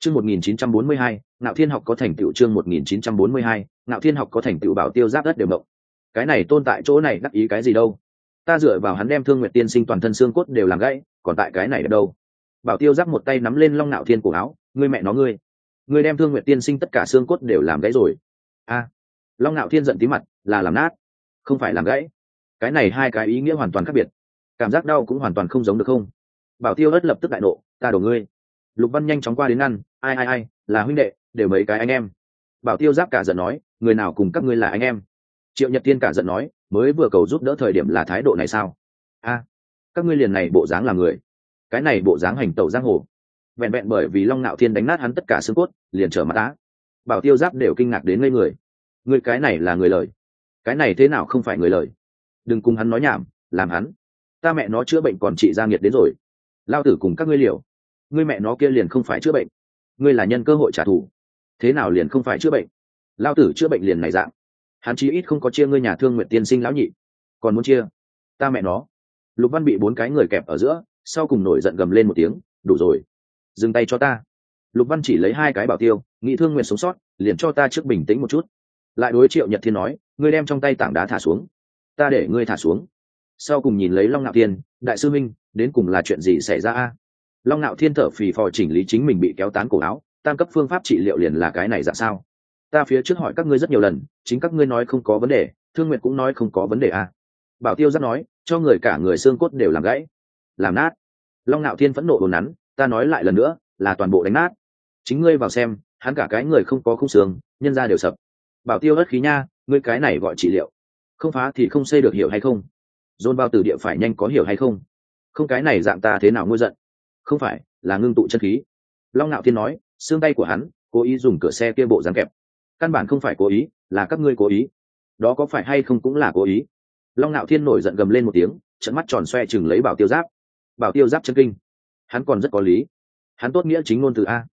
Chương 1942, Ngạo Thiên học có thành tựu. Chương 1942, Ngạo Thiên học có thành tựu. Bảo Tiêu Giáp đất đều động. Cái này tôn tại chỗ này đắc ý cái gì đâu? Ta dựa vào hắn đem Thương Nguyệt tiên sinh toàn thân xương cốt đều làm gãy, còn tại cái này ở đâu? Bảo Tiêu Giáp một tay nắm lên Long Nạo Thiên cổ áo, ngươi mẹ nó ngươi đem Thương Nguyệt tiên sinh tất cả xương cốt đều làm gãy rồi. A. Long Nạo Thiên giận tí mặt, là làm nát, không phải làm gãy. Cái này hai cái ý nghĩa hoàn toàn khác biệt, cảm giác đau cũng hoàn toàn không giống được không? Bảo Tiêu Ất lập tức đại nộ, ta đổ ngươi. Lục Văn nhanh chóng qua đến ngăn, ai, là huynh đệ, đều mấy cái anh em. Bảo Tiêu Giáp cả giận nói, người nào cùng các ngươi là anh em? Triệu Nhật Tiên cả giận nói, mới vừa cầu giúp đỡ thời điểm là thái độ này sao? A, các ngươi liền này bộ dáng làm người, cái này bộ dáng hành tẩu giang hồ, vẹn vẹn bởi vì Long Nạo Thiên đánh nát hắn tất cả xương cốt, liền trở mặt á. Bảo Tiêu Giáp đều kinh ngạc đến ngây người. Ngươi cái này là người lời, cái này thế nào không phải người lời? Đừng cùng hắn nói nhảm, làm hắn, ta mẹ nó chữa bệnh còn trị gia nghiệt đến rồi. Lao tử cùng các ngươi liều, ngươi mẹ nó kia liền không phải chữa bệnh, ngươi là nhân cơ hội trả thù. Thế nào liền không phải chữa bệnh? Lao tử chữa bệnh liền này dạng, hắn chí ít không có chia ngươi nhà Thương Nguyệt tiên sinh lão nhị, còn muốn chia, ta mẹ nó. Lục Văn bị bốn cái người kẹp ở giữa, sau cùng nổi giận gầm lên một tiếng, đủ rồi, dừng tay cho ta. Lục Văn chỉ lấy hai cái bảo tiêu, nghĩ Thương Nguyệt sống sót, liền cho ta trước bình tĩnh một chút. Lại đối Triệu Nhật Thiên nói, ngươi đem trong tay tảng đá thả xuống, ta để ngươi thả xuống. Sau cùng nhìn lấy Long Nạo Thiên, đại sư minh, đến cùng là chuyện gì xảy ra a? Long Nạo Thiên thở phì phò chỉnh lý chính mình bị kéo tán cổ áo, tam cấp phương pháp trị liệu liền là cái này dạng sao? Ta phía trước hỏi các ngươi rất nhiều lần, chính các ngươi nói không có vấn đề, Thương Nguyệt cũng nói không có vấn đề a. Bảo Tiêu Giáp nói, cho người cả người xương cốt đều làm gãy, làm nát. Long Nạo Thiên phẫn nộ đồn nắn, ta nói lại lần nữa, là toàn bộ đánh nát. Chính ngươi vào xem, hắn cả cái người không có khung xương, nhân ra đều sập. Bảo Tiêu Ất khí nha, ngươi cái này gọi trị liệu, không phá thì không xây được, hiểu hay không? Dồn vào từ địa phải nhanh, có hiểu hay không? Không cái này dạng ta thế nào ngôi giận? Không phải, là ngưng tụ chân khí. Long Nạo Thiên nói, xương tay của hắn cố ý dùng cửa xe kia bộ dáng kẹp, căn bản không phải cố ý, là các ngươi cố ý. Đó có phải hay không cũng là cố ý. Long Nạo Thiên nổi giận gầm lên một tiếng, trận mắt tròn xoe chừng lấy Bảo Tiêu Giáp. Bảo Tiêu Giáp chân kinh, hắn còn rất có lý, hắn tốt nghĩa chính ngôn từ a.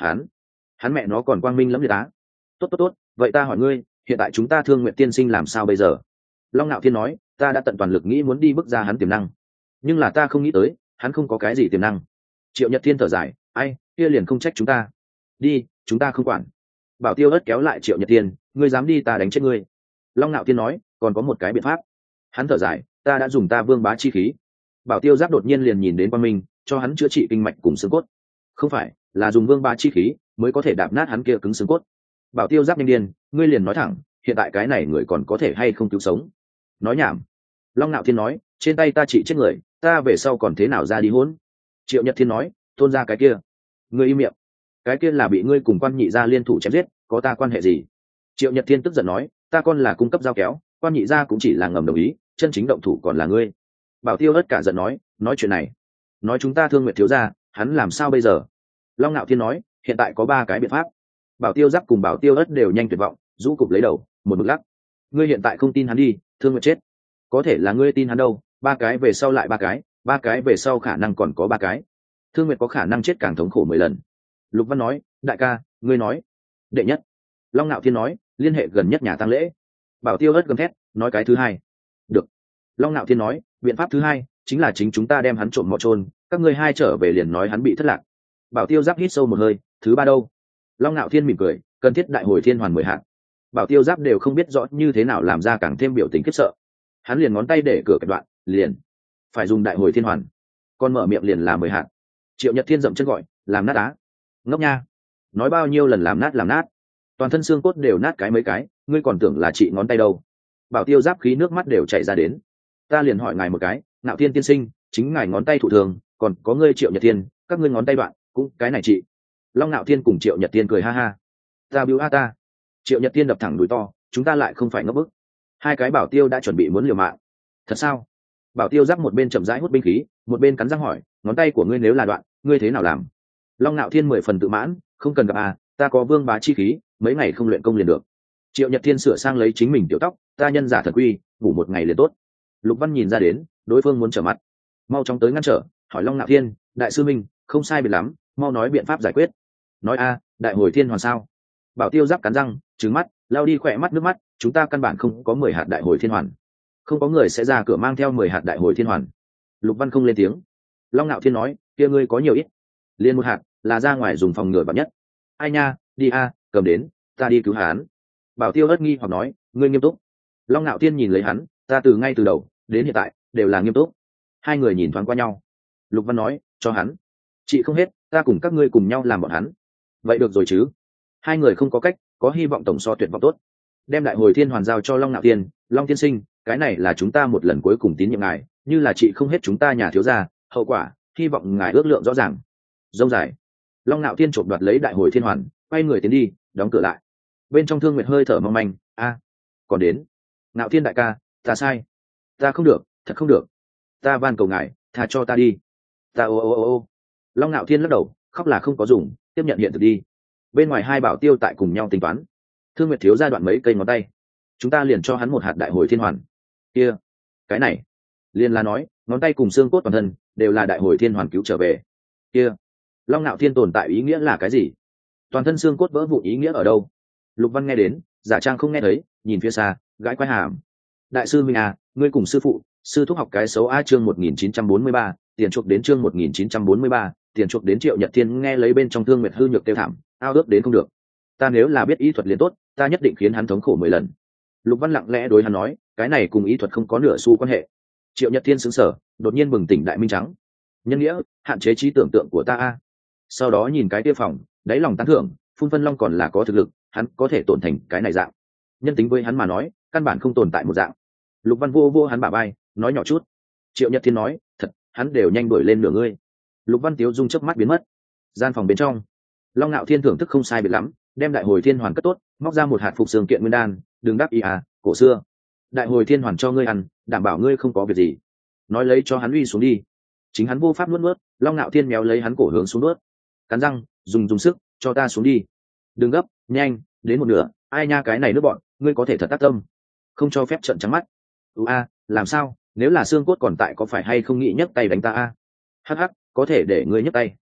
Hắn mẹ nó còn quang minh lắm liệt á. Tốt, vậy ta hỏi ngươi, hiện tại chúng ta Thương Nguyệt tiên sinh làm sao bây giờ? Long Nạo Thiên nói, ta đã tận toàn lực nghĩ muốn đi bước ra hắn tiềm năng, nhưng là ta không nghĩ tới hắn không có cái gì tiềm năng. Triệu Nhật Thiên thở dài, ai, kia liền không trách chúng ta, đi, chúng ta không quản. Bảo Tiêu Ất kéo lại Triệu Nhật Thiên, ngươi dám đi ta đánh chết ngươi. Long Nạo Thiên nói, còn có một cái biện pháp. Hắn thở dài, ta đã dùng ta vương bá chi khí. Bảo Tiêu Giáp đột nhiên liền nhìn đến Quang Minh, cho hắn chữa trị kinh mạch cùng xương cốt. Không phải, là dùng vương bá chi khí mới có thể đạp nát hắn kia cứng xương cốt. Bảo Tiêu Giáp nhanh điên, ngươi liền nói thẳng, hiện tại cái này người còn có thể hay không cứu sống? Nói nhảm. Long Nạo Thiên nói, trên tay ta trị chết người, ta về sau còn thế nào ra đi hỗn? Triệu Nhật Thiên nói, Tôn ra cái kia, ngươi im miệng, cái kia là bị ngươi cùng Quan Nhị gia liên thủ chém giết, có ta quan hệ gì? Triệu Nhật Thiên tức giận nói, ta con là cung cấp dao kéo, Quan Nhị gia cũng chỉ là ngầm đồng ý, chân chính động thủ còn là ngươi. Bảo Tiêu Ất cả giận nói chuyện này, nói chúng ta Thương Nguyệt thiếu gia, hắn làm sao bây giờ? Long Nạo Thiên nói, hiện tại có ba cái biện pháp. Bảo Tiêu Giáp cùng Bảo Tiêu Ất đều nhanh tuyệt vọng, rũ cục lấy đầu, một mực lắc. Ngươi hiện tại không tin hắn đi, Thương Nguyệt chết, có thể là ngươi tin hắn đâu, ba cái về sau lại ba cái về sau khả năng còn có ba cái. Thương Nguyệt có khả năng chết càng thống khổ 10 lần. Lục Văn nói, đại ca, ngươi nói đệ nhất. Long Nạo Thiên nói, liên hệ gần nhất nhà tang lễ. Bảo Tiêu Ất gầm thét, nói cái thứ hai. Được. Long Nạo Thiên nói, biện pháp thứ hai chính là chính chúng ta đem hắn trộm mọ trôn, các ngươi hai trở về liền nói hắn bị thất lạc. Bảo Tiêu Giáp hít sâu một hơi, thứ ba đâu? Long Nạo Thiên mỉm cười, cần thiết đại hồi thiên hoàn 10 hạt. Bảo Tiêu Giáp đều không biết rõ như thế nào làm ra càng thêm biểu tình khiếp sợ. Hắn liền ngón tay để cửa kẹp đoạn, liền phải dùng đại hồi thiên hoàn, còn mở miệng liền là 10 hạt. Triệu Nhật Thiên dậm chân gọi, làm nát á. Ngốc nha, nói bao nhiêu lần làm nát, toàn thân xương cốt đều nát cái mấy cái, ngươi còn tưởng là chị ngón tay đâu? Bảo Tiêu Giáp khí nước mắt đều chảy ra đến. Ta liền hỏi ngài một cái, Nạo Thiên tiên sinh, chính ngài ngón tay thụ thường, còn có ngươi Triệu Nhật Thiên, các ngươi ngón tay đoạn, cũng cái này chị. Long Nạo Thiên cùng Triệu Nhật Thiên cười ha ha. Ta biếu a ta. Triệu Nhật Thiên đập thẳng đùi to, chúng ta lại không phải ngốc bức. Hai cái bảo tiêu đã chuẩn bị muốn liều mạng. Thật sao? Bảo Tiêu Giáp một bên chậm rãi hút binh khí, một bên cắn răng hỏi, ngón tay của ngươi nếu là đoạn, ngươi thế nào làm? Long Nạo Thiên 10 phần tự mãn, không cần gặp à, ta có vương bá chi khí, mấy ngày không luyện công liền được. Triệu Nhật Thiên sửa sang lấy chính mình tiểu tóc, ta nhân giả thần quy, ngủ một ngày liền tốt. Lục Văn nhìn ra đến, đối phương muốn trở mặt, mau chóng tới ngăn trở, hỏi Long Nạo Thiên, đại sư minh, không sai biệt lắm, mau nói biện pháp giải quyết. Nói a, đại hồi thiên hoàn sao? Bảo Tiêu Giáp cắn răng, trừng mắt, lao đi khỏe mắt nước mắt, chúng ta căn bản không có 10 hạt đại hồi thiên hoàn, không có người sẽ ra cửa mang theo 10 hạt đại hồi thiên hoàn. Lục Văn không lên tiếng. Long Nạo Thiên nói, kia ngươi có nhiều ít, liền 1 hạt, là ra ngoài dùng phòng ngừa bậc nhất. Ai nha, đi a, cầm đến, ta đi cứu hắn. Bảo Tiêu ớt nghi hoặc nói, ngươi nghiêm túc? Long Nạo Thiên nhìn lấy hắn, ta từ ngay từ đầu đến hiện tại đều là nghiêm túc. Hai người nhìn thoáng qua nhau. Lục Văn nói, cho hắn. Chị không hết, ta cùng các ngươi cùng nhau làm bọn hắn. Vậy được rồi chứ? Hai người không có cách, có hy vọng tổng so tuyệt vọng tốt. Đem đại hồi thiên hoàn giao cho Long Nạo Thiên, Long tiên sinh, cái này là chúng ta một lần cuối cùng tín nhiệm ngài, như là chị không hết chúng ta nhà thiếu gia, hậu quả, hy vọng ngài ước lượng rõ ràng. Rông dài. Long Nạo Thiên chộp đoạt lấy đại hồi thiên hoàn, quay người tiến đi, đóng cửa lại. Bên trong Thương Nguyệt hơi thở mong manh, còn đến. Nạo Thiên đại ca, ta sai, ta không được, thật không được, ta van cầu ngài, tha cho ta đi. Ta ô. Long Nạo Thiên lắc đầu, khóc là không có dùng, tiếp nhận hiện thực đi. Bên ngoài hai bảo tiêu tại cùng nhau tính toán. Thương Nguyệt thiếu ra đoạn mấy cây ngón tay, chúng ta liền cho hắn một hạt đại hồi thiên hoàn. Kia, cái này liền là nói ngón tay cùng xương cốt toàn thân đều là đại hồi thiên hoàn cứu trở về. Kia, Long Nạo Thiên tồn tại ý nghĩa là cái gì? Toàn thân xương cốt vỡ vụn ý nghĩa ở đâu? Lục Văn nghe đến, giả trang không nghe thấy, nhìn phía xa, gãi quai hàm. Đại sư Minh à, ngươi cùng sư phụ, sư thúc học cái xấu a. Chương 1943, tiền chuộc đến. Chương 1943, tiền chuộc đến. Triệu Nhật Thiên nghe lấy bên trong Thương Nguyệt hư nhược tiêu thảm, ao ước đến không được. Ta nếu là biết ý thuật liền tốt, ta nhất định khiến hắn thống khổ 10 lần. Lục Văn lặng lẽ đối hắn nói, cái này cùng ý thuật không có nửa xu quan hệ. Triệu Nhật Thiên sững sờ, đột nhiên bừng tỉnh đại minh trắng. Nhân nghĩa, hạn chế trí tưởng tượng của ta a. Sau đó nhìn cái tiêu phòng, đáy lòng tán thưởng, Phun Vân Long còn là có thực lực, hắn có thể tổn thành cái này dạng. Nhân tính với hắn mà nói, căn bản không tồn tại một dạng. Lục Văn vô hắn bả vai, nói nhỏ chút. Triệu Nhật Thiên nói, thật, hắn đều nhanh đuổi lên nửa ngươi. Lục Văn tiếu dung chớp mắt biến mất. Gian phòng bên trong, Long Nạo Thiên thưởng thức không sai biệt lắm, đem đại hồi thiên hoàn cất tốt, móc ra một hạt phục xương kiện nguyên đan, đừng đáp ý à, cổ xưa. Đại hồi thiên hoàn cho ngươi ăn, đảm bảo ngươi không có việc gì. Nói lấy cho hắn uy xuống đi. Chính hắn vô pháp nuốt, Long Nạo Thiên méo lấy hắn cổ hướng xuống nuốt. Cắn răng, dùng sức, cho ta xuống đi. Đừng gấp, nhanh, đến một nửa, ai nha cái này nước bọn, ngươi có thể thật tác tâm. Không cho phép trợn trắng mắt. Làm sao, nếu là xương cốt còn tại có phải hay không nghĩ nhấc tay đánh ta a? Hắc, có thể để ngươi nhấc tay.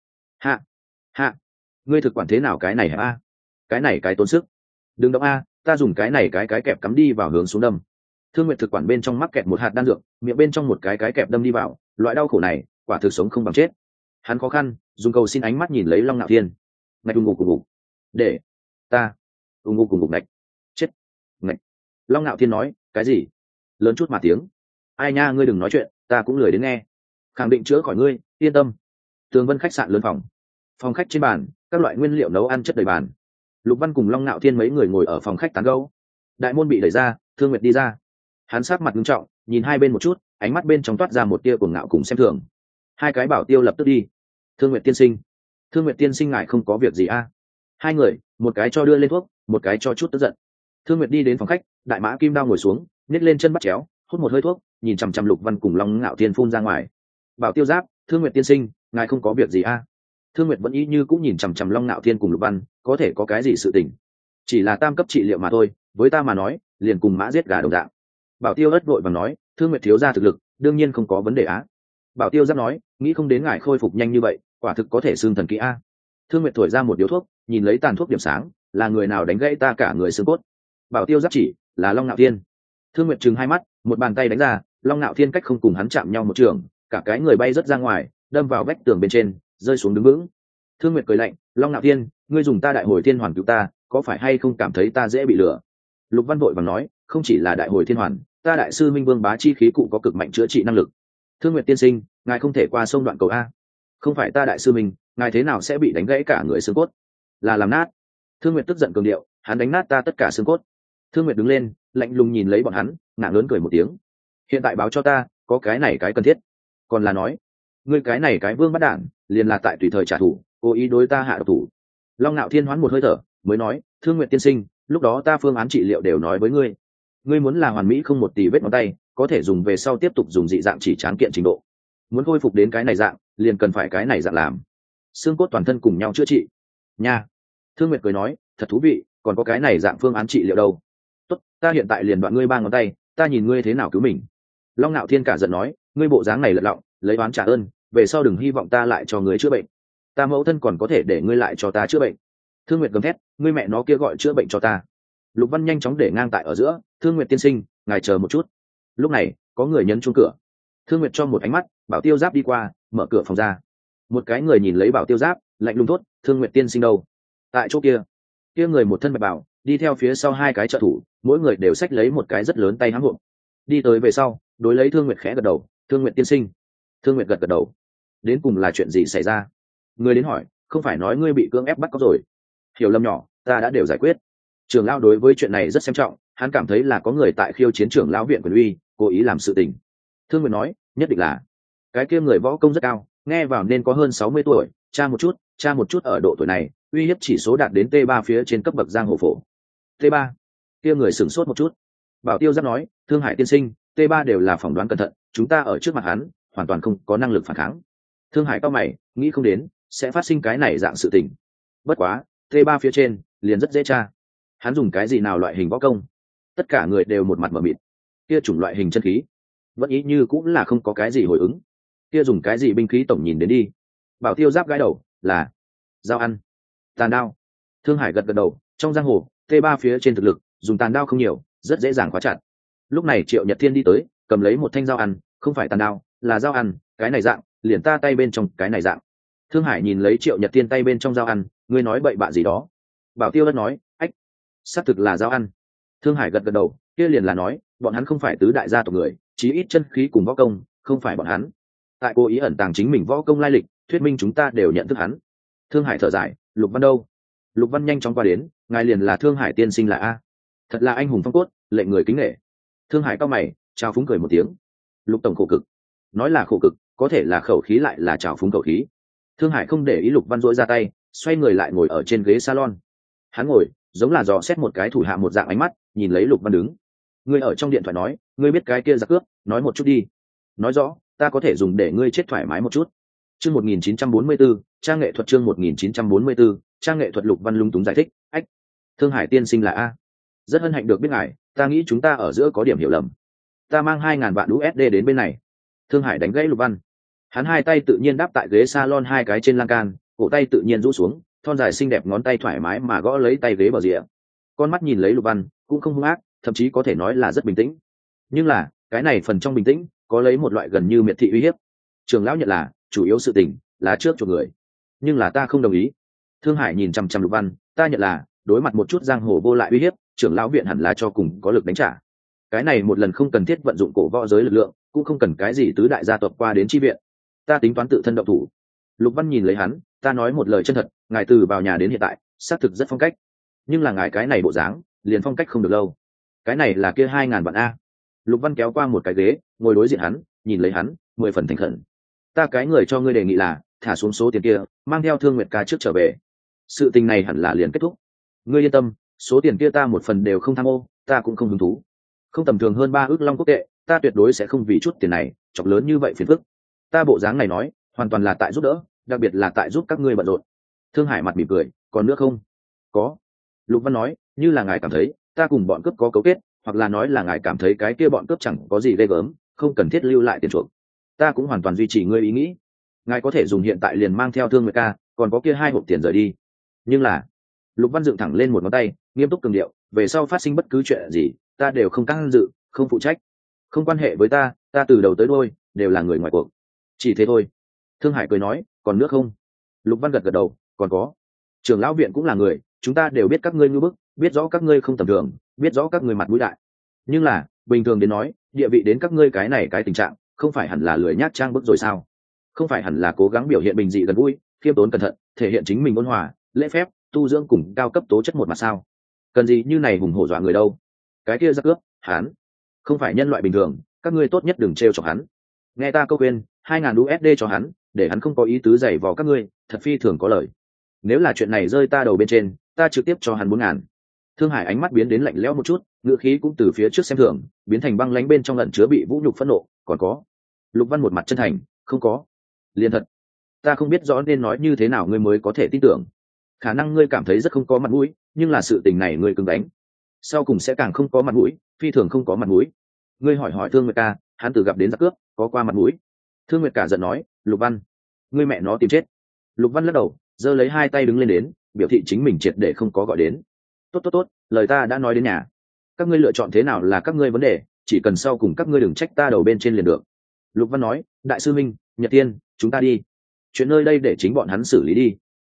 Hạ, ngươi thực quản thế nào cái này hả? Cái này cái tốn sức. Đừng động a, ta dùng cái này cái kẹp cắm đi vào hướng xuống đâm. Thương Nguyệt thực quản bên trong mắc kẹt một hạt đan dược, miệng bên trong một cái kẹp đâm đi vào, loại đau khổ này, quả thực sống không bằng chết. Hắn khó khăn, dùng cầu xin ánh mắt nhìn lấy Long Nạo Thiên. Ngạch ung ngục. Để ta ung ngục ngạch. Chết. Ngạch. Long Nạo Thiên nói, cái gì? Lớn chút mà tiếng. Ai nha, ngươi đừng nói chuyện, ta cũng lười đến nghe. Khẳng định chữa khỏi ngươi, yên tâm. Tường Vân khách sạn lớn phòng khách trên bàn, các loại nguyên liệu nấu ăn chất đầy bàn. Lục Văn cùng Long Nạo Thiên mấy người ngồi ở phòng khách tán gẫu. Đại môn bị đẩy ra, Thương Nguyệt đi ra. Hắn sát mặt nghiêm trọng, nhìn hai bên một chút, ánh mắt bên trong toát ra một tia cuồng ngạo cùng xem thường. Hai cái bảo tiêu lập tức đi. Thương Nguyệt tiên sinh ngài không có việc gì a? Hai người, một cái cho đưa lên thuốc, một cái cho chút tức giận. Thương Nguyệt đi đến phòng khách, đại mã kim đao ngồi xuống, nhét lên chân bắt chéo, hút một hơi thuốc, nhìn chằm chằm Lục Văn cùng Long Nạo Thiên phun ra ngoài. Bảo tiêu giáp, Thương Nguyệt tiên sinh, ngài không có việc gì a? Thương Nguyệt vẫn ý như cũng nhìn chằm chằm Long Nạo Thiên cùng Lục Văn, có thể có cái gì sự tình? Chỉ là tam cấp trị liệu mà thôi, với ta mà nói, liền cùng mã giết gà đồng dạng. Bảo tiêu ớt vội vàng nói, Thương Nguyệt thiếu gia thực lực, đương nhiên không có vấn đề á. Bảo tiêu giáp nói, nghĩ không đến ngài khôi phục nhanh như vậy, quả thực có thể xương thần kỹ a. Thương Nguyệt thổi ra một điếu thuốc, nhìn lấy tàn thuốc điểm sáng, là người nào đánh gãy ta cả người xương cốt? Bảo tiêu giáp chỉ là Long Nạo Thiên. Thương Nguyệt trừng hai mắt, một bàn tay đánh ra, Long Nạo Thiên cách không cùng hắn chạm nhau một trường, cả cái người bay rất ra ngoài, đâm vào vách tường bên trên, rơi xuống đứng vững. Thương Nguyệt cười lạnh, Long Nạo Thiên, ngươi dùng ta đại hồi thiên hoàn cứu ta, có phải hay không cảm thấy ta dễ bị lừa? Lục Văn vội vàng nói, không chỉ là đại hồi thiên hoàn, ta đại sư Minh Vương bá chi khí cụ có cực mạnh chữa trị năng lực. Thương Nguyệt tiên sinh, ngài không thể qua sông đoạn cầu a. Không phải ta đại sư Minh, ngài thế nào sẽ bị đánh gãy cả người xương cốt? Là làm nát. Thương Nguyệt tức giận cường điệu, hắn đánh nát ta tất cả xương cốt. Thương Nguyệt đứng lên, lạnh lùng nhìn lấy bọn hắn, ngạng lớn cười một tiếng. Hiện tại báo cho ta, có cái này cái cần thiết. Còn là nói, ngươi cái này cái vương bắt đản, liền là tại tùy thời trả thù, cố ý đối ta hạ độc thủ. Long Nạo Thiên hoán một hơi thở, mới nói, Thương Nguyệt tiên sinh, lúc đó ta phương án trị liệu đều nói với ngươi. Ngươi muốn là hoàn mỹ không một tì vết ngón tay, có thể dùng về sau tiếp tục dùng dị dạng chỉ tráng kiện trình độ. Muốn khôi phục đến cái này dạng, liền cần phải cái này dạng làm. Xương cốt toàn thân cùng nhau chữa trị. Nha. Thương Nguyệt cười nói, thật thú vị, còn có cái này dạng phương án trị liệu đâu. Tốt, ta hiện tại liền đoạn ngươi 3 ngón tay, ta nhìn ngươi thế nào cứu mình. Long Nạo Thiên cả giận nói, ngươi bộ dáng này lật lọng, lấy oán trả ơn, về sau đừng hy vọng ta lại cho ngươi chữa bệnh. Ta mẫu thân còn có thể để ngươi lại cho ta chữa bệnh. Thương Nguyệt gầm thét, ngươi mẹ nó kia gọi chữa bệnh cho ta. Lục Văn nhanh chóng để ngang tại ở giữa, Thương Nguyệt tiên sinh, ngài chờ một chút. Lúc này, có người nhấn chuông cửa. Thương Nguyệt cho một ánh mắt, Bảo Tiêu Giáp đi qua, mở cửa phòng ra. Một cái người nhìn lấy Bảo Tiêu Giáp, lạnh lùng thốt, Thương Nguyệt tiên sinh đâu? Tại chỗ kia. Kia người một thân bạch bào, đi theo phía sau hai cái trợ thủ, mỗi người đều xách lấy một cái rất lớn tay hãm hộp. Đi tới về sau, đối lấy Thương Nguyệt khẽ gật đầu, Thương Nguyệt tiên sinh. Thương Nguyệt gật gật đầu. Đến cùng là chuyện gì xảy ra? Người đến hỏi, không phải nói ngươi bị cưỡng ép bắt cóc rồi? Hiểu lầm nhỏ, ta đã đều giải quyết. Trưởng lão đối với chuyện này rất xem trọng, hắn cảm thấy là có người tại khiêu chiến trưởng lão viện quyền uy, cố ý làm sự tình. Thương Nguyệt nói, nhất định là cái kia người võ công rất cao, nghe vào nên có hơn 60 tuổi, tra một chút ở độ tuổi này, uy hiếp chỉ số đạt đến T3 phía trên cấp bậc giang hồ phổ. T3? Kia người sửng sốt một chút. Bảo Tiêu Giáp nói, Thương Hải tiên sinh, T3 đều là phỏng đoán cẩn thận, chúng ta ở trước mặt hắn, hoàn toàn không có năng lực phản kháng. Thương Hải cao mày, nghĩ không đến sẽ phát sinh cái này dạng sự tình. Bất quá, T3 phía trên liền rất dễ tra. Hắn dùng cái gì nào loại hình võ công? Tất cả người đều một mặt mở mịt. Kia chủng loại hình chân khí, vẫn ý như cũng là không có cái gì hồi ứng. Kia dùng cái gì binh khí tổng nhìn đến đi. Bảo Tiêu Giáp gãi đầu, là dao ăn, tàn đao. Thương Hải gật gật đầu, trong giang hồ, T3 phía trên thực lực, dùng tàn đao không nhiều, rất dễ dàng khóa chặt. Lúc này Triệu Nhật Thiên đi tới, cầm lấy một thanh dao ăn, không phải tàn đao, là dao ăn, cái này dạng, liền ta tay bên trong cái này dạng. Thương Hải nhìn lấy Triệu Nhật Thiên tay bên trong dao ăn, ngươi nói bậy bạ gì đó? Bảo Tiêu Đất nói, ách, xác thực là dao ăn. Thương Hải gật gật đầu, kia liền là nói, bọn hắn không phải tứ đại gia tộc người, chí ít chân khí cùng võ công, không phải bọn hắn. Tại cố ý ẩn tàng chính mình võ công lai lịch, thuyết minh chúng ta đều nhận thức hắn. Thương Hải thở dài, Lục Văn đâu? Lục Văn nhanh chóng qua đến, ngài liền là Thương Hải tiên sinh là a? Thật là anh hùng phong cốt, lệnh người kính nể. Thương Hải cao mày, chào phúng cười một tiếng. Lục tổng khổ cực. Nói là khổ cực, có thể là khẩu khí lại là chào phúng khẩu khí. Thương Hải không để ý Lục Văn rỗi ra tay, xoay người lại ngồi ở trên ghế salon. Hắn ngồi, giống là dò xét một cái thủ hạ một dạng ánh mắt, nhìn lấy Lục Văn đứng. Ngươi ở trong điện thoại nói, ngươi biết cái kia giặc cướp, nói một chút đi. Nói rõ, ta có thể dùng để ngươi chết thoải mái một chút. Chương 1944, trang nghệ thuật chương 1944, trang nghệ thuật. Lục Văn lung túng giải thích, ách, Thương Hải tiên sinh là a? Rất hân hạnh được biết ngài, ta nghĩ chúng ta ở giữa có điểm hiểu lầm. Ta mang 2.000 vạn USD đến bên này. Thương Hải đánh gãy Lục Văn. Hắn hai tay tự nhiên đáp tại ghế salon hai cái trên lan can, cổ tay tự nhiên rũ xuống, thon dài xinh đẹp ngón tay thoải mái mà gõ lấy tay ghế bờ rìa. Con mắt nhìn lấy Lục Văn, cũng không hung ác, thậm chí có thể nói là rất bình tĩnh. Nhưng là, cái này phần trong bình tĩnh, có lấy một loại gần như miệt thị uy hiếp. Trường lão nhận là, chủ yếu sự tình là trước chuộc người. Nhưng là ta không đồng ý. Thương Hải nhìn chằm chằm Lục Văn, ta nhận là, đối mặt một chút giang hồ vô lại uy hiếp, trưởng lão viện hẳn là cho cùng có lực đánh trả. Cái này một lần không cần thiết vận dụng cổ võ giới lực lượng, cũng không cần cái gì tứ đại gia tộc qua đến chi viện. Ta tính toán tự thân động thủ. Lục Văn nhìn lấy hắn, ta nói một lời chân thật, ngài từ vào nhà đến hiện tại, xác thực rất phong cách. Nhưng là ngài cái này bộ dáng, liền phong cách không được lâu. Cái này là kia 2.000 vạn a. Lục Văn kéo qua một cái ghế, ngồi đối diện hắn, nhìn lấy hắn, 10 phần thành khẩn. Ta cái người cho ngươi đề nghị là, thả xuống số tiền kia, mang theo Thương Nguyệt ca trước trở về. Sự tình này hẳn là liền kết thúc. Ngươi yên tâm, số tiền kia ta một phần đều không tham ô, ta cũng không hứng thú. Không tầm thường hơn 3 ức long quốc tệ, ta tuyệt đối sẽ không vì chút tiền này chọc lớn như vậy phiền phức. Ta bộ dáng này nói, hoàn toàn là tại giúp đỡ, đặc biệt là tại giúp các ngươi bận rộn. Thương Hải mặt mỉm cười, còn nữa không? Có. Lục Văn nói, như là ngài cảm thấy ta cùng bọn cướp có cấu kết, hoặc là nói là ngài cảm thấy cái kia bọn cướp chẳng có gì ghê gớm, không cần thiết lưu lại tiền chuộc, ta cũng hoàn toàn duy trì ngươi ý nghĩ. Ngài có thể dùng hiện tại liền mang theo Thương Nguyệt ca, còn có kia 2 hộp tiền rời đi. Nhưng là, Lục Văn dựng thẳng lên một ngón tay, nghiêm túc cường điệu, về sau phát sinh bất cứ chuyện gì, ta đều không can dự, không phụ trách. Không quan hệ với ta, ta từ đầu tới đuôi đều là người ngoài cuộc. Chỉ thế thôi. Thương Hải cười nói, còn nước không? Lục Văn gật gật đầu, còn có. Trưởng lão viện cũng là người, chúng ta đều biết các ngươi ngư bức, biết rõ các ngươi không tầm thường, biết rõ các ngươi mặt mũi đại. Nhưng là, bình thường đến nói, địa vị đến các ngươi cái này cái tình trạng, không phải hẳn là lười nhác trang bức rồi sao? Không phải hẳn là cố gắng biểu hiện bình dị gần gũi, khiêm tốn cẩn thận, thể hiện chính mình ôn hòa, lễ phép, tu dưỡng cùng cao cấp tố chất một mặt sao? Cần gì như này hùng hổ dọa người đâu? Cái kia giặc cướp, hắn không phải nhân loại bình thường, các ngươi tốt nhất đừng trêu chọc hắn. Nghe ta câu khuyên, 2.000 USD cho hắn, để hắn không có ý tứ giày vò các ngươi, thật phi thường có lời. Nếu là chuyện này rơi ta đầu bên trên, ta trực tiếp cho hắn 4.000. Thương Hải ánh mắt biến đến lạnh lẽo một chút, ngữ khí cũng từ phía trước xem thường, biến thành băng lãnh bên trong ẩn chứa bị vũ nhục phẫn nộ. Còn có. Lục Văn một mặt chân thành, không có. Liền thật, ta không biết rõ nên nói như thế nào ngươi mới có thể tin tưởng. Khả năng ngươi cảm thấy rất không có mặt mũi, nhưng là sự tình này ngươi cứng đánh, sau cùng sẽ càng không có mặt mũi, phi thường không có mặt mũi. Ngươi hỏi hỏi Thương Nguyệt ca, hắn từ gặp đến giặc cướp, có qua mặt mũi? Thương Nguyệt cả giận nói, Lục Văn, ngươi mẹ nó tìm chết. Lục Văn lắc đầu, giơ lấy 2 tay đứng lên đến, biểu thị chính mình triệt để không có gọi đến. Tốt, lời ta đã nói đến nhà. Các ngươi lựa chọn thế nào là các ngươi vấn đề, chỉ cần sau cùng các ngươi đừng trách ta đầu bên trên liền được. Lục Văn nói, đại sư minh, Nhật Tiên, chúng ta đi. Chuyện nơi đây để chính bọn hắn xử lý đi.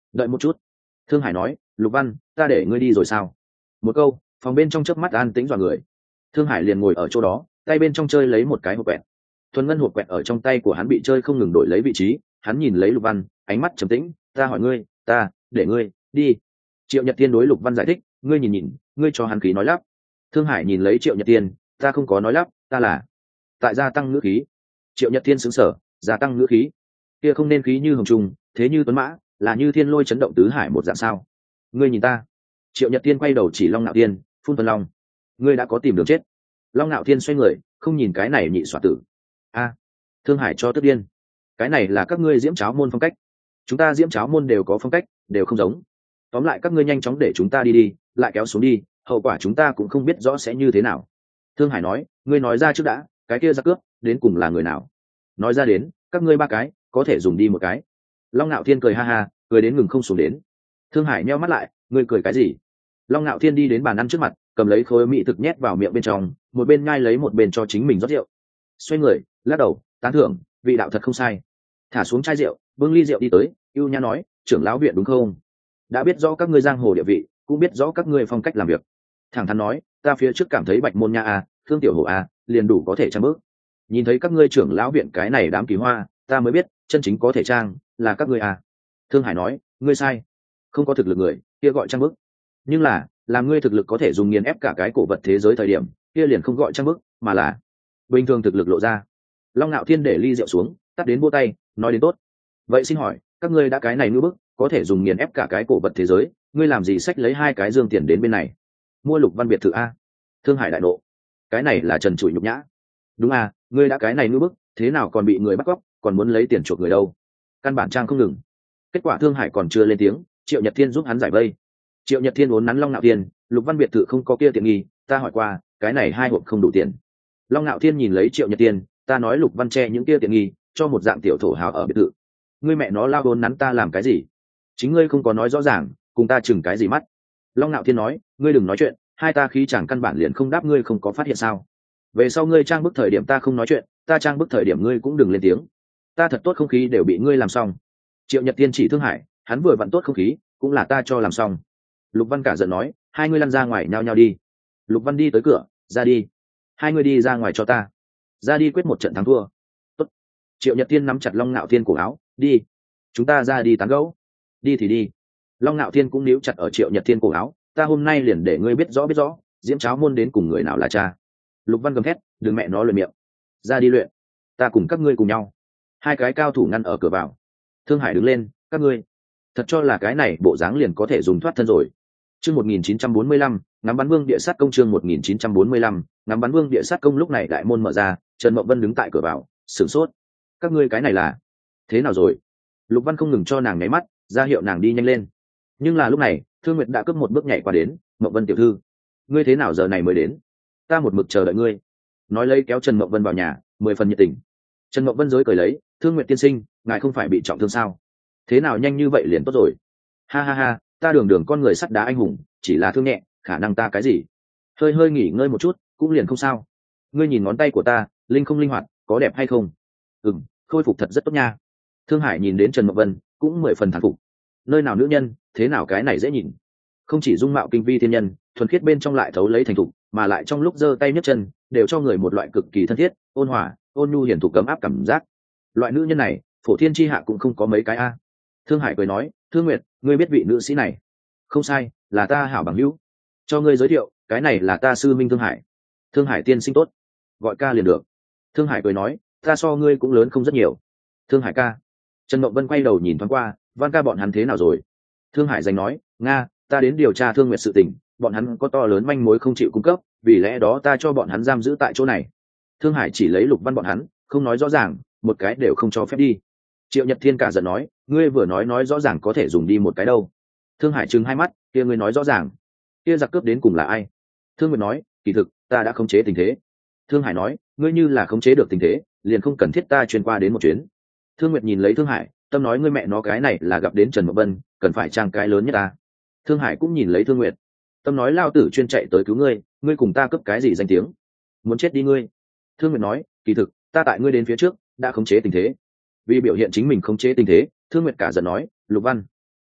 đợi một chút. Thương Hải nói, Lục Văn, ta để ngươi đi rồi sao? Một câu, phòng bên trong chớp mắt an tĩnh dọa người. Thương Hải liền ngồi ở chỗ đó, tay bên trong chơi lấy một cái hộp quẹt. Thuần ngân hộp quẹt ở trong tay của hắn bị chơi không ngừng đổi lấy vị trí, hắn nhìn lấy Lục Văn, ánh mắt trầm tĩnh, ta hỏi ngươi, ta để ngươi đi. Triệu Nhật Tiên đối Lục Văn giải thích, ngươi nhìn nhìn, ngươi cho hắn khí nói lắp. Thương Hải nhìn lấy Triệu Nhật Tiên, ta không có nói lắp, ta là tại gia tăng ngữ khí. Triệu Nhật Tiên sững sờ, gia tăng ngữ khí, kia không nên khí như hồng trùng, thế như tuấn mã, là như thiên lôi chấn động tứ hải một dạng sao? Ngươi nhìn ta. Triệu Nhật Tiên quay đầu chỉ Long Nạo Thiên, phun thuần long, ngươi đã có tìm đường chết. Long Nạo Thiên xoay người, không nhìn cái này nhị xoa tử. A, Thương Hải cho tức điên, cái này là các ngươi Diễm Cháo môn phong cách, chúng ta Diễm Cháo môn đều có phong cách, đều không giống. Tóm lại các ngươi nhanh chóng để chúng ta đi đi, lại kéo xuống đi, hậu quả chúng ta cũng không biết rõ sẽ như thế nào. Thương Hải nói, ngươi nói ra trước đã, cái kia ra cướp đến cùng là người nào? Nói ra đến, các ngươi ba cái có thể dùng đi một cái. Long Nạo Thiên cười ha ha, cười đến ngừng không xuống đến. Thương Hải nheo mắt lại, ngươi cười cái gì? Long Nạo Thiên đi đến bàn ăn trước mặt, cầm lấy khối mỹ thực nhét vào miệng bên trong, một bên nhai lấy một bên cho chính mình rót rượu. Xoay người, lắc đầu, tán thưởng, vị đạo thật không sai. Thả xuống chai rượu, bưng ly rượu đi tới, ưu nhã nói, trưởng lão viện đúng không? Đã biết rõ các ngươi giang hồ địa vị, cũng biết rõ các ngươi phong cách làm việc. Thẳng thắn nói, ta phía trước cảm thấy Bạch Môn Nha a, Thương Tiểu Hổ a, liền đủ có thể trang bước. Nhìn thấy các ngươi trưởng lão viện cái này đám kỳ hoa, ta mới biết, chân chính có thể trang là các ngươi a. Thương Hải nói, ngươi sai, không có thực lực người, kia gọi trang bước. Nhưng là, làm ngươi thực lực có thể dùng nghiền ép cả cái cổ vật thế giới thời điểm, kia liền không gọi trang bước, mà là bình thường thực lực lộ ra. Long Nạo Thiên để ly rượu xuống, tắt đến vỗ tay, nói đến tốt. Vậy xin hỏi, các ngươi đã cái này ngưỡng bức, có thể dùng nghiền ép cả cái cổ vật thế giới, ngươi làm gì xách lấy hai cái dương tiền đến bên này? Mua Lục Văn biệt thự a? Thương Hải đại nộ, cái này là trần trụi nhục nhã. Đúng à, ngươi đã cái này ngưỡng bức, thế nào còn bị người bắt cóc, còn muốn lấy tiền chuộc người đâu? Căn bản trang không ngừng. Kết quả Thương Hải còn chưa lên tiếng, Triệu Nhật Thiên giúp hắn giải vây. Triệu Nhật Thiên uốn nắn Long Nạo Thiên, Lục Văn biệt thự không có kia tiện nghi, ta hỏi qua, cái này hai hộp không đủ tiền. Long Nạo Thiên nhìn lấy Triệu Nhật Thiên, ta nói Lục Văn che những kia tiện nghi, cho một dạng tiểu thổ hào ở biệt thự. Ngươi mẹ nó lao uốn nắn ta làm cái gì? Chính ngươi không có nói rõ ràng, cùng ta chừng cái gì mắt? Long Nạo Thiên nói, ngươi đừng nói chuyện, hai ta khí chẳng căn bản liền không đáp, ngươi không có phát hiện sao? Về sau ngươi trang bức thời điểm ta không nói chuyện, ta trang bức thời điểm ngươi cũng đừng lên tiếng. Ta thật tốt không khí đều bị ngươi làm xong. Triệu Nhật Thiên chỉ Thương Hải, hắn vừa vặn tốt không khí, cũng là ta cho làm xong. Lục Văn cả giận nói, hai ngươi lăn ra ngoài nhao nhao đi. Lục Văn đi tới cửa, ra đi. Hai ngươi đi ra ngoài cho ta. Ra đi quyết một trận thắng thua. Tốt. Triệu Nhật Thiên nắm chặt Long Nạo Thiên cổ áo, đi. Chúng ta ra đi tán gẫu. Đi thì đi. Long Nạo Thiên cũng níu chặt ở Triệu Nhật Thiên cổ áo, ta hôm nay liền để ngươi biết rõ, Diễm Cháo môn đến cùng người nào là cha. Lục Văn gầm thét, đừng mẹ nó luyện miệng. Ra đi luyện. Ta cùng các ngươi cùng nhau. Hai cái cao thủ ngăn ở cửa vào. Thương Hải đứng lên, các ngươi thật cho là cái này bộ dáng liền có thể dùng thoát thân rồi. Chương 1945, ngắm bắn vương địa sát công. Chương 1945, ngắm bắn vương địa sát công. Lúc này đại môn mở ra, Trần Mộng Vân đứng tại cửa vào, sửng sốt. Các ngươi cái này là thế nào rồi? Lục Văn không ngừng cho nàng nháy mắt, ra hiệu nàng đi nhanh lên. Nhưng là lúc này, Thương Nguyệt đã cướp một bước nhảy qua đến, Mộng Vân tiểu thư, ngươi thế nào giờ này mới đến? Ta một mực chờ đợi ngươi. Nói lấy kéo Trần Mộng Vân vào nhà, 10 phần nhiệt tình. Trần Mộng Vân rối cười lấy, Thương Nguyệt tiên sinh, ngài không phải bị trọng thương sao? Thế nào nhanh như vậy liền tốt rồi? Ha ha ha, ta đường con người sắt đá anh hùng, chỉ là thương nhẹ, khả năng ta cái gì? Hơi nghỉ ngơi một chút, cũng liền không sao. Ngươi nhìn ngón tay của ta, linh không linh hoạt, có đẹp hay không? Khôi phục thật rất tốt nha. Thương Hải nhìn đến Trần Mộng Vân, cũng 10 phần thán phục. Nơi nào nữ nhân, thế nào cái này dễ nhìn? Không chỉ dung mạo kinh vi thiên nhân, thuần khiết bên trong lại thấu lấy thành thục, mà lại trong lúc giơ tay nhấc chân, đều cho người một loại cực kỳ thân thiết, ôn hòa, ôn nhu hiền thục cấm áp cảm giác. Loại nữ nhân này, phổ thiên chi hạ cũng không có mấy cái a. Thương Hải cười nói, Thương Nguyệt, ngươi biết vị nữ sĩ này? Không sai, là ta hảo bằng hữu. Cho ngươi giới thiệu, cái này là ta sư minh Thương Hải. Thương Hải tiên sinh tốt, gọi ca liền được. Thương Hải cười nói, ta so ngươi cũng lớn không rất nhiều. Thương Hải ca. Trần Mộng Vân quay đầu nhìn thoáng qua, Văn ca bọn hắn thế nào rồi? Thương Hải giành nói, nga, ta đến điều tra Thương Nguyệt sự tình, bọn hắn có to lớn manh mối không chịu cung cấp, vì lẽ đó ta cho bọn hắn giam giữ tại chỗ này. Thương Hải chỉ lấy Lục Văn bọn hắn, không nói rõ ràng, một cái đều không cho phép đi. Triệu Nhật Thiên cả giận nói, ngươi vừa nói rõ ràng có thể dùng đi một cái đâu? Thương Hải trừng hai mắt, kia ngươi nói rõ ràng, kia giặc cướp đến cùng là ai? Thương Nguyệt nói, kỳ thực ta đã khống chế tình thế. Thương Hải nói, ngươi như là khống chế được tình thế, liền không cần thiết ta truyền qua đến một chuyến. Thương Nguyệt nhìn lấy Thương Hải, tâm nói ngươi mẹ nó cái này là gặp đến Trần Mộng Vân, cần phải trang cái lớn nhất ta. Thương Hải cũng nhìn lấy Thương Nguyệt, tâm nói lao tử chuyên chạy tới cứu ngươi, ngươi cùng ta cướp cái gì danh tiếng? Muốn chết đi ngươi. Thương Nguyệt nói, kỳ thực ta tại ngươi đến phía trước đã khống chế tình thế. Vì biểu hiện chính mình khống chế tình thế, Thương Nguyệt cả giận nói, Lục Văn,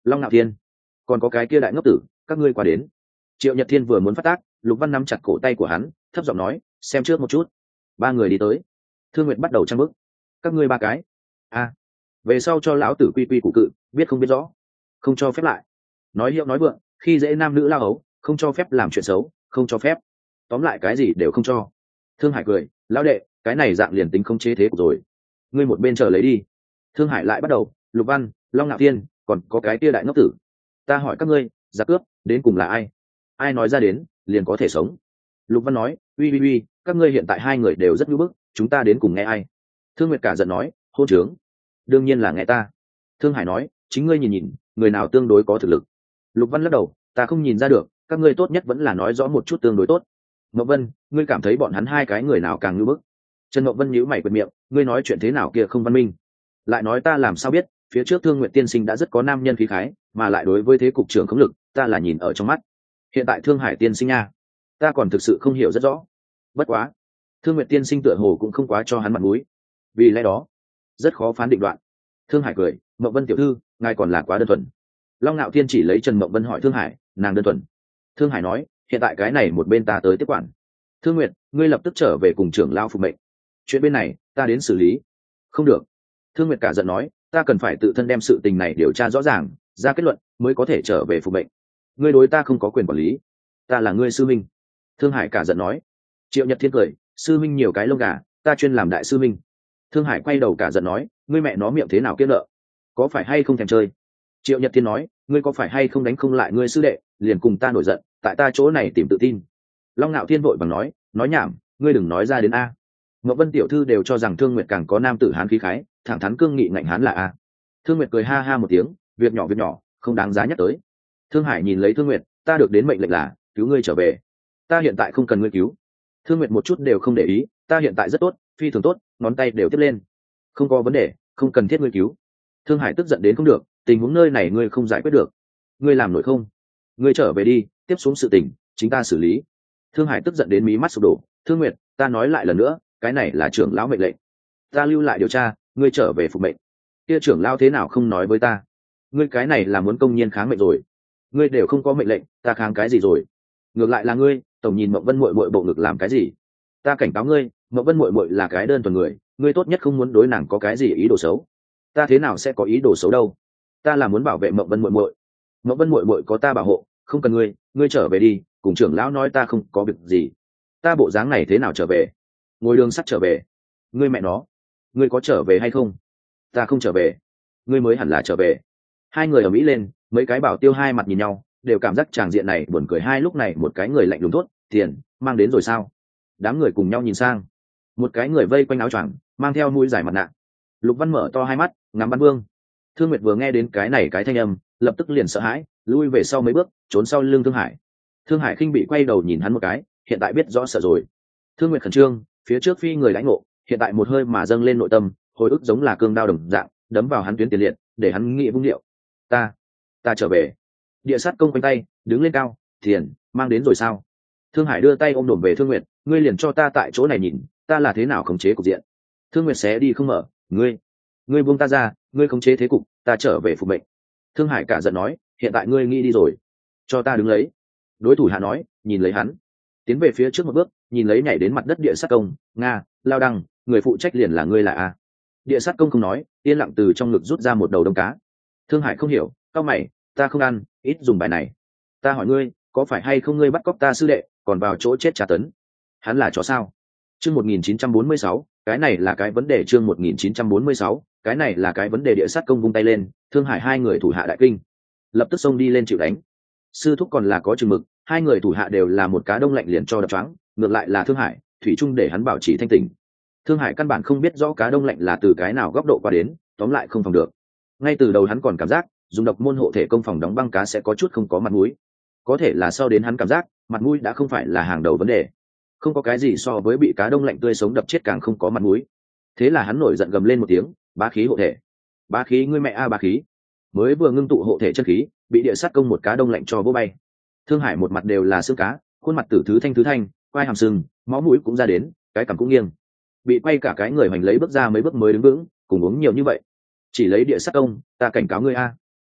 Long Nạo Thiên, còn có cái kia đại ngốc tử, các ngươi qua đến. Triệu Nhật Thiên vừa muốn phát tác, Lục Văn nắm chặt cổ tay của hắn, thấp giọng nói, xem trước một chút. Ba người đi tới. Thương Nguyệt bắt đầu trang bức. Các ngươi ba cái. Về sau cho lão tử quy quy củ cự, biết không biết rõ. Không cho phép lại. Nói hiệu nói vượng, khi dễ nam nữ lao ấu, không cho phép làm chuyện xấu, không cho phép. Tóm lại cái gì đều không cho. Thương Hải cười, lão đệ, cái này dạng liền tính không chế thế cục rồi. Ngươi một bên chờ lấy đi. Thương Hải lại bắt đầu, Lục Văn, Long Nạo Thiên, còn có cái tia đại ngốc tử. Ta hỏi các ngươi, giặc cướp đến cùng là ai? Ai nói ra đến liền có thể sống. Lục Văn nói, uy, các ngươi hiện tại hai người đều rất nhu bức, chúng ta đến cùng nghe ai? Thương Nguyệt cả giận nói, hôn trướng, đương nhiên là nghe ta. Thương Hải nói, chính ngươi nhìn, người nào tương đối có thực lực. Lục Văn lắc đầu, ta không nhìn ra được, các ngươi tốt nhất vẫn là nói rõ một chút tương đối tốt. Mậu Vân, ngươi cảm thấy bọn hắn hai cái người nào càng nhu bức? Trần Mậu Vân nhíu mày quệt miệng, ngươi nói chuyện thế nào kia không văn minh. Lại nói ta làm sao biết, phía trước Thương Nguyệt tiên sinh đã rất có nam nhân khí khái, mà lại đối với thế cục trưởng khống lực, ta là nhìn ở trong mắt. Hiện tại Thương Hải tiên sinh nha, ta còn thực sự không hiểu rất rõ. Bất quá, Thương Nguyệt tiên sinh tựa hồ cũng không quá cho hắn mặt mũi, vì lẽ đó rất khó phán định đoạn. Thương Hải cười, Mậu Vân tiểu thư, ngài còn là quá đơn thuần. Long Nạo Thiên chỉ lấy Trần Mậu Vân hỏi Thương Hải, nàng đơn thuần. Thương Hải nói, hiện tại cái này một bên ta tới tiếp quản. Thương Nguyệt, ngươi lập tức trở về cùng trưởng lao phục mệnh. Chuyện bên này ta đến xử lý. Không được. Thương Nguyệt cả giận nói, ta cần phải tự thân đem sự tình này điều tra rõ ràng, ra kết luận mới có thể trở về phục mệnh. Ngươi đối ta không có quyền quản lý, ta là ngươi sư minh. Thương Hải cả giận nói. Triệu Nhật Thiên cười, sư minh nhiều cái lông gà, ta chuyên làm đại sư minh. Thương Hải quay đầu cả giận nói, ngươi mẹ nó miệng thế nào kiếp nợ, có phải hay không thèm chơi? Triệu Nhật Thiên nói, ngươi có phải hay không đánh không lại ngươi sư đệ, liền cùng ta nổi giận, tại ta chỗ này tìm tự tin. Long Nạo Thiên vội bằng nói nhảm, ngươi đừng nói ra đến a. Ngọc Vân tiểu thư đều cho rằng Thương Nguyệt càng có nam tử hán khí khái, thẳng thắn cương nghị ngạnh hán là a. Thương Nguyệt cười ha ha một tiếng, việc nhỏ, không đáng giá nhắc tới. Thương Hải nhìn lấy Thương Nguyệt, ta được đến mệnh lệnh là cứu ngươi trở về, ta hiện tại không cần ngươi cứu. Thương Nguyệt một chút đều không để ý, ta hiện tại rất tốt, phi thường tốt, ngón tay đều tiếp lên, không có vấn đề, không cần thiết ngươi cứu. Thương Hải tức giận đến không được, tình huống nơi này ngươi không giải quyết được, ngươi làm nổi không? Ngươi trở về đi, tiếp xuống sự tình chính ta xử lý. Thương Hải tức giận đến mí mắt sụp đổ. Thương Nguyệt, ta nói lại lần nữa, cái này là trưởng lão mệnh lệnh, ta lưu lại điều tra, ngươi trở về phục mệnh. Kia trưởng lão thế nào không nói với ta? Ngươi cái này là muốn công nhiên kháng mệnh rồi. Ngươi đều không có mệnh lệnh, ta kháng cái gì rồi? Ngược lại là ngươi, tổng nhìn Mộng Vân muội muội bộ ngực làm cái gì? Ta cảnh cáo ngươi, Mộng Vân muội muội là cái đơn thuần người, ngươi tốt nhất không muốn đối nàng có cái gì ý đồ xấu. Ta thế nào sẽ có ý đồ xấu đâu? Ta là muốn bảo vệ Mộng Vân muội muội. Mộng Vân muội muội có ta bảo hộ, không cần ngươi, ngươi trở về đi, cùng trưởng lão nói ta không có việc gì. Ta bộ dáng này thế nào trở về? Ngồi đường sắt trở về. Ngươi mẹ nó, ngươi có trở về hay không? Ta không trở về, ngươi mới hẳn là trở về. Hai người ở mỹ lên, mấy cái bảo tiêu hai mặt nhìn nhau, đều cảm giác tràng diện này buồn cười. Hai lúc này một cái người lạnh lùng thốt, tiền mang đến rồi sao? Đám người cùng nhau nhìn sang, một cái người vây quanh áo choàng, mang theo mũi dài mặt nạ. Lục Văn mở to hai mắt, ngắm Văn Vương. Thương Nguyệt vừa nghe đến cái này cái thanh âm, lập tức liền sợ hãi, lui về sau mấy bước, trốn sau lưng Thương Hải. Thương Hải khinh bị quay đầu nhìn hắn một cái, hiện tại biết rõ sợ rồi. Thương Nguyệt khẩn trương, phía trước phi người đánh ngộ, hiện tại một hơi mà dâng lên nội tâm, hồi ức giống là cương đao đồng dạng, đấm vào hắn tuyến tiền liệt, để hắn nghĩ vung điệu. Ta trở về. Địa sát công quanh tay, đứng lên cao, tiền mang đến rồi sao? Thương Hải đưa tay ôm đổm về Thương Nguyệt, ngươi liền cho ta tại chỗ này nhìn, ta là thế nào khống chế cục diện. Thương Nguyệt xé đi không mở, ngươi buông ta ra, ngươi khống chế thế cục, ta trở về phục mệnh. Thương Hải cả giận nói, hiện tại ngươi nghĩ đi rồi, cho ta đứng lấy. Đối thủ hạ nói, nhìn lấy hắn, tiến về phía trước một bước, nhìn lấy nhảy đến mặt đất địa sát công, nga, lao đăng, người phụ trách liền là ngươi là a. Địa sát công không nói, yên lặng từ trong ngực rút ra một đầu đông cá. Thương Hải không hiểu, cao mày, ta không ăn, ít dùng bài này. Ta hỏi ngươi, có phải hay không ngươi bắt cóc ta sư đệ, còn vào chỗ chết tra tấn? Hắn là chó sao? Chương 1946, cái này là cái vấn đề. Chương 1946, cái này là cái vấn đề. Địa sát công vung tay lên, Thương Hải hai người thủ hạ đại kinh, lập tức xông đi lên chịu đánh. Sư thúc còn là có chừng mực, hai người thủ hạ đều là một cá đông lạnh liền cho đập choáng, ngược lại là Thương Hải, thủy chung để hắn bảo trì thanh tỉnh. Thương Hải căn bản không biết rõ cá đông lạnh là từ cái nào góc độ qua đến, tóm lại không phòng được. Ngay từ đầu hắn còn cảm giác dùng độc môn hộ thể công phòng đóng băng cá sẽ có chút không có mặt mũi, có thể là sau đến hắn cảm giác mặt mũi đã không phải là hàng đầu vấn đề, không có cái gì so với bị cá đông lạnh tươi sống đập chết càng không có mặt mũi. Thế là hắn nổi giận gầm lên một tiếng, bá khí hộ thể. Bá khí ngươi mẹ a, bá khí. Mới vừa ngưng tụ hộ thể chân khí, bị địa sát công một cá đông lạnh cho vỗ bay. Thương Hải một mặt đều là xương cá, khuôn mặt tử thứ thanh, quai hàm sưng, máu mũi cũng ra đến, cái cằm cũng nghiêng, bị quay cả cái người hoành lấy bước ra mấy bước mới đứng vững, cùng uống nhiều như vậy. Chỉ lấy địa sát công, ta cảnh cáo ngươi a,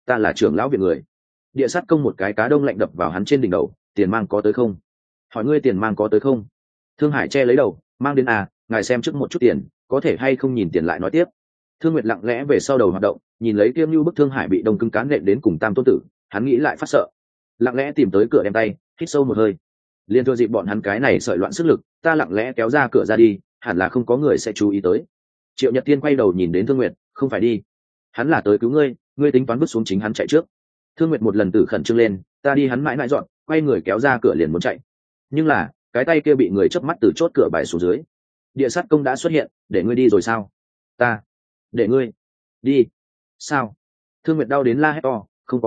ta là trưởng lão viện người. Địa sát công một cái cá đông lạnh đập vào hắn trên đỉnh đầu. Tiền mang có tới không? Hỏi ngươi tiền mang có tới không? Thương Hải che lấy đầu, mang đến à, ngài xem trước một chút tiền, có thể hay không nhìn tiền lại nói tiếp. Thương Nguyệt lặng lẽ về sau đầu hoạt động, nhìn lấy Kiêm Nhu bức Thương Hải bị đông cứng cán nện đến cùng Tam Tôn Tử, hắn nghĩ lại phát sợ, lặng lẽ tìm tới cửa đem tay, hít sâu một hơi. Liên thừa dịp bọn hắn cái này sợi loạn sức lực, ta lặng lẽ kéo ra cửa ra đi, hẳn là không có người sẽ chú ý tới. Triệu Nhật Tiên quay đầu nhìn đến Thương Nguyệt, không phải đi, hắn là tới cứu ngươi, ngươi tính toán bước xuống chính hắn chạy trước. Thương Nguyệt một lần tử khẩn trương lên, ta đi hắn mãi mãi dọn, quay người kéo ra cửa liền muốn chạy, nhưng là cái tay kia bị người chớp mắt từ chốt cửa bài xuống dưới. Địa sát công đã xuất hiện, để ngươi đi rồi sao? Ta để ngươi đi sao? Thương Nguyệt đau đến la hét to, không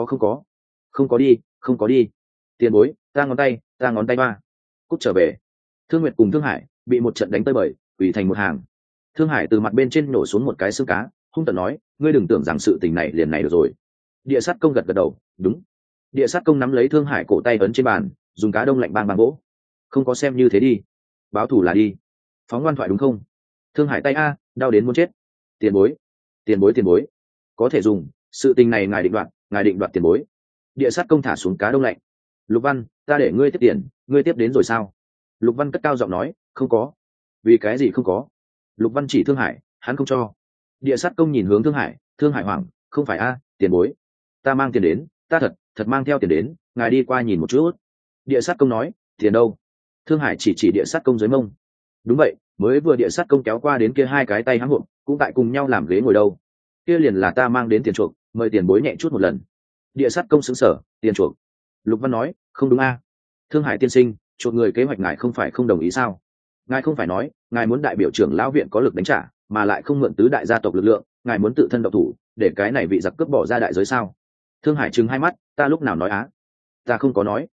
có đi. Tiền bối, ta ngón tay ba, cút trở về. Thương Nguyệt cùng Thương Hải bị một trận đánh tơi bời, quỳ thành một hàng. Thương Hải từ mặt bên trên nổ xuống một cái xương cá, hung tợn nói, ngươi đừng tưởng rằng sự tình này liền này được rồi. Địa sát công gật gật đầu, đúng. Địa sát công nắm lấy Thương Hải cổ tay ấn trên bàn, dùng cá đông lạnh bang gỗ. Không có xem như thế đi, báo thù là đi, phóng ngoan thoại đúng không? Thương Hải tay a, đau đến muốn chết. Tiền bối, có thể dùng, sự tình này ngài định đoạt tiền bối. Địa sát công thả xuống cá đông lạnh. Lục Văn, ta để ngươi tiếp tiền, ngươi tiếp đến rồi sao? Lục Văn cất cao giọng nói, không có. Vì cái gì không có? Lục Văn chỉ Thương Hải, hắn không cho. Địa sát công nhìn hướng Thương Hải hoảng, không phải a, tiền bối, ta mang tiền đến, ta thật mang theo tiền đến, ngài đi qua nhìn một chút. Địa sát công nói, tiền đâu? Thương Hải chỉ địa sát công dưới mông. Đúng vậy, mới vừa địa sát công kéo qua đến kia hai cái tay háng hộp, cũng tại cùng nhau làm ghế ngồi đâu. Kia liền là ta mang đến tiền chuộc, mời tiền bối nhẹ chút một lần. Địa sát công sững sờ, tiền chuộc. Lục Văn nói, không đúng a. Thương Hải tiên sinh, chuộc người kế hoạch ngài không phải không đồng ý sao? Ngài không phải nói, ngài muốn đại biểu trưởng lão viện có lực đánh trả, mà lại không mượn tứ đại gia tộc lực lượng, ngài muốn tự thân độc thủ, để cái này vị giặc cướp bỏ ra đại giới sao? Thương Hải trừng hai mắt, ta lúc nào nói á? Ta không có nói.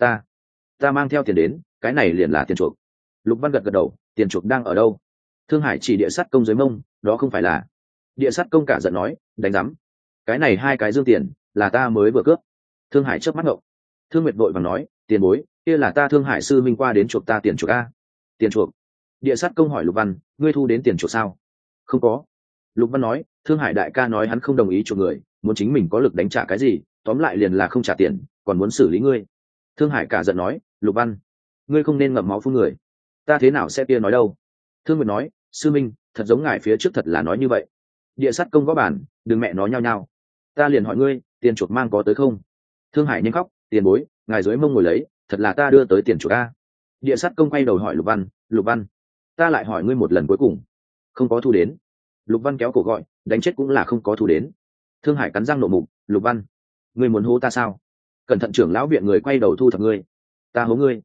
Ta mang theo tiền đến, cái này liền là tiền chuộc. Lục Văn gật gật đầu, tiền chuộc đang ở đâu? Thương Hải chỉ địa sát công dưới mông, đó không phải là. Địa sát công cả giận nói, đánh rắm, cái này hai cái dương tiền là ta mới vừa cướp. Thương Hải chớp mắt ngộng. Thương Nguyệt vội vàng nói, tiền bối, kia là ta Thương Hải sư minh qua đến chuộc ta tiền chuộc a. Tiền chuộc? Địa sát công hỏi Lục Văn, ngươi thu đến tiền chuộc sao? Không có. Lục Văn nói, Thương Hải đại ca nói hắn không đồng ý chuộc người, muốn chính mình có lực đánh trả cái gì, tóm lại liền là không trả tiền, còn muốn xử lý ngươi. Thương Hải cả giận nói, Lục Văn, ngươi không nên ngậm máu phun người, ta thế nào sẽ kia nói đâu. Thương Nguyệt nói, sư minh, thật giống ngài phía trước thật là nói như vậy. Địa sát công gõ bàn, đừng mẹ nó nhao nhao. Ta liền hỏi ngươi, tiền chuộc mang có tới không? Thương Hải nhanh khóc, tiền bối, ngài dưới mông ngồi lấy, thật là ta đưa tới tiền chuộc a. Địa sát công quay đầu hỏi Lục Văn, ta lại hỏi ngươi một lần cuối cùng, không có thu đến. Lục Văn kéo cổ gọi, đánh chết cũng là không có thu đến. Thương Hải cắn răng nộ mục, Lục Văn, ngươi muốn hố ta sao? Cẩn thận trưởng lão viện người quay đầu thu thập ngươi. Ta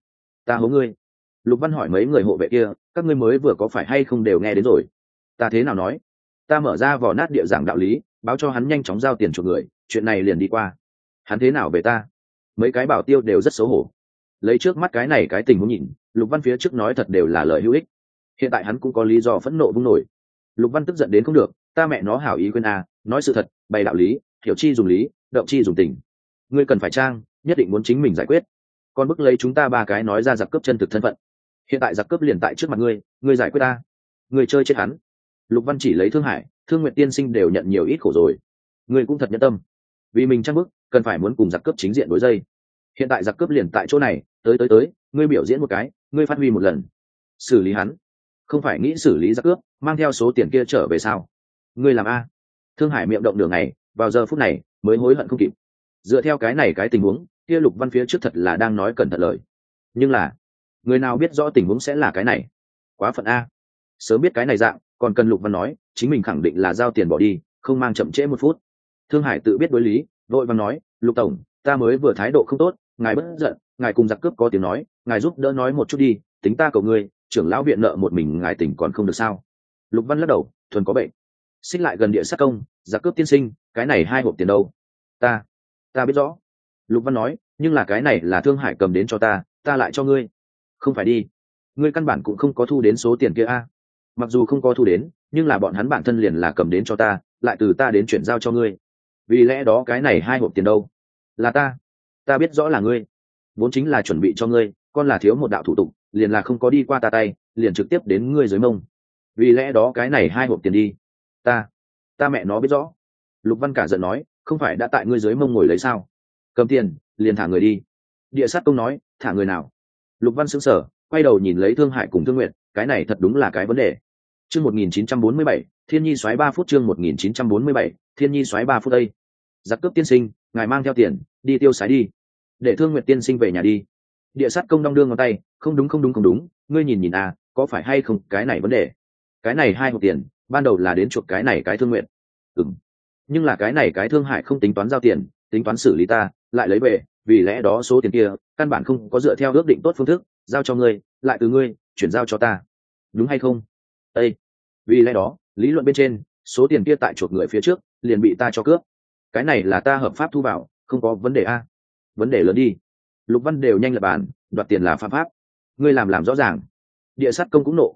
hố ngươi. Lục Văn hỏi mấy người hộ vệ kia, các ngươi mới vừa có phải hay không đều nghe đến rồi? Ta thế nào nói? Ta mở ra vỏ nát địa giảng đạo lý, báo cho hắn nhanh chóng giao tiền chuộc người, chuyện này liền đi qua. Hắn thế nào về ta? Mấy cái bảo tiêu đều rất xấu hổ. Lấy trước mắt cái này cái tình huống nhìn, Lục Văn phía trước nói thật đều là lời hữu ích. Hiện tại hắn cũng có lý do phẫn nộ vung nổi. Lục Văn tức giận đến không được, ta mẹ nó hảo ý quên a, nói sự thật, bày đạo lý, hiểu chi dùng lý, động chi dùng tình. Ngươi cần phải trang, nhất định muốn chính mình giải quyết. Còn bức lấy chúng ta ba cái nói ra giặc cướp chân thực thân phận. Hiện tại giặc cướp liền tại trước mặt ngươi giải quyết ta. Ngươi chơi chết hắn. Lục Văn chỉ lấy Thương Hải, Thương Nguyệt tiên sinh đều nhận nhiều ít khổ rồi. Ngươi cũng thật nhẫn tâm. Vì mình trang bức, cần phải muốn cùng giặc cướp chính diện đối dây. Hiện tại giặc cướp liền tại chỗ này, tới, ngươi biểu diễn một cái, ngươi phát huy một lần. Xử lý hắn. Không phải nghĩ xử lý giặc cướp, mang theo số tiền kia trở về sao? Ngươi làm a? Thương Hải miệng động đường này, vào giờ phút này mới hối hận không kịp. Dựa theo cái này cái tình huống, kia Lục Văn phía trước thật là đang nói cẩn thận lời. Nhưng là, người nào biết rõ tình huống sẽ là cái này? Quá phận a. Sớm biết cái này dạng, còn cần Lục Văn nói, chính mình khẳng định là giao tiền bỏ đi, không mang chậm trễ một phút. Thương Hải tự biết đối lý, vội vàng nói, Lục tổng, ta mới vừa thái độ không tốt, ngài bất giận, ngài cùng giặc cướp có tiếng nói, ngài giúp đỡ nói một chút đi, tính ta cầu ngươi, trưởng lão viện nợ một mình ngài tỉnh còn không được sao? Lục Văn lắc đầu, thuần có bệnh. Xích lại gần địa sát công, giặc cướp tiên sinh, cái này 2 hộp tiền đâu? Ta biết rõ. Lục Văn nói, nhưng là cái này là Thương Hải cầm đến cho ta lại cho ngươi. Không phải đi, ngươi căn bản cũng không có thu đến số tiền kia a. Mặc dù không có thu đến, nhưng là bọn hắn bản thân liền là cầm đến cho ta, lại từ ta đến chuyển giao cho ngươi. Vì lẽ đó cái này 2 hộp tiền đâu? Là ta biết rõ là ngươi, vốn chính là chuẩn bị cho ngươi, con là thiếu một đạo thủ tục, liền là không có đi qua ta tay, liền trực tiếp đến ngươi dưới mông. Vì lẽ đó cái này 2 hộp tiền đi. Ta mẹ nó biết rõ. Lục Văn cả giận nói, không phải đã tại ngươi dưới mông ngồi lấy sao? Cầm tiền liền thả người đi. Địa sát công nói, thả người nào? Lục Văn sững sờ, quay đầu nhìn lấy Thương Hải cùng Thương Nguyệt, cái này thật đúng là cái vấn đề. Chương 1947, Thiên Nhi xoáy 3 phút. Chương 1947, Thiên Nhi xoáy 3 phút. Đây, giặc cướp tiên sinh, ngài mang theo tiền đi tiêu xài đi, để Thương Nguyệt tiên sinh về nhà đi. Địa sát công đong đưa ngón tay, không đúng không đúng không đúng, ngươi nhìn nhìn à, có phải hay không cái này vấn đề? Cái này 2 hộp tiền ban đầu là đến chuộc cái này cái Thương Nguyệt. Nhưng là cái này cái Thương Hải không tính toán giao tiền, tính toán xử lý ta lại lấy về, vì lẽ đó số tiền kia căn bản không có dựa theo ước định tốt phương thức giao cho ngươi, lại từ ngươi chuyển giao cho ta, đúng hay không? Ê, vì lẽ đó lý luận bên trên số tiền kia tại chuộc người phía trước liền bị ta cho cướp, cái này là ta hợp pháp thu vào, không có vấn đề a. Vấn đề lớn đi. Lục Văn đều nhanh lập bàn, đoạt tiền là phạm pháp, ngươi làm rõ ràng. Địa sát công cũng nộ,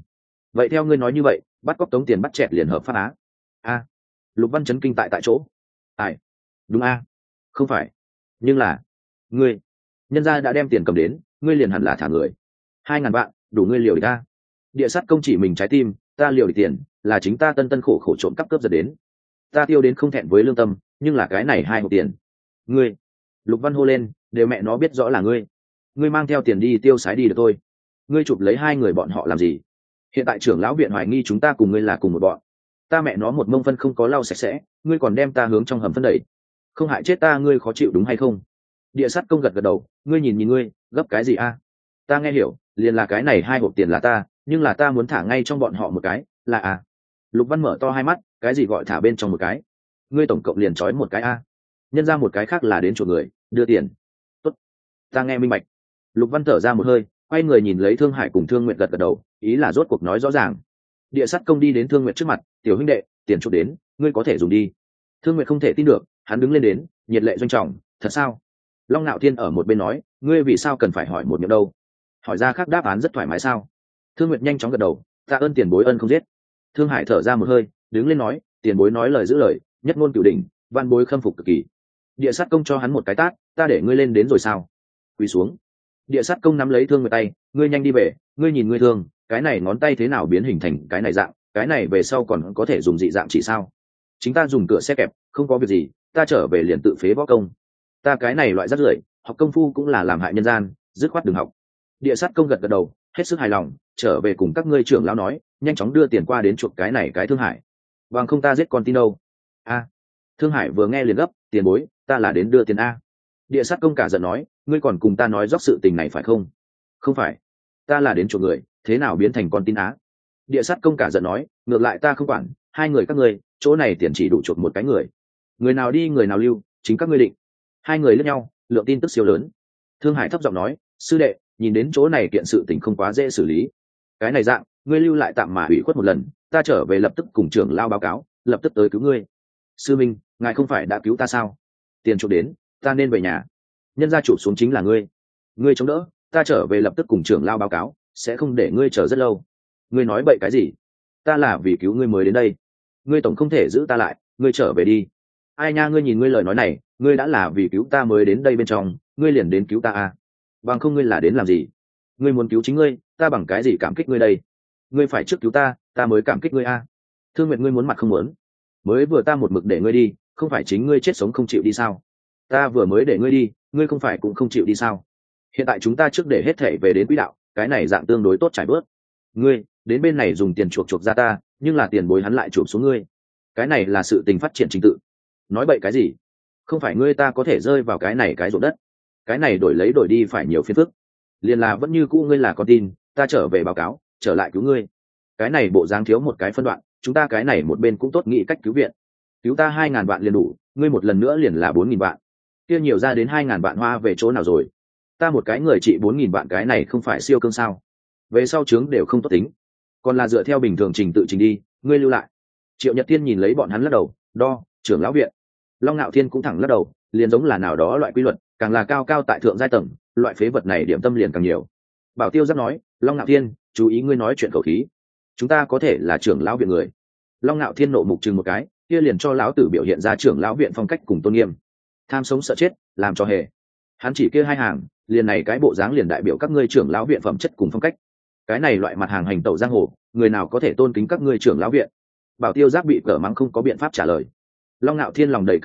vậy theo ngươi nói như vậy bắt cóc tống tiền bắt chẹt liền hợp pháp á? A. Lục Văn chấn kinh tại chỗ. Ai? Đúng a. Không phải, nhưng là ngươi nhân gia đã đem tiền cầm đến, ngươi liền hẳn là thả người. 2.000 vạn đủ ngươi liều địch ta? Địa sát công chỉ mình trái tim, ta liều địch tiền là chính ta tân khổ khổ trộm cắp cướp giật đến, ta tiêu đến không thẹn với lương tâm, nhưng là cái này 2 hộp tiền ngươi. Lục Văn hô lên, đều mẹ nó biết rõ là ngươi mang theo tiền đi tiêu xái đi được thôi, ngươi chụp lấy 2 người bọn họ làm gì? Hiện tại trưởng lão viện hoài nghi chúng ta cùng ngươi là cùng một bọn, ta mẹ nó một mông phân không có lau sạch sẽ, ngươi còn đem ta hướng trong hầm phân đẩy, không hại chết ta, ngươi khó chịu đúng hay không? Địa sát công gật gật đầu, ngươi nhìn nhìn ngươi gấp cái gì a? Ta nghe hiểu, liền là cái này 2 hộp tiền là ta, nhưng là ta muốn thả ngay trong bọn họ một cái là a. Lục Văn mở to hai mắt, cái gì gọi thả bên trong một cái? Ngươi tổng cộng liền trói một cái a, nhân ra một cái khác là đến chuộc người đưa tiền. Tốt, ta nghe minh bạch. Lục Văn thở ra một hơi, quay người nhìn lấy Thương Hải cùng Thương Nguyệt gật gật đầu, ý là rốt cuộc nói rõ ràng. Địa sát công đi đến Thương Nguyệt trước mặt, tiểu huynh đệ, tiền chuộc đến, ngươi có thể dùng đi. Thương Nguyệt không thể tin được, hắn đứng lên đến, nhiệt lệ doanh trọng, thật sao? Long Nạo Thiên ở một bên nói, ngươi vì sao cần phải hỏi một miệng đâu? Hỏi ra khác đáp án rất thoải mái sao? Thương Nguyệt nhanh chóng gật đầu, tạ ơn tiền bối ân không giết. Thương Hải thở ra một hơi, đứng lên nói, tiền bối nói lời giữ lời, nhất ngôn cửu đỉnh, văn bối khâm phục cực kỳ. Địa sát công cho hắn một cái tát, ta để ngươi lên đến rồi sao? Quỳ xuống. Địa sát công nắm lấy Thương Nguyệt tay, ngươi nhanh đi về, ngươi nhìn ngươi thương, cái này ngón tay thế nào biến hình thành cái này dạng, cái này về sau còn có thể dùng dị dạng chỉ sao? Chính ta dùng cửa xe kẹp, không có việc gì, ta trở về liền tự phế võ công. Ta cái này loại rác rưởi, học công phu cũng là làm hại nhân gian, dứt khoát đừng học. Địa sát công gật gật đầu, hết sức hài lòng, trở về cùng các ngươi trưởng lão nói, nhanh chóng đưa tiền qua đến chuộc cái này cái Thương Hải, bằng không ta giết con tin đâu. A. Thương Hải vừa nghe liền gấp, tiền bối, ta là đến đưa tiền a. Địa sát công cả giận nói, ngươi còn cùng ta nói dốc sự tình này phải không? Không phải, ta là đến chuộc người, thế nào biến thành con tin á? Địa sát công cả giận nói, ngược lại ta không quản, 2 người các ngươi, chỗ này tiền chỉ đủ chuộc một cái người, người nào đi người nào lưu, chính các ngươi định. 2 người lẫn nhau, lượng tin tức siêu lớn. Thương Hải thấp giọng nói, sư đệ, nhìn đến chỗ này kiện sự tình không quá dễ xử lý, cái này dạng, ngươi lưu lại tạm mà ủy khuất một lần, ta trở về lập tức cùng trưởng lao báo cáo, lập tức tới cứu ngươi. Sư minh, ngài không phải đã cứu ta sao? Tiền chụp đến, ta nên về nhà. Nhân gia chụp xuống chính là ngươi chống đỡ, ta trở về lập tức cùng trưởng lao báo cáo, sẽ không để ngươi chờ rất lâu. Ngươi nói bậy cái gì? Ta là vì cứu ngươi mới đến đây, ngươi tổng không thể giữ ta lại, ngươi trở về đi. Ai nha, ngươi nhìn ngươi lời nói này, ngươi đã là vì cứu ta mới đến đây bên trong, ngươi liền đến cứu ta à? Bằng không ngươi là đến làm gì? Ngươi muốn cứu chính ngươi, ta bằng cái gì cảm kích ngươi đây? Ngươi phải trước cứu ta, ta mới cảm kích ngươi à? Thương Nguyệt, ngươi muốn mặt không muốn, mới vừa ta một mực để ngươi đi, không phải chính ngươi chết sống không chịu đi sao? Ta vừa mới để ngươi đi, ngươi không phải cũng không chịu đi sao? Hiện tại chúng ta trước để hết thể về đến quỹ đạo, cái này dạng tương đối tốt trải bớt. Ngươi đến bên này dùng tiền chuộc ra ta, nhưng là tiền bối hắn lại chụp xuống ngươi, cái này là sự tình phát triển trình tự. Nói bậy cái gì? Không phải ngươi ta có thể rơi vào cái này cái ruộng đất, cái này đổi lấy đổi đi phải nhiều phiền phức, liền là vẫn như cũ ngươi là con tin, ta trở về báo cáo, trở lại cứu ngươi. Cái này bộ dáng thiếu một cái phân đoạn, chúng ta cái này một bên cũng tốt nghĩ cách cứu viện. Cứu ta 2.000 vạn liền đủ, ngươi một lần nữa liền là 4.000 vạn, kia nhiều ra đến 2.000 vạn hoa về chỗ nào rồi? Ta một cái người trị 4.000 vạn, cái này không phải siêu cương sao? Về sau trướng đều không tốt tính, còn là dựa theo bình thường trình tự trình đi, ngươi lưu lại. Triệu Nhật Thiên nhìn lấy bọn hắn lắc đầu, đo, trưởng lão viện. Long Nạo Thiên cũng thẳng lắc đầu, liền giống là nào đó loại quy luật, càng là cao cao tại thượng giai tầng, loại phế vật này điểm tâm liền càng nhiều. Bảo Tiêu Giáp nói, Long Nạo Thiên, chú ý ngươi nói chuyện khẩu khí, chúng ta có thể là trưởng lão viện người. Long Nạo Thiên nộ mục chừng một cái, kia liền cho lão tử biểu hiện ra trưởng lão viện phong cách cùng tôn nghiêm. Tham sống sợ chết, làm cho hề. Hắn chỉ kia 2 hàng, liền này cái bộ dáng liền đại biểu các ngươi trưởng lão viện phẩm chất cùng phong cách. Cái này loại mặt hàng hành tẩu giang hồ, người nào có thể tôn kính các ngươi trưởng lão viện? Bảo Tiêu Giáp bị cở mắng không có biện pháp trả lời. Long Nạo Thiên lòng đầy căm phẫn,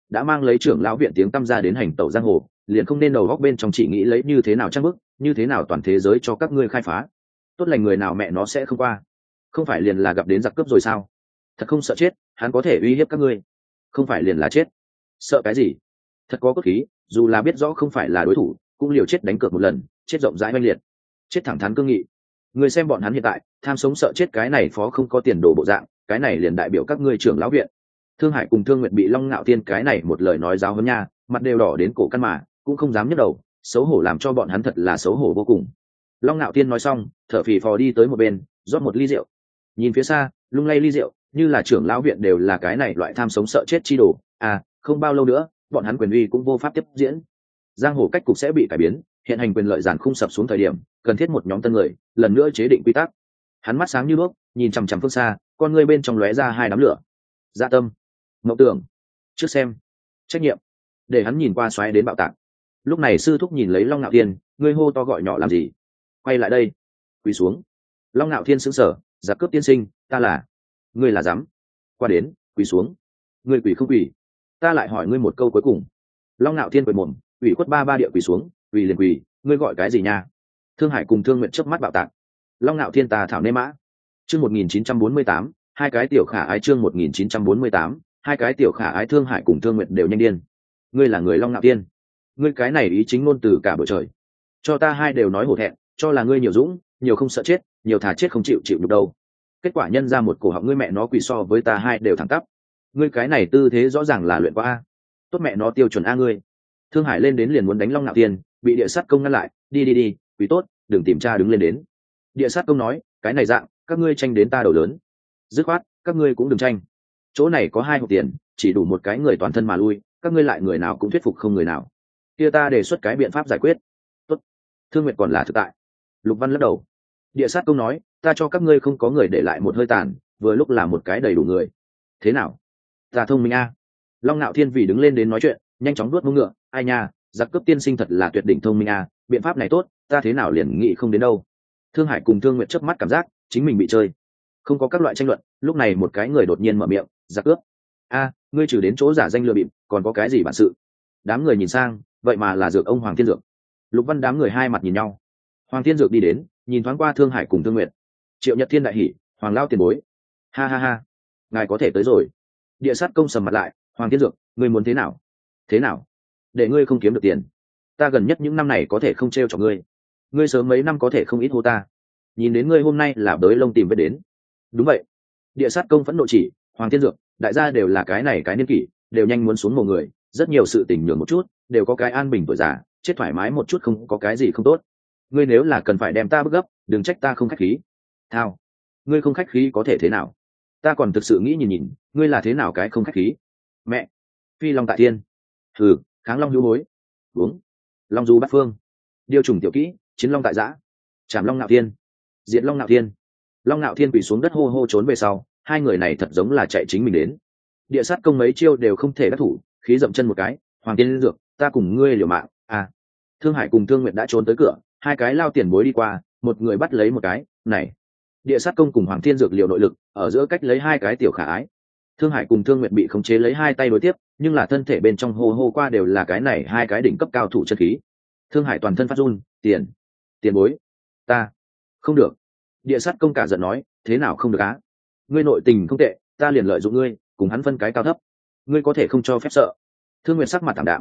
đã mang lấy trưởng lão viện tiếng tăm ra đến hành tẩu giang hồ, liền không nên đầu góc bên trong chỉ nghĩ lấy như thế nào trang bức, như thế nào toàn thế giới cho các ngươi khai phá. Tốt lành người nào mẹ nó sẽ không qua, không phải liền là gặp đến giặc cướp rồi sao? Thật không sợ chết, hắn có thể uy hiếp các ngươi, không phải liền là chết, sợ cái gì? Thật có cốt khí, dù là biết rõ không phải là đối thủ, cũng liều chết đánh cược một lần, chết rộng rãi oanh liệt, chết thẳng thắn cương nghị. Người xem bọn hắn hiện tại tham sống sợ chết, cái này phó không có tiền đồ bộ dạng, cái này liền đại biểu các ngươi trưởng lão viện. Thương Hải cùng Thương Nguyệt bị Long Nạo Thiên cái này một lời nói giáo huấn nha, mặt đều đỏ đến cổ căn mà cũng không dám nhấc đầu, xấu hổ làm cho bọn hắn thật là xấu hổ vô cùng. Long Nạo Thiên nói xong, thở phì phò đi tới một bên, rót một ly rượu. Nhìn phía xa, lung lay ly rượu, như là trưởng lão viện đều là cái này loại tham sống sợ chết chi đồ. À, không bao lâu nữa, bọn hắn quyền uy cũng vô pháp tiếp diễn. Giang hồ cách cục sẽ bị cải biến, hiện hành quyền lợi giản khung sập xuống thời điểm, cần thiết một nhóm tân người, lần nữa chế định quy tắc. Hắn mắt sáng như đuốc, nhìn chằm chằm phương xa, con ngươi bên trong lóe ra hai đám lửa. Dạ tâm, mộng tưởng, trước xem, trách nhiệm, để hắn nhìn qua xoáy đến bạo tạc. Lúc này sư thúc nhìn lấy Long Nạo Thiên, ngươi hô to gọi nhỏ làm gì? Quay lại đây, quỳ xuống. Long Nạo Thiên sững sờ, giặc cướp tiên sinh, ta là, ngươi là dám? Qua đến, quỳ xuống. Ngươi quỳ không quỳ? Ta lại hỏi ngươi một câu cuối cùng. Long Nạo Thiên quỳ mồm, ủy khuất ba địa quỳ xuống, quỳ liền quỳ, ngươi gọi cái gì nha? Thương Hải cùng Thương Nguyện chớp mắt bạo tạc. Long Nạo Thiên tà thảo nê mã. Chương 1948, hai cái tiểu khả ái. Chương 1948, hai cái tiểu khả ái. Thương Hải cùng Thương Nguyện đều nhanh điên. Ngươi là người Long Nạo Thiên, ngươi cái này ý chính ngôn từ cả bầu trời, cho ta hai đều nói hổ thẹn, cho là ngươi nhiều dũng, nhiều không sợ chết, nhiều thà chết không chịu được đâu. Kết quả nhân ra một cổ họng ngươi mẹ nó quỳ so với ta hai đều thẳng tắp. Ngươi cái này tư thế rõ ràng là luyện qua a. Tốt mẹ nó tiêu chuẩn a ngươi. Thương Hải lên đến liền muốn đánh Long Nạo Thiên, bị địa sát công ngăn lại, đi, quỳ tốt, đừng tìm cha đứng lên đến. Địa sát công nói, cái này dạng, các ngươi tranh đến ta đầu lớn. Dứt khoát, các ngươi cũng đừng tranh. Chỗ này có hai hộp tiền, chỉ đủ một cái người toàn thân mà lui, các ngươi lại người nào cũng thuyết phục không người nào. Kia ta đề xuất cái biện pháp giải quyết. Tốt. Thương Nguyệt còn là thực tại. Lục Văn lắc đầu. Địa sát công nói, ta cho các ngươi không có người để lại một hơi tàn, vừa lúc là một cái đầy đủ người. Thế nào? Ta thông minh a. Long Nạo Thiên vì đứng lên đến nói chuyện, nhanh chóng nuốt mông ngựa, ai nha, giặc cướp tiên sinh thật là tuyệt đỉnh thông minh a, biện pháp này tốt, ta thế nào liền nghĩ không đến đâu. Thương Hải cùng Thương Nguyệt chớp mắt cảm giác chính mình bị chơi. Không có các loại tranh luận, lúc này một cái người đột nhiên mở miệng, giặc cướp. A, ngươi trừ đến chỗ giả danh lừa bịp, còn có cái gì bản sự? Đám người nhìn sang, vậy mà là Dược ông Hoàng Thiên Dược. Lục Văn đám người hai mặt nhìn nhau. Hoàng Thiên Dược đi đến, nhìn thoáng qua Thương Hải cùng Thương Nguyệt. Triệu Nhật Thiên đại hỉ, Hoàng lao tiền bối. Ha ha ha, ngài có thể tới rồi. Địa sát công sầm mặt lại, Hoàng Thiên Dược, ngươi muốn thế nào? Thế nào? Để ngươi không kiếm được tiền, ta gần nhất những năm này có thể không trêu cho ngươi. Ngươi sớm mấy năm có thể không ít hô ta. Nhìn đến ngươi hôm nay là bới lông tìm vết đến. Đúng vậy. Địa sát công phẫn nộ chỉ, Hoàng Thiên Dược, đại gia đều là cái này cái niên kỷ, đều nhanh muốn xuống mồ người, rất nhiều sự tình nhường một chút, đều có cái an bình tuổi già, chết thoải mái một chút không có cái gì không tốt. Ngươi nếu là cần phải đem ta bức gấp, đừng trách ta không khách khí. Thao, ngươi không khách khí có thể thế nào? Ta còn thực sự nghĩ nhìn, ngươi là thế nào cái không khách khí? Mẹ, phi long tại thiên, thử kháng long hữu hối, uống long du bát phương, điều trùng tiểu kỹ, chiến long tại giã, chạm long nạo thiên, diệt long nạo thiên. Long Nạo Thiên quỳ xuống đất hô hô trốn về sau, hai người này thật giống là chạy chính mình đến. Địa sát công mấy chiêu đều không thể đắc thủ, khí dậm chân một cái, Hoàng Tiên Dược, ta cùng ngươi liều mạng. À, Thương Hải cùng Thương Nguyệt đã trốn tới cửa, hai cái lao tiền bối đi qua, một người bắt lấy một cái, này. Địa sát công cùng Hoàng Thiên Dược liều nội lực, ở giữa cách lấy hai cái tiểu khả ái. Thương Hải cùng Thương Nguyệt bị khống chế lấy hai tay đối tiếp, nhưng là thân thể bên trong hô hô qua đều là cái này hai cái đỉnh cấp cao thủ chân khí. Thương Hải toàn thân phát run, tiền bối, ta không được. Địa sát công cả giận nói, thế nào không được á? Ngươi nội tình không tệ, ta liền lợi dụng ngươi, cùng hắn phân cái cao thấp. Ngươi có thể không cho phép sợ. Thương Nguyệt sắc mặt tạm đạm,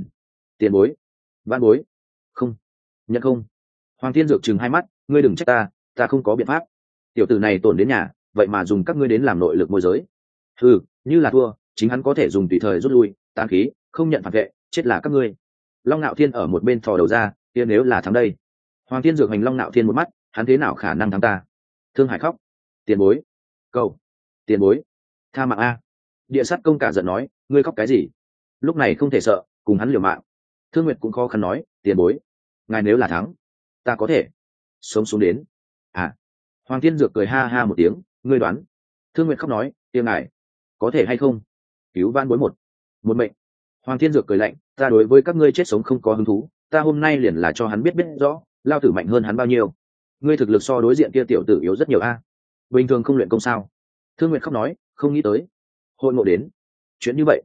tiền bối, văn bối, không, nhận không. Hoàng Thiên Dược chừng hai mắt, ngươi đừng trách ta không có biện pháp. Tiểu tử này tổn đến nhà, vậy mà dùng các ngươi đến làm nội lực môi giới. Ừ, như là thua, chính hắn có thể dùng tùy thời rút lui, tán khí, không nhận phản vệ, chết là các ngươi. Long Nạo Thiên ở một bên thò đầu ra, kia nếu là thắng đây. Hoàng Thiên Dược hành Long Nạo Thiên một mắt, hắn thế nào khả năng thắng ta? Thương Hải khóc, tiền bối, cầu, tiền bối, tha mạng a. Địa sát công cả giận nói, ngươi khóc cái gì? Lúc này không thể sợ, cùng hắn liều mạng. Thương Nguyệt cũng khó khăn nói, tiền bối, ngài nếu là thắng, ta có thể sống xuống đến. À, Hoàng Thiên Dược cười ha ha một tiếng, ngươi đoán. Thương Nguyệt khóc nói, tiếng ngài có thể hay không cứu van bối một mệnh. Hoàng Thiên Dược cười lạnh, ta đối với các ngươi chết sống không có hứng thú, ta hôm nay liền là cho hắn biết rõ, lao tử mạnh hơn hắn bao nhiêu. Ngươi thực lực so đối diện kia tiểu tử yếu rất nhiều a. Bình thường không luyện công sao? Thương Nguyệt khóc nói, không nghĩ tới hội ngộ đến chuyện như vậy.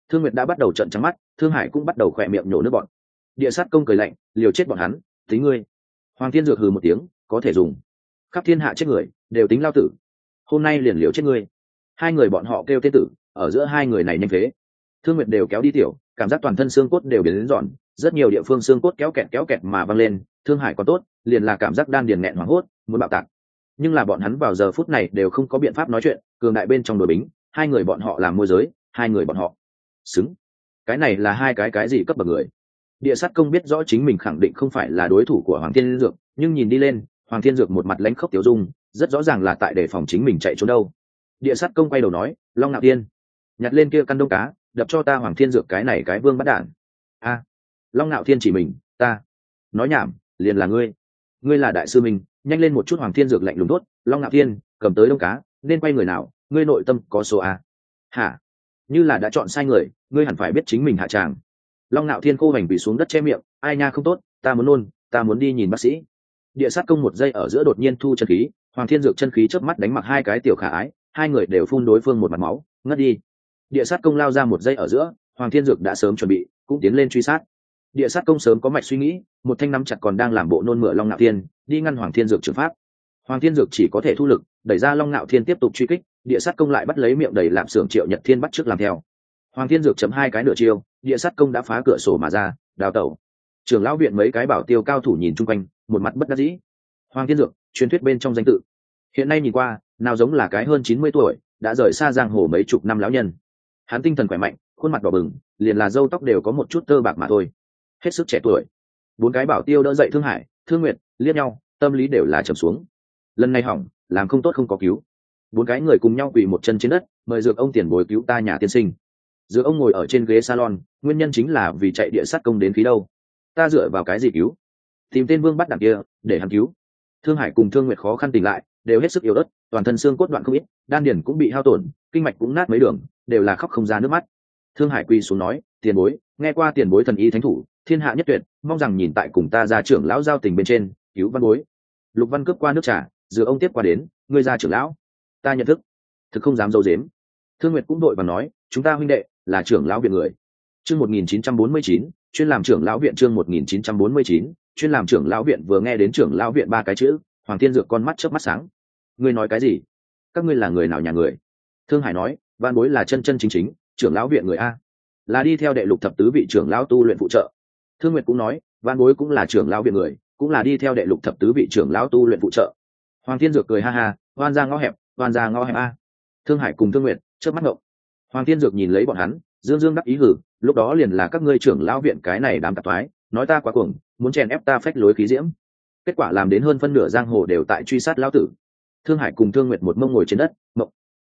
Thương Nguyệt đã bắt đầu trợn trắng mắt, Thương Hải cũng bắt đầu khỏe miệng nhổ nước bọt. Địa sát công cười lạnh, liều chết bọn hắn, tính ngươi. Hoàng Thiên Dược hừ một tiếng, có thể dùng. Khắp thiên hạ chết người, đều tính lao tử. Hôm nay liền liều chết ngươi. Hai người bọn họ kêu tên tử, ở giữa hai người này nhanh phế. Thương Nguyệt đều kéo đi tiểu, cảm giác toàn thân xương cốt đều biến đến giòn, rất nhiều địa phương xương cốt kéo kẹt mà văng lên. Thương Hải còn tốt, liền là cảm giác đan điền nghẹn hoảng hốt, muốn bạo tạc. Nhưng là bọn hắn vào giờ phút này đều không có biện pháp nói chuyện, cường đại bên trong đội bính, hai người bọn họ làm môi giới, hai người bọn họ xứng. Cái này là hai cái gì cấp bậc người? Địa sát công biết rõ chính mình khẳng định không phải là đối thủ của Hoàng Thiên Dược, nhưng nhìn đi lên, Hoàng Thiên Dược một mặt lãnh khốc tiểu dung, rất rõ ràng là tại để phòng chính mình chạy trốn đâu. Địa sát công quay đầu nói, Long Nạo Thiên, nhặt lên kia căn đông cá, đập cho ta Hoàng Thiên Dược cái này cái vương bắt đản. A, Long Nạo Thiên chỉ mình, ta nói nhảm, liền là ngươi là đại sư mình, nhanh lên một chút. Hoàng Thiên Dược lạnh lùng đốt, Long Nạo Thiên, cầm tới đông cá, nên quay người nào, ngươi nội tâm có số a? Hả? Như là đã chọn sai người, ngươi hẳn phải biết chính mình hạ tràng. Long Nạo Thiên khô hành bị xuống đất che miệng, ai nha không tốt, ta muốn nôn, ta muốn đi nhìn bác sĩ. Địa sát công một giây ở giữa đột nhiên thu chân khí, Hoàng Thiên Dược chân khí chớp mắt đánh mặc hai cái tiểu khả ái, hai người đều phun đối phương một mặt máu, ngất đi. Địa sát công lao ra một giây ở giữa, Hoàng Thiên Dược đã sớm chuẩn bị, cũng tiến lên truy sát. Địa sát công sớm có mạch suy nghĩ, một thanh nắm chặt còn đang làm bộ nôn mửa Long Nạo Thiên, đi ngăn Hoàng Thiên Dược trường pháp. Hoàng Thiên Dược chỉ có thể thu lực, đẩy ra Long Nạo Thiên tiếp tục truy kích, địa sát công lại bắt lấy miệng đầy lạp xưởng Triệu Nhật Thiên bắt trước làm theo. Hoàng Thiên Dược chấm hai cái nửa chiêu, địa sát công đã phá cửa sổ mà ra, đào tẩu. Trưởng lão viện mấy cái bảo tiêu cao thủ nhìn chung quanh, một mặt bất đắc dĩ. Hoàng Thiên Dược, truyền thuyết bên trong danh tự. Hiện nay nhìn qua, nào giống là cái hơn 90 tuổi, đã rời xa giang hồ mấy chục năm lão nhân. Hắn tinh thần khỏe mạnh, khuôn mặt đỏ bừng, liền là râu tóc đều có một chút tơ bạc mà thôi. Hết sức trẻ tuổi. Bốn cái bảo tiêu đỡ dậy Thương Hải, Thương Nguyệt, liếc nhau, tâm lý đều là trầm xuống. Lần này hỏng, làm không tốt không có cứu. Bốn cái người cùng nhau quỳ một chân trên đất, mời Dược ông tiền bối cứu ta nhà tiên sinh. Dược ông ngồi ở trên ghế salon, nguyên nhân chính là vì chạy địa sát công đến phí đâu. Ta dựa vào cái gì cứu? Tìm tên vương bắt đằng kia, để hắn cứu. Thương Hải cùng Thương Nguyệt khó khăn tỉnh lại, đều hết sức yếu ớt, toàn thân xương cốt đoạn không ít, đan điền cũng bị hao tổn, kinh mạch cũng nát mấy đường, đều là khóc không ra nước mắt. Thương Hải quỳ xuống nói, tiền bối, nghe qua tiền bối thần y thánh thủ, thiên hạ nhất tuyệt, mong rằng nhìn tại cùng ta ra trưởng lão giao tình bên trên, cứu văn bối. Lục Văn cướp qua nước trà, Dược ông tiếp qua đến, ngươi ra trưởng lão, ta nhận thức, thực không dám dâu dếm. Thương Nguyệt cũng đội và nói, chúng ta huynh đệ là trưởng lão viện người. Chương 1949, chuyên làm trưởng lão viện. Chương 1949, chuyên làm trưởng lão viện. Vừa nghe đến trưởng lão viện ba cái chữ, Hoàng Thiên Dược con mắt chớp mắt sáng. Ngươi nói cái gì? Các ngươi là người nào nhà người? Thương Hải nói, văn bối là chân chân chính chính trưởng lão viện người a, là đi theo đệ lục thập tứ vị trưởng lão tu luyện phụ trợ. Thương Nguyệt cũng nói, văn bối cũng là trưởng lão viện người, cũng là đi theo đệ lục thập tứ vị trưởng lão tu luyện phụ trợ. Hoàng Thiên Dược cười ha ha, oan ra ngõ hẹp, oan ra ngõ hẹp a. Thương Hải cùng Thương Nguyệt chớp mắt ngộng. Hoàng Thiên Dược nhìn lấy bọn hắn, dương dương đắc ý hử, lúc đó liền là các ngươi trưởng lão viện cái này đám tạp thoái, nói ta quá cuồng, muốn chèn ép ta phách lối khí diễm. Kết quả làm đến hơn phân nửa giang hồ đều tại truy sát lão tử. Thương Hải cùng Thương Nguyệt một mông ngồi trên đất, mộng.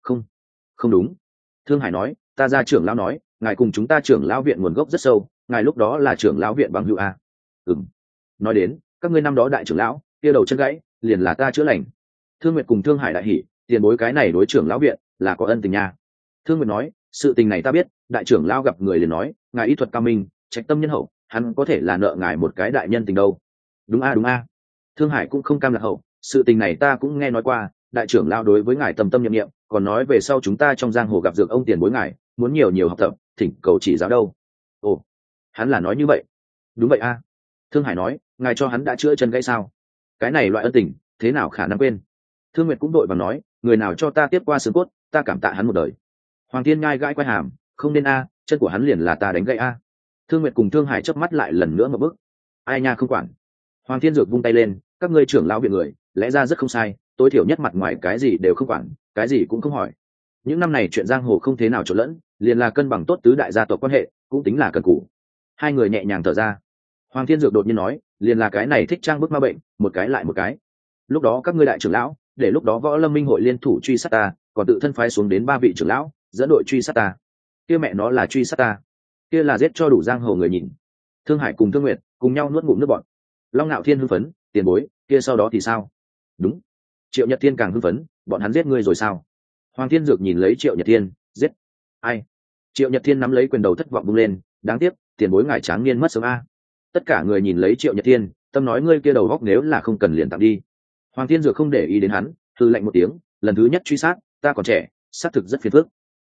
Không đúng. Thương Hải nói, ta ra trưởng lão nói, ngài cùng chúng ta trưởng lão viện nguồn gốc rất sâu, ngài lúc đó là trưởng lão viện bằng hữu a. Nói đến, các ngươi năm đó đại trưởng lão, kia đầu chân gãy, liền là ta chữa lành. Thương Nguyệt cùng Thương Hải đại hỉ, tiền bối cái này đối trưởng lão viện là có ân tình nha. Thương Nguyệt nói, sự tình này ta biết, đại trưởng lão gặp người liền nói, ngài y thuật cao minh, trạch tâm nhân hậu, hắn có thể là nợ ngài một cái đại nhân tình đâu. Đúng a. Thương Hải cũng không cam lạc hậu, sự tình này ta cũng nghe nói qua, đại trưởng lão đối với ngài tâm tâm nhiệm nhiệm, còn nói về sau chúng ta trong giang hồ gặp Dược ông tiền bối ngài, muốn nhiều học tập, thỉnh cầu chỉ giáo đâu. Ồ, hắn là nói như vậy. Đúng vậy a. Thương Hải nói, ngài cho hắn đã chữa chân gãy sao? Cái này loại ân tình, thế nào khả năng quên? Thương Nguyệt cũng đội vào nói, người nào cho ta tiếp qua xương cốt, ta cảm tạ hắn một đời. Hoàng Thiên Ngai gãi quay hàm, không nên a, chân của hắn liền là ta đánh gãy a. Thương Nguyệt cùng Thương Hải chớp mắt lại lần nữa một bước. Ai nha không quản. Hoàng Thiên Dược vung tay lên, các ngươi trưởng lão viện người, lẽ ra rất không sai, tối thiểu nhất mặt ngoài cái gì đều không quản, cái gì cũng không hỏi. Những năm này chuyện giang hồ không thế nào trộn lẫn, liền là cân bằng tốt tứ đại gia tộc quan hệ, cũng tính là cần cù. Hai người nhẹ nhàng thở ra. Hoàng Thiên Dược đột nhiên nói, liền là cái này thích trang bức ma bệnh, một cái lại một cái. Lúc đó các ngươi đại trưởng lão, để lúc đó Võ Lâm Minh hội liên thủ truy sát ta, còn tự thân phái xuống đến 3 vị trưởng lão, dẫn đội truy sát ta. Kia mẹ nó là truy sát ta, kia là giết cho đủ giang hồ người nhìn. Thương Hải cùng Thương Nguyệt cùng nhau nuốt ngụm nước bọt. Long Nạo Thiên hưng phấn, tiền bối, kia sau đó thì sao? Đúng. Triệu Nhật Thiên càng hưng phấn, bọn hắn giết ngươi rồi sao? Hoàng Thiên Dược nhìn lấy Triệu Nhật Thiên, giết ai? Triệu Nhật Thiên nắm lấy quyền đầu thất vọng bung lên, đáng tiếc, tiền bối ngài tráng niên mất sớm a. Tất cả người nhìn lấy Triệu Nhật Thiên, tâm nói ngươi kia đầu góc nếu là không cần liền tặng đi. Hoàng Thiên Dược không để ý đến hắn, hừ lạnh một tiếng, lần thứ nhất truy sát, ta còn trẻ, xác thực rất phiền phức.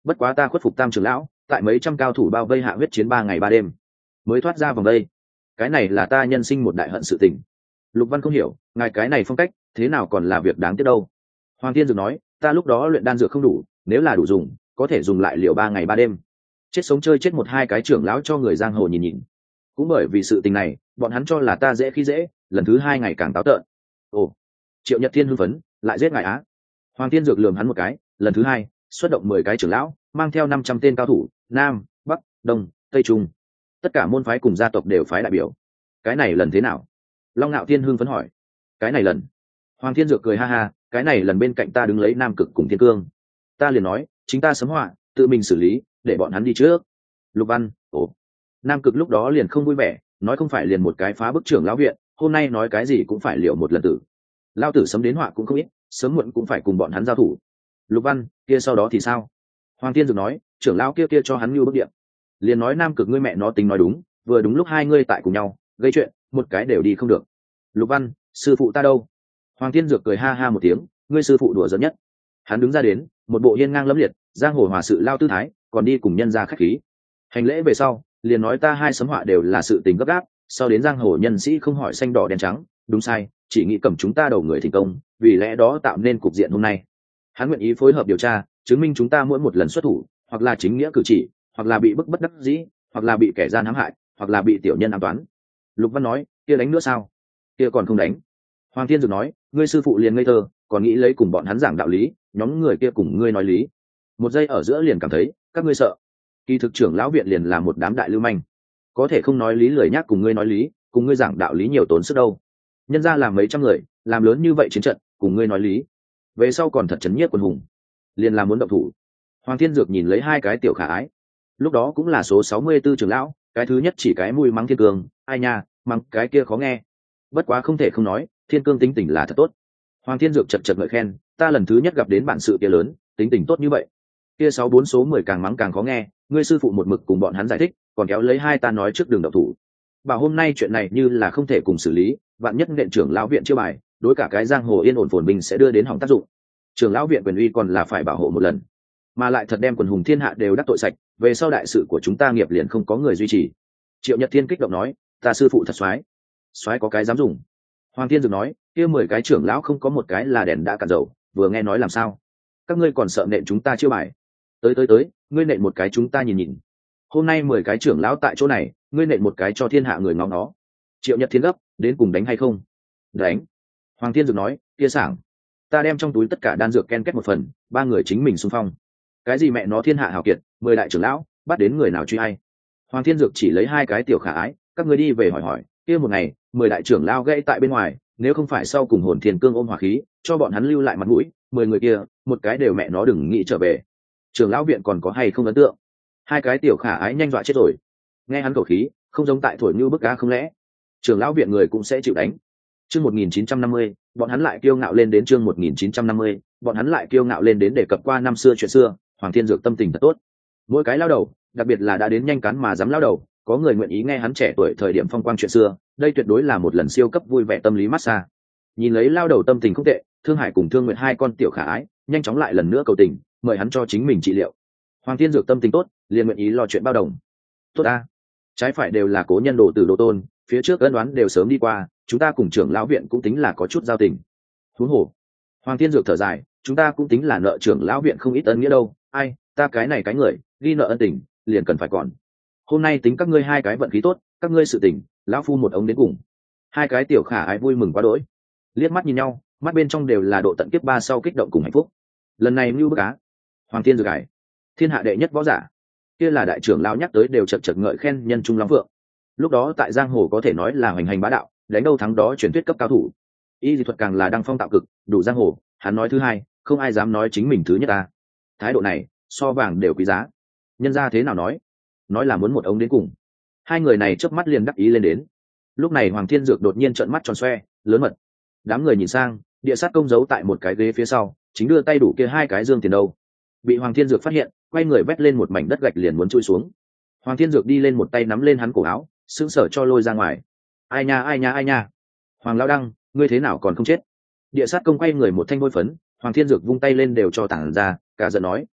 bất quá ta khuất phục tam trưởng lão, tại mấy trăm cao thủ bao vây hạ huyết chiến 3 ngày 3 đêm mới thoát ra vòng đây. Cái này là ta nhân sinh một đại hận sự tình. Lục Văn không hiểu, ngài cái này phong cách thế nào còn là việc đáng tiếc đâu. Hoàng Thiên Dược nói, ta lúc đó luyện đan dược không đủ, nếu là đủ dùng có thể dùng lại liệu 3 ngày 3 đêm. Chết sống chơi chết 1-2 cái trưởng lão cho người giang hồ nhìn nhìn. Cũng bởi vì sự tình này bọn hắn cho là ta dễ khi dễ, lần thứ 2 ngày càng táo tợn. Ồ, Triệu Nhật Thiên hưng phấn, lại giết ngài á. Hoàng Thiên Dược lườm hắn một cái, lần thứ 2 xuất động 10 cái trưởng lão, mang theo 500 tên cao thủ, nam bắc đông tây trung, tất cả môn phái cùng gia tộc đều phái đại biểu. Cái này lần thế nào? Long Nạo Thiên hưng phấn hỏi. Cái này lần? Hoàng Thiên Dược cười ha ha, cái này lần bên cạnh ta đứng lấy Nam Cực cùng Thiên Cương, ta liền nói chính ta sớm họa tự mình xử lý, để bọn hắn đi trước. Lục Văn, ồ. Nam Cực lúc đó liền không vui vẻ, nói không phải liền một cái phá bức trưởng lão viện, hôm nay nói cái gì cũng phải liệu một lần tử. Lao tử sớm đến họa cũng không ít, sớm muộn cũng phải cùng bọn hắn giao thủ. Lục Văn, kia sau đó thì sao? Hoàng Thiên Dược nói, trưởng lão kia cho hắn lưu bức điện, liền nói Nam Cực ngươi mẹ nó tính nói đúng, vừa đúng lúc hai ngươi tại cùng nhau gây chuyện, một cái đều đi không được. Lục Văn, sư phụ ta đâu? Hoàng Thiên Dược cười ha ha một tiếng, ngươi sư phụ đùa giỡn nhất. Hắn đứng ra đến, một bộ hiên ngang lẫm liệt, giang hồ hòa sự lao tư thái, còn đi cùng nhân gia khách khí. Hành lễ về sau, liền nói ta hai sấm họa đều là sự tình gấp gáp, sau đến giang hồ nhân sĩ không hỏi xanh đỏ đen trắng, đúng sai, chỉ nghĩ cầm chúng ta đầu người thành công, vì lẽ đó tạo nên cục diện hôm nay. Hắn nguyện ý phối hợp điều tra, chứng minh chúng ta mỗi một lần xuất thủ, hoặc là chính nghĩa cử chỉ, hoặc là bị bức bất đắc dĩ, hoặc là bị kẻ gian hãm hại, hoặc là bị tiểu nhân ám toán. Lục Văn nói, kia đánh nữa sao? Kia còn không đánh. Hoàng Thiên Dược nói, ngươi sư phụ liền ngây thơ, còn nghĩ lấy cùng bọn hắn giảng đạo lý, nhóm người kia cùng ngươi nói lý. Một giây ở giữa liền cảm thấy các ngươi sợ. Kỳ thực trưởng lão viện liền là một đám đại lưu manh, có thể không nói lý lười nhác cùng ngươi nói lý, cùng ngươi giảng đạo lý nhiều tốn sức đâu. Nhân ra làm mấy trăm người, làm lớn như vậy chiến trận, cùng ngươi nói lý, về sau còn thật chấn nhiếp quần hùng, liền là muốn động thủ. Hoàng Thiên Dược nhìn lấy hai cái tiểu khả ái, lúc đó cũng là số 64 trưởng lão, cái thứ nhất chỉ cái mùi mắng Thiên Cương, ai nha, mắng cái kia khó nghe. Bất quá không thể không nói, Thiên Cương tính tình là thật tốt. Hoàng Thiên Dược chật chật ngợi khen, ta lần thứ nhất gặp đến bản sự kia lớn, tính tình tốt như vậy. Kia 64 số 10 càng mắng càng khó nghe, ngươi sư phụ một mực cùng bọn hắn giải thích, còn kéo lấy hai ta nói trước đường động thủ. Bảo hôm nay chuyện này như là không thể cùng xử lý, vạn nhất nện trưởng lão viện chưa bài, đối cả cái giang hồ yên ổn phồn bình sẽ đưa đến hỏng tác dụng. Trưởng lão viện quyền uy còn là phải bảo hộ một lần, mà lại thật đem quần hùng thiên hạ đều đắc tội sạch, về sau đại sự của chúng ta nghiệp liền không có người duy trì. Triệu Nhật Thiên kích động nói, ta sư phụ thật soái, soái có cái dám dùng. Hoàng Thiên Dược nói, kia 10 cái trưởng lão không có một cái là đèn đã cạn dầu, vừa nghe nói làm sao? Các ngươi còn sợ nện chúng ta chưa bài? Tới, ngươi nện một cái chúng ta nhìn nhìn. Hôm nay 10 cái trưởng lão tại chỗ này, ngươi nện một cái cho thiên hạ người ngóng nó. Triệu Nhật Thiên gấp, đến cùng đánh hay không? Đánh. Hoàng Thiên Dược nói, kia sảng, ta đem trong túi tất cả đan dược ken kết một phần, 3 người chính mình xung phong. Cái gì mẹ nó thiên hạ hào kiệt, 10 đại trưởng lão, bắt đến người nào truy hay? Hoàng Thiên Dược chỉ lấy hai cái tiểu khả ái, các ngươi đi về hỏi, kia một ngày 10 đại trưởng lão gãy tại bên ngoài, nếu không phải sau cùng Hồn Thiên Cương ôm hỏa khí, cho bọn hắn lưu lại mặt mũi, 10 người kia, một cái đều mẹ nó đừng nghĩ trở về. Trưởng lão viện còn có hay không ấn tượng? Hai cái tiểu khả ái nhanh dọa chết rồi. Nghe hắn khẩu khí, không giống tại thổi như bức cá không lẽ? Trưởng lão viện người cũng sẽ chịu đánh. Chương 1950, bọn hắn lại kiêu ngạo lên đến chương 1950, bọn hắn lại kiêu ngạo lên đến để cập qua năm xưa chuyện xưa, Hoàng Thiên Dược tâm tình thật tốt. Mỗi cái lao đầu, đặc biệt là đã đến nhanh cán mà dám lao đầu, có người nguyện ý nghe hắn trẻ tuổi thời điểm phong quang chuyện xưa, đây tuyệt đối là một lần siêu cấp vui vẻ tâm lý massage. Nhìn lấy lao đầu tâm tình không tệ, Thương Hải cùng Thương Nguyệt hai con tiểu khả ái, nhanh chóng lại lần nữa cầu tình, mời hắn cho chính mình trị liệu. Hoàng Thiên Dược tâm tình tốt, liền nguyện ý lo chuyện bao đồng. Tốt a, trái phải đều là cố nhân đồ tử đồ tôn, phía trước ân đoán đều sớm đi qua, chúng ta cùng trưởng lão viện cũng tính là có chút giao tình. Huống hồ, Hoàng Thiên Dược thở dài, chúng ta cũng tính là nợ trưởng lão viện không ít ân nghĩa đâu, ai, ta cái này cái người, ghi nợ ân tình, liền cần phải còn. Hôm nay tính các ngươi hai cái vận khí tốt, các ngươi sự tình, lão phu một ống đến cùng. Hai cái tiểu khả ái vui mừng quá đỗi, liếc mắt nhìn nhau, mắt bên trong đều là độ tận kiếp 3 sau kích động cùng hạnh phúc. Lần này mưu bức á, Hoàng Thiên Dược cải, thiên hạ đệ nhất võ giả, kia là đại trưởng lão nhắc tới đều chật chật ngợi khen nhân trung long phượng. Lúc đó tại giang hồ có thể nói là hoành hành bá đạo, đánh đâu thắng đó truyền thuyết cấp cao thủ. Y dị thuật càng là đăng phong tạo cực, đủ giang hồ, hắn nói thứ hai, không ai dám nói chính mình thứ nhất ta. Thái độ này, so vàng đều quý giá. Nhân ra thế nào nói là muốn một ống đến cùng. Hai người này chớp mắt liền đắc ý lên đến. Lúc này Hoàng Thiên Dược đột nhiên trợn mắt tròn xoe, lớn mật. Đám người nhìn sang, địa sát công giấu tại một cái ghế phía sau, chính đưa tay đủ kia hai cái dương tiền đâu. Bị Hoàng Thiên Dược phát hiện, quay người vét lên một mảnh đất gạch liền muốn chui xuống. Hoàng Thiên Dược đi lên một tay nắm lên hắn cổ áo, sững sờ cho lôi ra ngoài. Ai nha, Hoàng lão đăng, ngươi thế nào còn không chết? Địa sát công quay người một thanh bôi phấn, Hoàng Thiên Dược vung tay lên đều cho tản ra, cả giận nói,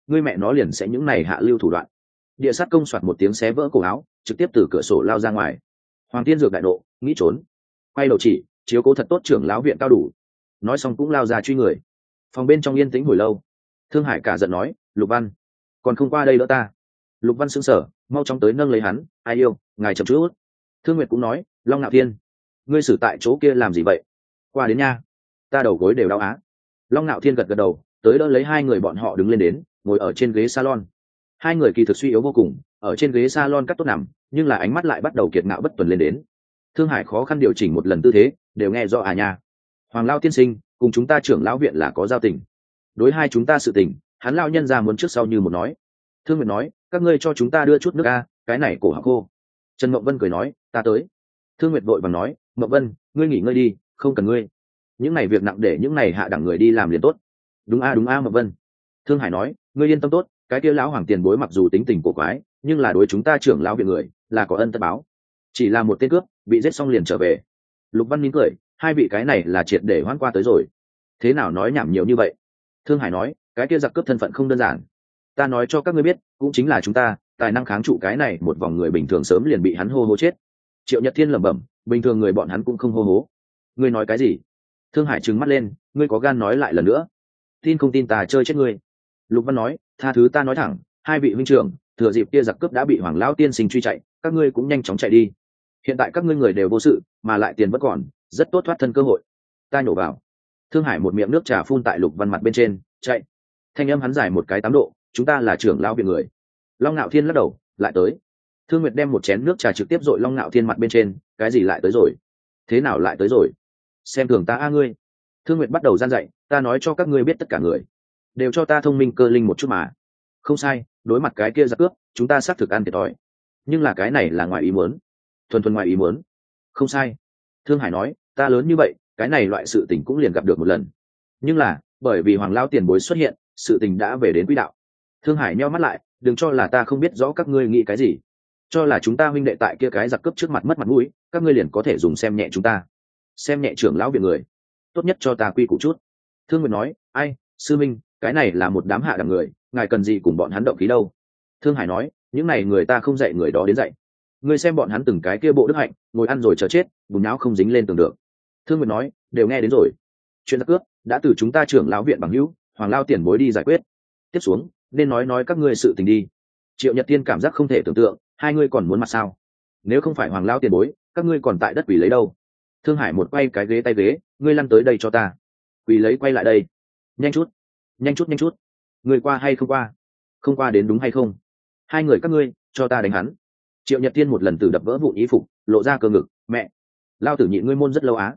ngươi mẹ nó liền sẽ những này hạ lưu thủ đoạn. Địa sát công soạt một tiếng xé vỡ cổ áo, trực tiếp từ cửa sổ lao ra ngoài. Hoàng Tiên Dược đại nộ, nghĩ trốn, quay đầu chỉ chiếu cố thật tốt trưởng lão viện cao đủ, nói xong cũng lao ra truy người. Phòng bên trong yên tĩnh hồi lâu. Thương Hải cả giận nói, Lục Văn còn không qua đây đỡ ta. Lục Văn sững sờ, mau chóng tới nâng lấy hắn, ai yêu, ngài chậm chút. Thương Nguyệt cũng nói, Long Nạo Thiên, ngươi xử tại chỗ kia làm gì vậy? Qua đến nha, ta đầu gối đều đau á. Long Nạo Thiên gật gật đầu, tới đỡ lấy hai người bọn họ đứng lên đến, ngồi ở trên ghế salon. Hai người kỳ thực suy yếu vô cùng, ở trên ghế salon cắt tốt nằm, nhưng là ánh mắt lại bắt đầu kiệt ngạo bất tuần lên đến. Thương Hải khó khăn điều chỉnh một lần tư thế, đều nghe rõ à nha. Hoàng Lao tiên sinh, cùng chúng ta trưởng lão viện là có giao tình. Đối hai chúng ta sự tình, hắn lão nhân ra muốn trước sau như một nói. Thương Nguyệt nói, các ngươi cho chúng ta đưa chút nước a, cái này cổ họng khô. Trần Mộng Vân cười nói, ta tới. Thương Nguyệt vội vàng nói, Mộng Vân, ngươi nghỉ ngơi đi, không cần ngươi. Những này việc nặng để những này hạ đẳng người đi làm liền tốt. Đúng a Mộng Vân. Thương Hải nói, ngươi yên tâm tốt, cái kia lão hoàng tiền bối mặc dù tính tình cổ quái, nhưng là đối chúng ta trưởng lão viện người là có ân tất báo. Chỉ là một tên cướp bị giết xong liền trở về. Lục Văn mỉm cười, hai vị cái này là triệt để hoãn qua tới rồi. Thế nào nói nhảm nhiều như vậy? Thương Hải nói, cái kia giặc cướp thân phận không đơn giản. Ta nói cho các ngươi biết, cũng chính là chúng ta tài năng kháng trụ cái này một vòng người bình thường sớm liền bị hắn hô hô chết. Triệu Nhật Thiên lẩm bẩm, bình thường người bọn hắn cũng không hô hố. Ngươi nói cái gì? Thương Hải trừng mắt lên, ngươi có gan nói lại lần nữa? Tin không tin ta chơi chết ngươi. Lục Văn nói, tha thứ ta nói thẳng, hai vị huynh trưởng, thừa dịp kia giặc cướp đã bị Hoàng lão tiên sinh truy chạy, các ngươi cũng nhanh chóng chạy đi. Hiện tại các ngươi người đều vô sự, mà lại tiền vẫn còn, rất tốt thoát thân cơ hội. Ta nhổ vào. Thương Hải một miệng nước trà phun tại Lục Văn mặt bên trên, chạy. Thanh âm hắn dài một cái 8 độ, chúng ta là trưởng lão viện người. Long Nạo Thiên lắc đầu, lại tới. Thương Nguyệt đem một chén nước trà trực tiếp dội Long Nạo Thiên mặt bên trên, cái gì lại tới rồi? Thế nào lại tới rồi? Xem thường ta a ngươi. Thương Nguyệt bắt đầu gian dạy, ta nói cho các ngươi biết tất cả người đều cho ta thông minh cơ linh một chút mà. Không sai, đối mặt cái kia giặc cướp, chúng ta xác thực ăn thiệt thòi. Nhưng là cái này là ngoài ý muốn, thuần thuần ngoài ý muốn. Không sai. Thương Hải nói, ta lớn như vậy, cái này loại sự tình cũng liền gặp được một lần. Nhưng là, bởi vì Hoàng lão tiền bối xuất hiện, sự tình đã về đến quỹ đạo. Thương Hải nheo mắt lại, đừng cho là ta không biết rõ các ngươi nghĩ cái gì. Cho là chúng ta huynh đệ tại kia cái giặc cướp trước mặt mất mặt mũi, các ngươi liền có thể dùng xem nhẹ chúng ta. Xem nhẹ trưởng lão viện người, tốt nhất cho ta quy củ chút. Thương Nguyệt nói, ai, sư minh, cái này là một đám hạ đẳng người, ngài cần gì cùng bọn hắn động khí đâu. Thương Hải nói, những này người ta không dạy người đó đến dạy. Ngươi xem bọn hắn từng cái kia bộ đức hạnh, ngồi ăn rồi chờ chết, bùn nhão không dính lên tường được. Thương Nguyệt nói, đều nghe đến rồi. Chuyện giặc cướp đã từ chúng ta trưởng lão viện bằng hữu Hoàng lao tiền bối đi giải quyết. Tiếp xuống nên nói các ngươi sự tình đi. Triệu Nhật Tiên cảm giác không thể tưởng tượng, hai ngươi còn muốn mặt sao? Nếu không phải Hoàng lao tiền bối, các ngươi còn tại đất quỷ lấy đâu? Thương Hải một quay cái ghế tay ghế, ngươi lăn tới đây cho ta. Quỷ lấy quay lại đây. Nhanh chút, nhanh chút, nhanh chút. Ngươi qua hay không qua? Không qua đến đúng hay không? Hai người các ngươi cho ta đánh hắn. Triệu Nhật Tiên một lần từ đập vỡ vụn y phục, lộ ra cơ ngực, mẹ, lao tử nhịn ngươi môn rất lâu á.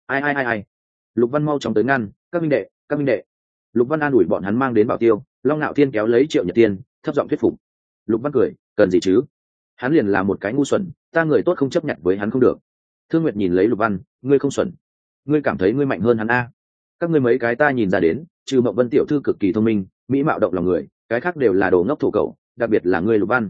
Ai. Lục Văn mau chóng tới ngăn, các minh đệ. Lục Văn an ủi bọn hắn mang đến bảo tiêu. Long Nạo Thiên kéo lấy Triệu Nhật Tiên, thấp giọng thuyết phục. Lục Văn cười, cần gì chứ? Hắn liền là một cái ngu xuẩn, ta người tốt không chấp nhận với hắn không được. Thương Nguyệt nhìn lấy Lục Văn, ngươi không xuẩn, ngươi cảm thấy ngươi mạnh hơn hắn a? Các ngươi mấy cái ta nhìn ra đến, trừ Mộng Vân tiểu thư cực kỳ thông minh, mỹ mạo động lòng người, cái khác đều là đồ ngốc thổ cẩu, đặc biệt là ngươi Lục Văn.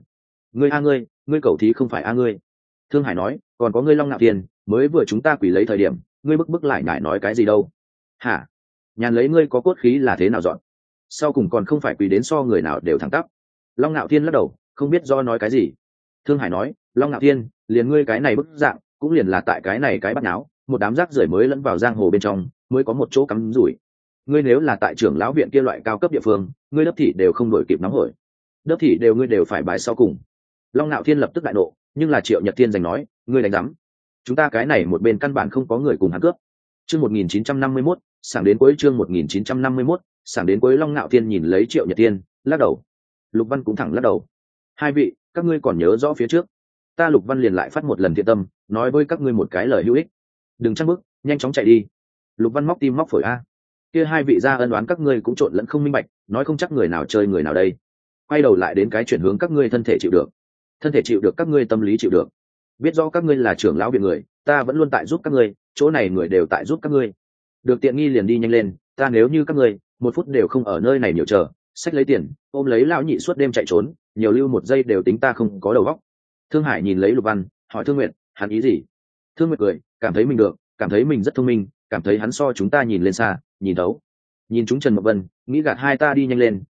Ngươi cẩu thí không phải a ngươi. Thương Hải nói, còn có ngươi Long Nạo Thiên, mới vừa chúng ta quỳ lấy thời điểm, ngươi bức lại ngại nói cái gì đâu? Hả? Nhàn lấy ngươi có cốt khí là thế nào dọn? Sau cùng còn không phải quỳ đến so người nào đều thẳng tắp. Long Nạo Thiên lắc đầu, không biết do nói cái gì. Thương Hải nói, Long Nạo Thiên, liền ngươi cái này bức dạng, cũng liền là tại cái này cái bắt náo, một đám rác rưởi mới lẫn vào giang hồ bên trong, mới có một chỗ cắm rủi. Ngươi nếu là tại trưởng lão viện kia loại cao cấp địa phương, ngươi đấp thị đều không đổi kịp nóng hổi. Đấp thị đều ngươi đều phải bái sau cùng. Long Nạo Thiên lập tức đại nộ, nhưng là Triệu Nhật Thiên giành nói, ngươi đánh rắm. Chúng ta cái này một bên căn bản không có người cùng hắn cướp. Chương 1951, sáng đến cuối chương 1951, sáng đến cuối Long Nạo Thiên nhìn lấy Triệu Nhật Thiên, lắc đầu. Lục Văn cũng thẳng lắc đầu. Hai vị, các ngươi còn nhớ rõ phía trước? Ta Lục Văn liền lại phát một lần thiện tâm, nói với các ngươi một cái lời hữu ích. Đừng trăng bước, nhanh chóng chạy đi. Lục Văn móc tim móc phổi a. Kia hai vị ra ân oán các ngươi cũng trộn lẫn không minh bạch, nói không chắc người nào chơi người nào đây. Quay đầu lại đến cái chuyển hướng các ngươi thân thể chịu được. Thân thể chịu được các ngươi tâm lý chịu được. Biết rõ các ngươi là trưởng lão viện người, ta vẫn luôn tại giúp các ngươi, chỗ này người đều tại giúp các ngươi. Được tiện nghi liền đi nhanh lên, ta nếu như các ngươi một phút đều không ở nơi này nhiều chờ, xách lấy tiền, ôm lấy lão nhị suốt đêm chạy trốn, nhiều lưu một giây đều tính ta không có đầu óc. Thương Hải nhìn lấy Lục Văn, hỏi Thương Nguyệt, hắn ý gì? Thương Nguyệt cười, cảm thấy mình được, cảm thấy mình rất thông minh, cảm thấy hắn so chúng ta nhìn lên xa, nhìn thấu. Nhìn chúng Trần Mộng Vân, nghĩ gạt hai ta đi nhanh lên,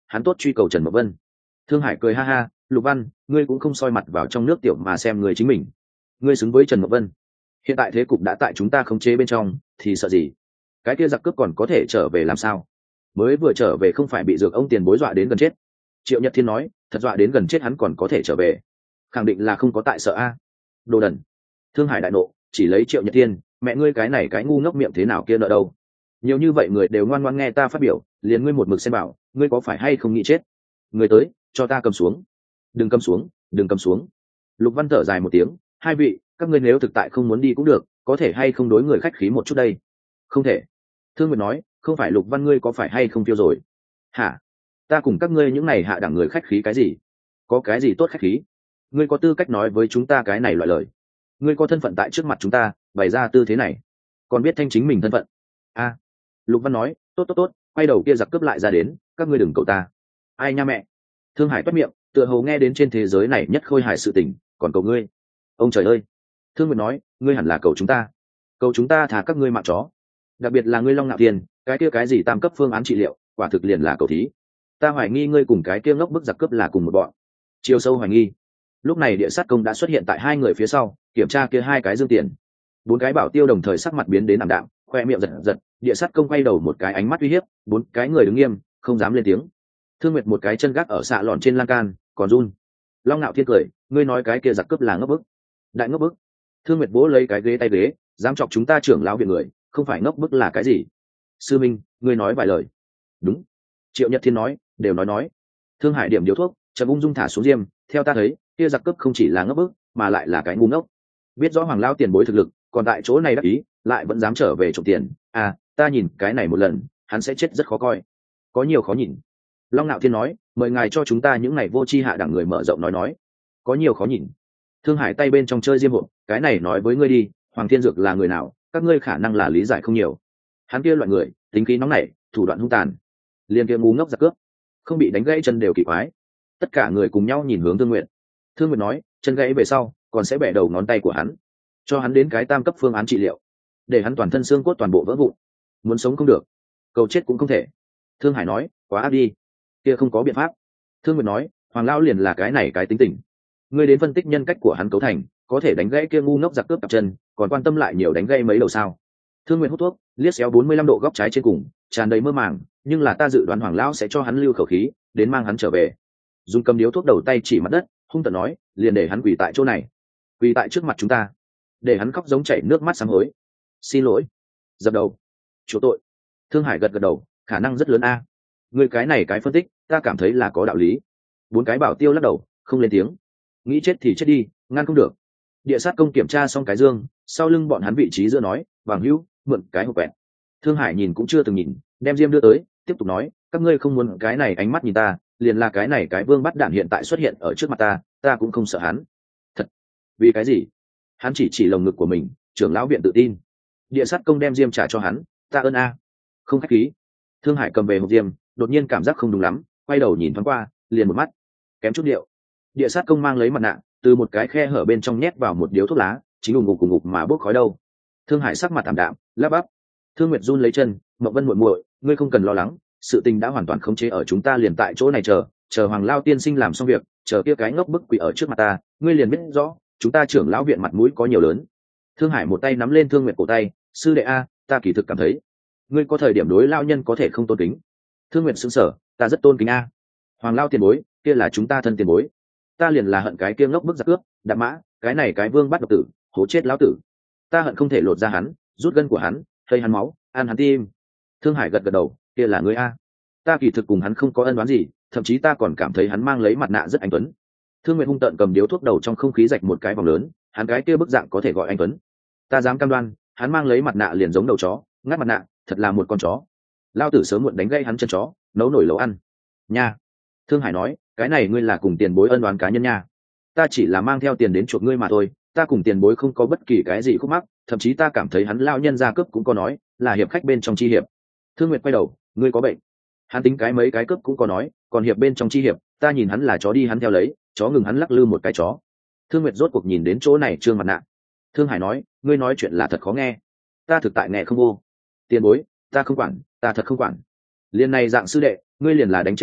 hắn tốt truy cầu Trần Mộng Vân. Thương Hải cười ha ha, Lục Văn, ngươi cũng không soi mặt vào trong nước tiểu mà xem người chính mình. Ngươi xứng với Trần Mộng Vân. Hiện tại thế cục đã tại chúng ta khống chế bên trong, thì sợ gì? Cái kia giặc cướp còn có thể trở về làm sao? Mới vừa trở về không phải bị dược ông tiền bối dọa đến gần chết. Triệu Nhật Thiên nói, thật dọa đến gần chết hắn còn có thể trở về. Khẳng định là không có tại sợ a. Đồ đần. Thương Hải đại nộ, chỉ lấy Triệu Nhật Thiên, mẹ ngươi cái này cái ngu ngốc miệng thế nào kia nợ đâu. Nhiều như vậy người đều ngoan ngoãn nghe ta phát biểu, liền ngươi một mực xem bảo, ngươi có phải hay không nghĩ chết? Người tới, cho ta cầm xuống. Đừng cầm xuống, đừng cầm xuống. Lục Văn thở dài một tiếng, hai vị, các ngươi nếu thực tại không muốn đi cũng được, có thể hay không đối người khách khí một chút đây? Không thể. Thương Nguyệt nói, không phải Lục Văn ngươi có phải hay không tiêu rồi? Hả? Ta cùng các ngươi những này hạ đẳng người khách khí cái gì? Có cái gì tốt khách khí? Ngươi có tư cách nói với chúng ta cái này loại lời? Ngươi có thân phận tại trước mặt chúng ta, bày ra tư thế này, còn biết thanh chính mình thân phận? A. Lục Văn nói, tốt tốt tốt, quay đầu kia giặc cướp lại ra đến, các ngươi đừng cầu ta. Ai nha mẹ? Thương Hải toát miệng, tựa hồ nghe đến trên thế giới này nhất khôi hài sự tình, còn cầu ngươi. Ông trời ơi. Thương Nguyệt nói, ngươi hẳn là cầu chúng ta. Cầu chúng ta thả các ngươi mạng chó. Đặc biệt là ngươi Long Nạo Thiên, cái kia cái gì tam cấp phương án trị liệu, quả thực liền là cầu thí. Ta hoài nghi ngươi cùng cái kia ngốc bức giặc cướp là cùng một bọn. Chiều sâu hoài nghi. Lúc này địa sát công đã xuất hiện tại hai người phía sau, kiểm tra kia hai cái dương tiền. Bốn cái bảo tiêu đồng thời sắc mặt biến đến ảm đạm, khoe miệng giật giật, địa sát công quay đầu một cái ánh mắt uy hiếp, bốn cái người đứng nghiêm, không dám lên tiếng. Thương Nguyệt một cái chân gác ở xạ lọn trên lan can, còn run. Long Nạo Thiên cười, ngươi nói cái kia giặc cướp là ngốc bức. Đại ngốc bức. Thương Nguyệt vỗ lấy cái ghế tay ghế, dám chọc chúng ta trưởng lão viện người, không phải ngốc bức là cái gì? Sư Minh, ngươi nói vài lời. Đúng. Triệu Nhật Thiên nói, đều nói. Thương Hải điểm điếu thuốc, chậm ung dung thả xuống diêm, theo ta thấy, kia giặc cướp không chỉ là ngốc bức, mà lại là cái ngu ngốc. Biết rõ Hoàng lão tiền bối thực lực, còn tại chỗ này đắc ý, lại vẫn dám trở về trộm tiền. À, ta nhìn cái này một lần, hắn sẽ chết rất khó coi. Có nhiều khó nhìn. Long Nạo Thiên nói, mời ngài cho chúng ta những này vô tri hạ đẳng người mở rộng nói. Có nhiều khó nhìn. Thương Hải tay bên trong chơi diêm hộp, cái này nói với ngươi đi, Hoàng Thiên Dược là người nào, các ngươi khả năng là lý giải không nhiều. Hắn kia loại người, tính khí nóng nảy, thủ đoạn hung tàn, liền kia ngu ngốc giặc cướp, không bị đánh gãy chân đều kỳ quái. Tất cả người cùng nhau nhìn hướng Thương Nguyệt. Thương Nguyệt nói, chân gãy về sau, còn sẽ bẻ đầu ngón tay của hắn, cho hắn đến cái tam cấp phương án trị liệu, để hắn toàn thân xương cốt toàn bộ vỡ vụn. Muốn sống không được, cầu chết cũng không thể. Thương Hải nói, quá áp đi, kia không có biện pháp. Thương Nguyệt nói, Hoàng lão liền là cái này cái tính tình. Ngươi đến phân tích nhân cách của hắn cấu thành, có thể đánh gãy kia ngu ngốc giặc cướp cặp chân, còn quan tâm lại nhiều đánh gãy mấy đầu sao? Thương Nguyệt hút thuốc, liếc xéo 45 độ góc trái trên cùng, tràn đầy mơ màng, nhưng là ta dự đoán Hoàng lão sẽ cho hắn lưu khẩu khí, đến mang hắn trở về. Dùng cầm điếu thuốc đầu tay chỉ mặt đất, hung tợn nói, liền để hắn quỳ tại chỗ này, quỳ tại trước mặt chúng ta, để hắn khóc giống chảy nước mắt sám hối. Xin lỗi, dập đầu, chỗ tội. Thương Hải gật gật đầu, khả năng rất lớn a. Người cái này cái phân tích, ta cảm thấy là có đạo lý. Bốn cái bảo tiêu lắc đầu, không lên tiếng. Nghĩ chết thì chết đi, ngăn không được. Địa sát công kiểm tra xong cái dương, sau lưng bọn hắn vị trí giữa nói, Vàng Hữu, mượn cái hộp quẹt. Thương Hải nhìn cũng chưa từng nhìn, đem diêm đưa tới, tiếp tục nói, các ngươi không muốn cái này ánh mắt nhìn ta, liền là cái này cái vương bắt đạn hiện tại xuất hiện ở trước mặt ta cũng không sợ hắn. Thật? Vì cái gì? Hắn chỉ lồng ngực của mình, trưởng lão viện tự tin. Địa sát công đem diêm trả cho hắn, ta ơn a. Không khách khí. Thương Hải cầm về hộp diêm, đột nhiên cảm giác không đúng lắm, quay đầu nhìn thoáng qua, liền một mắt, kém chút điệu. Địa sát công mang lấy mặt nạ, từ một cái khe hở bên trong nhét vào một điếu thuốc lá, chính ùng ục mà bốc khói đâu. Thương Hải sắc mặt thảm đạm, lắp bắp. Thương Nguyệt run lấy chân, Mộng Vân muội muội, ngươi không cần lo lắng, sự tình đã hoàn toàn khống chế ở chúng ta liền tại chỗ này chờ Hoàng Lao tiên sinh làm xong việc, chờ kia cái ngốc bức quỷ ở trước mặt ta, ngươi liền biết rõ, chúng ta trưởng lão viện mặt mũi có nhiều lớn. Thương Hải một tay nắm lên Thương Nguyệt cổ tay, sư đệ a, ta kỳ thực cảm thấy, ngươi có thời điểm đối lao nhân có thể không tôn kính. Thương Nguyệt sững sờ, ta rất tôn kính a. Hoàng Lao tiền bối, kia là chúng ta thân tiền bối. Ta liền là hận cái kia ngốc bức giặc cướp, đạp mã, cái này cái vương bắt độc tử, hố chết lão tử. Ta hận không thể lột ra hắn, rút gân của hắn, hơi hắn máu, ăn hắn tim. Thương Hải gật gật đầu, kia là ngươi a. Ta kỳ thực cùng hắn không có ân oán gì, thậm chí ta còn cảm thấy hắn mang lấy mặt nạ rất anh tuấn. Thương Nguyệt hung tợn cầm điếu thuốc đầu trong không khí rạch một cái vòng lớn, hắn cái kia bức dạng có thể gọi anh tuấn. Ta dám cam đoan, hắn mang lấy mặt nạ liền giống đầu chó, ngắt mặt nạ, thật là một con chó. Lao tử sớm muộn đánh gãy hắn chân chó, nấu nổi lẩu ăn. Nha. Thương Hải nói, cái này ngươi là cùng tiền bối ân oán cá nhân nha. Ta chỉ là mang theo tiền đến chuộc ngươi mà thôi, ta cùng tiền bối không có bất kỳ cái gì khúc mắc, thậm chí ta cảm thấy hắn lao nhân gia cướp cũng có nói, là hiệp khách bên trong chi hiệp. Thương Nguyệt quay đầu, ngươi có bệnh. Hắn tính cái mấy cái cướp cũng có nói, còn hiệp bên trong chi hiệp, ta nhìn hắn là chó đi hắn theo lấy, chó ngừng hắn lắc lư một cái chó. Thương Nguyệt rốt cuộc nhìn đến chỗ này trương mặt nạ. Thương Hải nói, ngươi nói chuyện là thật khó nghe. Ta thực tại nghe không vô. Tiền bối, ta không quản, ta thật không quản. Liên này dạng sư đệ, ngươi liền là đánh chết hắn,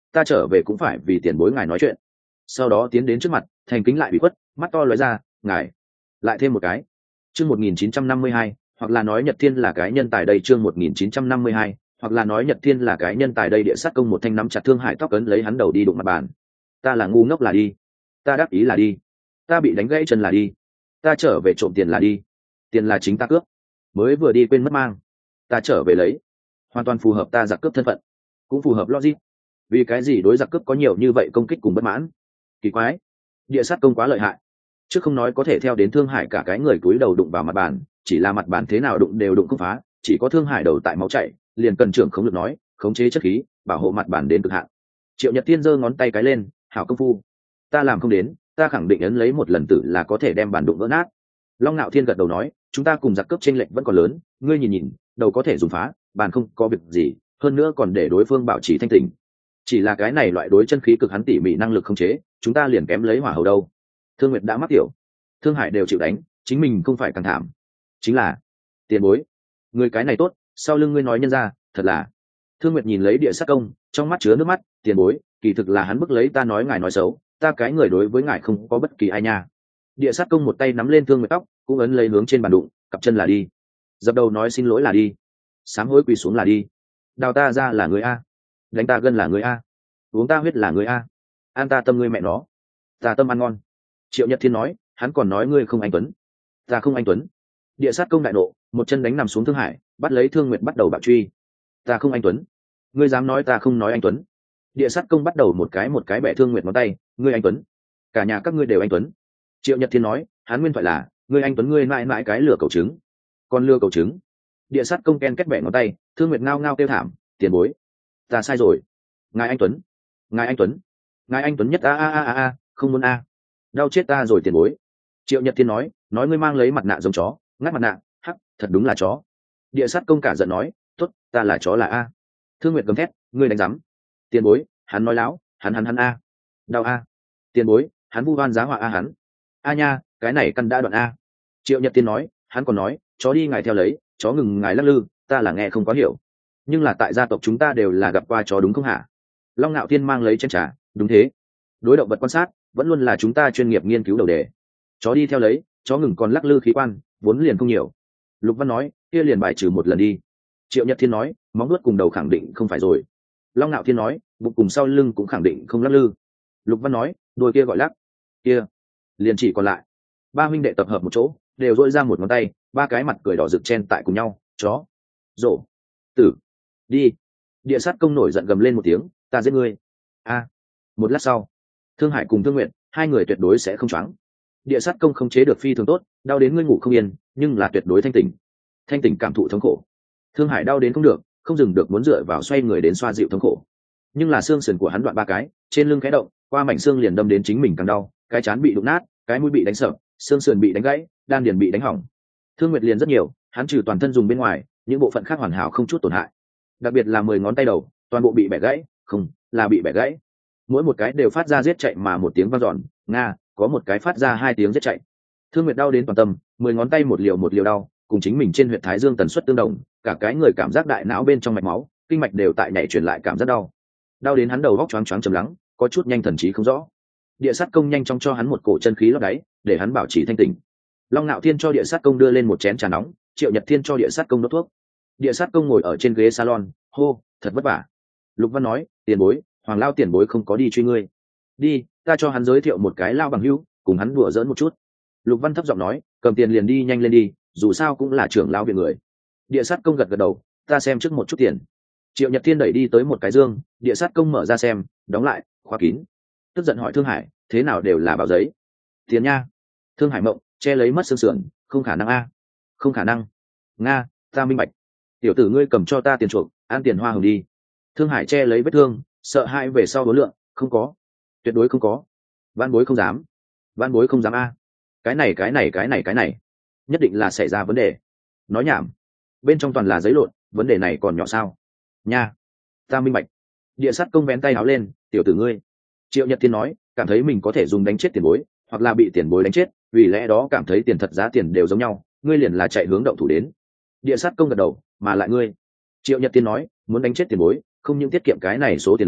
ta trở về cũng phải vì tiền bối ngài nói chuyện. Sau đó tiến đến trước mặt, thành kính lại bị khuất, mắt to lóe ra, ngài lại thêm một cái. Chương 1952, hoặc là nói Nhật Thiên là cái nhân tài đây. Chương 1952, hoặc là nói Nhật Thiên là cái nhân tài đây. Địa sát công một thanh nắm chặt Thương Hải tóc ấn lấy hắn đầu đi đụng mặt bàn. Ta là ngu ngốc là đi, ta đáp ý là đi, ta bị đánh gãy chân là đi, ta trở về trộm tiền là đi, tiền là chính ta cướp, mới vừa đi quên mất mang, ta trở về lấy, hoàn toàn phù hợp ta giặc cướp thân phận, cũng phù hợp logic. Vì cái gì đối giặc cướp có nhiều như vậy công kích cùng bất mãn? Kỳ quái, địa sát công quá lợi hại, chứ không nói có thể theo đến Thương Hải cả cái người cúi đầu đụng vào mặt bàn, chỉ là mặt bàn thế nào đụng đều đụng không phá, chỉ có Thương Hải đầu tại máu chảy, liền cần trưởng khống lực nói, khống chế chất khí, bảo hộ mặt bàn đến cực hạn. Triệu Nhật Thiên giơ ngón tay cái lên, hảo công phu, ta làm không đến, ta khẳng định ấn lấy một lần tử là có thể đem bàn đụng vỡ nát. Long Nạo Thiên gật đầu nói, chúng ta cùng giặc cướp chênh lệch vẫn còn lớn, ngươi nhìn nhìn, đầu có thể dùng phá, bàn không có việc gì, hơn nữa còn để đối phương bảo trì thanh tỉnh. Chỉ là cái này loại đối chân khí cực hắn tỉ mỉ năng lực không chế, chúng ta liền kém lấy hỏa hầu đâu. Thương Nguyệt đã mắc tiểu, Thương Hải đều chịu đánh, chính mình không phải càng thảm. Chính là tiền bối, người cái này tốt, sau lưng ngươi nói nhân ra, thật là. Thương Nguyệt nhìn lấy địa sát công, trong mắt chứa nước mắt, tiền bối, kỳ thực là hắn bức lấy ta nói ngài nói xấu, ta cái người đối với ngài không có bất kỳ ai nha. Địa sát công một tay nắm lên Thương Nguyệt tóc, cũng ấn lấy hướng trên bàn đụng, cặp chân là đi, dập đầu nói xin lỗi là đi, sám hối quỳ xuống là đi, đào ta ra là người a, đánh ta gân là người a, uống ta huyết là người a, an ta tâm ngươi mẹ nó, ta tâm ăn ngon. Triệu Nhật Thiên nói, hắn còn nói ngươi không anh tuấn, ta không anh tuấn. Địa sát công đại nộ, một chân đánh nằm xuống Thương Hải, bắt lấy Thương Nguyệt bắt đầu bạo truy, ta không anh tuấn, ngươi dám nói ta không nói anh tuấn. Địa sát công bắt đầu một cái bẻ Thương Nguyệt ngón tay, ngươi anh tuấn, cả nhà các ngươi đều anh tuấn. Triệu Nhật Thiên nói, hắn nguyên thoại là, ngươi anh tuấn ngươi mãi mãi cái lừa cầu trứng, con lừa cầu trứng. Địa sát công ken kết bẻ ngón tay, Thương Nguyệt ngao ngao kêu thảm, tiền bối, ta sai rồi, ngài anh tuấn, ngài anh tuấn, ngài anh tuấn nhất a, không muốn a, đau chết ta rồi tiền bối. Triệu Nhật Thiên nói ngươi mang lấy mặt nạ giống chó, ngắt mặt nạ, hắc, thật đúng là chó. Địa sát công cả giận nói, tốt, ta là chó là a. Thương Nguyệt gầm thét, ngươi đánh rắm, tiền bối, hắn nói láo, hắn a, đau a, tiền bối, hắn vu oan giá họa a, hắn a nha, cái này căn đã đoạn a. Triệu Nhật Thiên nói, hắn còn nói, chó đi ngài theo lấy, chó ngừng ngài lắc lư, ta là nghe không có hiểu, nhưng là tại gia tộc chúng ta đều là gặp qua chó đúng không hả? Long Nạo Thiên mang lấy chén trà, đúng thế, đối động vật quan sát vẫn luôn là chúng ta chuyên nghiệp nghiên cứu đầu đề. Chó đi theo lấy, chó ngừng còn lắc lư khí quan, vốn liền không nhiều. Lục Văn nói, kia liền bài trừ một lần đi. Triệu Nhật Thiên nói, móng nuốt cùng đầu khẳng định không phải rồi. Long Nạo Thiên nói, bụng cùng sau lưng cũng khẳng định không lắc lư. Lục Văn nói, đôi kia gọi lắc, kia liền chỉ còn lại ba huynh đệ tập hợp một chỗ, đều dội ra một ngón tay, ba cái mặt cười đỏ rực chen tại cùng nhau, chó, rổ, tử, đi. Địa sát công nổi giận gầm lên một tiếng, ta giết ngươi a. Một lát sau, Thương Hải cùng Thương Nguyện, hai người tuyệt đối sẽ không choáng. Địa sát công không chế được phi thường tốt, đau đến ngươi ngủ không yên, nhưng là tuyệt đối thanh tỉnh cảm thụ thống khổ. Thương Hải đau đến không được, không dừng được muốn dựa vào xoay người đến xoa dịu thống khổ, nhưng là xương sườn của hắn đoạn ba cái, trên lưng khẽ động, qua mảnh xương liền đâm đến chính mình càng đau, cái trán bị đụng nát, cái mũi bị đánh sập, xương sườn bị đánh gãy, đan điền bị đánh hỏng. Thương Nguyệt liền rất nhiều, hắn trừ toàn thân dùng bên ngoài, những bộ phận khác hoàn hảo không chút tổn hại, đặc biệt là 10 ngón tay đầu, toàn bộ bị bẻ gãy, không, là bị bẻ gãy. Mỗi một cái đều phát ra giết chạy mà một tiếng vang dọn, nga, có một cái phát ra hai tiếng giết chạy. Thương Nguyệt đau đến toàn tâm, 10 ngón tay một liều đau, cùng chính mình trên huyệt thái dương tần suất tương đồng, cả cái người cảm giác đại não bên trong mạch máu, kinh mạch đều tại nhảy truyền lại cảm giác đau. Đau đến hắn đầu óc choáng choáng trầm lắng, có chút nhanh thần trí không rõ. Địa sát công nhanh chóng cho hắn một cổ chân khí lót đáy, để hắn bảo trì thanh tỉnh. Long Nạo Thiên cho địa sát công đưa lên một chén trà nóng, Triệu Nhật Thiên cho địa sát công đốt thuốc. Địa sát công ngồi ở trên ghế salon, hô, thật vất vả. Lục Văn nói, tiền bối, Hoàng lao tiền bối không có đi truy ngươi. Đi, ta cho hắn giới thiệu một cái lao bằng hữu, cùng hắn đùa giỡn một chút. Lục Văn thấp giọng nói, cầm tiền liền đi nhanh lên đi, dù sao cũng là trưởng lao viện người. Địa sát công gật gật đầu, ta xem trước một chút tiền. Triệu Nhật Thiên đẩy đi tới một cái dương, địa sát công mở ra xem, đóng lại, khóa kín. Tức giận hỏi Thương Hải, thế nào đều là bảo giấy. Tiền nha. Thương Hải mộng, che lấy mất xương sườn, không khả năng a, không khả năng. Nga, ta minh bạch. Tiểu tử ngươi cầm cho ta tiền chuộc, ăn tiền hoa hồng đi. Thương Hải che lấy vết thương, sợ hãi về sau đối lượng, không có, tuyệt đối không có. Văn bối không dám, văn bối không dám a. Cái này, nhất định là xảy ra vấn đề. Nói nhảm, bên trong toàn là giấy lộn, vấn đề này còn nhỏ sao? Nha, ta minh bạch. Địa sát công vén tay áo lên, tiểu tử ngươi. Triệu Nhật Thiên nói, cảm thấy mình có thể dùng đánh chết tiền bối, hoặc là bị tiền bối đánh chết, vì lẽ đó cảm thấy tiền thật giá tiền đều giống nhau, ngươi liền là chạy hướng động thủ đến. Địa sát công gật đầu, mà lại ngươi. Triệu Nhật Thiên nói, muốn đánh chết tiền bối, không những tiết kiệm cái này số tiền lớn,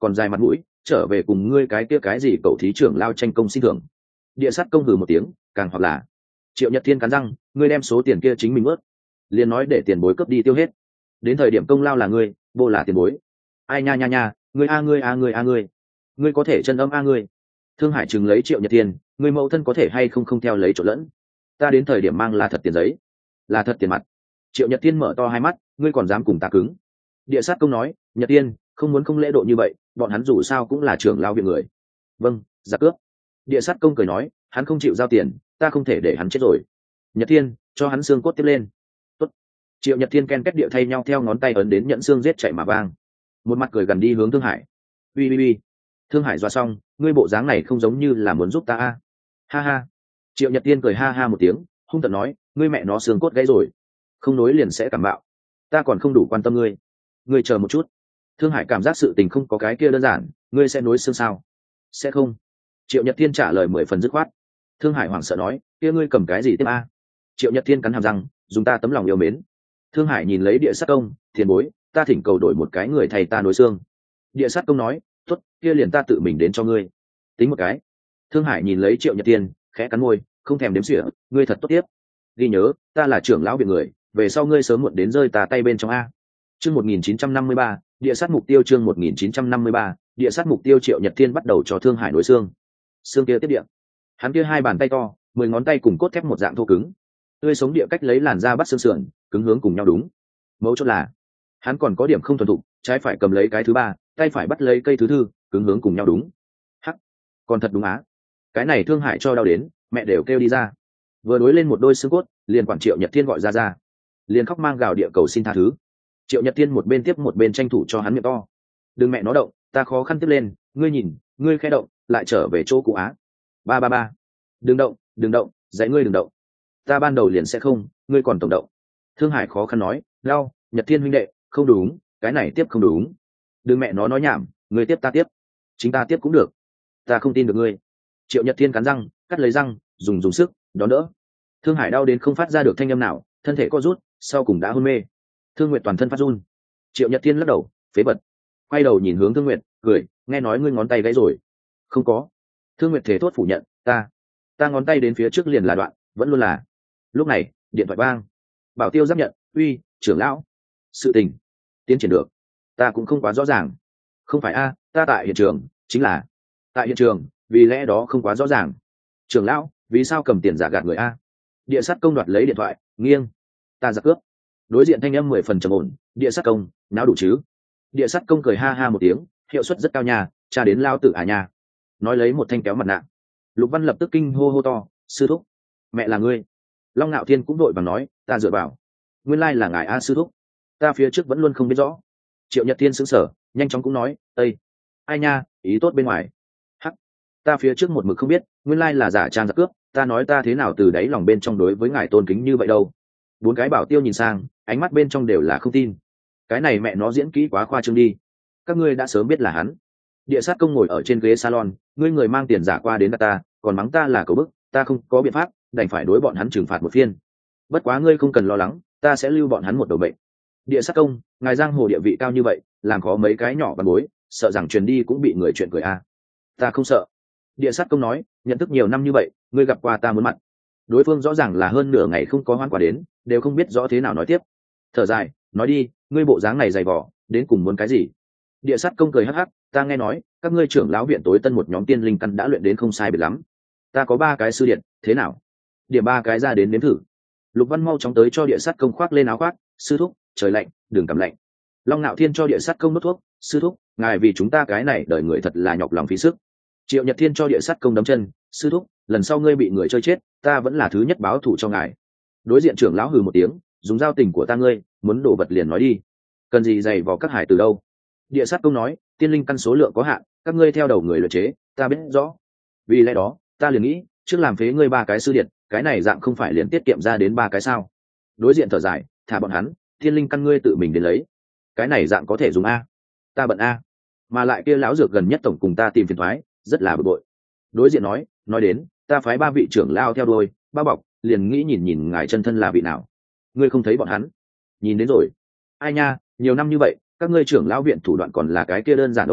còn dài mặt mũi trở về cùng ngươi cái kia cái gì cậu thí trưởng lao tranh công xin thưởng. Địa sát công hừ một tiếng, càng hoặc là Triệu Nhật Thiên cắn răng, ngươi đem số tiền kia chính mình ướt, liền nói để tiền bối cướp đi tiêu hết, đến thời điểm công lao là ngươi, vô là tiền bối. Ai nha nha nha, ngươi a ngươi a ngươi a ngươi, ngươi có thể chân âm a ngươi. Thương Hải chừng lấy Triệu Nhật Thiên, ngươi mẫu thân có thể hay không không theo lấy chỗ lẫn, ta đến thời điểm mang là thật tiền giấy, là thật tiền mặt. Triệu Nhật Thiên mở to hai mắt, ngươi còn dám cùng ta cứng. Địa sát công nói, Nhật Thiên không muốn không lễ độ như vậy, bọn hắn dù sao cũng là trưởng lao viện người. Vâng, giặc cướp. Địa sát công cười nói, hắn không chịu giao tiền, ta không thể để hắn chết rồi. Nhật Thiên, cho hắn xương cốt tiếp lên. Tốt. Triệu Nhật Thiên ken kết địa thay nhau theo ngón tay ấn đến nhẫn xương giết chạy mà vang. Một mặt cười gần đi hướng Thương Hải. Ui ui ui. Thương Hải doa xong, ngươi bộ dáng này không giống như là muốn giúp ta a. Ha ha. Triệu Nhật Thiên cười ha ha một tiếng, hung tợn nói, ngươi mẹ nó xương cốt gãy rồi, không nối liền sẽ cảm bạo, ta còn không đủ quan tâm ngươi. Ngươi chờ một chút. Thương Hải cảm giác sự tình không có cái kia đơn giản, ngươi sẽ nối xương sao? Sẽ không. Triệu Nhật Thiên trả lời 10 phần dứt khoát. Thương Hải hoảng sợ nói, kia ngươi cầm cái gì tiếp a? Triệu Nhật Thiên cắn hàm răng, dùng ta tấm lòng yêu mến. Thương Hải nhìn lấy địa sát công, tiền bối, ta thỉnh cầu đổi một cái người thầy ta nối xương. Địa sát công nói, tốt, kia liền ta tự mình đến cho ngươi. Tính một cái. Thương Hải nhìn lấy Triệu Nhật Thiên, khẽ cắn môi, không thèm đếm xỉa, ngươi thật tốt tiếp. Ghi nhớ, ta là trưởng lão viện người, về sau ngươi sớm muộn đến rơi ta tay bên trong a. Chương 1953, địa sát mục tiêu chương 1953, địa sát mục tiêu. Triệu Nhật Thiên bắt đầu cho Thương Hải nối xương. Xương kia tiếp điện. Hắn kia hai bàn tay to, 10 ngón tay cùng cốt thép một dạng thô cứng. Tươi sống địa cách lấy làn da bắt xương sườn, cứng hướng cùng nhau đúng. Mấu chốt là, hắn còn có điểm không thuần thục, trái phải cầm lấy cái thứ ba, tay phải bắt lấy cây thứ tư, cứng hướng cùng nhau đúng. Hắc, còn thật đúng á. Cái này Thương Hải cho đau đến, mẹ đều kêu đi ra. Vừa đối lên một đôi xương cốt, liền quản Triệu Nhật Thiên gọi ra, liền khóc mang gào địa cầu xin tha thứ. Triệu Nhật Thiên một bên tiếp một bên tranh thủ cho hắn miệng to. Đừng mẹ nó động, ta khó khăn tiếp lên, ngươi nhìn, ngươi khẽ động, lại trở về chỗ cũ á. Ba ba ba. Đừng động, đừng động, dạy ngươi đừng động. Ta ban đầu liền sẽ không, ngươi còn tổng động. Thương Hải khó khăn nói, đau, Nhật Thiên huynh đệ, không đúng, cái này tiếp không đúng. Đừng mẹ nó nói nhảm, ngươi tiếp ta tiếp. Chính ta tiếp cũng được. Ta không tin được ngươi. Triệu Nhật Thiên cắn răng, cắt lấy răng, dùng sức, đón đỡ. Thương Hải đau đến không phát ra được thanh âm nào, thân thể co rút, sau cùng đã hôn mê. Thương Nguyệt toàn thân phát run. Triệu Nhật Thiên lắc đầu, phế bật. Quay đầu nhìn hướng Thương Nguyệt, cười, nghe nói ngươi ngón tay gãy rồi. Không có. Thương Nguyệt thể thốt phủ nhận, ta ngón tay đến phía trước liền là đoạn, vẫn luôn là. Lúc này, điện thoại vang. Bảo Tiêu giáp nhận, uy, trưởng lão. Sự tình tiến triển được, ta cũng không quá rõ ràng. Không phải a, ta tại hiện trường, chính là tại hiện trường, vì lẽ đó không quá rõ ràng. Trưởng lão, vì sao cầm tiền giả gạt người a? Địa sát công đoạt lấy điện thoại, nghiêng. Ta giặc cướp. Đối diện thanh âm 10 phần trầm ổn, địa sát công, não đủ chứ? Địa sát công cười ha ha một tiếng, hiệu suất rất cao nhà, cha đến lao tử à nhà. Nói lấy một thanh kéo mặt nạ. Lục Văn lập tức kinh hô hô to, sư thúc, mẹ là ngươi. Long Nạo Thiên cũng đội bằng nói, ta dựa vào. Nguyên lai là ngài a sư thúc, ta phía trước vẫn luôn không biết rõ. Triệu Nhật Thiên sững sờ, nhanh chóng cũng nói, ây, ai nha, ý tốt bên ngoài. Hắc, ta phía trước một mực không biết, nguyên lai là giả trang giặc cướp, ta nói ta thế nào từ đáy lòng bên trong đối với ngài tôn kính như vậy đâu. 4 cái Bảo Tiêu nhìn sang, ánh mắt bên trong đều là không tin. Cái này mẹ nó diễn kỹ quá khoa trương đi. Các ngươi đã sớm biết là hắn. Địa sát công ngồi ở trên ghế salon, ngươi người mang tiền giả qua đến đặt ta, còn mắng ta là cầu bức, ta không có biện pháp, đành phải đối bọn hắn trừng phạt một phiên. Bất quá ngươi không cần lo lắng, ta sẽ lưu bọn hắn một đầu mệnh. Địa sát công, ngài giang hồ địa vị cao như vậy, làm có mấy cái nhỏ văn bối, sợ rằng truyền đi cũng bị người chuyện cười a. Ta không sợ. Địa sát công nói, nhận thức nhiều năm như vậy, ngươi gặp qua ta muốn mặt. Đối phương rõ ràng là hơn nửa ngày không có hoan quả đến, đều không biết rõ thế nào nói tiếp. Thở dài, nói đi, ngươi bộ dáng này dày vỏ, đến cùng muốn cái gì? Địa sát công cười hắc hắc, ta nghe nói các ngươi trưởng lão viện tối tân một nhóm tiên linh căn đã luyện đến không sai biệt lắm. Ta có 3 cái sư điện, thế nào? Điểm 3 cái ra đến nếm thử. Lục Văn mau chóng tới cho địa sát công khoác lên áo khoác, sư thúc, trời lạnh, đừng cảm lạnh. Long Nạo Thiên cho địa sát công đốt thuốc, sư thúc, ngài vì chúng ta cái này đời người thật là nhọc lòng phí sức. Triệu Nhật Thiên cho địa sát công đấm chân, sư thúc, lần sau ngươi bị người chơi chết, ta vẫn là thứ nhất báo thù cho ngài. Đối diện trưởng lão hừ một tiếng, dùng giao tình của ta ngươi, muốn đổ vật liền nói đi. Cần gì dày vò các hải từ đâu? Địa sát công nói, tiên linh căn số lượng có hạn, các ngươi theo đầu người luyện chế, ta biết rõ. Vì lẽ đó, ta liền nghĩ, trước làm phế ngươi 3 cái sư điện, cái này dạng không phải liền tiết kiệm ra đến 3 cái sao? Đối diện thở dài, thả bọn hắn, tiên linh căn ngươi tự mình đến lấy. Cái này dạng có thể dùng a? Ta bận a. Mà lại kia lão dược gần nhất tổng cùng ta tìm phiền toái, rất là bực bội. Đối diện nói đến, ta phái 3 vị trưởng lao theo đuôi, bao bọc, liền nghĩ nhìn ngài chân thân là vị nào. Ngươi không thấy bọn hắn? Nhìn đến rồi. Ai nha, nhiều năm như vậy, các ngươi trưởng lão viện thủ đoạn còn là cái kia đơn giản đấu trí,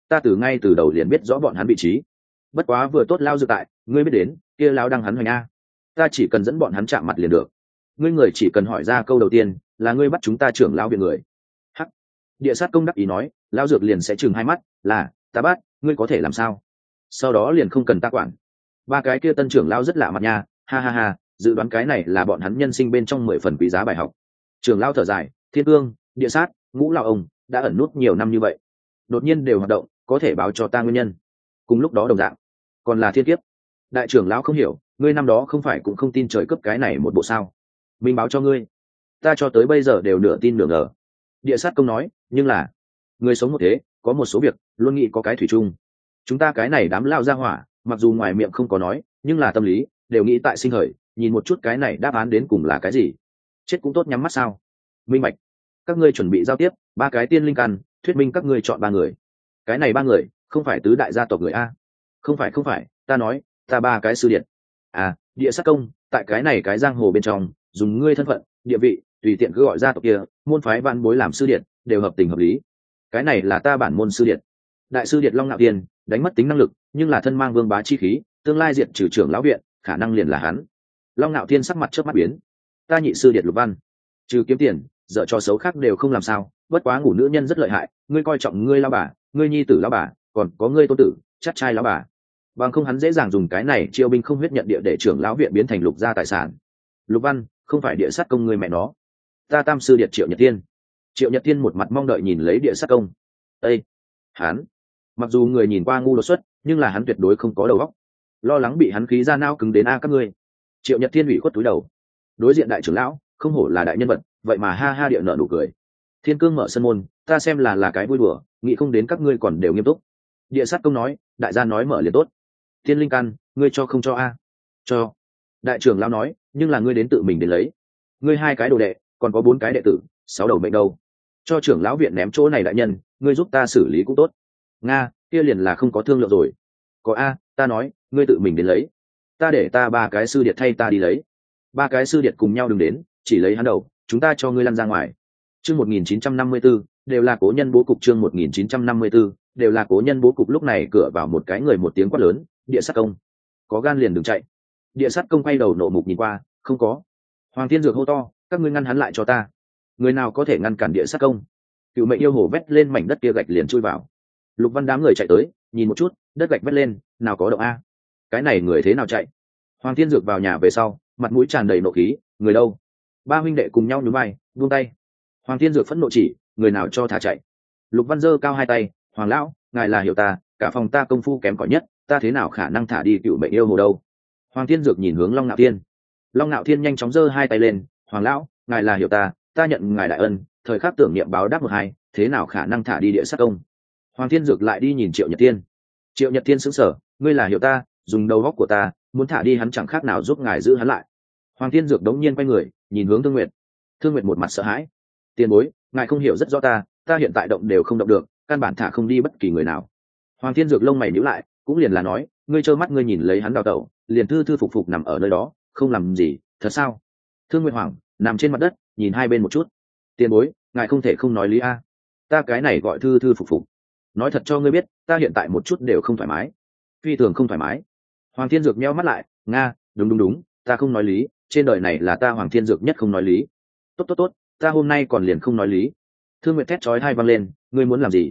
ta ngay từ đầu liền biết rõ bọn hắn vị trí. Bất quá vừa tốt lao dược tại, ngươi biết đến kia lao đang hắn hoành a, ta chỉ cần dẫn bọn hắn chạm mặt liền được. Ngươi người chỉ cần hỏi ra câu đầu tiên là ngươi bắt chúng ta trưởng lão viện người. Hắc. Địa sát công đắc ý nói, lao dược liền sẽ chừng hai mắt, là ta bắt, ngươi có thể làm sao? Sau đó liền không cần ta quản. Ba cái kia tân trưởng lão rất lạ mặt nha, ha ha ha, dự đoán cái này là bọn hắn nhân sinh bên trong 10 phần quý giá bài học. Trưởng lão thở dài, thiên cương, địa sát, ngũ lão ông đã ẩn nút nhiều năm như vậy, đột nhiên đều hoạt động, có thể báo cho ta nguyên nhân. Cùng lúc đó đồng dạng, còn là thiên kiếp. Đại trưởng lão không hiểu, ngươi năm đó không phải cũng không tin trời cấp cái này một bộ sao? Mình báo cho ngươi, ta cho tới bây giờ đều nửa tin nửa ngờ. Địa sát công nói, nhưng là người sống một thế, có một số việc luôn nghĩ có cái thủy chung. Chúng ta cái này đám lao ra hỏa, mặc dù ngoài miệng không có nói, nhưng là tâm lý đều nghĩ tại sinh khởi, nhìn một chút cái này đáp án đến cùng là cái gì. Chết cũng tốt nhắm mắt sao? Minh bạch. Các ngươi chuẩn bị giao tiếp, ba cái tiên linh căn, thuyết minh các ngươi chọn ba người. Cái này ba người không phải tứ đại gia tộc người a? Không phải, ta nói, ta ba cái sư điện. À, địa sát công, tại cái này cái giang hồ bên trong, dùng ngươi thân phận, địa vị, tùy tiện cứ gọi gia tộc kia, môn phái văn bối làm sư điện, đều hợp tình hợp lý. Cái này là ta bản môn sư điện. Đại sư điện Long Nạo Thiên, đánh mất tính năng lực, nhưng là thân mang vương bá chi khí, tương lai diệt trừ trưởng lão viện, khả năng liền là hắn. Long Nạo Thiên sắc mặt chớp mắt biến. Ta nhị sư điện Lục Văn, trừ kiếm tiền, dở cho xấu khác đều không làm sao, bất quá ngủ nữ nhân rất lợi hại, ngươi coi trọng ngươi lão bà, ngươi nhi tử lão bà, còn có ngươi tôn tử, chắc trai lão bà. Bằng không hắn dễ dàng dùng cái này chiêu binh không huyết nhận địa để trưởng lão viện biến thành Lục gia tài sản. Lục Văn, không phải địa sát công ngươi mẹ nó. Ta tam sư điện Triệu Nhật Thiên. Triệu Nhật Thiên một mặt mong đợi nhìn lấy địa sát công. Ê, hắn, mặc dù người nhìn qua ngu đột xuất, nhưng là hắn tuyệt đối không có đầu óc. Lo lắng bị hắn khí ra nao cứng đến a các ngươi. Triệu Nhật Thiên ủy khuất túi đầu. Đối diện đại trưởng lão, không hổ là đại nhân vật, vậy mà ha ha địa nợ nụ cười. Thiên cương mở sân môn, ta xem là cái vui đùa, nghĩ không đến các ngươi còn đều nghiêm túc. Địa sát công nói, đại gia nói mở liền tốt. Thiên linh căn, ngươi cho không cho a? Cho. Đại trưởng lão nói, nhưng là ngươi đến tự mình đến lấy. Ngươi hai cái đồ đệ, còn có 4 cái đệ tử, 6 đầu mệnh đâu? Cho trưởng lão viện ném chỗ này đại nhân, ngươi giúp ta xử lý cũng tốt. Nga, kia liền là không có thương lượng rồi. Có a, ta nói, ngươi tự mình đến lấy. Ta để ta ba cái sư điệt thay ta đi lấy. Ba cái sư điệt cùng nhau đừng đến, chỉ lấy hắn đầu, chúng ta cho ngươi lăn ra ngoài. Chương 1954, đều là cố nhân bố cục. Chương 1954, đều là cố nhân bố cục. Lúc này cửa vào một cái người một tiếng quát lớn, địa sát công, có gan liền đừng chạy. Địa sát công quay đầu nộ mục nhìn qua, không có. Hoàng Thiên Dược hô to, các ngươi ngăn hắn lại cho ta. Người nào có thể ngăn cản địa sát công? Cựu mệnh yêu hồ vét lên mảnh đất kia gạch liền chui vào. Lục Văn đám người chạy tới, nhìn một chút, đất gạch vét lên, nào có động a? Cái này người thế nào chạy? Hoàng Thiên Dược vào nhà về sau, mặt mũi tràn đầy nộ khí, người đâu? Ba huynh đệ cùng nhau nhún vai, buông tay. Hoàng Thiên Dược phẫn nộ chỉ, người nào cho thả chạy? Lục Văn giơ cao hai tay, Hoàng lão, ngài là hiểu ta, cả phòng ta công phu kém cỏi nhất, ta thế nào khả năng thả đi cựu mệnh yêu hồ đâu? Hoàng Thiên Dược nhìn hướng Long Nạo Thiên. Long Nạo Thiên nhanh chóng giơ hai tay lên, Hoàng lão, ngài là hiểu ta nhận ngài đại ân, thời khắc tưởng niệm báo đáp một hai, thế nào khả năng thả đi địa sát công? Hoàng Thiên Dược lại đi nhìn Triệu Nhật Thiên. Triệu Nhật Thiên sững sờ, ngươi là hiểu ta, dùng đầu óc của ta, muốn thả đi hắn chẳng khác nào giúp ngài giữ hắn lại. Hoàng Thiên Dược đống nhiên quay người, nhìn hướng Thương Nguyệt. Thương Nguyệt một mặt sợ hãi. Tiền bối, ngài không hiểu rất rõ ta hiện tại động đều không động được, căn bản thả không đi bất kỳ người nào. Hoàng Thiên Dược lông mày nhíu lại, cũng liền là nói, ngươi trơ mắt ngươi nhìn lấy hắn đào tẩu, liền thư thư phục phục nằm ở nơi đó, không làm gì, thật sao? Thương Nguyệt hoảng, nằm trên mặt đất, nhìn hai bên một chút. Tiền bối, ngài không thể không nói lý a. Ta cái này gọi thư thư phục phục. Nói thật cho ngươi biết, ta hiện tại một chút đều không thoải mái, phi thường không thoải mái. Hoàng Thiên Dược nheo mắt lại, nga, đúng, ta không nói lý, trên đời này là ta Hoàng Thiên Dược nhất không nói lý. Tốt, ta hôm nay còn liền không nói lý. Thương Nguyệt thét chói tai vang lên, ngươi muốn làm gì?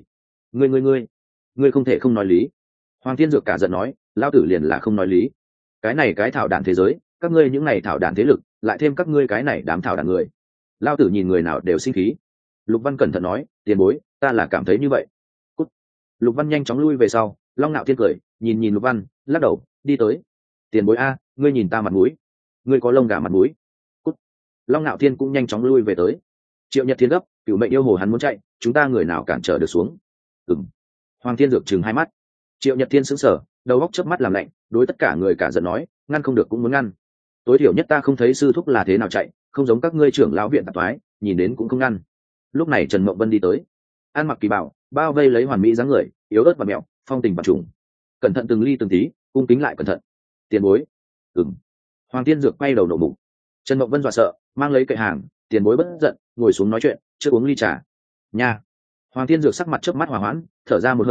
Ngươi không thể không nói lý. Hoàng Thiên Dược cả giận nói, lão tử liền là không nói lý. Cái này cái thảo đản thế giới, các ngươi những này thảo đản thế lực, lại thêm các ngươi cái này đám thảo đản người. Lão tử nhìn người nào đều sinh khí. Lục Văn cẩn thận nói, tiền bối, ta là cảm thấy như vậy. Cút. Lục Văn nhanh chóng lui về sau, Long Nạo Thiên cười, nhìn Lục Văn, lắc đầu, đi tới. Tiền bối a, ngươi nhìn ta mặt mũi, ngươi có lông gà mặt mũi. Cút. Long Nạo Thiên cũng nhanh chóng lui về tới. Triệu Nhật Thiên gấp, cửu mệnh yêu hồ hắn muốn chạy, chúng ta người nào cản trở được xuống? Ừm. Hoàng Thiên Dược chừng hai mắt. Triệu Nhật Thiên sững sờ, đầu óc chớp mắt làm lạnh, đối tất cả người cả giận nói, ngăn không được cũng muốn ngăn. Tối thiểu nhất ta không thấy sư thúc là thế nào chạy, không giống các ngươi trưởng lão viện tạp thoái, nhìn đến cũng không ngăn. Lúc này Trần Mộng Vân đi tới, ăn mặc kỳ bảo, bao vây lấy hoàn mỹ dáng người, yếu ớt và mẹo, phong tình và trùng. Cẩn thận từng ly từng tí, cung kính lại cẩn thận. Tiền bối. Ừm. Hoàng Thiên Dược quay đầu nổ mục. Trần Mộng Vân dọa sợ, mang lấy kệ hàng, tiền bối bất giận, ngồi xuống nói chuyện, chưa uống ly trà. Nha. Hoàng Thiên Dược sắc mặt chớp mắt hòa hoãn, thở ra một hơi,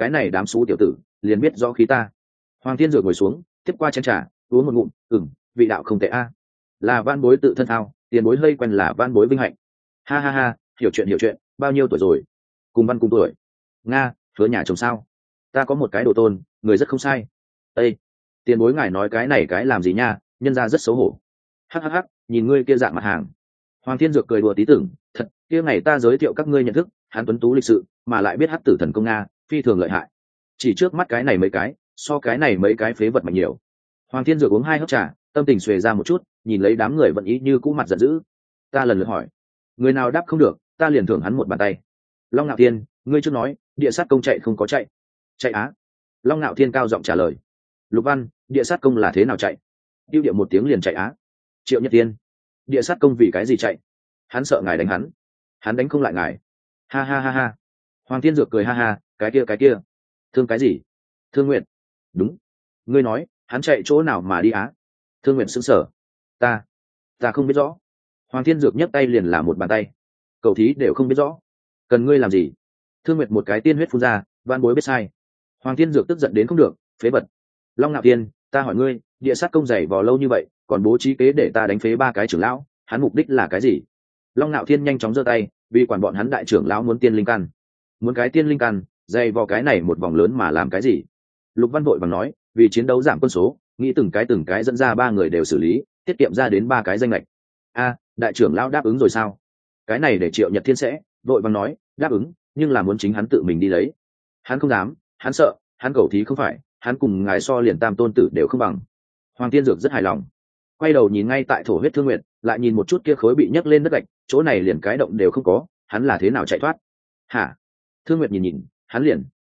cái này đám xú tiểu tử liền biết rõ khí ta. Hoàng Thiên Dược ngồi xuống tiếp qua chén trà uống một ngụm. Vị đạo không tệ a. Là van bối tự thân thao, tiền bối hơi quen là van bối vinh hạnh. Ha ha ha, hiểu chuyện, bao nhiêu tuổi rồi? Cùng văn cùng tuổi. Nga, hứa nhà chồng sao? Ta có một cái đồ tôn, người rất không sai. Ê, tiền bối ngài nói cái này cái làm gì nha, nhân ra rất xấu hổ. Hắc, nhìn ngươi kia dạng mặt hàng. Hoàng Thiên Dược cười đùa tí tưởng, thật, kia ngày ta giới thiệu các ngươi nhận thức, hắn tuấn tú lịch sự, mà lại biết hắc tử thần công Nga, phi thường lợi hại. Chỉ trước mắt cái này mấy cái, so cái này mấy cái phế vật mạnh nhiều. Hoàng Thiên Dược uống 2 hớp trà, tâm tình xuề ra một chút, nhìn lấy đám người vẫn ý như cũ mặt giận dữ. Ta lần lượt hỏi, người nào đáp không được, ta liền thưởng hắn một bàn tay. Long Nạo Thiên, ngươi chưa nói, địa sát công chạy không có chạy. Chạy á? Long Nạo Thiên cao giọng trả lời. Lục Văn, địa sát công là thế nào chạy? Tiêu điệu một tiếng liền chạy á. Triệu Nhất Tiên, địa sát công vì cái gì chạy? Hắn sợ ngài đánh hắn đánh không lại ngài. Ha ha ha ha. Hoàng Thiên Dược cười ha ha, cái kia. Thương cái gì? Thương Nguyệt. Đúng. Ngươi nói, hắn chạy chỗ nào mà đi á? Thương Nguyệt sững sờ. Ta không biết rõ. Hoàng Thiên Dược nhấc tay liền là một bàn tay. Cậu thí đều không biết rõ. Cần ngươi làm gì? Thương Nguyệt một cái tiên huyết phun ra, van bối biết sai. Hoàng Thiên Dược tức giận đến không được, phế vật. Long Nạo Thiên, ta hỏi ngươi, địa sát công dày vò lâu như vậy, còn bố trí kế để ta đánh phế 3 cái trưởng lão, hắn mục đích là cái gì? Long Nạo Thiên nhanh chóng giơ tay, vì quản bọn hắn đại trưởng lão muốn tiên linh căn. Muốn cái tiên linh căn, dày vò cái này một vòng lớn mà làm cái gì? Lục Văn vội vàng nói, vì chiến đấu giảm quân số, nghĩ từng cái dẫn ra 3 người đều xử lý, tiết kiệm ra đến 3 cái danh lệch. Đại trưởng lão đáp ứng rồi sao? Cái này để Triệu Nhật Thiên sẽ vội vàng nói, đáp ứng, nhưng là muốn chính hắn tự mình đi lấy. Hắn không dám, hắn sợ, hắn cầu thí không phải, hắn cùng ngài so liền tam tôn tử đều không bằng. Hoàng Thiên Dược rất hài lòng, quay đầu nhìn ngay tại thổ huyết Thương Nguyệt, lại nhìn một chút kia khối bị nhấc lên đất gạch, chỗ này liền cái động đều không có, hắn là thế nào chạy thoát? Hả? Thương Nguyệt nhìn, hắn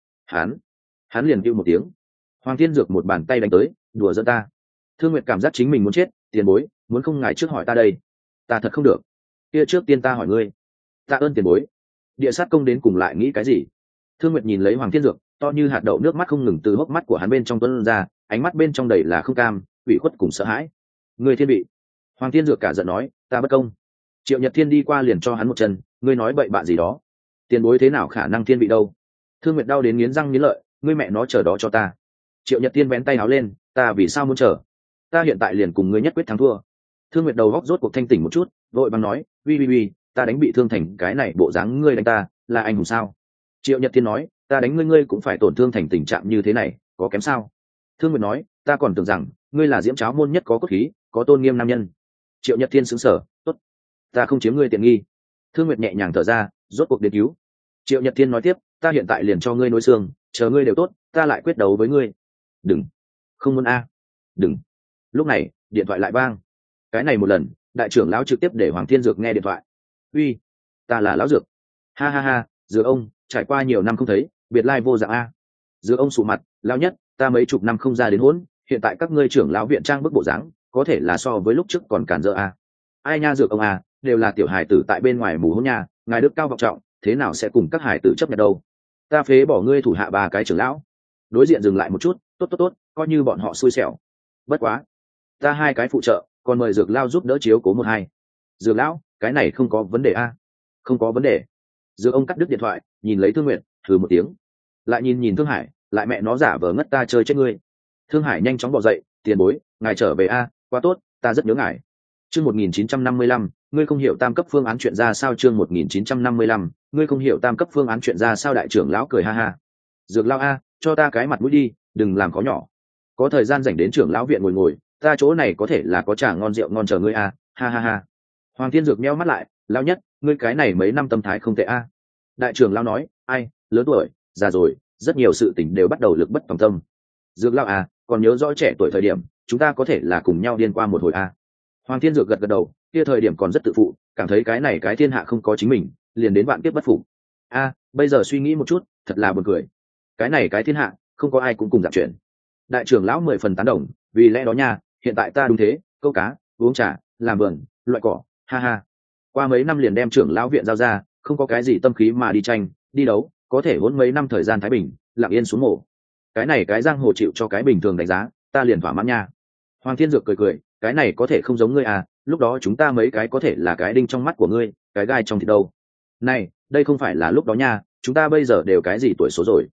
liền kêu một tiếng. Hoàng Thiên Dược một bàn tay đánh tới, đùa giỡn ta. Thương Nguyệt cảm giác chính mình muốn chết, tiền bối, muốn không ngài trước hỏi ta đây. Ta thật không được. Kia trước tiên ta hỏi ngươi. Ta ơn tiền bối. Địa sát công đến cùng lại nghĩ cái gì? Thương Nguyệt nhìn lấy Hoàng Thiên Dược, to như hạt đậu nước mắt không ngừng từ hốc mắt của hắn bên trong tuôn ra, ánh mắt bên trong đầy là không cam, ủy khuất cùng sợ hãi. Ngươi thiên vị. Hoàng Thiên Dược cả giận nói, ta bất công. Triệu Nhật Thiên đi qua liền cho hắn một chân, ngươi nói bậy bạ gì đó? Tiền bối thế nào khả năng thiên vị đâu? Thương Nguyệt đau đến nghiến răng nghiến lợi, ngươi mẹ nó chờ đó cho ta. Triệu Nhật Thiên vén tay áo lên, ta vì sao muốn chờ? Ta hiện tại liền cùng ngươi nhất quyết thắng thua. Thương Nguyệt đầu góc rốt cuộc thanh tỉnh một chút, vội vàng nói, uy, ta đánh bị thương thành cái này bộ dáng ngươi đánh ta, là anh hùng sao? Triệu Nhật Thiên nói, ta đánh ngươi cũng phải tổn thương thành tình trạng như thế này, có kém sao? Thương Nguyệt nói, ta còn tưởng rằng ngươi là diễm cháo môn nhất có cốt khí, có tôn nghiêm nam nhân. Triệu Nhật Thiên sững sờ, tốt, ta không chiếm ngươi tiện nghi. Thương Nguyệt nhẹ nhàng thở ra, rốt cuộc đến cứu. Triệu Nhật Thiên nói tiếp, ta hiện tại liền cho ngươi nối xương, chờ ngươi đều tốt, ta lại quyết đấu với ngươi. Đừng, không muốn đừng. Lúc này điện thoại lại vang. Cái này một lần đại trưởng lão trực tiếp để Hoàng Thiên Dược nghe điện thoại. Uy, ta là lão Dược. Ha ha ha, Dược ông, trải qua nhiều năm không thấy, biệt lai vô dạng a. Dược ông sụ mặt, lão nhất, ta mấy chục năm không ra đến hỗn, hiện tại các ngươi trưởng lão viện trang bức bộ dáng, có thể là so với lúc trước còn cản rỡ a. Ai nha Dược ông à, đều là tiểu hài tử tại bên ngoài mù hỗn nha, ngài đức cao vọng trọng, thế nào sẽ cùng các hài tử chấp nhận đâu? Ta phế bỏ ngươi thủ hạ 3 cái trưởng lão. Đối diện dừng lại một chút, tốt, coi như bọn họ xui xẻo. Bất quá, ta 2 cái phụ trợ, còn mời Dược lão giúp đỡ chiếu cố 1-2. Dược lão, cái này không có vấn đề a. Không có vấn đề. Dược ông cắt đứt điện thoại, nhìn lấy Thương Nguyệt, thử một tiếng, lại nhìn Thương Hải, lại mẹ nó giả vờ ngất ta chơi chết ngươi. Thương Hải nhanh chóng bò dậy, tiền bối, ngài trở về a, quá tốt, ta rất nhớ ngài. Chương 1955, ngươi không hiểu tam cấp phương án chuyện ra sao? Chương 1955, ngươi không hiểu tam cấp phương án chuyện ra sao? Đại trưởng lão cười ha ha. Dược lão a, cho ta cái mặt mũi đi, đừng làm có nhỏ. Có thời gian rảnh đến trưởng lão viện ngồi, ta chỗ này có thể là có trà ngon rượu ngon chờ ngươi a, ha ha ha. Hoàng Thiên Dược nheo mắt lại, lão nhất, ngươi cái này mấy năm tâm thái không tệ a. Đại trưởng lão nói, ai, lớn tuổi, già rồi, rất nhiều sự tình đều bắt đầu lực bất tòng tâm. Dược lão a, còn nhớ rõ trẻ tuổi thời điểm, chúng ta có thể là cùng nhau điên qua một hồi a. Hoàng Thiên Dược gật đầu, kia thời điểm còn rất tự phụ, cảm thấy cái này cái thiên hạ không có chính mình, liền đến vạn kiếp bất phục. Bây giờ suy nghĩ một chút, thật là buồn cười. Cái này cái thiên hạ, không có ai cũng cùng dạng chuyện. Đại trưởng lão 10 phần tán đồng, vì lẽ đó nha, hiện tại ta đúng thế, câu cá, uống trà, làm vườn, loại cỏ, ha ha. Qua mấy năm liền đem trưởng lão viện giao ra, không có cái gì tâm khí mà đi tranh, đi đấu, có thể hỗn mấy năm thời gian thái bình, lặng yên xuống mổ. Cái này cái giang hồ chịu cho cái bình thường đánh giá, ta liền thỏa mãn nha. Hoàng Thiên Dược cười, cái này có thể không giống ngươi à, lúc đó chúng ta mấy cái có thể là cái đinh trong mắt của ngươi, cái gai trong thịt đâu. Này, đây không phải là lúc đó nha, chúng ta bây giờ đều cái gì tuổi số rồi.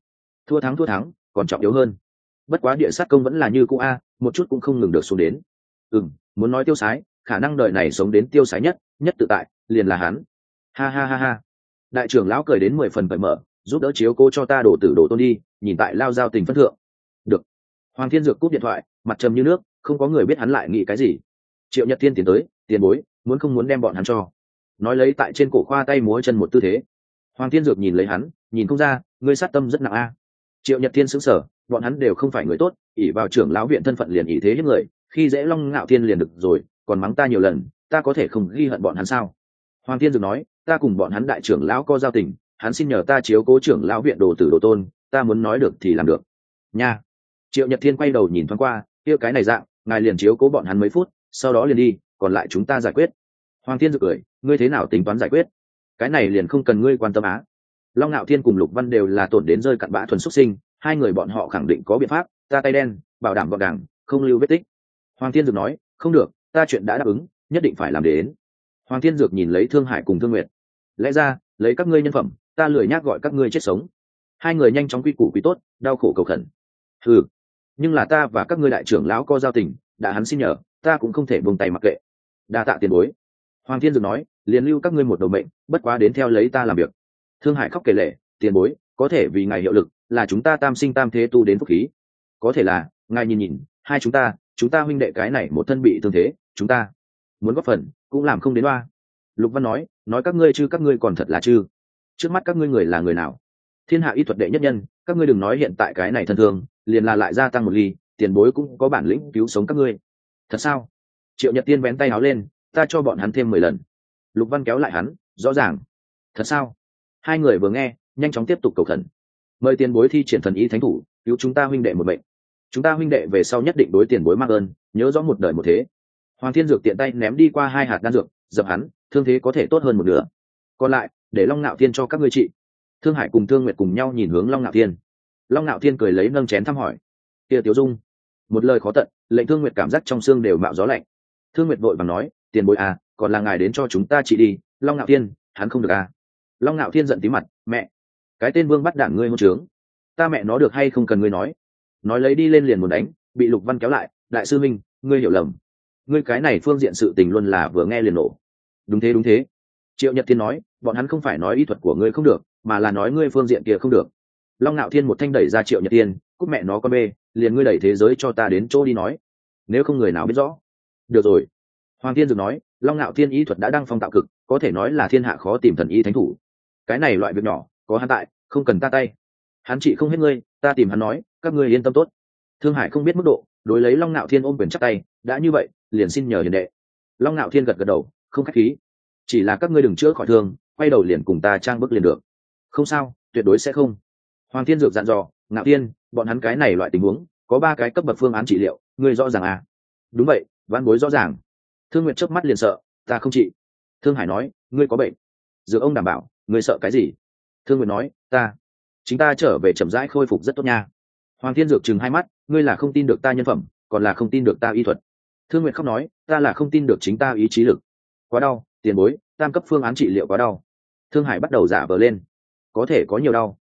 Thua thắng còn trọng yếu hơn. Bất quá địa sát công vẫn là như cũ a, một chút cũng không ngừng được xuống đến. Muốn nói tiêu sái, khả năng đời này sống đến tiêu sái nhất nhất tự tại liền là hắn. Ha ha ha ha. Đại trưởng lão cười đến 10 phần cởi mở, giúp đỡ chiếu cô cho ta đổ tử đổ tôn đi, nhìn tại lao giao tình phân thượng. Được. Hoàng Thiên Dược cúp điện thoại, mặt trầm như nước, không có người biết hắn lại nghĩ cái gì. Triệu Nhật Thiên tiến tới, tiền bối, muốn không muốn đem bọn hắn cho. Nói lấy tại trên cổ khoa tay múa chân một tư thế. Hoàng Thiên Dược nhìn lấy hắn, nhìn không ra, ngươi sát tâm rất nặng a. Triệu Nhật Thiên sững sờ, bọn hắn đều không phải người tốt, ỷ vào trưởng lão viện thân phận liền ỷ thế hiếp người, khi dễ Long Ngạo Thiên liền được rồi, còn mắng ta nhiều lần, ta có thể không ghi hận bọn hắn sao? Hoàng Thiên Dược nói, ta cùng bọn hắn đại trưởng lão có giao tình, hắn xin nhờ ta chiếu cố trưởng lão viện đồ tử đồ tôn, ta muốn nói được thì làm được. Nha. Triệu Nhật Thiên quay đầu nhìn thoáng qua, kia cái này dạng, ngài liền chiếu cố bọn hắn mấy phút, sau đó liền đi, còn lại chúng ta giải quyết. Hoàng Thiên Dược cười, ngươi thế nào tính toán giải quyết? Cái này liền không cần ngươi quan tâm á. Long Nạo Thiên cùng Lục Văn đều là tổn đến rơi cặn bã thuần xuất sinh, hai người bọn họ khẳng định có biện pháp, ta tay đen, bảo đảm gọn gàng, không lưu vết tích. Hoàng Thiên Dược nói, không được, ta chuyện đã đáp ứng, nhất định phải làm đến. Hoàng Thiên Dược nhìn lấy Thương Hải cùng Thương Nguyệt, lẽ ra, lấy các ngươi nhân phẩm, ta lười nhác gọi các ngươi chết sống. Hai người nhanh chóng quy củ quý tốt, đau khổ cầu khẩn. Ừ, nhưng là ta và các ngươi đại trưởng lão có giao tình, đã hắn xin nhờ, ta cũng không thể buông tay mặc kệ. Đa tạ tiền bối. Hoàng Thiên Dược nói, liền lưu các ngươi một đầu mệnh, bất quá đến theo lấy ta làm việc. Thương Hải khóc kể lệ, tiền bối, có thể vì ngài hiệu lực, là chúng ta tam sinh tam thế tu đến phúc khí. Có thể là, ngài nhìn nhìn, hai chúng ta huynh đệ cái này một thân bị thương thế, chúng ta muốn góp phần, cũng làm không đến oa. Lục Văn nói các ngươi còn thật là chư. Trước mắt các ngươi người là người nào? Thiên hạ y thuật đệ nhất nhân, các ngươi đừng nói hiện tại cái này thân thương, liền là lại gia tăng một ly, tiền bối cũng có bản lĩnh cứu sống các ngươi. Thật sao? Triệu Nhật Tiên vén tay áo lên, ta cho bọn hắn thêm 10 lần. Lục Văn kéo lại hắn, rõ ràng. Thật sao? Hai người vừa nghe, nhanh chóng tiếp tục cầu khẩn. Mời tiền bối thi triển thần y thánh thủ, cứu chúng ta huynh đệ một bệnh. Chúng ta huynh đệ về sau nhất định đối tiền bối mang ơn, nhớ rõ một đời một thế. Hoàng Thiên Dược tiện tay ném đi qua 2 hạt đan dược, dập hắn, thương thế có thể tốt hơn một nửa. Còn lại, để Long Nạo Thiên cho các ngươi trị. Thương Hải cùng Thương Nguyệt cùng nhau nhìn hướng Long Nạo Thiên. Long Nạo Thiên cười lấy nâng chén thăm hỏi. Kia Tiểu Dung, một lời khó tận, lệnh Thương Nguyệt cảm giác trong xương đều mạo gió lạnh. Thương Nguyệt vội vàng nói, tiền bối à, còn là ngài đến cho chúng ta trị đi. Long Nạo Thiên, hắn không được à? Long Nạo Thiên giận tí mặt, mẹ, cái tên vương bắt đảng ngươi hôn trướng, ta mẹ nó được hay không cần ngươi nói lấy đi lên liền muốn đánh, bị Lục Văn kéo lại, đại sư minh, ngươi hiểu lầm, ngươi cái này phương diện sự tình luôn là vừa nghe liền nổ. Đúng thế. Triệu Nhật Thiên nói, bọn hắn không phải nói y thuật của ngươi không được, mà là nói ngươi phương diện kia không được. Long Nạo Thiên một thanh đẩy ra Triệu Nhật Thiên, cút mẹ nó con bê, liền ngươi đẩy thế giới cho ta đến chỗ đi nói, nếu không người nào biết rõ. Được rồi. Hoàng Thiên Dược nói, Long Nạo Thiên y thuật đã đăng phong tạo cực, có thể nói là thiên hạ khó tìm thần y thánh thủ. Cái này loại việc nhỏ, có hắn tại, không cần ta tay. Hắn trị không hết ngươi, ta tìm hắn nói, các ngươi yên tâm tốt. Thương Hải không biết mức độ, đối lấy Long Nạo Thiên ôm quyền chắp tay, đã như vậy, liền xin nhờ hiền đệ. Long Nạo Thiên gật đầu, không khách khí. Chỉ là các ngươi đừng chữa khỏi thương, quay đầu liền cùng ta trang bước liền được. Không sao, tuyệt đối sẽ không. Hoàng Thiên Dược dặn dò, Nạo Thiên, bọn hắn cái này loại tình huống, có 3 cái cấp bậc phương án trị liệu, ngươi rõ ràng à? Đúng vậy, văn bối rõ ràng. Thương Nguyệt chớp mắt liền sợ, ta không trị. Thương Hải nói, ngươi có bệnh. Dược ông đảm bảo, ngươi sợ cái gì? Thương Nguyệt nói, chính ta trở về chậm rãi khôi phục rất tốt nha. Hoàng Thiên Dược chừng 2 mắt, ngươi là không tin được ta nhân phẩm, còn là không tin được ta y thuật. Thương Nguyệt khóc nói, ta là không tin được chính ta ý chí lực. Quá đau, tiền bối, tam cấp phương án trị liệu quá đau. Thương Hải bắt đầu giả vờ lên, có thể có nhiều đau.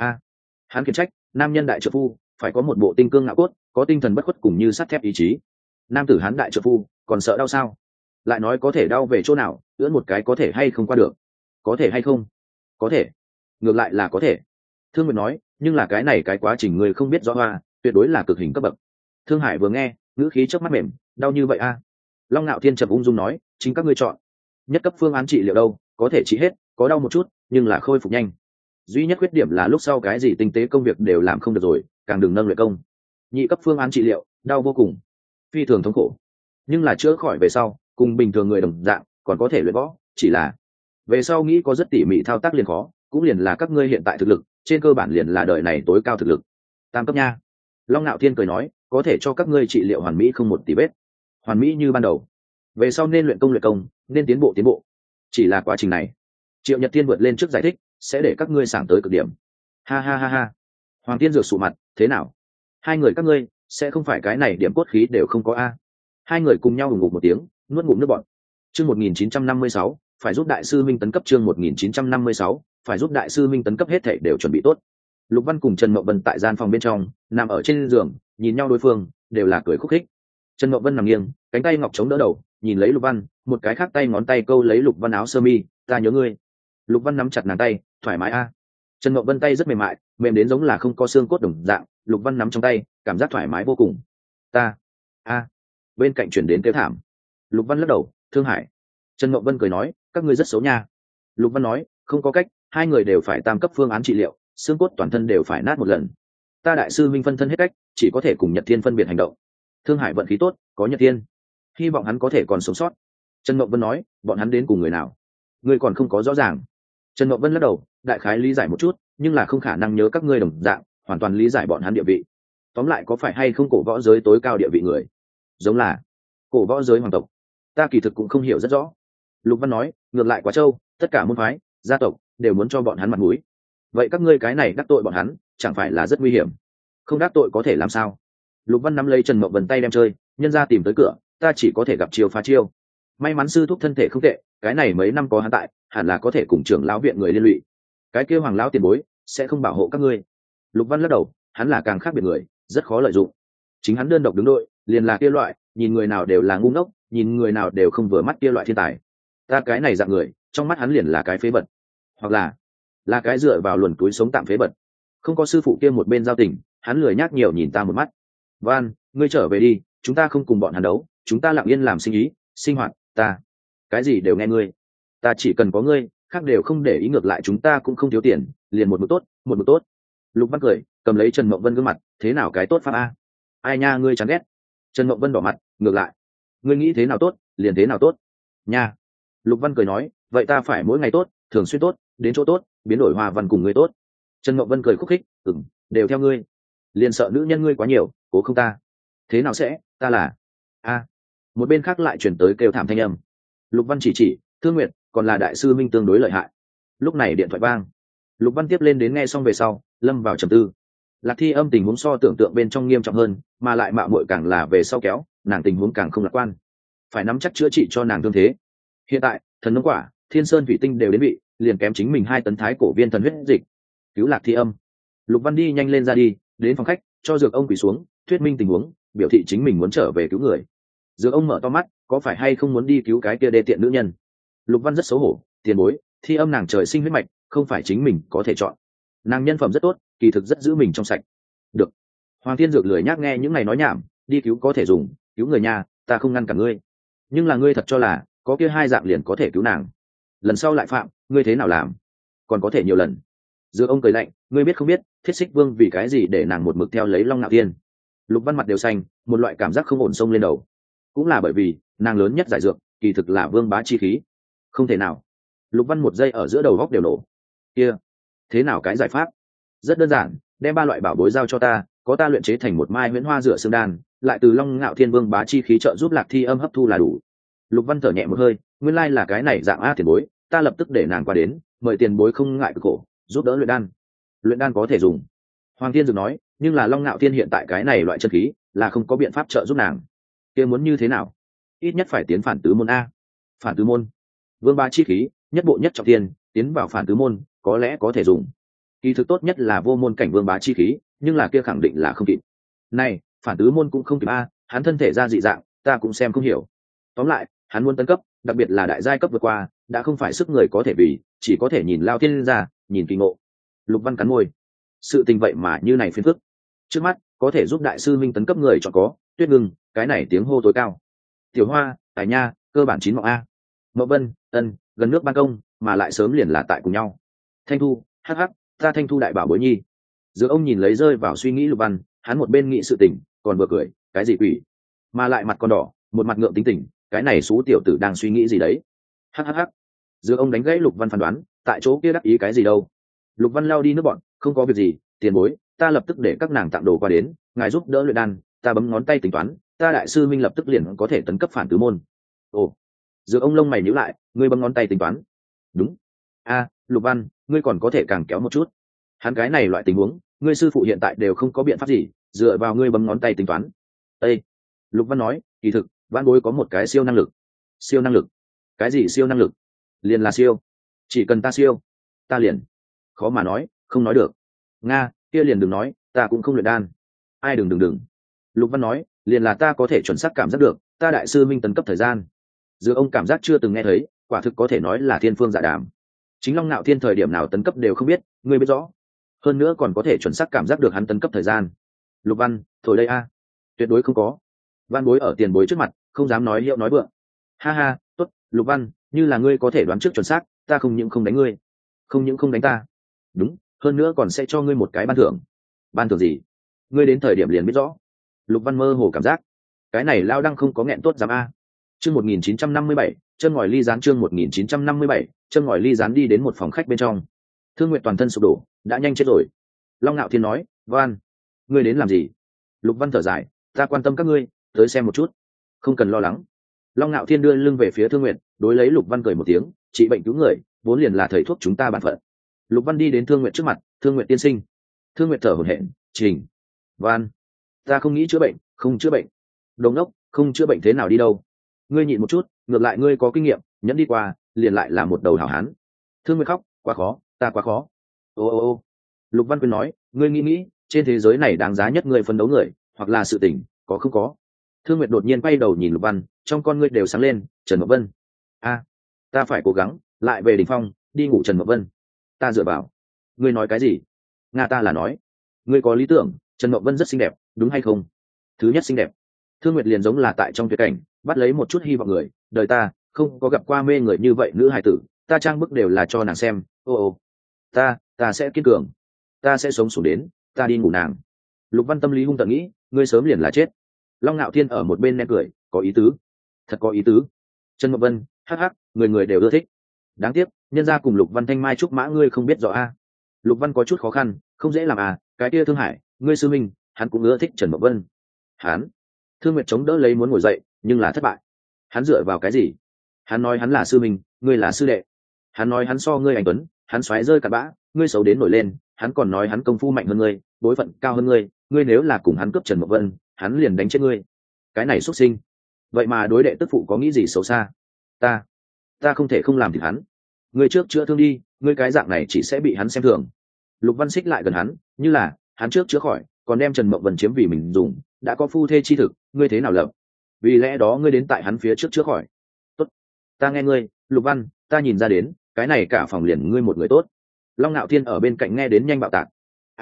Hắn khiển trách, nam nhân đại trợ phu phải có một bộ tinh cương ngạo cốt, có tinh thần bất khuất cùng như sắt thép ý chí. Nam tử hắn đại trợ phu còn sợ đau sao? Lại nói có thể đau về chỗ nào, ưỡn một cái có thể hay không qua được? Có thể hay không? Có thể, ngược lại là có thể. Thương Nguyệt nói, nhưng là cái này cái quá trình người không biết rõ hoa, tuyệt đối là cực hình cấp bậc. Thương Hải vừa nghe, ngữ khí chớp mắt mềm, đau như vậy a? Long Nạo Thiên trầm ung dung nói, chính các ngươi chọn. Nhất cấp phương án trị liệu đâu, có thể trị hết, có đau một chút, nhưng là khôi phục nhanh. Duy nhất khuyết điểm là lúc sau cái gì tinh tế công việc đều làm không được rồi, càng đừng nâng luyện công. Nhị cấp phương án trị liệu, đau vô cùng, phi thường thống khổ, nhưng là chữa khỏi về sau, cùng bình thường người đồng dạng, còn có thể luyện võ, chỉ là về sau nghĩ có rất tỉ mỉ thao tác liền khó, cũng liền là các ngươi hiện tại thực lực, trên cơ bản liền là đời này tối cao thực lực. Tam cấp nha. Long Nạo Thiên cười nói, có thể cho các ngươi trị liệu hoàn mỹ không một tì vết, hoàn mỹ như ban đầu. Về sau nên luyện công, nên tiến bộ. Chỉ là quá trình này, Triệu Nhật Thiên vượt lên trước giải thích, sẽ để các ngươi sảng tới cực điểm. Ha. Hoàng Thiên Dược sụ mặt, thế nào? Hai người các ngươi sẽ không phải cái này điểm cốt khí đều không có a? Hai người cùng nhau hùng ngục một tiếng, nuốt ngụm nước bọt. Chương 1956, phải giúp đại sư Minh tấn cấp. Chương 1956, phải giúp đại sư Minh tấn cấp, hết thảy đều chuẩn bị tốt. Lục Văn cùng Trần Mậu Vân tại gian phòng bên trong nằm ở trên giường, nhìn nhau đối phương đều là cười khúc khích. Trần Mậu Vân nằm nghiêng, cánh tay ngọc chống đỡ đầu, nhìn lấy Lục Văn, một cái khác tay ngón tay câu lấy Lục Văn áo sơ mi. Ta nhớ ngươi. Lục Văn nắm chặt nàng tay, thoải mái a. Trần Mậu Vân tay rất mềm mại, mềm đến giống là không có xương cốt đồng dạng. Lục Văn nắm trong tay, cảm giác thoải mái vô cùng. Ta bên cạnh chuyển đến kêu thảm. Lục Văn lắc đầu, Thương Hải. Trần Mậu Vân cười nói, các ngươi rất xấu nha. Lục Văn nói, không có cách, hai người đều phải tam cấp phương án trị liệu, xương cốt toàn thân đều phải nát một lần. Ta đại sư minh phân thân hết cách, chỉ có thể cùng Nhật Thiên phân biệt hành động. Thương Hải vận khí tốt, có Nhật Thiên, hy vọng hắn có thể còn sống sót. Trần Mậu Vân nói, bọn hắn đến cùng người nào ngươi còn không có rõ ràng. Trần Mậu Vân lắc đầu, đại khái lý giải một chút, nhưng là không khả năng nhớ các ngươi đồng dạng hoàn toàn lý giải bọn hắn địa vị. Tóm lại có phải hay không cổ võ giới tối cao địa vị người, giống là cổ võ giới hoàng tộc, ta kỳ thực cũng không hiểu rất rõ. Lục Văn nói, ngược lại quá châu, tất cả môn phái gia tộc đều muốn cho bọn hắn mặt mũi. Vậy các ngươi cái này đắc tội bọn hắn chẳng phải là rất nguy hiểm? Không đắc tội có thể làm sao? Lục Văn nắm lấy Trần Mậu Vân tay đem chơi, nhân ra tìm tới cửa, ta chỉ có thể gặp chiêu phá chiêu. May mắn sư thúc thân thể không tệ, cái này mấy năm có hắn tại, hẳn là có thể cùng trưởng lão viện người liên lụy. Cái kia hoàng lão tiền bối sẽ không bảo hộ các ngươi. Lục Văn lắc đầu, hắn là càng khác biệt người, rất khó lợi dụng. Chính hắn đơn độc đứng đội, liền là kia loại, nhìn người nào đều là ngu ngốc, nhìn người nào đều không vừa mắt kia loại thiên tài. Ta cái này dạng người, trong mắt hắn liền là cái phế vật, hoặc là cái dựa vào luồn túi sống tạm phế vật. Không có sư phụ kia một bên giao tình, hắn lười nhác nhiều nhìn ta một mắt. Van, ngươi trở về đi, chúng ta không cùng bọn hắn đấu, chúng ta lặng yên làm sinh ý, sinh hoạt, ta cái gì đều nghe ngươi, ta chỉ cần có ngươi, khác đều không để ý, ngược lại chúng ta cũng không thiếu tiền, liền một mực tốt, một mực tốt. Lục Văn cười, cầm lấy Trần Mậu Vân gương mặt, thế nào cái tốt pháp a? Ai nha, ngươi chán ghét. Trần Mậu Vân đỏ mặt, ngược lại, ngươi nghĩ thế nào tốt, liền thế nào tốt. Nha. Lục Văn cười nói, vậy ta phải mỗi ngày tốt, thường xuyên tốt, đến chỗ tốt, biến đổi hòa văn cùng ngươi tốt. Trần Mậu Vân cười khúc khích, đều theo ngươi. Liền sợ nữ nhân ngươi quá nhiều, cố không ta. Thế nào sẽ, ta là một bên khác lại chuyển tới kêu thảm thanh âm. Lục Văn chỉ Thương Nguyệt còn là đại sư minh tương đối lợi hại. Lúc này điện thoại vang, Lục Văn tiếp lên đến, nghe xong về sau lâm vào trầm tư. Lạc Thi Âm tình huống so tưởng tượng bên trong nghiêm trọng hơn, mà lại mạo muội càng là về sau kéo, nàng tình huống càng không lạc quan, phải nắm chắc chữa trị cho nàng thương thế. Hiện tại thần nông quả, Thiên Sơn thủy tinh đều đến bị, liền kém chính mình 2 tấn thái cổ viên thần huyết dịch. Cứu Lạc Thi Âm. Lục Văn đi nhanh lên ra đi, đến phòng khách cho Dược ông quỳ xuống thuyết minh tình huống, biểu thị chính mình muốn trở về cứu người. Dược ông mở to mắt, có phải hay không muốn đi cứu cái kia đê tiện nữ nhân? Lục Văn rất xấu hổ, tiền bối, Thi Âm nàng trời sinh huyết mạch, không phải chính mình có thể chọn. Nàng nhân phẩm rất tốt, kỳ thực rất giữ mình trong sạch. Được. Hoàng Thiên Dược lười nhác nghe những này nói nhảm, đi cứu có thể dùng, cứu người nhà, ta không ngăn cản ngươi. Nhưng là ngươi thật cho là có kia 2 dạng liền có thể cứu nàng? Lần sau lại phạm, ngươi thế nào làm? Còn có thể nhiều lần. Dược ông cười lạnh, ngươi biết không biết, Thiết Xích Vương vì cái gì để nàng một mực theo lấy Long Nạo Thiên? Lục Văn mặt đều xanh, một loại cảm giác không ổn xông lên đầu. Cũng là bởi vì nàng lớn nhất giải dược, kỳ thực là vương bá chi khí. Không thể nào. Lục Văn một giây ở giữa đầu góc đều nổ. Kia, thế nào cái giải pháp? Rất đơn giản, đem 3 loại bảo bối giao cho ta, có ta luyện chế thành một mai huyễn hoa rửa xương đan, lại từ Long Ngạo Thiên vương bá chi khí trợ giúp Lạc Thi Âm hấp thu là đủ. Lục Văn thở nhẹ một hơi, nguyên lai là cái này dạng a tiền bối, ta lập tức để nàng qua đến, mời tiền bối không ngại cực khổ, giúp đỡ luyện đan. Luyện đan có thể dùng. Hoàng Thiên Dược nói, nhưng là Long Ngạo Thiên hiện tại cái này loại chân khí, là không có biện pháp trợ giúp nàng. Kia muốn như thế nào? Ít nhất phải tiến phản tứ môn a. Phản tứ môn? Vương bá chi khí, nhất bộ nhất trọng thiên, tiến vào phản tứ môn, có lẽ có thể dùng. Kỳ thực tốt nhất là vô môn cảnh vương bá chi khí, nhưng là kia khẳng định là không kịp. Này, phản tứ môn cũng không kịp a, hắn thân thể ra dị dạng, ta cũng xem không hiểu. Tóm lại, hắn muốn tấn cấp, đặc biệt là đại giai cấp vượt qua, đã không phải sức người có thể vì, chỉ có thể nhìn Lao Thiên ra, nhìn kỳ ngộ. Lục Văn cắn môi. Sự tình vậy mà như này phiền phức. Trước mắt, có thể giúp đại sư minh tấn cấp người chọn có, Tuyết Ngưng, cái này tiếng hô tối cao. Tiểu Hoa, Tài Nha, cơ bản 9 mọng a. Mậu Vân, Ân, gần nước ban công, mà lại sớm liền là tại cùng nhau. Thanh Thu, hắc hắc, ta Thanh Thu đại bảo bối nhi. Dược ông nhìn lấy rơi vào suy nghĩ Lục Văn, hắn một bên nghĩ sự tình, còn vừa cười, cái gì quỷ? Mà lại mặt con đỏ, một mặt ngượng tính tình, cái này xú tiểu tử đang suy nghĩ gì đấy? Hắc hắc hắc. Dược ông đánh gãy Lục Văn phán đoán, tại chỗ kia đắc ý cái gì đâu? Lục Văn lao đi nước bọn, không có việc gì, tiền bối, ta lập tức để các nàng tặng đồ qua đến, ngài giúp đỡ luyện đan, ta bấm ngón tay tính toán, ta đại sư minh lập tức liền có thể tấn cấp phản tứ môn. Ồ. Dược ông lông mày nhíu lại, ngươi bấm ngón tay tính toán? Đúng. Lục Văn, ngươi còn có thể càng kéo một chút. Hắn cái này loại tình huống, ngươi sư phụ hiện tại đều không có biện pháp gì, dựa vào ngươi bấm ngón tay tính toán. Ê! Lục Văn nói, kỳ thực, Vãn Bối có một cái siêu năng lực. Siêu năng lực? Cái gì siêu năng lực? Liền là siêu. Chỉ cần ta siêu, ta liền. Khó mà nói, không nói được. Nga, kia liền đừng nói ta cũng không luyện đan. Ai đừng. Lục Văn nói, liền là ta có thể chuẩn xác cảm giác được ta đại sư minh tấn cấp thời gian. Dựa ông cảm giác chưa từng nghe thấy, quả thực có thể nói là thiên phương dạ đàm. Chính Long Nạo Thiên thời điểm nào tấn cấp đều không biết, ngươi biết rõ. Hơn nữa còn có thể chuẩn xác cảm giác được hắn tấn cấp thời gian. Lục Văn, thổi đây a. Tuyệt đối không có. Văn Bối ở tiền bối trước mặt không dám nói hiệu nói vượng. Ha ha, tốt, Lục Văn, như là ngươi có thể đoán trước chuẩn xác, ta không những không đánh ngươi, không những không đánh ta. Đúng, hơn nữa còn sẽ cho ngươi một cái ban thưởng. Ban thưởng gì? Ngươi đến thời điểm liền biết rõ. Lục Văn mơ hồ cảm giác cái này lao đăng không có nghẹn tốt dám a. Chương 1957, chân ngòi ly gián. Chương 1957, chân ngòi ly gián. Đi đến một phòng khách bên trong. Thương Nguyệt toàn thân sụp đổ, đã nhanh chết rồi. Long Nạo Thiên nói, Văn, ngươi đến làm gì? Lục Văn thở dài, ta quan tâm các ngươi, tới xem một chút. Không cần lo lắng. Long Nạo Thiên đưa lưng về phía Thương Nguyệt, đối lấy Lục Văn cười một tiếng, trị bệnh cứu người, vốn liền là thầy thuốc chúng ta bản phận. Lục Văn đi đến Thương Nguyệt trước mặt, Thương Nguyệt tiên sinh. Thương Nguyệt thở hổn hển, Trình, Văn, ta không nghĩ chữa bệnh, không chữa bệnh. Đồng đốc, không chữa bệnh thế nào đi đâu? Ngươi nhịn một chút, ngược lại ngươi có kinh nghiệm, nhẫn đi qua, liền lại là một đầu hảo hán. Thương Nguyệt khóc, quá khó, ta quá khó. Ô. Lục Văn Quyên nói, ngươi nghĩ, trên thế giới này đáng giá nhất ngươi phấn đấu người, hoặc là sự tình, có không có? Thương Nguyệt đột nhiên quay đầu nhìn Lục Văn, trong con ngươi đều sáng lên, Trần Mộng Vân. Ta phải cố gắng, lại về đỉnh phong, đi ngủ. Trần Mộng Vân, ta dựa vào. Ngươi nói cái gì? Nga ta là nói, ngươi có lý tưởng, Trần Mộng Vân rất xinh đẹp, đúng hay không? Thứ nhất xinh đẹp. Thương Nguyệt liền giống là tại trong tuyệt cảnh, bắt lấy một chút hy vọng người, đời ta không có gặp qua mê người như vậy nữ hài tử, ta trang bức đều là cho nàng xem. Ô, ta sẽ kiên cường, ta sẽ sống xuống đến, ta đi ngủ nàng. Lục Văn tâm lý hung tợn nghĩ, ngươi sớm liền là chết. Long Nạo Thiên ở một bên nén cười, có ý tứ, thật có ý tứ. Trần Mộng Vân, hắc, người đều ưa thích. Đáng tiếc, nhân gia cùng Lục Văn thanh mai trúc mã ngươi không biết rõ a. Lục Văn có chút khó khăn, không dễ làm à, cái kia Thương Hải, ngươi sư minh, hắn cũng ưa thích Trần Mộng Vân. Hắn. Thương Nguyệt chống đỡ lấy muốn ngồi dậy, nhưng là thất bại. Hắn dựa vào cái gì? Hắn nói hắn là sư minh, ngươi là sư đệ. Hắn nói hắn so ngươi anh tuấn, hắn xoáy rơi cặn bã, ngươi xấu đến nổi lên, hắn còn nói hắn công phu mạnh hơn ngươi, bối phận cao hơn ngươi, ngươi nếu là cùng hắn cướp Trần Mộng Vân, hắn liền đánh chết ngươi. Cái này xuất sinh. Vậy mà đối đệ tức phụ có nghĩ gì xấu xa? Ta không thể không làm thịt hắn. Ngươi trước chữa thương đi, ngươi cái dạng này chỉ sẽ bị hắn xem thường. Lục Văn xích lại gần hắn, như là hắn trước chữa khỏi, còn đem Trần Mộng Vân chiếm vì mình dùng, đã có phu thê chi thực, ngươi thế nào lập? Vì lẽ đó ngươi đến tại hắn phía trước chữa khỏi. Tốt, ta nghe ngươi, Lục Văn, ta nhìn ra đến, cái này cả phòng liền ngươi một người tốt. Long Nạo Thiên ở bên cạnh nghe đến nhanh bạo tạc.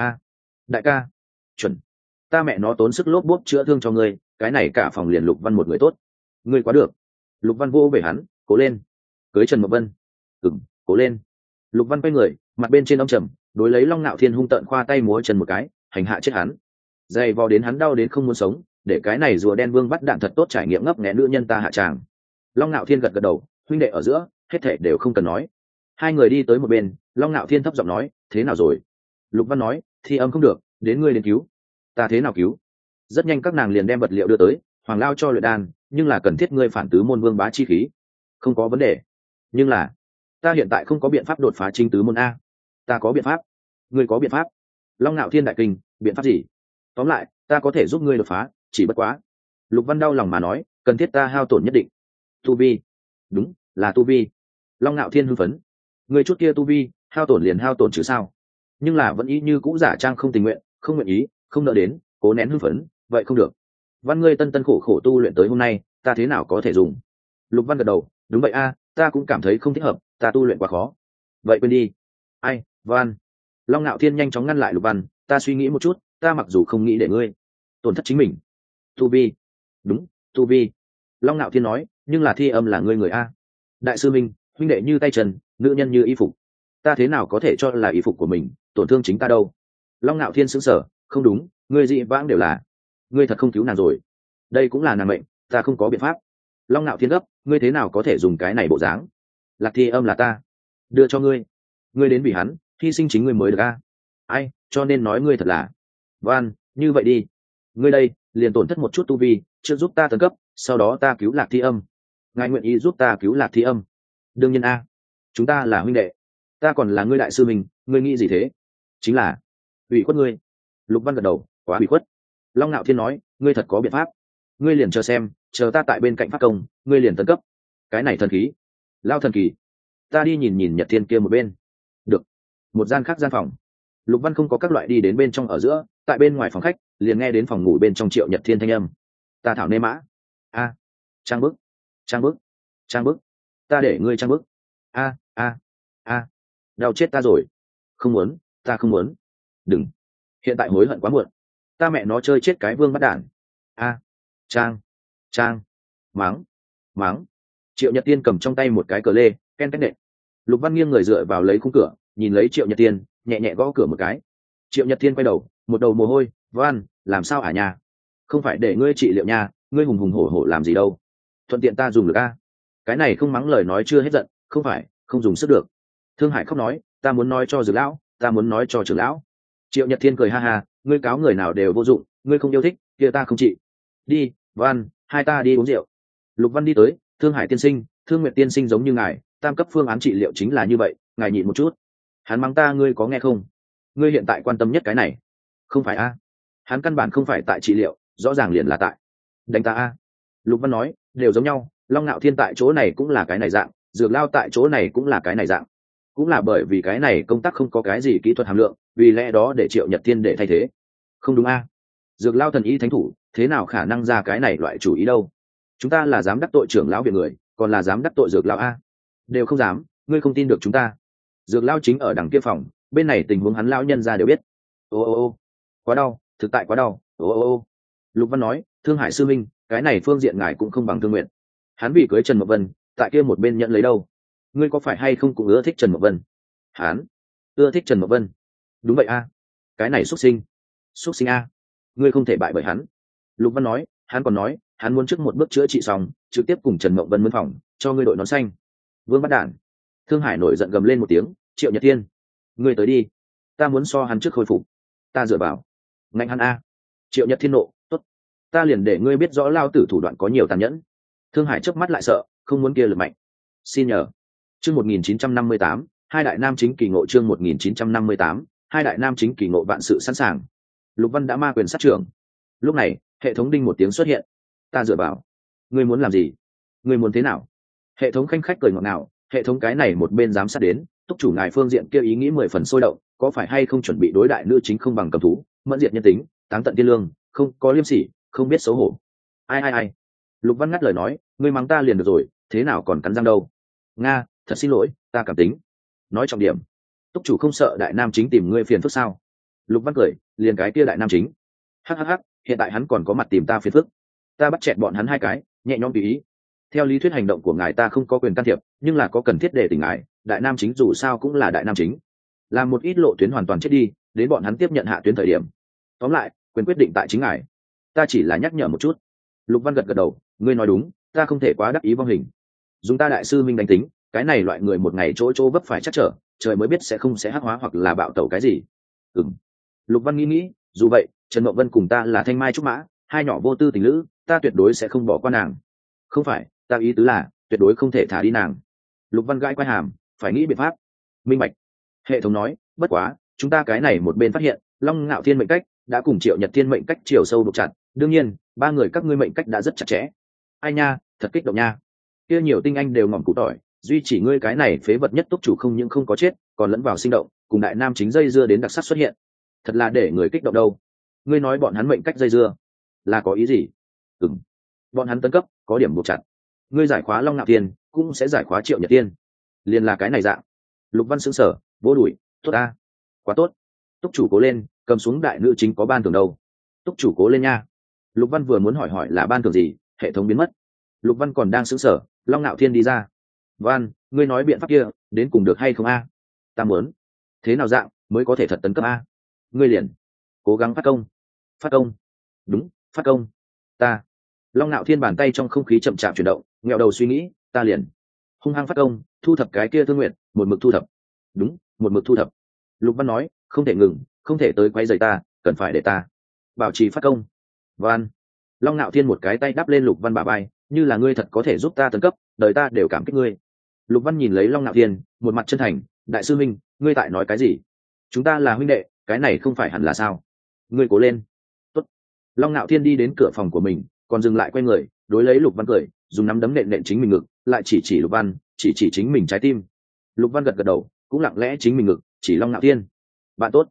Đại ca, chuẩn, ta mẹ nó tốn sức lốp bốp chữa thương cho ngươi, cái này cả phòng liền Lục Văn một người tốt. Ngươi quá được. Lục Văn vô về hắn, cố lên. Cưới Trần Mộng Vân. Cố lên. Lục Văn quay người, mặt bên trên ông trầm, đối lấy Long Nạo Thiên hung tợn khoa tay múa chân một cái, hành hạ chết hắn. Dày vò đến hắn đau đến không muốn sống, để cái này rùa đen vương bắt đạn thật tốt trải nghiệm ngấp nghé nữ nhân ta hạ tràng. Long Nạo Thiên gật đầu, huynh đệ ở giữa, hết thảy đều không cần nói. Hai người đi tới một bên, Long Nạo Thiên thấp giọng nói, thế nào rồi? Lục Văn nói, thi âm không được, đến ngươi đến cứu. Ta thế nào cứu? Rất nhanh các nàng liền đem vật liệu đưa tới, Hoàng Lao cho luyện đan, nhưng là cần thiết ngươi phản tứ môn vương bá chi khí. Không có vấn đề, nhưng là ta hiện tại không có biện pháp đột phá chính tứ môn a. Ta có biện pháp. Ngươi có biện pháp? Long Nạo Thiên đại kinh, biện pháp gì? Tóm lại, ta có thể giúp ngươi đột phá, chỉ bất quá. Lục Văn đau lòng mà nói, cần thiết ta hao tổn nhất định. Tu vi. Đúng, là tu vi. Long Nạo Thiên hưng phấn. Ngươi chút kia tu vi, hao tổn liền hao tổn chứ sao? Nhưng là vẫn ý như cũ giả trang không tình nguyện, không nguyện ý, không nợ đến, cố nén hưng phấn, vậy không được. Văn ngươi tân khổ khổ tu luyện tới hôm nay, ta thế nào có thể dùng? Lục Văn gật đầu, đúng vậy a, ta cũng cảm thấy không thích hợp, ta tu luyện quá khó. Vậy quên đi. Ai, Văn. Long Nạo Thiên nhanh chóng ngăn lại Lục Văn, ta suy nghĩ một chút, ta mặc dù không nghĩ để ngươi tổn thất chính mình. Tu vi. Đúng, tu vi. Long Nạo Thiên nói, nhưng là thi âm là ngươi người a. Đại sư minh, huynh đệ như tay chân, nữ nhân như y phục, ta thế nào có thể cho là y phục của mình tổn thương chính ta đâu? Long Nạo Thiên sững sờ, không đúng, ngươi dị vãng đều là, ngươi thật không cứu nàng rồi. Đây cũng là nàng mệnh, ta không có biện pháp. Long Nạo Thiên gấp, ngươi thế nào có thể dùng cái này bộ dáng? Lạc thi âm là ta đưa cho ngươi, ngươi đến vì hắn hy sinh chính ngươi mới được a. Ai, cho nên nói ngươi thật là Văn, như vậy đi, ngươi đây liền tổn thất một chút tu vi, chưa giúp ta tấn cấp, sau đó ta cứu Lạc thi âm. Ngài nguyện ý giúp ta cứu Lạc thi âm? Đương nhiên a, chúng ta là huynh đệ, ta còn là ngươi đại sư mình, ngươi nghĩ gì thế? Chính là ủy khuất ngươi. Lục Văn gật đầu, quá ủy khuất. Long Nạo Thiên nói, ngươi thật có biện pháp, ngươi liền chờ xem, chờ ta tại bên cạnh phát công, ngươi liền tấn cấp. Cái này thần khí, lao thần kỳ. Ta đi nhìn Nhật Thiên kia một bên. Được. Một gian khác gian phòng. Lục Văn không có các loại đi đến bên trong ở giữa, tại bên ngoài phòng khách liền nghe đến phòng ngủ bên trong Triệu Nhật Thiên thanh âm. Ta thảo nê mã. A. Trang bức. Trang bức. Trang bức. Ta để ngươi trang bức. A. A. Đau chết ta rồi. Không muốn, ta không muốn. Đừng. Hiện tại hối hận quá muộn. Ta mẹ nó chơi chết cái vương bắt đản. A. Trang. Mắng. Mắng. Triệu Nhật Tiên cầm trong tay một cái cờ lê, ken cách nện. Lục Văn nghiêng người dựa vào lấy khung cửa, nhìn lấy Triệu Nhật Tiên, nhẹ nhẹ gõ cửa một cái. Triệu Nhật Tiên quay đầu, một đầu mồ hôi. Văn, làm sao hả nhà? Không phải để ngươi trị liệu nha, ngươi hùng hùng hổ hổ làm gì đâu? Thuận tiện ta dùng được a. Cái này không mắng lời nói chưa hết giận, không phải, không dùng sức được. Thương Hải khóc nói, ta muốn nói cho Dược lão, ta muốn nói cho trưởng lão. Triệu Nhật Thiên cười ha ha, ngươi cáo người nào đều vô dụng, ngươi không yêu thích, kia ta không trị. Đi, Văn, hai ta đi uống rượu. Lục Văn đi tới, Thương Hải tiên sinh, Thương Nguyệt tiên sinh giống như ngài, tam cấp phương án trị liệu chính là như vậy, ngài nhịn một chút. Hắn mắng ta, ngươi có nghe không? Ngươi hiện tại quan tâm nhất cái này. Không phải a? Hắn căn bản không phải tại trị liệu, rõ ràng liền là tại đánh ta a. Lục Văn nói, đều giống nhau, Long Nạo Thiên tại chỗ này cũng là cái này dạng, Dược Lao tại chỗ này cũng là cái này dạng. Cũng là bởi vì cái này công tác không có cái gì kỹ thuật hàm lượng, vì lẽ đó để Triệu Nhật Thiên để thay thế. Không đúng a? Dược Lao thần y thánh thủ, thế nào khả năng ra cái này loại chủ ý đâu? Chúng ta là dám đắc tội trưởng lão viện người, còn là dám đắc tội Dược Lao a? Đều không dám, ngươi không tin được chúng ta. Dược Lao chính ở đằng kia phòng, bên này tình huống hắn lão nhân ra đều biết. Ô, quá đau, thực tại quá đau. Ô. Lục Văn nói, Thương Hải sư minh, cái này phương diện ngài cũng không bằng Thương Nguyện. Hắn vì cưới Trần Mộng Vân, tại kia một bên nhận lấy đâu? Ngươi có phải hay không cũng ưa thích Trần Mộng Vân? Hắn ưa thích Trần Mộng Vân? Đúng vậy a. Cái này xuất sinh a. Ngươi không thể bại bởi hắn. Lục Văn nói, hắn còn nói, hắn muốn trước một bước chữa trị xong, trực tiếp cùng Trần Mộng Vân mướn phòng, cho ngươi đội nón xanh. Vương bắt đản. Thương Hải nổi giận gầm lên một tiếng, Triệu Nhật Thiên, ngươi tới đi, ta muốn so hắn trước khôi phục. Ta dựa vào. Ngạnh hắn a. Triệu Nhật Thiên nộ, tốt, ta liền để ngươi biết rõ lao tử thủ đoạn có nhiều tàn nhẫn. Thương Hải chớp mắt lại sợ, không muốn kia lực mạnh. Xin nhờ. Chương 1958, hai đại nam chính kỳ ngộ. Chương 1958, hai đại nam chính kỳ ngộ. Vạn sự sẵn sàng. Lục Văn đã ma quyền sát trưởng. Lúc này, hệ thống đinh một tiếng xuất hiện. Ta dựa vào. Ngươi muốn làm gì? Ngươi muốn thế nào? Hệ thống khanh khách cười ngọt ngào. Hệ thống cái này một bên giám sát đến, túc chủ ngài phương diện kia ý nghĩ 10 phần sôi động, có phải hay không chuẩn bị đối đại nữ chính không bằng cầm thú, mẫn diệt nhân tính, táng tận tiên lương, không có liêm sỉ, không biết xấu hổ. Ai. Lục Văn ngắt lời nói, ngươi mắng ta liền được rồi, thế nào còn cắn răng đâu? Nga, thật xin lỗi, ta cảm tính. Nói trọng điểm, túc chủ không sợ đại nam chính tìm ngươi phiền phức sao? Lục Văn cười, liền cái kia đại nam chính. Hắc, hiện tại hắn còn có mặt tìm ta phiền phức. Ta bắt chẹt bọn hắn hai cái, nhẹ nhõm tùy ý. Theo lý thuyết hành động của ngài ta không có quyền can thiệp, nhưng là có cần thiết để tỉnh ngài, đại nam chính dù sao cũng là đại nam chính. Làm một ít lộ tuyến hoàn toàn chết đi, đến bọn hắn tiếp nhận hạ tuyến thời điểm. Tóm lại, quyền quyết định tại chính ngài. Ta chỉ là nhắc nhở một chút. Lục Văn gật đầu, ngươi nói đúng, ta không thể quá đắc ý vong hình. Dùng ta đại sư minh đánh tính, cái này loại người một ngày chỗ vấp phải chắc trở, trời mới biết sẽ hắc hóa hoặc là bạo tẩu cái gì. Lục Văn nghĩ, dù vậy, Trần Mộng Vân cùng ta là thanh mai trúc mã, hai nhỏ vô tư tình lữ, ta tuyệt đối sẽ không bỏ qua nàng. Không phải, ta ý tứ là tuyệt đối không thể thả đi nàng. Lục Văn gãi quai hàm, phải nghĩ biện pháp. Minh bạch. Hệ thống nói, bất quá, chúng ta cái này một bên phát hiện, Long Ngạo Thiên mệnh cách đã cùng Triệu Nhật Thiên mệnh cách chiều sâu đục chặt, đương nhiên, ba người các ngươi mệnh cách đã rất chặt chẽ. Ai nha, thật kích động nha. Kia nhiều tinh anh đều ngỏm củ tỏi, duy chỉ ngươi cái này phế vật nhất túc chủ không những không có chết, còn lẫn vào sinh động, cùng đại nam chính dây dưa đến đặc sắc xuất hiện. Thật là để người kích động đâu. Ngươi nói bọn hắn mệnh cách dây dưa, là có ý gì? Bọn hắn tấn cấp, có điểm buộc chặt. Ngươi giải khóa Long Nạo Thiên, cũng sẽ giải khóa Triệu Nhật Thiên. Liền là cái này dạng. Lục Văn sững sờ, vỗ đùi, tốt a, quá tốt. Túc chủ cố lên, cầm xuống đại nữ chính có ban thưởng đâu. Túc chủ cố lên nha. Lục Văn vừa muốn hỏi là ban thưởng gì, hệ thống biến mất. Lục Văn còn đang sững sờ, Long Nạo Thiên đi ra. Văn, ngươi nói biện pháp kia, đến cùng được hay không a? Ta muốn. Thế nào dạng mới có thể thật tấn cấp a? Ngươi liền cố gắng phát công. Phát công. Đúng, phát công. Ta. Long Nạo Thiên bàn tay trong không khí chậm chạp chuyển động, nghẹo đầu suy nghĩ, ta liền hung hăng phát công, thu thập cái kia Thương Nguyệt, một mực thu thập. Đúng, một mực thu thập. Lục Văn nói, không thể ngừng, không thể tới quấy rầy ta, cần phải để ta bảo trì phát công. Văn. Long Nạo Thiên một cái tay đắp lên Lục Văn bả vai, như là ngươi thật có thể giúp ta tấn cấp, đời ta đều cảm kích ngươi. Lục Văn nhìn lấy Long Nạo Thiên, một mặt chân thành, đại sư minh, ngươi tại nói cái gì? Chúng ta là huynh đệ, cái này không phải hẳn là sao? Ngươi cố lên. Tốt. Long Nạo Thiên đi đến cửa phòng của mình, còn dừng lại quay người, đối lấy Lục Văn cười, dùng nắm đấm nện chính mình ngực, lại chỉ Lục Văn, chỉ chính mình trái tim. Lục Văn gật đầu, cũng lặng lẽ chính mình ngực, chỉ Long Nạo Thiên. Bạn tốt.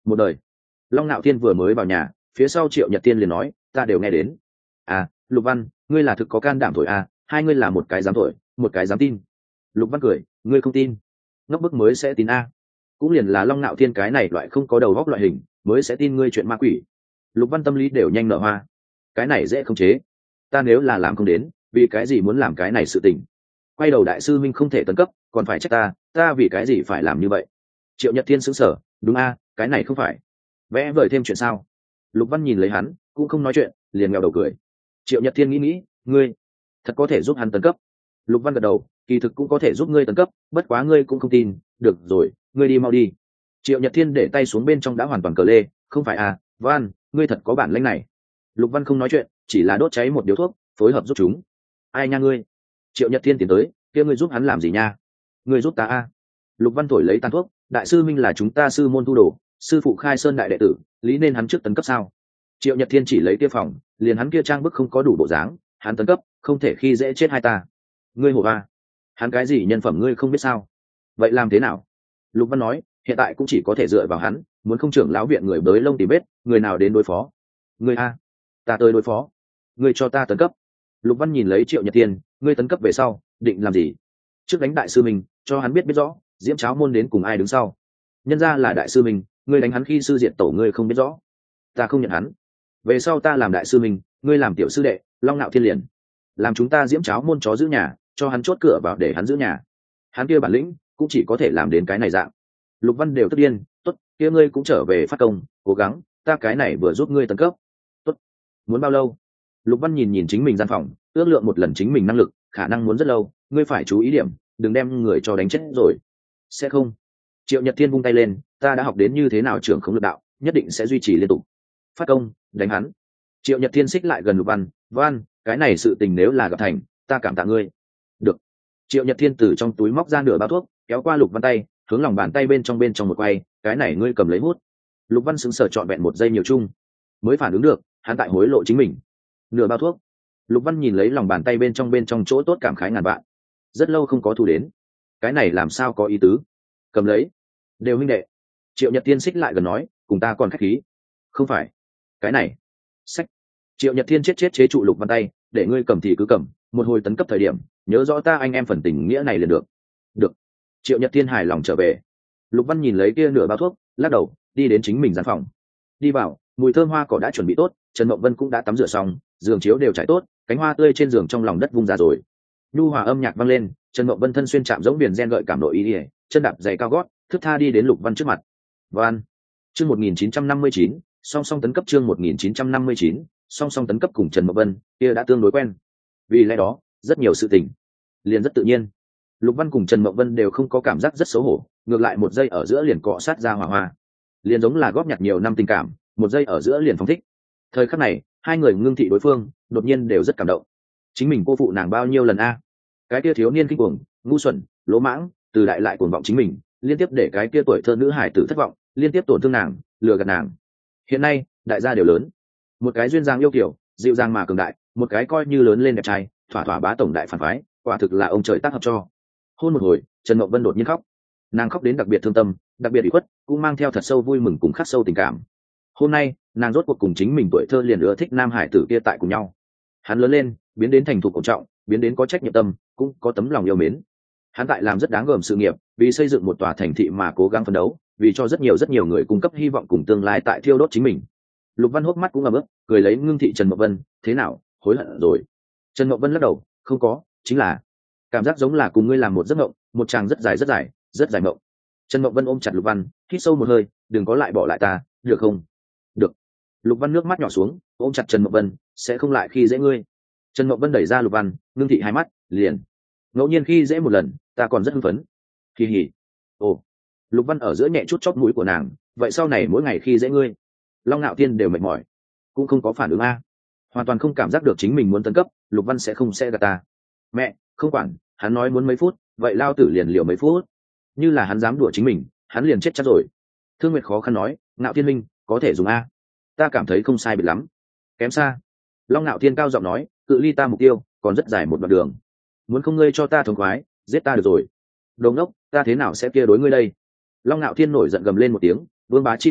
một đời. Long Nạo Thiên vừa mới vào nhà, phía sau Triệu Nhật Thiên liền nói, ta đều nghe đến. À, Lục Văn, ngươi là thực có can đảm thổi à, hai ngươi là một cái dám thổi, một cái dám tin. Lục Văn cười, ngươi không tin, ngốc bức mới sẽ tin a. Cũng liền là Long Nạo Thiên cái này loại không có đầu góc loại hình, mới sẽ tin ngươi chuyện ma quỷ. Lục Văn tâm lý đều nhanh nở hoa. Cái này dễ không chế. Ta nếu là làm không đến, vì cái gì muốn làm cái này sự tình? Quay đầu đại sư minh không thể tấn cấp, còn phải trách ta vì cái gì phải làm như vậy? Triệu Nhật Thiên sững sờ, đúng a, cái này không phải vẽ vời thêm chuyện sao? Lục Văn nhìn lấy hắn, cũng không nói chuyện, liền nghèo đầu cười. Triệu Nhật Thiên nghĩ, ngươi thật có thể giúp hắn tấn cấp. Lục Văn gật đầu, kỳ thực cũng có thể giúp ngươi tấn cấp, bất quá ngươi cũng không tin. Được rồi, ngươi đi mau đi. Triệu Nhật Thiên để tay xuống bên trong đã hoàn toàn cờ lê, không phải à, Văn, ngươi thật có bản lĩnh này. Lục Văn không nói chuyện, chỉ là đốt cháy một điếu thuốc, phối hợp giúp chúng. Ai nha ngươi? Triệu Nhật Thiên tiến tới, kia ngươi giúp hắn làm gì nha? Ngươi giúp ta a. Lục Văn thổi lấy tàn thuốc, đại sư minh là chúng ta sư môn tu đồ, sư phụ khai sơn đại đệ tử, lý nên hắn trước tấn cấp sao? Triệu Nhật Thiên chỉ lấy kia phòng, liền hắn kia trang bức không có đủ bộ dáng, hắn tấn cấp, không thể khi dễ chết hai ta. Ngươi hồ a, hắn cái gì nhân phẩm ngươi không biết sao? Vậy làm thế nào? Lục Văn nói, hiện tại cũng chỉ có thể dựa vào hắn, muốn không trưởng lão viện người bới lông tìm vết, người nào đến đối phó? Ngươi a, ta tới đối phó. Ngươi cho ta tấn cấp. Lục Văn nhìn lấy Triệu Nhật Thiên, ngươi tấn cấp về sau, định làm gì? Trước đánh đại sư mình, cho hắn biết rõ, diễm cháo môn đến cùng ai đứng sau. Nhân ra là đại sư mình, ngươi đánh hắn khi sư diện tổ ngươi không biết rõ. Ta không nhận hắn. Về sau ta làm đại sư mình, ngươi làm tiểu sư đệ, Long Nạo Thiên liền làm chúng ta diễm cháo môn chó giữ nhà, cho hắn chốt cửa vào để hắn giữ nhà. Hắn kia bản lĩnh cũng chỉ có thể làm đến cái này dạng. Lục Văn đều tức điên, tốt, kia ngươi cũng trở về phát công, cố gắng, ta cái này vừa giúp ngươi tấn cấp. Tốt, muốn bao lâu? Lục Văn nhìn nhìn chính mình gian phòng, ước lượng một lần chính mình năng lực, khả năng muốn rất lâu, ngươi phải chú ý điểm, đừng đem người cho đánh chết rồi. Sẽ không. Triệu Nhật Thiên vung tay lên, ta đã học đến như thế nào trưởng không lực đạo, nhất định sẽ duy trì liên tục. Phát công, đánh hắn. Triệu Nhật Thiên xích lại gần Lục Văn, Văn, cái này sự tình nếu là gặp thành, ta cảm tạ ngươi. Được. Triệu Nhật Thiên từ trong túi móc ra nửa bao thuốc, kéo qua Lục Văn tay, hướng lòng bàn tay bên trong một quay, cái này ngươi cầm lấy hút. Lục Văn sững sờ trọn vẹn một giây nhiều chung, mới phản ứng được, hắn tại hối lộ chính mình. Nửa bao thuốc. Lục Văn nhìn lấy lòng bàn tay bên trong chỗ tốt cảm khái ngàn vạn. Rất lâu không có thu đến, cái này làm sao có ý tứ? Cầm lấy, đều huynh đệ. Triệu Nhật Thiên xích lại gần nói, cùng ta còn khách khí. Không phải, cái này. Sách. Triệu Nhật Thiên chết chế trụ Lục Văn tay, để ngươi cầm thì cứ cầm, một hồi tấn cấp thời điểm, nhớ rõ ta anh em phần tình nghĩa này liền được. Được. Triệu Nhật Thiên hài lòng trở về. Lục Văn nhìn lấy kia nửa bao thuốc, lắc đầu, đi đến chính mình gian phòng. Đi vào, mùi thơm hoa cỏ đã chuẩn bị tốt, Trần Mộng Vân cũng đã tắm rửa xong, giường chiếu đều trải tốt, cánh hoa tươi trên giường trong lòng đất vung ra rồi. Nhu hòa âm nhạc vang lên, Trần Mộng Vân thân xuyên chạm giống biển gen gợi cảm nội ý ỉa, chân đạp giày cao gót, thức tha đi đến Lục Văn trước mặt. Văn, chương 1959, song song tấn cấp chương 1959, song song tấn cấp cùng Trần Mộng Vân, kia đã tương đối quen. Vì lẽ đó, rất nhiều sự tình liền rất tự nhiên. Lục Văn cùng Trần Mộng Vân đều không có cảm giác rất xấu hổ, ngược lại một giây ở giữa liền cọ sát ra hỏa hoa, liền giống là góp nhặt nhiều năm tình cảm, một giây ở giữa liền phóng thích. Thời khắc này, hai người ngưng thị đối phương, đột nhiên đều rất cảm động. Chính mình cô phụ nàng bao nhiêu lần a? Cái kia thiếu niên kinh cuồng, ngu xuẩn, lỗ mãng, từ đại lại cuồng vọng chính mình, liên tiếp để cái kia tuổi thơ nữ hải tử thất vọng, liên tiếp tổn thương nàng, lừa gạt nàng. Hiện nay, đại gia đều lớn, một cái duyên dáng yêu kiều, dịu dàng mà cường đại, một cái coi như lớn lên đẹp trai, thỏa thỏa bá tổng đại phản phái, quả thực là ông trời tác hợp cho. Hôn một hồi, Trần Mộng Vân đột nhiên khóc, nàng khóc đến đặc biệt thương tâm, đặc biệt ủy khuất, cũng mang theo thật sâu vui mừng cùng khắc sâu tình cảm. Hôm nay, nàng rốt cuộc cùng chính mình tuổi thơ liền ưa thích nam hải tử kia tại cùng nhau. Hắn lớn lên, biến đến thành thục cổ trọng, biến đến có trách nhiệm tâm, cũng có tấm lòng yêu mến. Hắn tại làm rất đáng gờm sự nghiệp, vì xây dựng một tòa thành thị mà cố gắng phấn đấu, vì cho rất nhiều người cung cấp hy vọng cùng tương lai tại thiêu đốt chính mình. Lục Văn hốc mắt cũng ấm ức, cười lấy ngưng thị Trần Mộng Vân, thế nào, hối hận rồi? Trần Mộng Vân lắc đầu, không có, chính là cảm giác giống là cùng ngươi làm một giấc mộng, một tràng rất dài mộng. Trần Mộng Vân ôm chặt Lục Văn, hít sâu một hơi, đừng có lại bỏ lại ta, được không? Được. Lục Văn nước mắt nhỏ xuống, ôm chặt Trần Mộng Vân, sẽ không lại khi dễ ngươi. Trần Mộng Vân đẩy ra Lục Văn, ngưng thị hai mắt, liền ngẫu nhiên khi dễ một lần, ta còn rất hưng phấn. Kỳ hỉ. Ồ. Lục Văn ở giữa nhẹ chút chóp mũi của nàng, vậy sau này mỗi ngày khi dễ ngươi, Long Nạo Thiên đều mệt mỏi, cũng không có phản ứng a, hoàn toàn không cảm giác được chính mình muốn tấn cấp. Lục Văn sẽ gạt ta. Mẹ, không quản, hắn nói muốn mấy phút, vậy lao tử liền liều mấy phút. Như là hắn dám đùa chính mình, hắn liền chết chắc rồi. Thương Nguyệt khó khăn nói, Nạo Thiên minh, có thể dùng a. Ta cảm thấy không sai biệt lắm. Kém xa. Long Nạo Thiên cao giọng nói, cự ly ta mục tiêu còn rất dài một đoạn đường, muốn không ngươi cho ta thống khoái, giết ta được rồi. Đồ ngốc, ta thế nào sẽ kia đối ngươi đây? Long Nạo Thiên nổi giận gầm lên một tiếng, vương bá chi khí,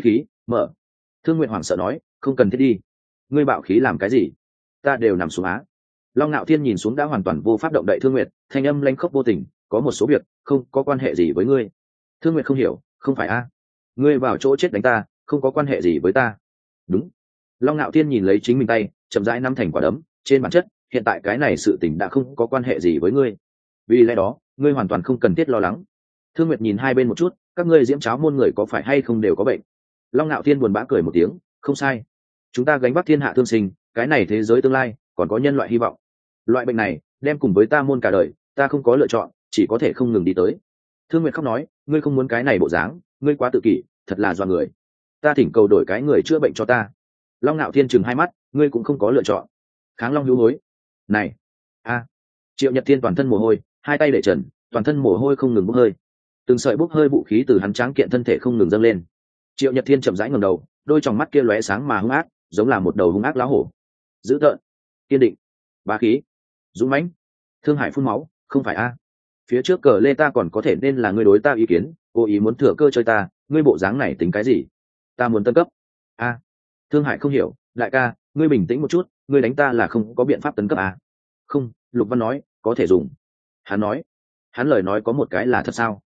Mở. Thương Nguyệt hoảng sợ nói, không cần thiết đi. Ngươi bạo khí làm cái gì? Ta đều nằm xuống á. Long Nạo Thiên nhìn xuống đã hoàn toàn vô pháp động đậy Thương Nguyệt, thanh âm lanh khốc vô tình, có một số việc không có quan hệ gì với ngươi. Thương Nguyệt không hiểu, không phải a? Ngươi vào chỗ chết đánh ta, không có quan hệ gì với ta. Đúng. Long Nạo Thiên nhìn lấy chính mình tay, chậm rãi nắm thành quả đấm, trên bản chất, hiện tại cái này sự tình đã không có quan hệ gì với ngươi. Vì lẽ đó, ngươi hoàn toàn không cần thiết lo lắng. Thương Nguyệt nhìn hai bên một chút, các ngươi Diễm Cháo môn người có phải hay không đều có bệnh. Long Nạo Thiên buồn bã cười một tiếng, không sai. Chúng ta gánh vác thiên hạ thương sinh, cái này thế giới tương lai, còn có nhân loại hy vọng. Loại bệnh này, đem cùng với ta môn cả đời, ta không có lựa chọn, chỉ có thể không ngừng đi tới. Thương Nguyệt khóc nói, ngươi không muốn cái này bộ dáng, ngươi quá tự kỷ, thật là doa người. Ta thỉnh cầu đổi cái người chữa bệnh cho ta. Long Nạo Thiên chừng hai mắt, ngươi cũng không có lựa chọn. Kháng Long hữu hối. Này, a. Triệu Nhật Thiên toàn thân mồ hôi, hai tay để trần, toàn thân mồ hôi không ngừng bốc hơi. Từng sợi bốc hơi vũ khí từ hắn tráng kiện thân thể không ngừng dâng lên. Triệu Nhật Thiên chậm rãi ngẩng đầu, đôi tròng mắt kia lóe sáng mà hung ác, giống là một đầu hung ác lá hổ. Dữ tợn, kiên định, bá khí, dũng mãnh. Thương Hải phun máu, không phải a? Phía trước cờ lê ta còn có thể nên là ngươi đối ta ý kiến, cố ý muốn thừa cơ chơi ta, ngươi bộ dáng này tính cái gì? Ta muốn tấn cấp. A. Thương Hải không hiểu, đại ca, ngươi bình tĩnh một chút, ngươi đánh ta là không có biện pháp tấn cấp à? Không, Lục Văn nói, có thể dùng. Hắn nói, hắn lời nói có một cái là thật sao?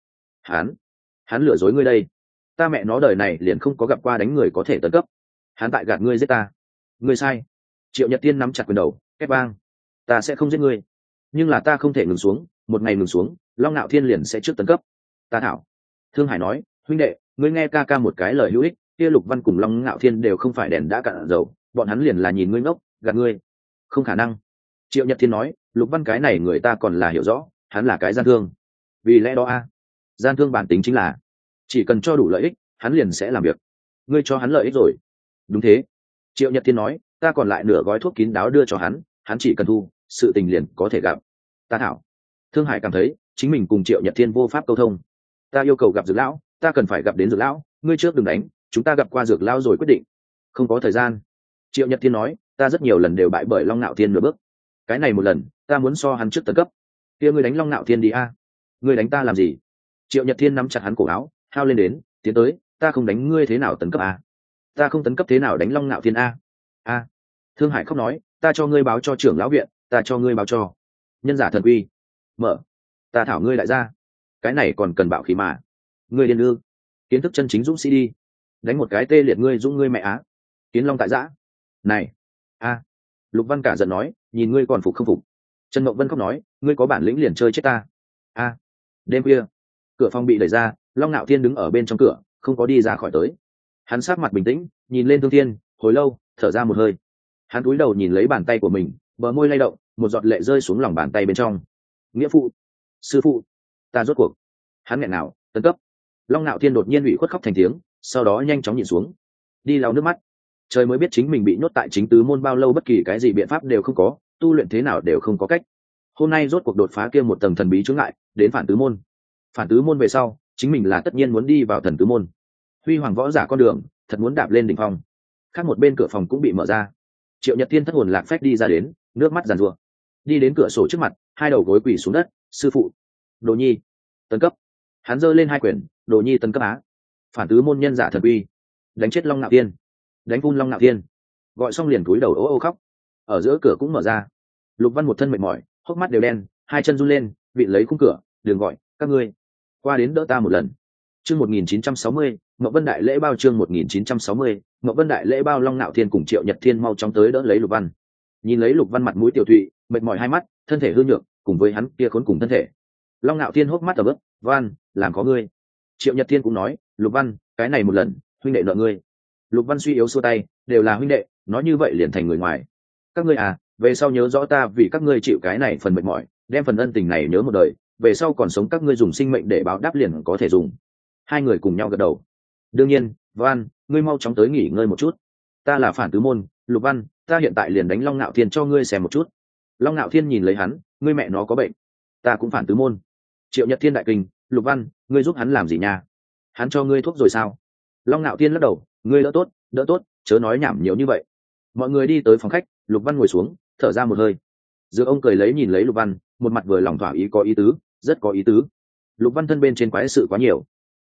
Hắn lừa dối ngươi đây. Ta mẹ nó đời này liền không có gặp qua đánh người có thể tấn cấp. Hắn tại gạt ngươi giết ta. Ngươi sai. Triệu Nhật Tiên nắm chặt quyền đầu, két vang. Ta sẽ không giết ngươi, nhưng là ta không thể ngừng xuống, một ngày ngừng xuống, Long Nạo Thiên liền sẽ trước tấn cấp. Ta thảo. Thương Hải nói, huynh đệ, ngươi nghe ca ca một cái lời hữu ích, kia Lục Văn cùng Long Nạo Thiên đều không phải đèn đã cạn dầu, bọn hắn liền là nhìn ngươi ngốc, gạt ngươi. Không khả năng. Triệu Nhật Thiên nói, Lục Văn cái này người ta còn là hiểu rõ, hắn là cái gian thương. Vì lẽ đó a, gian thương bản tính chính là chỉ cần cho đủ lợi ích, hắn liền sẽ làm việc. Ngươi cho hắn lợi ích rồi. Đúng thế. Triệu Nhật Thiên nói, ta còn lại nửa gói thuốc kín đáo đưa cho hắn, hắn chỉ cần thu, sự tình liền có thể gặp. Ta thảo. Thương Hải cảm thấy chính mình cùng Triệu Nhật Thiên vô pháp câu thông. Ta yêu cầu gặp Dược lão, ta cần phải gặp đến Dược lão, ngươi trước đừng đánh, chúng ta gặp qua Dược lão rồi quyết định. Không có thời gian. Triệu Nhật Thiên nói, ta rất nhiều lần đều bại bởi Long Nạo Thiên nửa bước, cái này một lần ta muốn so hắn trước tấn cấp. Kia ngươi đánh Long Nạo Thiên đi a. Ngươi đánh ta làm gì? Triệu Nhật Thiên nắm chặt hắn cổ áo, hao lên đến, tiến tới, ta không đánh ngươi thế nào tấn cấp a? Ta không tấn cấp thế nào đánh Long Nạo Thiên a? A. Thương Hải khóc nói, ta cho ngươi báo cho trưởng lão viện, ta cho ngươi báo cho nhân giả thần uy. Mở. Ta thảo ngươi đại gia, cái này còn cần bạo khí mà. Ngươi điên ư? Kiến thức chân chính dũng sĩ đi, đánh một cái tê liệt ngươi dũng ngươi mẹ á. Kiến Long tại giã. Này. A. Lục Văn cả giận nói, nhìn ngươi còn phục không phục? Trần Mộng Vân khóc nói, ngươi có bản lĩnh liền chơi chết ta. A. Đêm khuya, cửa phòng bị đẩy ra, Long Nạo Thiên đứng ở bên trong cửa, không có đi ra khỏi tới. Hắn sát mặt bình tĩnh, nhìn lên Thương Thiên, hồi lâu, thở ra một hơi. Hắn cúi đầu nhìn lấy bàn tay của mình, bờ môi lay động, một giọt lệ rơi xuống lòng bàn tay bên trong. Nghĩa phụ, sư phụ, ta rốt cuộc. Hắn nghẹn nào, tấn cấp. Long Nạo Thiên đột nhiên ủy khuất khóc thành tiếng, sau đó nhanh chóng nhìn xuống, đi lau nước mắt. Trời mới biết chính mình bị nhốt tại chính tứ môn bao lâu, bất kỳ cái gì biện pháp đều không có, tu luyện thế nào đều không có cách. Hôm nay rốt cuộc đột phá kia một tầng thần bí chướng ngại, đến phản tứ môn. Phản tứ môn về sau, chính mình là tất nhiên muốn đi vào thần tứ môn. Huy hoàng võ giả con đường, thật muốn đạp lên đỉnh phong. Khác một bên cửa phòng cũng bị mở ra. Triệu Nhật Thiên thất hồn lạc phách đi ra đến, nước mắt giàn rủa. Đi đến cửa sổ trước mặt, hai đầu gối quỳ xuống đất, sư phụ. Đồ Nhi, tấn cấp. Hắn giơ lên hai quyển, Đồ Nhi tấn cấp á. Phản tứ môn nhân giả thần uy. Đánh chết Long Nạo Thiên. Đánh phun Long Nạo Thiên. Gọi xong liền cúi đầu ố ô khóc. Ở giữa cửa cũng mở ra. Lục Văn một thân mệt mỏi, hốc mắt đều đen, hai chân run lên, vịn lấy khung cửa, đường gọi, các ngươi qua đến đỡ ta một lần. Chương 1960, Ngọc Vân đại lễ bao. Chương 1960, Ngọc Vân đại lễ bao. Long Nạo Thiên cùng Triệu Nhật Thiên mau chóng tới đỡ lấy Lục Văn. Nhìn lấy Lục Văn mặt mũi tiểu thụy, mệt mỏi hai mắt, thân thể hư nhược, cùng với hắn kia khốn cùng thân thể. Long Nạo Thiên hốc mắt ở bước, Văn, làm có ngươi. Triệu Nhật Thiên cũng nói, Lục Văn, cái này một lần, huynh đệ nợ ngươi. Lục Văn suy yếu xua tay, đều là huynh đệ, nói như vậy liền thành người ngoài. Các ngươi à, về sau nhớ rõ ta vì các ngươi chịu cái này phần mệt mỏi, đem phần ân tình này nhớ một đời, về sau còn sống các ngươi dùng sinh mệnh để báo đáp liền có thể dùng. Hai người cùng nhau gật đầu. Đương nhiên, Văn, ngươi mau chóng tới nghỉ ngơi một chút. Ta là phản tứ môn, Lục Văn, ta hiện tại liền đánh Long Nạo Thiên cho ngươi xem một chút. Long Nạo Thiên nhìn lấy hắn, ngươi mẹ nó có bệnh. Ta cũng phản tứ môn. Triệu Nhật Thiên đại kinh, Lục Văn, ngươi giúp hắn làm gì nha? Hắn cho ngươi thuốc rồi sao? Long Nạo Thiên lắc đầu, ngươi đỡ tốt, chớ nói nhảm nhiều như vậy. Mọi người đi tới phòng khách, Lục Văn ngồi xuống, thở ra một hơi. Dược ông cười lấy nhìn lấy Lục Văn, một mặt vừa lòng thỏa ý có ý tứ, rất có ý tứ. Lục Văn thân bên trên quái sự quá nhiều. À,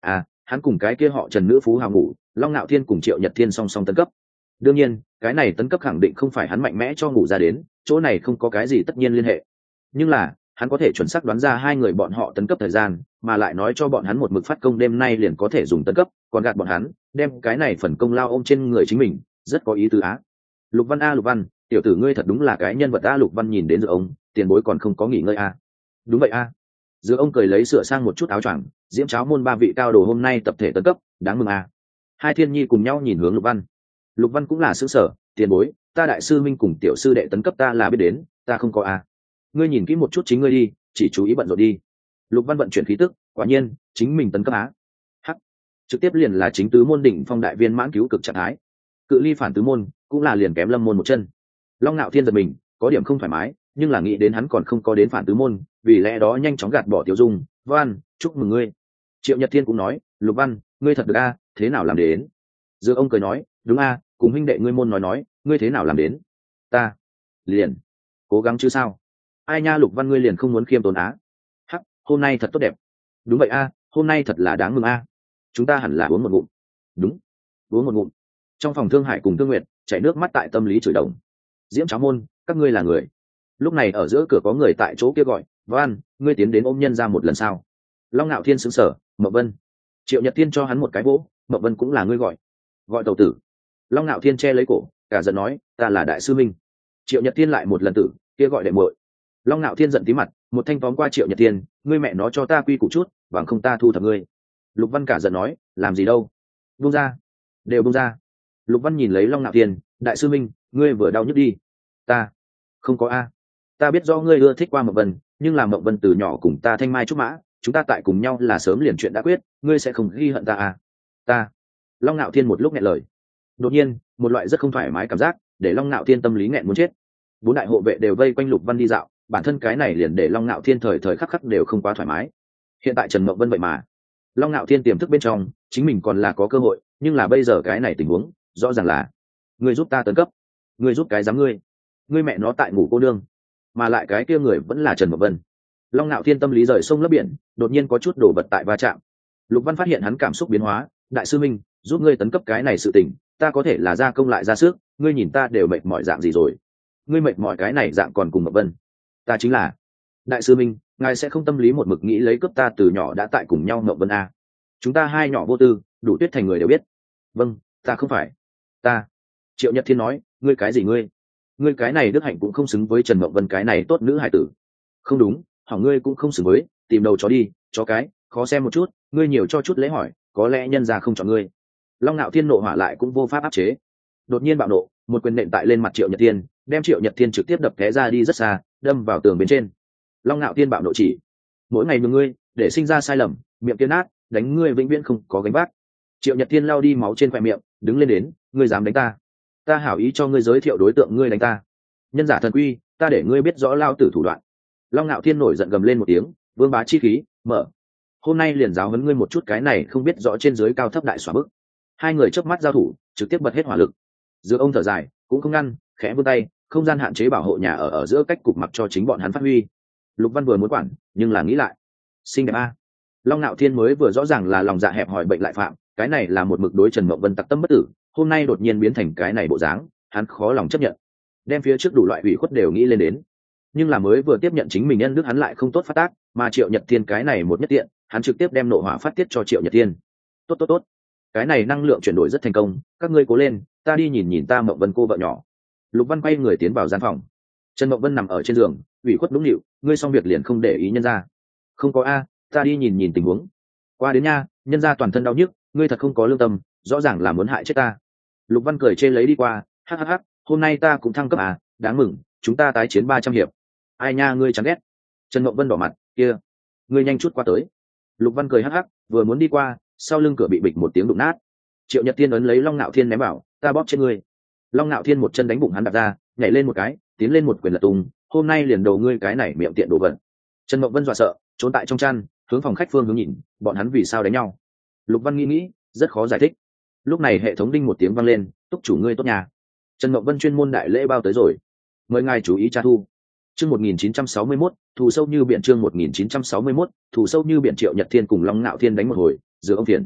hắn cùng cái kia họ Trần nữ phú hào ngủ, Long Nạo Thiên cùng Triệu Nhật Thiên song song tấn cấp. Đương nhiên cái này tấn cấp khẳng định không phải hắn mạnh mẽ cho ngủ ra đến, chỗ này không có cái gì tất nhiên liên hệ, nhưng là hắn có thể chuẩn xác đoán ra hai người bọn họ tấn cấp thời gian, mà lại nói cho bọn hắn một mực phát công đêm nay liền có thể dùng tấn cấp, còn gạt bọn hắn đem cái này phần công lao ôm trên người chính mình, rất có ý tứ á. Lục Văn a Lục Văn, tiểu tử ngươi thật đúng là cái nhân vật a. Lục Văn nhìn đến giữa ông tiền bối còn không có nghỉ ngơi a. Đúng vậy a. Giữa ông cười lấy sửa sang một chút áo choàng, diễm cháo môn ba vị cao đồ hôm nay tập thể tấn cấp, đáng mừng a. Hai thiên nhi cùng nhau nhìn hướng Lục Văn. Lục Văn cũng là xứ sở, tiền bối, ta đại sư minh cùng tiểu sư đệ tấn cấp ta là biết đến, ta không có a. Ngươi nhìn kỹ một chút chính ngươi đi, chỉ chú ý bận rộn đi. Lục Văn vận chuyển khí tức, quả nhiên chính mình tấn cấp á. Hắc, trực tiếp liền là chính tứ môn đỉnh phong đại viên mãn cứu cực trạng thái. Cự ly phản tứ môn cũng là liền kém lâm môn một chân. Long Nạo Thiên giật mình, có điểm không thoải mái, nhưng là nghĩ đến hắn còn không có đến phản tứ môn, vì lẽ đó nhanh chóng gạt bỏ Tiểu Dung. Văn, chúc mừng ngươi. Triệu Nhật Thiên cũng nói, Lục Văn, ngươi thật được a, thế nào làm đến? Dư ông cười nói, đúng a, cùng huynh đệ ngươi môn nói, ngươi thế nào làm đến? Ta liền cố gắng chứ sao? Ai nha, Lục Văn ngươi liền không muốn khiêm tốn á? Hắc, hôm nay thật tốt đẹp. Đúng vậy a, hôm nay thật là đáng mừng a. Chúng ta hẳn là uống một ngụm. Đúng, uống một ngụm. Trong phòng Thương Hải cùng Thương Nguyệt chảy nước mắt tại tâm lý chửi đồng. Diễm Cháo môn, các ngươi là người. Lúc này ở giữa cửa có người tại chỗ kia gọi, Văn, ngươi tiến đến ôm nhân ra một lần sao? Long Nạo Thiên sững sờ, Mậu Vân. Triệu Nhật Thiên cho hắn một cái vỗ, Mậu Vân cũng là ngươi gọi tàu tử. Long Nạo Thiên che lấy cổ, cả giận nói, ta là đại sư minh. Triệu Nhật Thiên lại một lần tử, kia gọi đệ muội. Long Nạo Thiên giận tí mặt, một thanh tóm qua Triệu Nhật Thiên, ngươi mẹ nó cho ta quy củ chút, bằng không ta thu thập ngươi. Lục Văn cả giận nói, làm gì đâu, buông ra, đều buông ra. Lục Văn nhìn lấy Long Nạo Thiên, đại sư minh, ngươi vừa đau nhức đi. Ta không có a. Ta biết do ngươi ưa thích qua Mậu Vân, nhưng là Mậu Vân từ nhỏ cùng ta thanh mai trúc mã, chúng ta tại cùng nhau là sớm liền chuyện đã quyết, ngươi sẽ không ghi hận ta à? Ta. Long Nạo Thiên một lúc nghẹn lời. Đột nhiên một loại rất không thoải mái cảm giác để Long Nạo Thiên tâm lý nghẹn muốn chết. Bốn đại hộ vệ đều vây quanh Lục Văn đi dạo, bản thân cái này liền để Long Nạo Thiên thời thời khắc khắc đều không quá thoải mái. Hiện tại Trần Mậu Vân vậy mà Long Nạo Thiên tiềm thức bên trong chính mình còn là có cơ hội, nhưng là bây giờ cái này tình huống rõ ràng là ngươi giúp ta tấn cấp, ngươi giúp cái dám ngươi mẹ nó tại ngủ cô nương, mà lại cái kia người vẫn là Trần Mậu Vân. Long Nạo Thiên tâm lý rời sông lấp biển, đột nhiên có chút đổ vật tại va chạm. Lục Văn phát hiện hắn cảm xúc biến hóa, đại sư minh, giúp ngươi tấn cấp cái này sự tình, ta có thể là ra công lại ra sức, ngươi nhìn ta đều mệt mỏi dạng gì rồi, ngươi mệt mỏi cái này dạng còn cùng Mậu Vân, ta chính là đại sư minh, ngài sẽ không tâm lý một mực nghĩ lấy cướp ta từ nhỏ đã tại cùng nhau Mậu Vân a. Chúng ta hai nhỏ vô tư, đủ Tuyết Thành người đều biết. Vâng, ta không phải ta. Triệu Nhật Thiên nói, ngươi cái gì ngươi cái này đức hạnh cũng không xứng với Trần Mậu Vân cái này tốt nữ hải tử. Không đúng, hỏng ngươi cũng không xứng với, tìm đầu chó đi, chó cái khó xem một chút, ngươi nhiều cho chút lễ hỏi, có lẽ nhân gia không chọn ngươi. Long Nạo Thiên nộ hỏa lại cũng vô pháp áp chế, đột nhiên bạo nộ, một quyền nện tại lên mặt Triệu Nhật Thiên, đem Triệu Nhật Thiên trực tiếp đập té ra đi rất xa, đâm vào tường bên trên. Long Nạo Thiên bạo nộ chỉ, mỗi ngày mừng ngươi để sinh ra sai lầm, miệng kiên nát, đánh ngươi vĩnh viễn không có gánh vác. Triệu Nhật Thiên lao đi máu trên khóe miệng, đứng lên đến, ngươi dám đánh ta, ta hảo ý cho ngươi giới thiệu đối tượng, ngươi đánh ta, nhân giả thần quy, ta để ngươi biết rõ lao tử thủ đoạn. Long Nạo Thiên nổi giận gầm lên một tiếng, vương bá chi khí mở, hôm nay liền giáo huấn ngươi một chút cái này không biết rõ trên dưới cao thấp đại xóa bức. Hai người chớp mắt giao thủ, trực tiếp bật hết hỏa lực. Giữa ông thở dài cũng không ngăn, khẽ vươn tay, không gian hạn chế bảo hộ nhà ở giữa cách cục mặc cho chính bọn hắn phát huy. Lục Văn vừa muốn quản, nhưng là nghĩ lại, xinh đẹp a. Long Nạo Thiên mới vừa rõ ràng là lòng dạ hẹp hòi bệnh lại phạm, cái này là một mực đối Trần Mậu Vân tặc tâm bất tử, hôm nay đột nhiên biến thành cái này bộ dáng, hắn khó lòng chấp nhận, đem phía trước đủ loại ủy khuất đều nghĩ lên đến. Nhưng là mới vừa tiếp nhận chính mình nhân đức hắn lại không tốt phát tác, mà Triệu Nhật Thiên cái này một nhất tiện, hắn trực tiếp đem nộ hỏa phát tiết cho Triệu Nhật Thiên. Tốt, cái này năng lượng chuyển đổi rất thành công, các ngươi cố lên, ta đi nhìn nhìn ta Mậu Vân cô vợ nhỏ. Lục Văn quay người tiến vào gian phòng. Trần Mậu Vân nằm ở trên giường, ủy khuất nũng nịu, ngươi xong việc liền không để ý nhân ra. Không có a, ta đi nhìn nhìn tình huống. Qua đến nha, nhân ra toàn thân đau nhức, ngươi thật không có lương tâm, rõ ràng là muốn hại chết ta. Lục Văn cười chê lấy đi qua, hắc, hôm nay ta cũng thăng cấp à, đáng mừng, chúng ta tái chiến 300 hiệp. Ai nha, ngươi chán ghét. Trần Mậu Vân đỏ mặt, kia, ngươi nhanh chút qua tới. Lục Văn cười hắc, vừa muốn đi qua, sau lưng cửa bị bịch một tiếng đụng nát. Triệu Nhật Thiên ấn lấy Long Nạo Thiên ném bảo, ta bóp trên ngươi. Long Nạo Thiên một chân đánh bụng hắn đạp ra, nhảy lên một cái, tiến lên một quyền lật tung, hôm nay liền đầu ngươi cái này miệng tiện đồ vật. Trần Mậu Vân dọa sợ, trốn tại trong chăn, hướng phòng khách phương hướng nhìn, bọn hắn vì sao đánh nhau. Lục Văn nghĩ, rất khó giải thích. Lúc này hệ thống đinh một tiếng vang lên, túc chủ ngươi tốt nhà. Trần Mậu Vân chuyên môn đại lễ bao tới rồi, mời ngài chú ý tra thu. Chương 1961, thù sâu như biển. Chương 1961, thù sâu như biển. Triệu Nhật Thiên cùng Long Nạo Thiên đánh một hồi, giữa ông Thiền.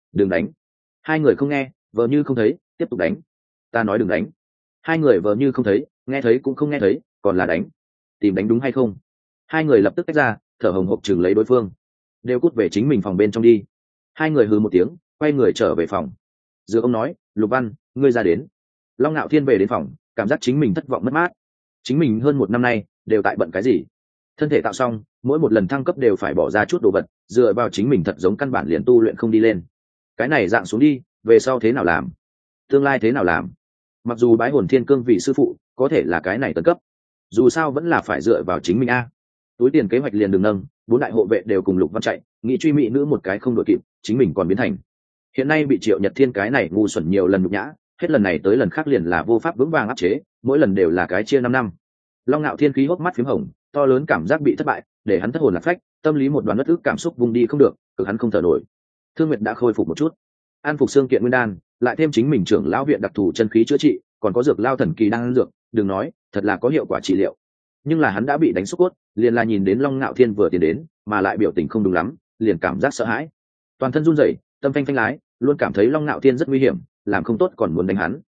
đừng đánh. Hai người không nghe, vờ như không thấy, tiếp tục đánh. Ta nói đừng đánh. Hai người vờ như không thấy, nghe thấy cũng không nghe thấy, còn là đánh. Tìm đánh đúng hay không? Hai người lập tức tách ra, thở hồng hộc chừng lấy đối phương, đều cút về chính mình phòng bên trong đi. Hai người hừ một tiếng, quay người trở về phòng. Dược ông nói, Lục Văn, ngươi ra đến. Long Nạo Thiên về đến phòng, cảm giác chính mình thất vọng mất mát. Chính mình hơn một năm nay đều tại bận cái gì? Thân thể tạo xong, mỗi một lần thăng cấp đều phải bỏ ra chút đồ vật, dựa vào chính mình thật giống căn bản liền tu luyện không đi lên. Cái này dạng xuống đi, về sau thế nào làm? Tương lai thế nào làm? Mặc dù bái hồn thiên cương vị sư phụ có thể là cái này tấn cấp, dù sao vẫn là phải dựa vào chính mình a. Túi tiền kế hoạch liền đừng nâng, 4 đại hộ vệ đều cùng Lục Văn chạy, nghĩ truy mỹ nữ một cái không đội kịp, chính mình còn biến thành. Hiện nay bị Triệu Nhật Thiên cái này ngu xuẩn nhiều lần nhục nhã, hết lần này tới lần khác liền là vô pháp vững vàng áp chế, mỗi lần đều là cái chia 5 năm. Long Nạo Thiên khí hốc mắt phím hồng, to lớn cảm giác bị thất bại, để hắn thất hồn lạc phách, tâm lý một đoàn bất ức cảm xúc vùng đi không được, cực hắn không thở nổi. Thương Nguyệt đã khôi phục một chút, an phục xương kiện nguyên đan, lại thêm chính mình trưởng lão viện đặc thù chân khí chữa trị, còn có dược lao thần kỳ đang dược, đừng nói, thật là có hiệu quả trị liệu. Nhưng là hắn đã bị đánh xúc cốt, liền là nhìn đến Long Nạo Thiên vừa tiến đến, mà lại biểu tình không đúng lắm, liền cảm giác sợ hãi, toàn thân run rẩy, tâm phanh phanh lái, luôn cảm thấy Long Nạo Thiên rất nguy hiểm, làm không tốt còn muốn đánh hắn.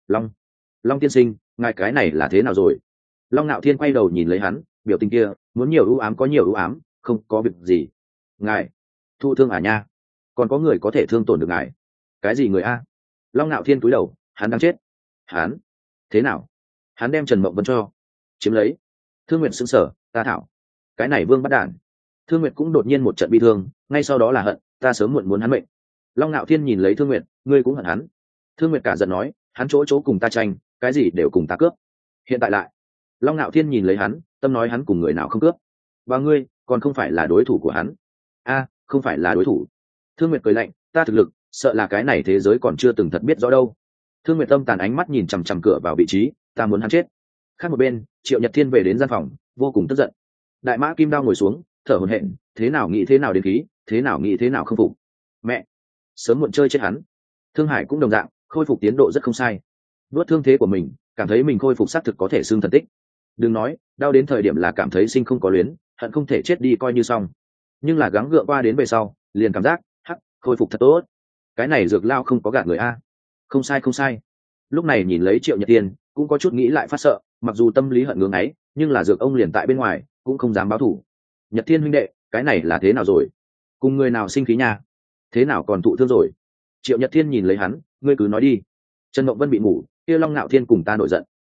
Long tiên sinh, ngài cái này là thế nào rồi? Long Nạo Thiên quay đầu nhìn lấy hắn, biểu tình kia muốn nhiều ưu ám có nhiều ưu ám, không có việc gì. Ngài thụ thương à nha? Còn có người có thể thương tổn được ngài? Cái gì người a? Long Nạo Thiên cúi đầu, hắn đang chết. Hắn thế nào? Hắn đem Trần Mộng Vân cho chiếm lấy. Thương Nguyệt sững sờ, ta thảo, cái này vương bắt đản. Thương Nguyệt cũng đột nhiên một trận bi thương, ngay sau đó là hận, ta sớm muộn muốn hắn mệnh. Long Nạo Thiên nhìn lấy Thương Nguyệt, ngươi cũng hận hắn. Thương Nguyệt cả giận nói, hắn chỗ chỗ cùng ta tranh, cái gì đều cùng ta cướp. Hiện tại lại. Long Nạo Thiên nhìn lấy hắn, tâm nói hắn cùng người nào không cướp. Và ngươi, còn không phải là đối thủ của hắn. A, không phải là đối thủ. Thương Nguyệt cười lạnh, ta thực lực, sợ là cái này thế giới còn chưa từng thật biết rõ đâu. Thương Nguyệt tâm tàn ánh mắt nhìn chằm chằm cửa vào vị trí, ta muốn hắn chết. Khác một bên, Triệu Nhật Thiên về đến gian phòng, vô cùng tức giận. Đại Mã Kim Đao ngồi xuống, thở hổn hển, thế nào nghĩ thế nào đến khí, thế nào nghĩ thế nào không phục. Mẹ, sớm muộn chơi chết hắn. Thương Hải cũng đồng dạng, khôi phục tiến độ rất không sai. Nuốt thương thế của mình, cảm thấy mình khôi phục xác thực có thể xưng thần tích. Đừng nói, đau đến thời điểm là cảm thấy sinh không có luyến, hận không thể chết đi coi như xong. Nhưng là gắng gượng qua đến về sau, liền cảm giác, hắc, khôi phục thật tốt. Cái này dược lao không có gạt người a. Không sai không sai. Lúc này nhìn lấy Triệu Nhật Thiên, cũng có chút nghĩ lại phát sợ, mặc dù tâm lý hận ngưỡng ấy, nhưng là dược ông liền tại bên ngoài, cũng không dám báo thù. Nhật Thiên huynh đệ, cái này là thế nào rồi? Cùng người nào sinh khí nha? Thế nào còn thụ thương rồi? Triệu Nhật Thiên nhìn lấy hắn, ngươi cứ nói đi. Trần Mộng Vân bị ngủ, kia Long Nạo Thiên cùng ta nổi giận.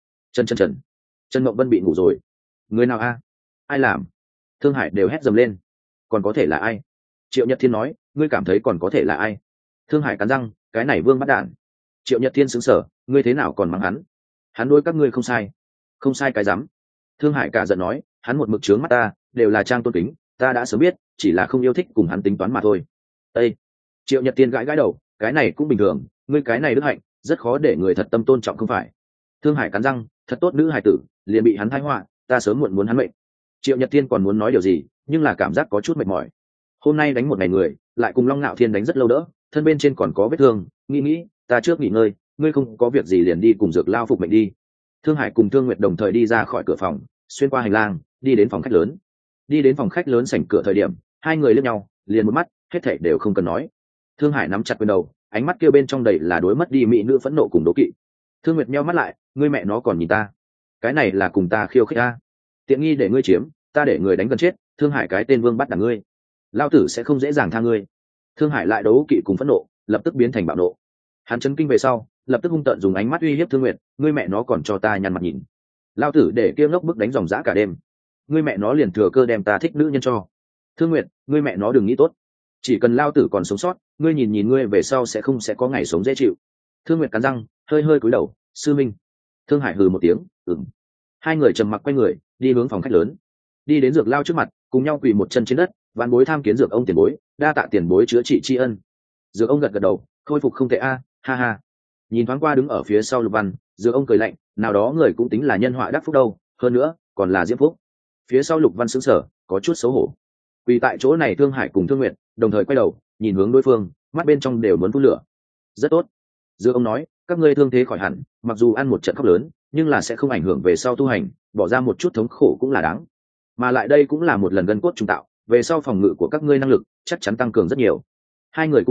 Trần Mộng Vân bị ngủ rồi. Người nào a? Ai làm? Thương Hải đều hét dầm lên. Còn có thể là ai? Triệu Nhật Thiên nói, ngươi cảm thấy còn có thể là ai? Thương Hải cắn răng, cái này vương bắt đạn. Triệu Nhật Thiên sững sờ, ngươi thế nào còn mắng hắn? Hắn đối các ngươi không sai. Không sai cái rắm. Thương Hải cả giận nói, hắn một mực trướng mắt ta, đều là trang tôn kính, ta đã sớm biết, chỉ là không yêu thích cùng hắn tính toán mà thôi. Ê! Triệu Nhật Thiên gãi gãi đầu, cái này cũng bình thường, ngươi cái này đức hạnh, rất khó để người thật tâm tôn trọng không phải? Thương Hải cắn răng, thật tốt nữ hài tử, liền bị hắn thái họa, ta sớm muộn muốn hắn mệnh. Triệu Nhật Thiên còn muốn nói điều gì, nhưng là cảm giác có chút mệt mỏi. Hôm nay đánh một ngày người, lại cùng Long Nạo Thiên đánh rất lâu đỡ, thân bên trên còn có vết thương, nghĩ, ta trước nghỉ ngơi, ngươi không có việc gì liền đi cùng dược lao phục mệnh đi. Thương Hải cùng Thương Nguyệt đồng thời đi ra khỏi cửa phòng, xuyên qua hành lang, đi đến phòng khách lớn. Đi đến phòng khách lớn sảnh cửa thời điểm, hai người liếc nhau, liền một mắt, hết thảy đều không cần nói. Thương Hải nắm chặt quyền đầu, ánh mắt kia bên trong đầy là đối mất đi mỹ nữ phẫn nộ cùng đố kỵ. Thương Nguyệt nheo mắt lại, ngươi mẹ nó còn nhìn ta, cái này là cùng ta khiêu khích ta, tiện nghi để ngươi chiếm, ta để người đánh gần chết. Thương Hải cái tên vương bắt đằng ngươi, lao tử sẽ không dễ dàng tha ngươi. Thương Hải lại đấu kỵ cùng phẫn nộ, lập tức biến thành bạo nộ. Hắn chấn kinh về sau, lập tức hung tợn dùng ánh mắt uy hiếp Thương Nguyệt, ngươi mẹ nó còn cho ta nhăn mặt nhìn, lao tử để kia ngốc bức đánh dòng dã cả đêm, ngươi mẹ nó liền thừa cơ đem ta thích nữ nhân cho. Thương Nguyệt, ngươi mẹ nó đừng nghĩ tốt, chỉ cần lao tử còn sống sót, ngươi nhìn ngươi về sau sẽ có ngày sống dễ chịu. Thương Nguyệt cắn răng, hơi cúi đầu, sư minh. Thương Hải hừ một tiếng, ừm. Hai người trầm mặc quay người, đi hướng phòng khách lớn. Đi đến dược lao trước mặt, cùng nhau quỳ một chân trên đất, vạn bối tham kiến dược ông tiền bối, đa tạ tiền bối chữa trị tri ân. Dược ông gật đầu, khôi phục không tệ a, ha ha. Nhìn thoáng qua đứng ở phía sau Lục Văn, dược ông cười lạnh, nào đó người cũng tính là nhân họa đắc phúc đâu, hơn nữa còn là diễm phúc. Phía sau Lục Văn sững sờ, có chút xấu hổ. Quỳ tại chỗ này Thương Hải cùng Thương Nguyệt đồng thời quay đầu nhìn hướng đối phương, mắt bên trong đều muốn phun lửa. Rất tốt, dược ông nói, các ngươi thương thế khỏi hẳn, mặc dù ăn một trận khóc lớn, nhưng là sẽ không ảnh hưởng về sau tu hành, bỏ ra một chút thống khổ cũng là đáng. Mà lại đây cũng là một lần gân cốt trùng tạo, về sau phòng ngự của các ngươi năng lực chắc chắn tăng cường rất nhiều. Hai người cùng nhau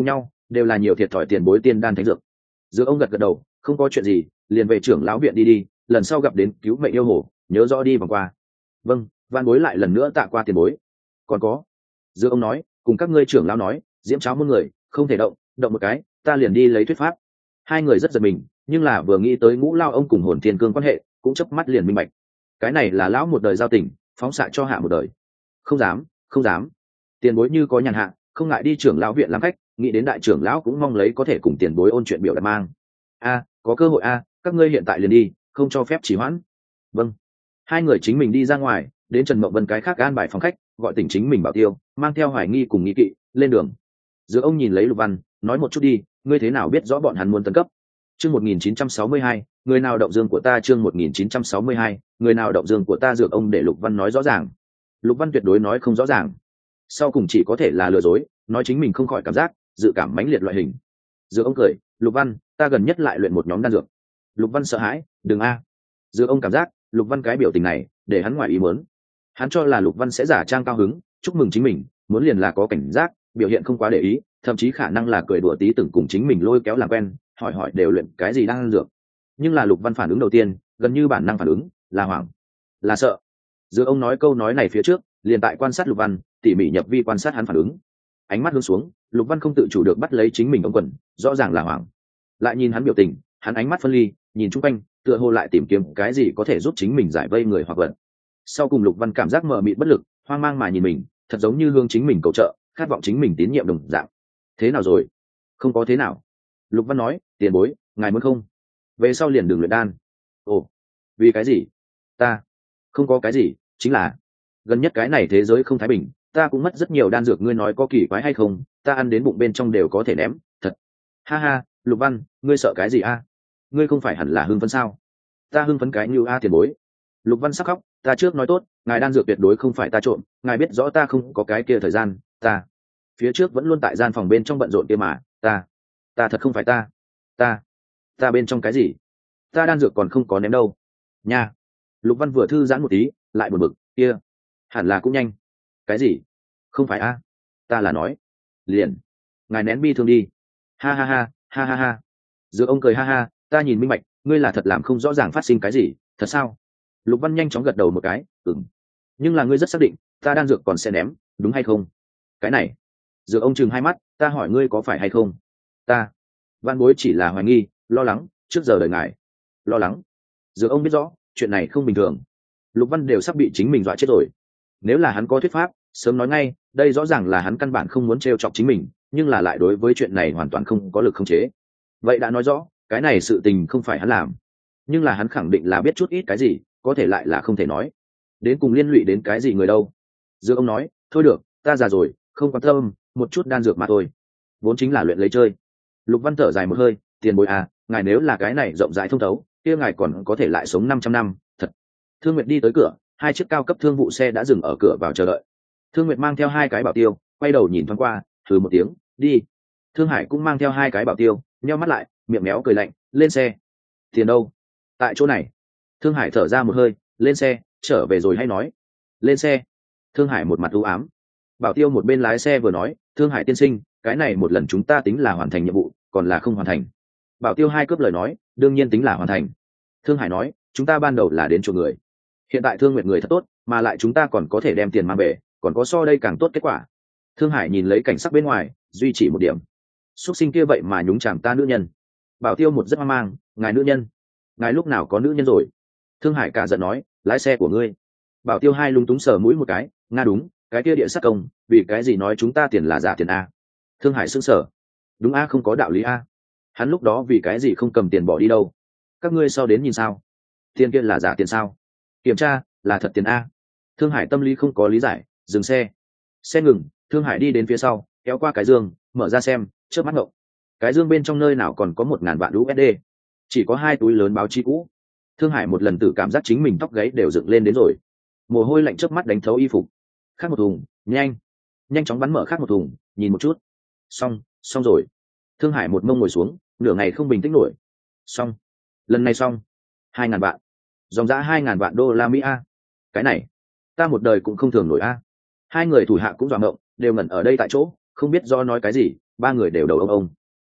đều là nhiều thiệt thòi tiền bối tiên đan thánh dược. Dược ông gật gật đầu, không có chuyện gì, liền về trưởng lão viện đi, lần sau gặp đến cứu mệnh yêu hồ nhớ rõ đi vòng qua. Vâng, van bối lại lần nữa tạ qua tiền bối. Còn có, Dược ông nói, cùng các ngươi trưởng lão nói, diễm cháo muôn người không thể động, động một cái ta liền đi lấy thuyết pháp. Hai người rất giật mình, nhưng là vừa nghĩ tới Ngũ Lao ông cùng hồn thiên cương quan hệ, cũng chớp mắt liền minh bạch. Cái này là lão một đời giao tình, phóng xạ cho hạ một đời. Không dám, không dám. Tiền bối như có nhàn hạ, không ngại đi trưởng lão viện làm khách, nghĩ đến đại trưởng lão cũng mong lấy có thể cùng tiền bối ôn chuyện biểu đạt mang. Có cơ hội các ngươi hiện tại liền đi, không cho phép trì hoãn. Vâng. Hai người chính mình đi ra ngoài, đến Trần Mộng Vân cái khác an bài phòng khách, gọi tỉnh chính mình Bảo Tiêu, mang theo Hoài Nghi cùng Nghi Kỵ lên đường. Giữa ông nhìn lấy Lục Văn, nói một chút đi, ngươi thế nào biết rõ bọn hắn muốn tấn cấp? Chương 1962, người nào động dương của ta, chương 1962, người nào động dương của ta. Dược ông để Lục Văn nói rõ ràng. Lục Văn tuyệt đối nói không rõ ràng, sau cùng chỉ có thể là lừa dối, nói chính mình không khỏi cảm giác dự cảm mãnh liệt loại hình. Dược ông cười, Lục Văn, ta gần nhất lại luyện một nhóm đan dược. Lục Văn sợ hãi, đừng Dược ông cảm giác Lục Văn cái biểu tình này để hắn ngoài ý muốn. Hắn cho là Lục Văn sẽ giả trang cao hứng chúc mừng chính mình, muốn liền là có cảnh giác, biểu hiện không quá để ý, thậm chí khả năng là cười đùa tí từng cùng chính mình lôi kéo làm quen, hỏi đều luyện cái gì đang ăn dược. Nhưng là Lục Văn phản ứng đầu tiên, gần như bản năng phản ứng, là hoảng, là sợ. Dược ông nói câu nói này phía trước, liền tại quan sát Lục Văn, tỉ mỉ nhập vi quan sát hắn phản ứng. Ánh mắt hướng xuống, Lục Văn không tự chủ được bắt lấy chính mình ống quần, rõ ràng là hoảng. Lại nhìn hắn biểu tình, hắn ánh mắt phân ly, nhìn chung quanh, tựa hồ lại tìm kiếm cái gì có thể giúp chính mình giải vây người hoặc vật. Sau cùng Lục Văn cảm giác mờ mịt bất lực, hoang mang mà nhìn mình, thật giống như hướng chính mình cầu trợ, khát vọng chính mình tín nhiệm đồng dạng. Thế nào rồi? Không có thế nào. Lục Văn nói, tiền bối, ngài muốn không? Về sau liền đừng luyện đan. Ồ, vì cái gì? Ta không có cái gì, chính là gần nhất cái này thế giới không thái bình, ta cũng mất rất nhiều đan dược, ngươi nói có kỳ quái hay không, ta ăn đến bụng bên trong đều có thể ném, thật. Ha ha, Lục Văn, ngươi sợ cái gì ngươi không phải hẳn là hưng phấn sao? Ta hưng phấn cái như tiền bối. Lục Văn sắc khóc, ta trước nói tốt, ngài đan dược tuyệt đối không phải ta trộm, ngài biết rõ ta không có cái kia thời gian, ta phía trước vẫn luôn tại gian phòng bên trong bận rộn kia mà, ta thật không phải ta bên trong cái gì? Ta đan dược còn không có ném đâu. Nha. Lục Văn vừa thư giãn một tí, lại buồn bực, kia, hẳn là cũng nhanh. Cái gì? Không phải ta là nói, liền, ngài nén bi thương đi. Ha ha ha, ha ha ha. Dược ông cười ha ha, ta nhìn minh bạch, ngươi là thật làm không rõ ràng phát sinh cái gì, thật sao? Lục Văn nhanh chóng gật đầu một cái, nhưng là ngươi rất xác định ta đan dược còn sẽ ném, đúng hay không? Cái này. Dược ông chừng hai mắt, ta hỏi ngươi có phải hay không? Văn bối chỉ là hoài nghi, lo lắng, trước giờ đời ngài. Lo lắng. Dược ông biết rõ chuyện này không bình thường, Lục Văn đều sắp bị chính mình dọa chết rồi. Nếu là hắn có thuyết pháp sớm nói ngay, đây rõ ràng là hắn căn bản không muốn trêu chọc chính mình, nhưng là lại đối với chuyện này hoàn toàn không có lực khống chế. Vậy đã nói rõ cái này sự tình không phải hắn làm, nhưng là hắn khẳng định là biết chút ít cái gì, có thể lại là không thể nói. Đến cùng liên lụy đến cái gì người đâu? Dược ông nói, thôi được, ta già rồi, không quan tâm, một chút đan dược mà thôi, vốn chính là luyện lấy chơi. Lục Văn thở dài một hơi, tiền bối ngài nếu là cái này rộng rãi thông thấu, kia ngài còn có thể lại sống 500 năm, thật. Thương Nguyệt đi tới cửa, hai chiếc cao cấp thương vụ xe đã dừng ở cửa vào chờ đợi. Thương Nguyệt mang theo hai cái bảo tiêu, quay đầu nhìn thoáng qua, hừ một tiếng, đi. Thương Hải cũng mang theo hai cái bảo tiêu, nheo mắt lại, miệng méo cười lạnh, lên xe. Tiền đâu? Tại chỗ này. Thương Hải thở ra một hơi, lên xe, trở về rồi hay nói. Lên xe. Thương Hải một mặt u ám. Bảo tiêu một bên lái xe vừa nói, Thương Hải tiên sinh, cái này một lần chúng ta tính là hoàn thành nhiệm vụ, còn là không hoàn thành? Bảo tiêu hai cướp lời nói, đương nhiên tính là hoàn thành. Thương Hải nói, chúng ta ban đầu là đến chuộc người, hiện tại Thương Nguyệt người thật tốt, mà lại chúng ta còn có thể đem tiền mang về, còn có so đây càng tốt kết quả. Thương Hải nhìn lấy cảnh sắc bên ngoài, duy chỉ một điểm, xuất sinh kia vậy mà nhúng chàm ta nữ nhân. Bảo tiêu một rất hoang mang, ngài nữ nhân? Ngài lúc nào có nữ nhân rồi? Thương Hải cả giận nói, lái xe của ngươi. Bảo tiêu hai lung túng sờ mũi một cái, nga đúng, cái kia địa sát công, vì cái gì nói chúng ta tiền là giả tiền Thương Hải sững sờ, đúng không có đạo lý hắn lúc đó vì cái gì không cầm tiền bỏ đi đâu? Các ngươi sau đến nhìn sao? Tiền kia là giả tiền sao? Kiểm tra, là thật tiền Thương Hải tâm lý không có lý giải, dừng xe. Xe ngừng, Thương Hải đi đến phía sau, kéo qua cái dương, mở ra xem, trước mắt ngộng. Cái dương bên trong nơi nào còn có 1.000 vạn USD, chỉ có 2 túi lớn báo chí cũ. Thương Hải một lần tự cảm giác chính mình tóc gáy đều dựng lên đến rồi, mồ hôi lạnh trước mắt đánh thấu y phục. Khác một thùng, nhanh chóng bắn mở khác một thùng, nhìn một chút. Xong rồi. Thương Hải một mông ngồi xuống, nửa ngày không bình tĩnh nổi. Xong, lần này xong. 2.000 vạn, dòng giá 2.000 vạn đô la Mỹ cái này ta một đời cũng không thường nổi Hai người thủ hạ cũng dọa ngộng, đều ngẩn ở đây tại chỗ, không biết do nói cái gì, ba người đều đầu ông.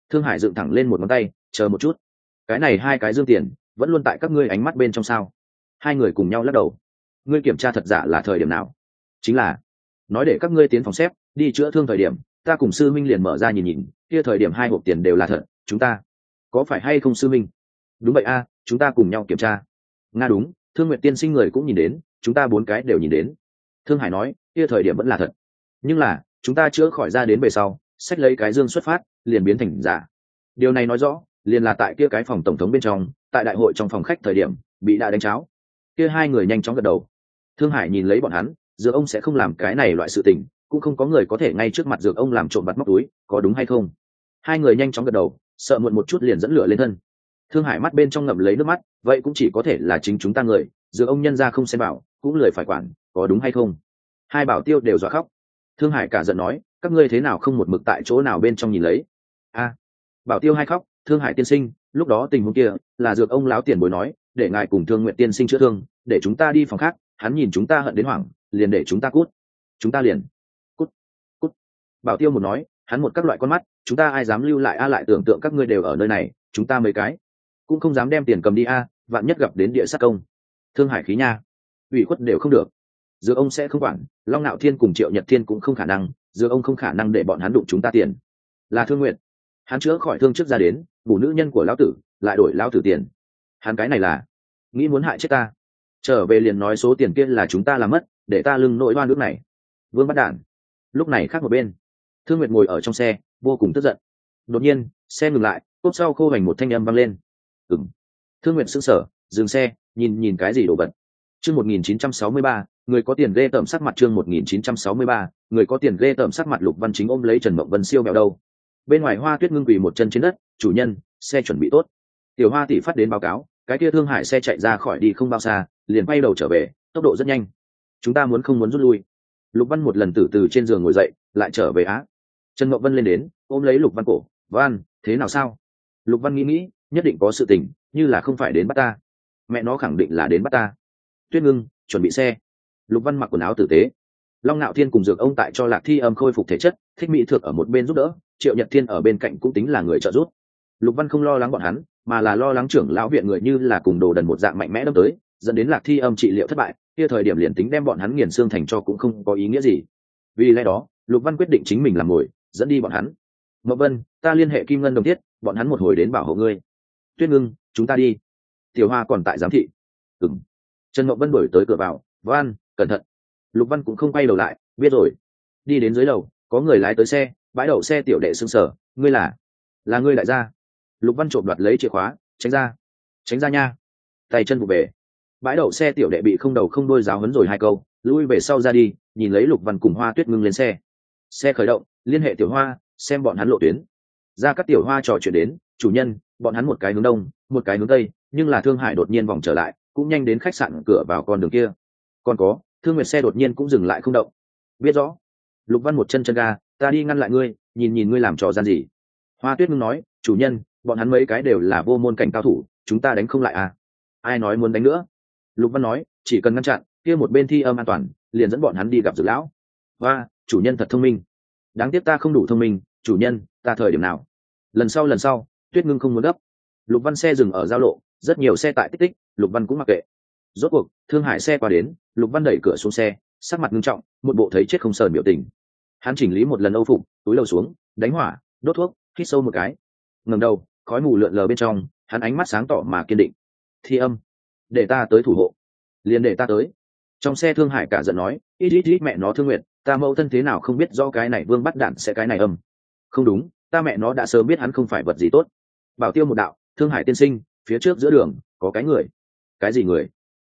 Thương Hải dựng thẳng lên một ngón tay, chờ một chút, cái này hai cái dương tiền vẫn luôn tại các ngươi ánh mắt bên trong sao? Hai người cùng nhau lắc đầu. Ngươi kiểm tra thật giả là thời điểm nào? Chính là nói để các ngươi tiến phòng xếp đi chữa thương thời điểm, ta cùng sư minh liền mở ra nhìn nhìn, kia thời điểm hai hộp tiền đều là thật. Chúng ta có phải hay không sư minh? Đúng vậy a, chúng ta cùng nhau kiểm tra. Nga đúng, Thương Nguyệt tiên sinh người cũng nhìn đến, chúng ta bốn cái đều nhìn đến. Thương Hải nói, kia thời điểm vẫn là thật, nhưng là chúng ta chữa khỏi ra đến về sau, xách lấy cái dương xuất phát liền biến thành giả. Điều này nói rõ liền là tại kia cái phòng tổng thống bên trong, tại đại hội trong phòng khách thời điểm bị đã đánh cháo. Kia hai người nhanh chóng gật đầu. Thương Hải nhìn lấy bọn hắn, dược ông sẽ không làm cái này loại sự tình, cũng không có người có thể ngay trước mặt dược ông làm trộm vặt móc túi, có đúng hay không? Hai người nhanh chóng gật đầu, sợ muộn một chút liền dẫn lửa lên thân. Thương Hải mắt bên trong ngậm lấy nước mắt, vậy cũng chỉ có thể là chính chúng ta người, dược ông nhân ra không xem bảo, cũng lười phải quản, có đúng hay không? Hai bảo tiêu đều dọa khóc. Thương Hải cả giận nói, các ngươi thế nào không một mực tại chỗ nào bên trong nhìn lấy? A, bảo tiêu hai khóc. Thương Hải tiên sinh, lúc đó tình huống kia là dược ông láo tiền bối nói, để ngài cùng Thương Nguyện tiên sinh chữa thương, để chúng ta đi phòng khác, hắn nhìn chúng ta hận đến hoảng, liền để chúng ta cút. Chúng ta liền cút. Cút. Bảo tiêu một nói, hắn một các loại con mắt, chúng ta ai dám lưu lại a, lại tưởng tượng các ngươi đều ở nơi này, chúng ta mấy cái cũng không dám đem tiền cầm đi a, vạn nhất gặp đến địa sát công. Thương Hải khí nha, ủy khuất đều không được. Dược ông sẽ không quản, Long Nạo Thiên cùng Triệu Nhật Thiên cũng không khả năng, dược ông không khả năng để bọn hắn đụng chúng ta tiền. Là Thương Nguyện, hắn chữa khỏi thương trước ra đến, bù nữ nhân của lão tử, lại đổi lão tử tiền. Hắn cái này là nghĩ muốn hại chết ta. Trở về liền nói số tiền kia là chúng ta làm mất, để ta lưng nỗi oan nước này. Vương bắt đản. Lúc này khác một bên, Thương Nguyệt ngồi ở trong xe, vô cùng tức giận. Đột nhiên, xe ngừng lại, cốp sau khô hành một thanh âm vang lên. Ừm. Thương Nguyệt sững sờ, dừng xe, nhìn cái gì đồ vật. Chương 1963, người có tiền ghê tởm sắc mặt. Chương 1963, người có tiền ghê tởm sắc mặt. Lục Văn Chính ôm lấy Trần Mộng Vân siêu mèo đâu. Bên ngoài Hoa Tuyết ngưng quỳ một chân trên đất, chủ nhân, xe chuẩn bị tốt. Tiểu Hoa tỷ phát đến báo cáo, cái kia Thương Hải xe chạy ra khỏi đi không bao xa, liền quay đầu trở về, tốc độ rất nhanh. Chúng ta không muốn rút lui. Lục Văn một lần từ trên giường ngồi dậy, lại trở về á. Trần Mộng Vân lên đến, ôm lấy Lục Văn cổ, Văn, thế nào sao? Lục Văn nghĩ, nhất định có sự tình, như là không phải đến bắt ta. Mẹ nó khẳng định là đến bắt ta. Tuyết Ngưng, chuẩn bị xe. Lục Văn mặc quần áo tử tế. Long Nạo Thiên cùng dược ông tại cho Lạc Thi Âm khôi phục thể chất, Thích Mỹ Thược ở một bên giúp đỡ, Triệu Nhật Thiên ở bên cạnh cũng tính là người trợ giúp. Lục Văn không lo lắng bọn hắn, mà là lo lắng trưởng lão viện người như là cùng đồ đần một dạng mạnh mẽ đâm tới, dẫn đến Lạc Thi Âm trị liệu thất bại, kia thời điểm liền tính đem bọn hắn nghiền xương thành cho cũng không có ý nghĩa gì. Vì lẽ đó, Lục Văn quyết định chính mình làm mồi, dẫn đi bọn hắn. Mộng Vân, ta liên hệ Kim Ngân Đồng Thiết, bọn hắn một hồi đến bảo hộ ngươi. Tuyết Ngưng, chúng ta đi. Tiểu Hoa còn tại giám thị. Ừm. Trần Mộng Vân đổi tới cửa vào, Văn, cẩn thận. Lục Văn cũng không quay đầu lại, biết rồi. Đi đến dưới lầu, có người lái tới xe, bãi đậu xe tiểu đệ sững sờ, ngươi là ngươi đại gia. Lục Văn trộm đoạt lấy chìa khóa, tránh ra nha. Tay chân vụ về. Bãi đậu xe tiểu đệ bị không đầu không đuôi giáo huấn rồi hai câu, lui về sau ra đi, nhìn lấy Lục Văn cùng Hoa Tuyết Ngưng lên xe. Xe khởi động, liên hệ Tiểu Hoa, xem bọn hắn lộ tuyến. Ra các Tiểu Hoa trò chuyện đến, chủ nhân, bọn hắn một cái hướng đông, một cái hướng tây, nhưng là Thương Hải đột nhiên vòng trở lại, cũng nhanh đến khách sạn cửa vào con đường kia. Còn có, Thương Nguyệt xe đột nhiên cũng dừng lại không động. Biết rõ. Lục Văn một chân ga, ta đi ngăn lại ngươi, nhìn ngươi làm trò gian gì. Hoa Tuyết Ngưng nói, chủ nhân, bọn hắn mấy cái đều là vô môn cảnh cao thủ, chúng ta đánh không lại à? Ai nói muốn đánh nữa? Lục Văn nói, chỉ cần ngăn chặn, kia một bên Thi Âm an toàn, liền dẫn bọn hắn đi gặp Dược lão. Và, chủ nhân thật thông minh. Đáng tiếc ta không đủ thông minh, chủ nhân, ta thời điểm nào? Lần sau, Tuyết Ngưng không muốn gấp. Lục Văn xe dừng ở giao lộ, rất nhiều xe tại tích tích, Lục Văn cũng mặc kệ. Rốt cuộc, Thương Hải xe qua đến, Lục Văn đẩy cửa xuống xe, sắc mặt nghiêm trọng, một bộ thấy chết không sờn biểu tình. Hắn chỉnh lý một lần âu phục, túi lầu xuống, đánh hỏa, đốt thuốc, hít sâu một cái. Ngẩng đầu, khói mù lượn lờ bên trong, hắn ánh mắt sáng tỏ mà kiên định. Thi Âm, để ta tới thủ hộ. Liền để ta tới. Trong xe Thương Hải cả giận nói, ít mẹ nó Thương Nguyệt, ta mẫu thân thế nào không biết do cái này Vương bắt đạn sẽ cái này âm. Không đúng, ta mẹ nó đã sớm biết hắn không phải vật gì tốt. Bảo Tiêu một đạo, Thương Hải tiên sinh, phía trước giữa đường có cái người. Cái gì người?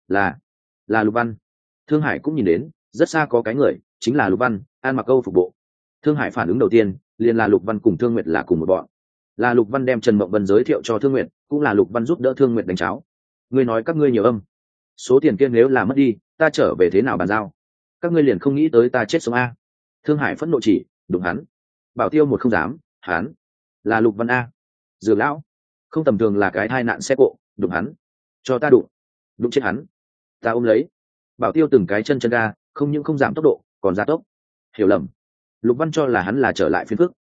Là Lục Văn. Thương Hải cũng nhìn đến, rất xa có cái người, chính là Lục Văn, ăn mặc câu phục bộ. Thương Hải phản ứng đầu tiên liền là Lục Văn cùng Thương Nguyệt là cùng một bọn. Là Lục Văn đem Trần Mộng Vân giới thiệu cho Thương Nguyệt, cũng là Lục Văn giúp đỡ Thương Nguyệt đánh cháo. Ngươi nói các ngươi nhiều âm, số tiền kia nếu là mất đi, ta trở về thế nào bàn giao? Các ngươi liền không nghĩ tới ta chết sống a? Thương Hải phẫn nộ chỉ, đụng hắn. Bảo Tiêu một không dám, hắn là Lục Văn a. Dược lão, không tầm thường là cái tai nạn xe cộ, đụng hắn, cho ta đụng chết hắn. Ta ôm lấy. Bảo Tiêu từng cái chân ga, không những không giảm tốc độ, còn gia tốc. Hiểu lầm. Lục Văn cho là hắn là trở lại phiên phức,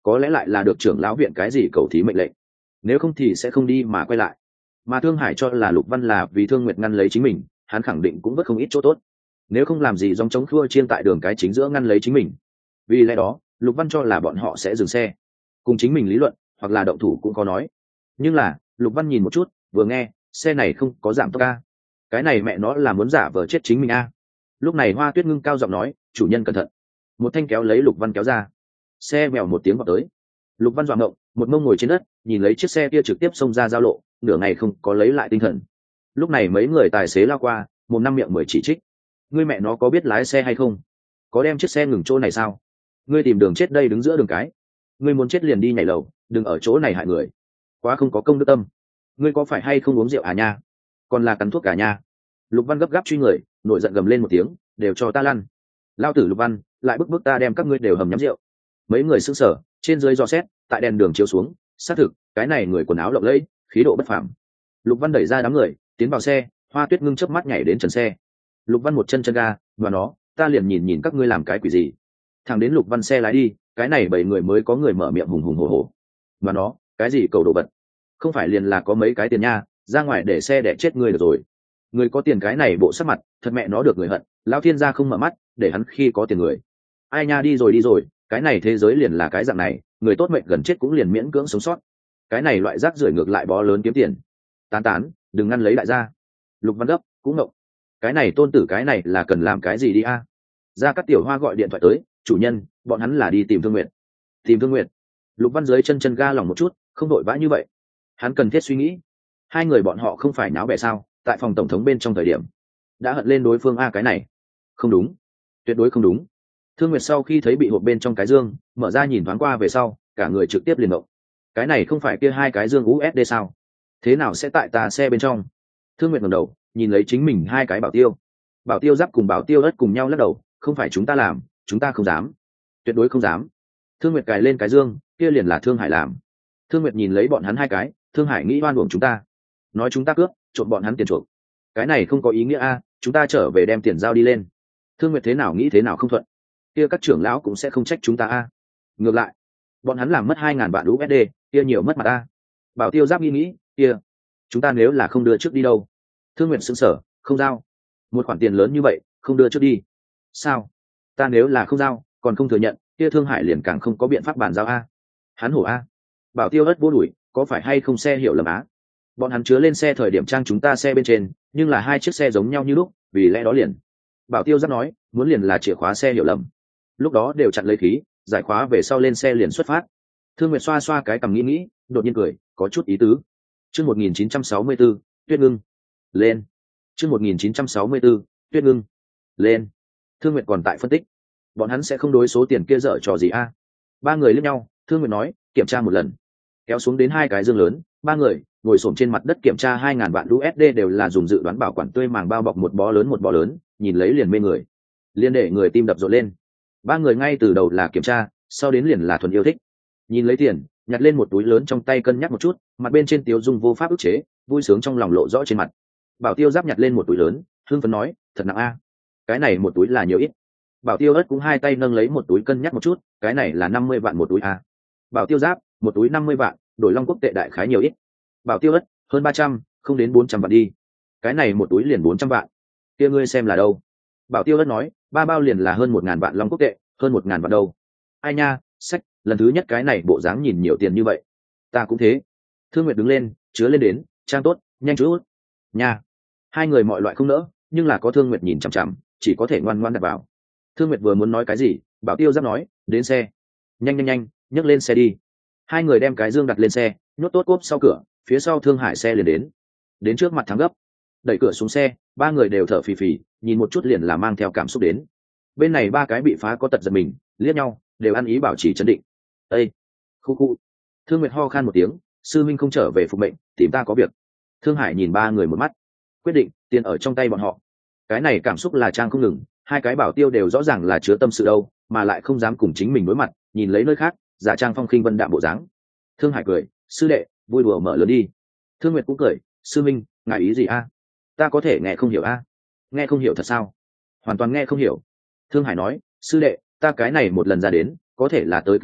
có lẽ lại là được trưởng lão viện cái gì cầu thí mệnh lệnh, nếu không thì sẽ không đi mà quay lại. Mà Thương Hải cho là Lục Văn là vì Thương Nguyệt ngăn lấy chính mình, hắn khẳng định cũng vất không ít chỗ tốt, nếu không làm gì dòng chống khua chiên tại đường cái chính giữa ngăn lấy chính mình. Vì lẽ đó Lục Văn cho là bọn họ sẽ dừng xe cùng chính mình lý luận, hoặc là động thủ cũng có nói. Nhưng là Lục Văn nhìn một chút, vừa nghe xe này không có giảm tốc a, cái này mẹ nó là muốn giả vờ chết chính mình a. Lúc này Hoa Tuyết ngưng cao giọng nói, chủ nhân cẩn thận. Một thanh kéo lấy Lục Văn kéo ra, xe mèo một tiếng vào tới. Lục Văn dọa ngộng, một mông ngồi trên đất, nhìn lấy chiếc xe kia trực tiếp xông ra giao lộ, nửa ngày không có lấy lại tinh thần. Lúc này mấy người tài xế lao qua, mồm năm miệng mười chỉ trích: ngươi mẹ nó có biết lái xe hay không, có đem chiếc xe ngừng chỗ này sao, ngươi tìm đường chết đây đứng giữa đường cái, ngươi muốn chết liền đi nhảy lầu, đừng ở chỗ này hại người, quá không có công đức tâm, ngươi có phải hay không uống rượu à nha, còn là cắn thuốc cả nha. Lục Văn gấp gáp truy người, nổi giận gầm lên một tiếng, đều cho ta lăn. Lao tử Lục Văn lại bức ta đem các ngươi đều hầm nhắm rượu. Mấy người sững sờ, trên dưới dò xét, tại đèn đường chiếu xuống, xác thực cái này người quần áo lộng lẫy, khí độ bất phàm. Lục Văn đẩy ra đám người, tiến vào xe. Hoa Tuyết ngưng chớp mắt nhảy đến trần xe. Lục Văn một chân chân ga, và nó, ta liền nhìn các ngươi làm cái quỷ gì. Thằng đến Lục Văn xe lái đi, cái này 7 người mới có người mở miệng hùng hùng hổ hổ. Và nó, cái gì cầu đồ vật, không phải liền là có mấy cái tiền nha, ra ngoài để xe đẻ chết người được rồi. Người có tiền cái này bộ sắc mặt, thật mẹ nó được người hận. Lão thiên gia không mở mắt, để hắn khi có tiền người. Ai nha, đi rồi, cái này thế giới liền là cái dạng này, người tốt mệnh gần chết cũng liền miễn cưỡng sống sót. Cái này loại rác rưởi ngược lại bó lớn kiếm tiền. Tán, đừng ngăn lấy đại gia. Lục Văn gấp cũng ngộng, cái này tôn tử cái này là cần làm cái gì đi a? Gia Cát Tiểu Hoa gọi điện thoại tới, chủ nhân, bọn hắn là đi tìm Thương Nguyệt. Tìm Thương Nguyệt? Lục Văn dưới chân ga lòng một chút, không đội vã như vậy. Hắn cần thiết suy nghĩ, hai người bọn họ không phải náo bẻ sao? Tại phòng tổng thống bên trong thời điểm đã hận lên đối phương a, cái này không đúng, tuyệt đối không đúng. Thương Nguyệt sau khi thấy bị hộp bên trong cái dương mở ra, nhìn thoáng qua về sau, cả người trực tiếp liền động. Cái này không phải kia hai cái dương USD sao, thế nào sẽ tại ta xe bên trong? Thương Nguyệt ngẩng đầu nhìn lấy chính mình hai cái bảo tiêu giáp cùng bảo tiêu ớt cùng nhau lắc đầu, không phải chúng ta làm, chúng ta không dám, tuyệt đối không dám. Thương Nguyệt cài lên cái dương kia liền là Thương Hải làm. Thương Nguyệt nhìn lấy bọn hắn hai cái, Thương Hải nghĩ oan uổng chúng ta, nói chúng ta cướp trộm bọn hắn tiền chuộc, cái này không có ý nghĩa a, chúng ta trở về đem tiền giao đi lên. Thương Nguyệt thế nào nghĩ thế nào không thuận, kia các trưởng lão cũng sẽ không trách chúng ta a, ngược lại bọn hắn làm mất 2.000 vạn USD, kia nhiều mất mặt a. Bảo tiêu giáp nghĩ kia chúng ta nếu là không đưa trước đi đâu? Thương Nguyệt sững sờ, không giao một khoản tiền lớn như vậy, không đưa trước đi sao? Ta nếu là không giao còn không thừa nhận, kia Thương Hải liền càng không có biện pháp bàn giao a. Hắn hổ a. Bảo tiêu ớt vô đuổi, có phải hay không xe hiểu lầm á? Bọn hắn chứa lên xe thời điểm trang chúng ta xe bên trên, nhưng là hai chiếc xe giống nhau như lúc, vì lẽ đó liền. Bảo tiêu giáp nói, muốn liền là chìa khóa xe hiểu lầm, lúc đó đều chặn lấy khí, giải khóa về sau lên xe liền xuất phát. Thương Nguyệt xoa xoa cái cằm nghĩ, đột nhiên cười, có chút ý tứ. Chương 1964, Tuyết Ngưng lên. Chương 1964, Tuyết Ngưng lên. Thương Nguyệt còn tại phân tích, bọn hắn sẽ không đối số tiền kia dở trò gì a? Ba người liếc nhau, Thương Nguyệt nói, kiểm tra một lần. Kéo xuống đến hai cái dương lớn, ba người ngồi xổm trên mặt đất kiểm tra 2.000 vạn USD, đều là dùng dự đoán bảo quản tươi màng bao bọc, một bó lớn, nhìn lấy liền mê người, liền để người tim đập rộn lên. Ba người ngay từ đầu là kiểm tra, sau đến liền là thuần yêu thích. Nhìn lấy tiền, nhặt lên một túi lớn trong tay cân nhắc một chút, mặt bên trên Tiếu Dung vô pháp ức chế, vui sướng trong lòng lộ rõ trên mặt. Bảo tiêu giáp nhặt lên một túi lớn, hưng phấn nói, thật nặng a, cái này một túi là nhiều ít. Bảo tiêu ớt cũng hai tay nâng lấy một túi cân nhắc một chút, cái này là 50 vạn một túi a. Bảo tiêu giáp, một túi 50 vạn, đổi Long Quốc tệ đại khái nhiều ít. Bảo tiêu ớt, hơn 300, không đến 400 vạn đi. Cái này một túi liền 400 vạn. Kia ngươi xem là đâu? Bảo tiêu ớt nói, ba bao liền là hơn 1.000 vạn Long Quốc tệ, hơn 1.000 vạn đâu. Ai nha, sách, lần thứ nhất cái này bộ dáng nhìn nhiều tiền như vậy. Ta cũng thế. Thương Nguyệt đứng lên, chứa lên đến, trang tốt, nhanh chút. Nha. Hai người mọi loại không nỡ, nhưng là có Thương Nguyệt nhìn chằm chằm, chỉ có thể ngoan ngoãn đặt vào. Thương Nguyệt vừa muốn nói cái gì, Bảo tiêu giáp nói, đến xe. Nhanh, nhấc lên xe đi. Hai người đem cái dương đặt lên xe, nhốt tốt cốp sau cửa, phía sau Thương Hải xe liền đến trước mặt Thắng Gấp, đẩy cửa xuống xe, ba người đều thở phì phì, nhìn một chút liền là mang theo cảm xúc đến. Bên này ba cái bị phá có tật giật mình, liếc nhau, đều ăn ý bảo trì trấn định. Ê, khu. Thương Nguyệt ho khan một tiếng, sư minh không trở về phục mệnh, tìm ta có việc. Thương Hải nhìn ba người một mắt, quyết định tiền ở trong tay bọn họ. Cái này cảm xúc là trang không ngừng, hai cái bảo tiêu đều rõ ràng là chứa tâm sự đâu, mà lại không dám cùng chính mình đối mặt, nhìn lấy nơi khác, giả trang phong khinh vân đạm bộ dáng. Thương Hải cười, sư đệ, vui đùa mở lớn đi. Thương Nguyệt cũng cười, sư minh, ngại ý gì a? Ta có thể nghe không hiểu a? Nghe không hiểu thật sao? Hoàn toàn nghe không hiểu. Thương Hải nói, sư đệ, ta cái này một lần ra đến, có thể là tới cứu ngươi,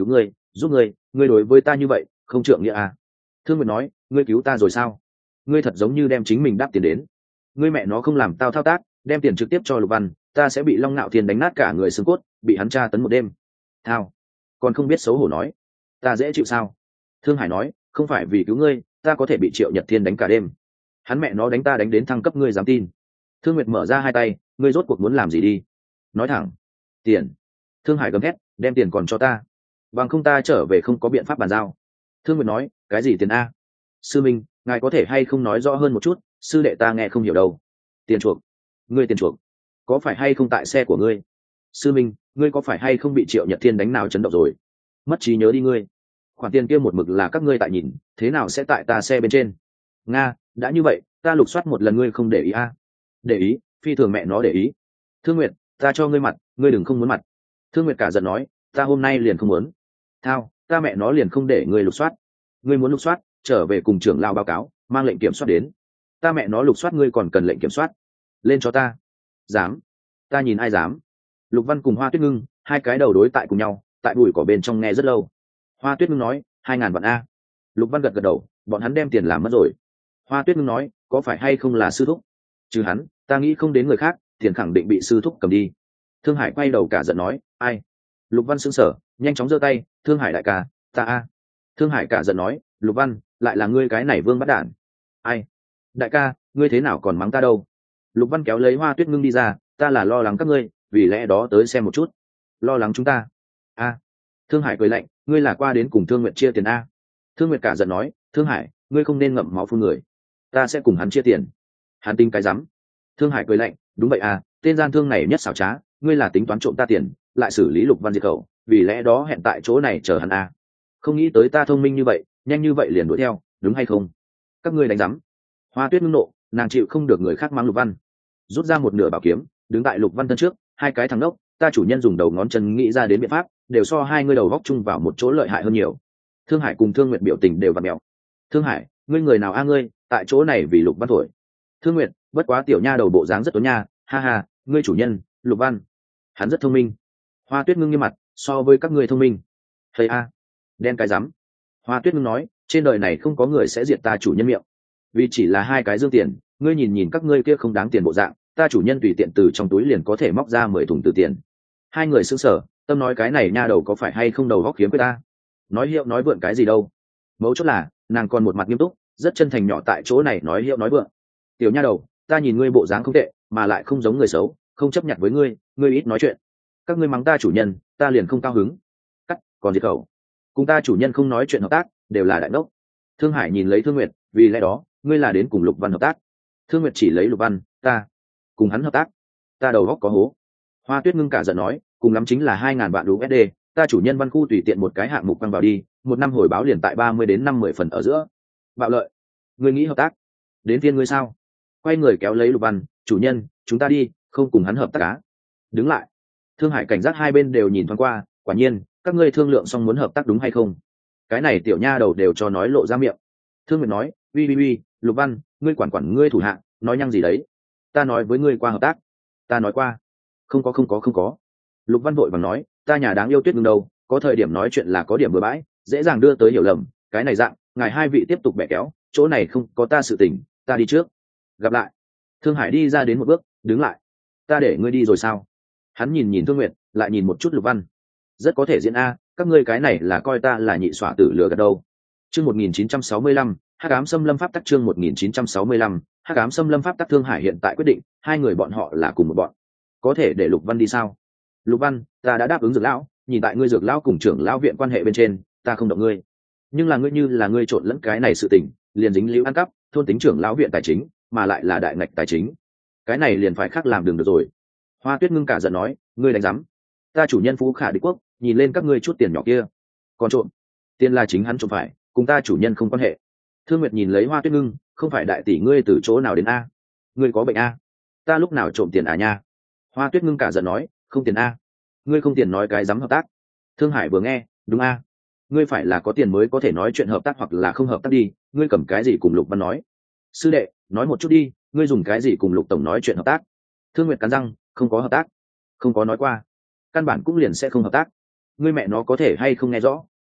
giúp ngươi đối với ta như vậy không trượng nghĩa à. Thương Nguyệt nói, ngươi cứu ta rồi sao? Ngươi thật giống như đem chính mình đáp tiền đến. Ngươi mẹ nó không làm tao thao tác, đem tiền trực tiếp cho Lục Văn, ta sẽ bị Long Nạo Thiên đánh nát cả người xương cốt, bị hắn tra tấn một đêm. Thao, còn không biết xấu hổ nói, ta dễ chịu sao? Thương Hải nói, không phải vì cứu ngươi, ta có thể bị Triệu Nhật Thiên đánh cả đêm. Hắn mẹ nó đánh ta đánh đến thăng cấp, ngươi dám tin? Thương Nguyệt mở ra hai tay, ngươi rốt cuộc muốn làm gì đi? Nói thẳng. Tiền. Thương Hải gầm thét, đem tiền còn cho ta, bằng không ta trở về không có biện pháp bàn giao. Thương Nguyệt nói, cái gì tiền a? Sư minh, ngài có thể hay không nói rõ hơn một chút, sư đệ ta nghe không hiểu đâu. Tiền chuộc? Ngươi tiền chuộc? Có phải hay không tại xe của ngươi? Sư minh, ngươi có phải hay không bị Triệu Nhật Thiên đánh nào chấn động rồi? Mất trí nhớ đi ngươi. Khoản tiền kia một mực là các ngươi tại nhìn, thế nào sẽ tại ta xe bên trên? Nga, đã như vậy, ta lục soát một lần ngươi không để ý a? Để ý, phi thường mẹ nó để ý. Thương Nguyệt, ta cho ngươi mặt, ngươi đừng không muốn mặt. Thương Nguyệt cả giận nói, ta hôm nay liền không muốn. Thao, ta mẹ nó liền không để ngươi lục soát. Ngươi muốn lục soát, trở về cùng trưởng lao báo cáo, mang lệnh kiểm soát đến. Ta mẹ nó lục soát ngươi còn cần lệnh kiểm soát. Lên cho ta. Dám? Ta nhìn ai dám? Lục Văn cùng Hoa Tuyết Ngưng, hai cái đầu đối tại cùng nhau, tại bụi cỏ bên trong nghe rất lâu. Hoa Tuyết Ngưng nói, 2.000 vạn a. Lục Văn gật gật đầu, bọn hắn đem tiền làm mất rồi. Hoa Tuyết Ngưng nói, có phải hay không là sư thúc? Trừ hắn, ta nghĩ không đến người khác, tiền khẳng định bị sư thúc cầm đi. Thương Hải quay đầu cả giận nói, ai? Lục Văn sững sờ, nhanh chóng giơ tay, Thương Hải đại ca, ta a. Thương Hải cả giận nói, Lục Văn, lại là ngươi cái này vương bắt đản. Ai? Đại ca, ngươi thế nào còn mắng ta đâu? Lục Văn kéo lấy Hoa Tuyết Ngưng đi ra, ta là lo lắng các ngươi, vì lẽ đó tới xem một chút. Lo lắng chúng ta? A. Thương Hải cười lạnh, ngươi là qua đến cùng Thương Nguyệt chia tiền a? Thương Nguyệt cả giận nói, Thương Hải, ngươi không nên ngậm máu phun người, ta sẽ cùng hắn chia tiền. Hắn tính cái rắm. Thương Hải cười lạnh, đúng vậy à, tên gian thương này nhất xảo trá, ngươi là tính toán trộm ta tiền, lại xử lý Lục Văn diệt khẩu, vì lẽ đó hẹn tại chỗ này chờ hắn à. Không nghĩ tới ta thông minh như vậy, nhanh như vậy liền đuổi theo, đúng hay không? Các ngươi đánh rắm. Hoa Tuyết ngưng nộ, nàng chịu không được người khác mang Lục Văn, rút ra một nửa bảo kiếm, đứng tại Lục Văn thân trước, hai cái thằng đốc, ta chủ nhân dùng đầu ngón chân nghĩ ra đến biện pháp, đều so hai ngươi đầu góc chung vào một chỗ lợi hại hơn nhiều. Thương Hải cùng Thương Nguyệt biểu tình đều vặn mèo. Thương Hải, ngươi người nào a ngươi, tại chỗ này vì Lục Văn thổi. Thương Nguyệt, bất quá tiểu nha đầu bộ dáng rất tốn nha, ha ha, ngươi chủ nhân, Lục Văn, hắn rất thông minh. Hoa Tuyết ngưng nghiêm mặt, so với các ngươi thông minh. Thầy a, đen cái rắm. Hoa Tuyết ngưng nói, trên đời này không có người sẽ diệt ta chủ nhân miệng, vì chỉ là hai cái dương tiền, ngươi nhìn nhìn các ngươi kia không đáng tiền bộ dạng, ta chủ nhân tùy tiện từ trong túi liền có thể móc ra 10 thùng từ tiền. Hai người sững sờ, tâm nói cái này nha đầu có phải hay không đầu góc kiếm với ta, nói hiệu nói vượn cái gì đâu. Mấu chốt là nàng còn một mặt nghiêm túc, rất chân thành nhỏ tại chỗ này nói hiệu nói vượn. Tiểu nha đầu, ta nhìn ngươi bộ dáng không tệ, mà lại không giống người xấu, không chấp nhận với ngươi, ngươi ít nói chuyện. Các ngươi mắng ta chủ nhân, ta liền không cao hứng. Cắt, còn diệt khẩu. Cùng ta chủ nhân không nói chuyện hợp tác, đều là đại ngốc. Thương Hải nhìn lấy Thương Nguyệt, vì lẽ đó, ngươi là đến cùng Lục Văn hợp tác. Thương Nguyệt chỉ lấy Lục Văn, ta cùng hắn hợp tác, ta đầu góc có hố. Hoa Tuyết ngưng cả giận nói, cùng lắm chính là 2.000 vạn USD, ta chủ nhân Văn Khu tùy tiện một cái hạng mục quăng vào đi, một năm hồi báo liền tại 30 đến 50 phần ở giữa. Bạo lợi. Ngươi nghĩ hợp tác? Đến phiên ngươi sao? Quay người kéo lấy Lục Văn, chủ nhân, chúng ta đi, không cùng hắn hợp tác cá. Đứng lại. Thương Hải cảnh giác hai bên đều nhìn thoáng qua, quả nhiên, các ngươi thương lượng xong muốn hợp tác đúng hay không? Cái này tiểu nha đầu đều cho nói lộ ra miệng. Thương Nguyệt nói, uy, Lục Văn, ngươi quản ngươi thủ hạ, nói nhăng gì đấy? Ta nói với ngươi qua hợp tác. Ta nói qua. Không có. Lục Văn vội vàng nói, ta nhà đáng yêu Tuyết ngưng đâu, có thời điểm nói chuyện là có điểm bừa bãi, dễ dàng đưa tới hiểu lầm, cái này dạng, ngài hai vị tiếp tục bẻ kéo, chỗ này không có ta sự tình, ta đi trước. Gặp lại. Thương Hải đi ra đến một bước, đứng lại. Ta để ngươi đi rồi sao? Hắn nhìn Thương Nguyệt, lại nhìn một chút Lục Văn. Rất có thể diễn a, các ngươi cái này là coi ta là nhị xỏa tử lừa gạt đâu. Chương 1965, Hắc ám xâm lâm pháp tắc. Chương 1965, Hắc ám xâm lâm pháp tắc. Thương Hải hiện tại quyết định, hai người bọn họ là cùng một bọn. Có thể để Lục Văn đi sao? Lục Văn, ta đã đáp ứng Dược lão, nhìn tại ngươi Dược lão cùng trưởng lão viện quan hệ bên trên, ta không động ngươi. Nhưng là ngươi như là ngươi trộn lẫn cái này sự tình, liền dính líu ăn cắp, thôn tính trưởng lão viện tài chính, mà lại là đại ngạch tài chính. Cái này liền phải khác làm đường được rồi. Hoa Tuyết ngưng cả giận nói, ngươi đánh rắm. Ta chủ nhân Phú Khả Đế quốc, nhìn lên các ngươi chút tiền nhỏ kia. Còn trộm, tiền là chính hắn trộm phải, cùng ta chủ nhân không quan hệ. Thương Nguyệt nhìn lấy Hoa Tuyết ngưng, không phải đại tỷ ngươi từ chỗ nào đến a? Ngươi có bệnh a? Ta lúc nào trộm tiền à nha? Hoa Tuyết ngưng cả giận nói, không tiền a? Ngươi không tiền nói cái dám hợp tác. Thương Hải vừa nghe, đúng a? Ngươi phải là có tiền mới có thể nói chuyện hợp tác hoặc là không hợp tác đi, ngươi cầm cái gì cùng Lục Văn nói? Sư đệ, nói một chút đi, ngươi dùng cái gì cùng Lục tổng nói chuyện hợp tác? Thương Nguyệt cắn răng, không có hợp tác, không có nói qua, căn bản cũng liền sẽ không hợp tác. Ngươi mẹ nó có thể hay không nghe rõ?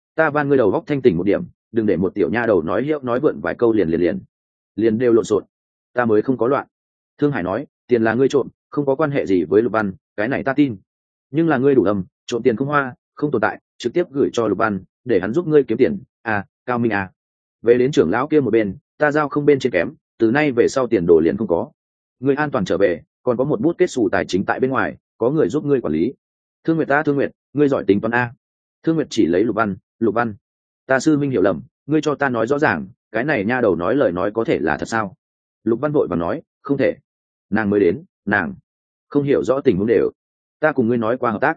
ta van ngươi đầu góc thanh tỉnh một điểm, đừng để một tiểu nha đầu nói hiệu nói vượn vài câu liền đều lộn xộn. Ta mới không có loạn. Thương Hải nói, tiền là ngươi trộm, không có quan hệ gì với Lục Văn, cái này ta tin. Nhưng là ngươi đủ âm, trộm tiền không hoa, không tồn tại, trực tiếp gửi cho Lục Văn, để hắn giúp ngươi kiếm tiền. À, Cao Minh à. Về đến trưởng lão kia một bên, ta giao không bên trên kém, từ nay về sau tiền đồ liền không có. Ngươi an toàn trở về, còn có một bút kết xù tài chính tại bên ngoài, có người giúp ngươi quản lý. Thương Nguyệt ta, Thương Nguyệt, ngươi giỏi tính toán a. Thương Nguyệt chỉ lấy Lục Văn, ta sư minh hiểu lầm, ngươi cho ta nói rõ ràng, cái này nha đầu nói lời nói có thể là thật sao? Lục Văn vội và nói, không thể, nàng mới đến, nàng không hiểu rõ tình huống đều. Ta cùng ngươi nói qua hợp tác.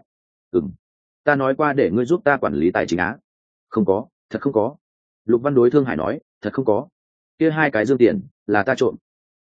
Ta nói qua để ngươi giúp ta quản lý tài chính á. Không có, thật không có. Lục Văn đối Thương Hải nói, thật không có. Kia hai cái dương tiền là ta trộm.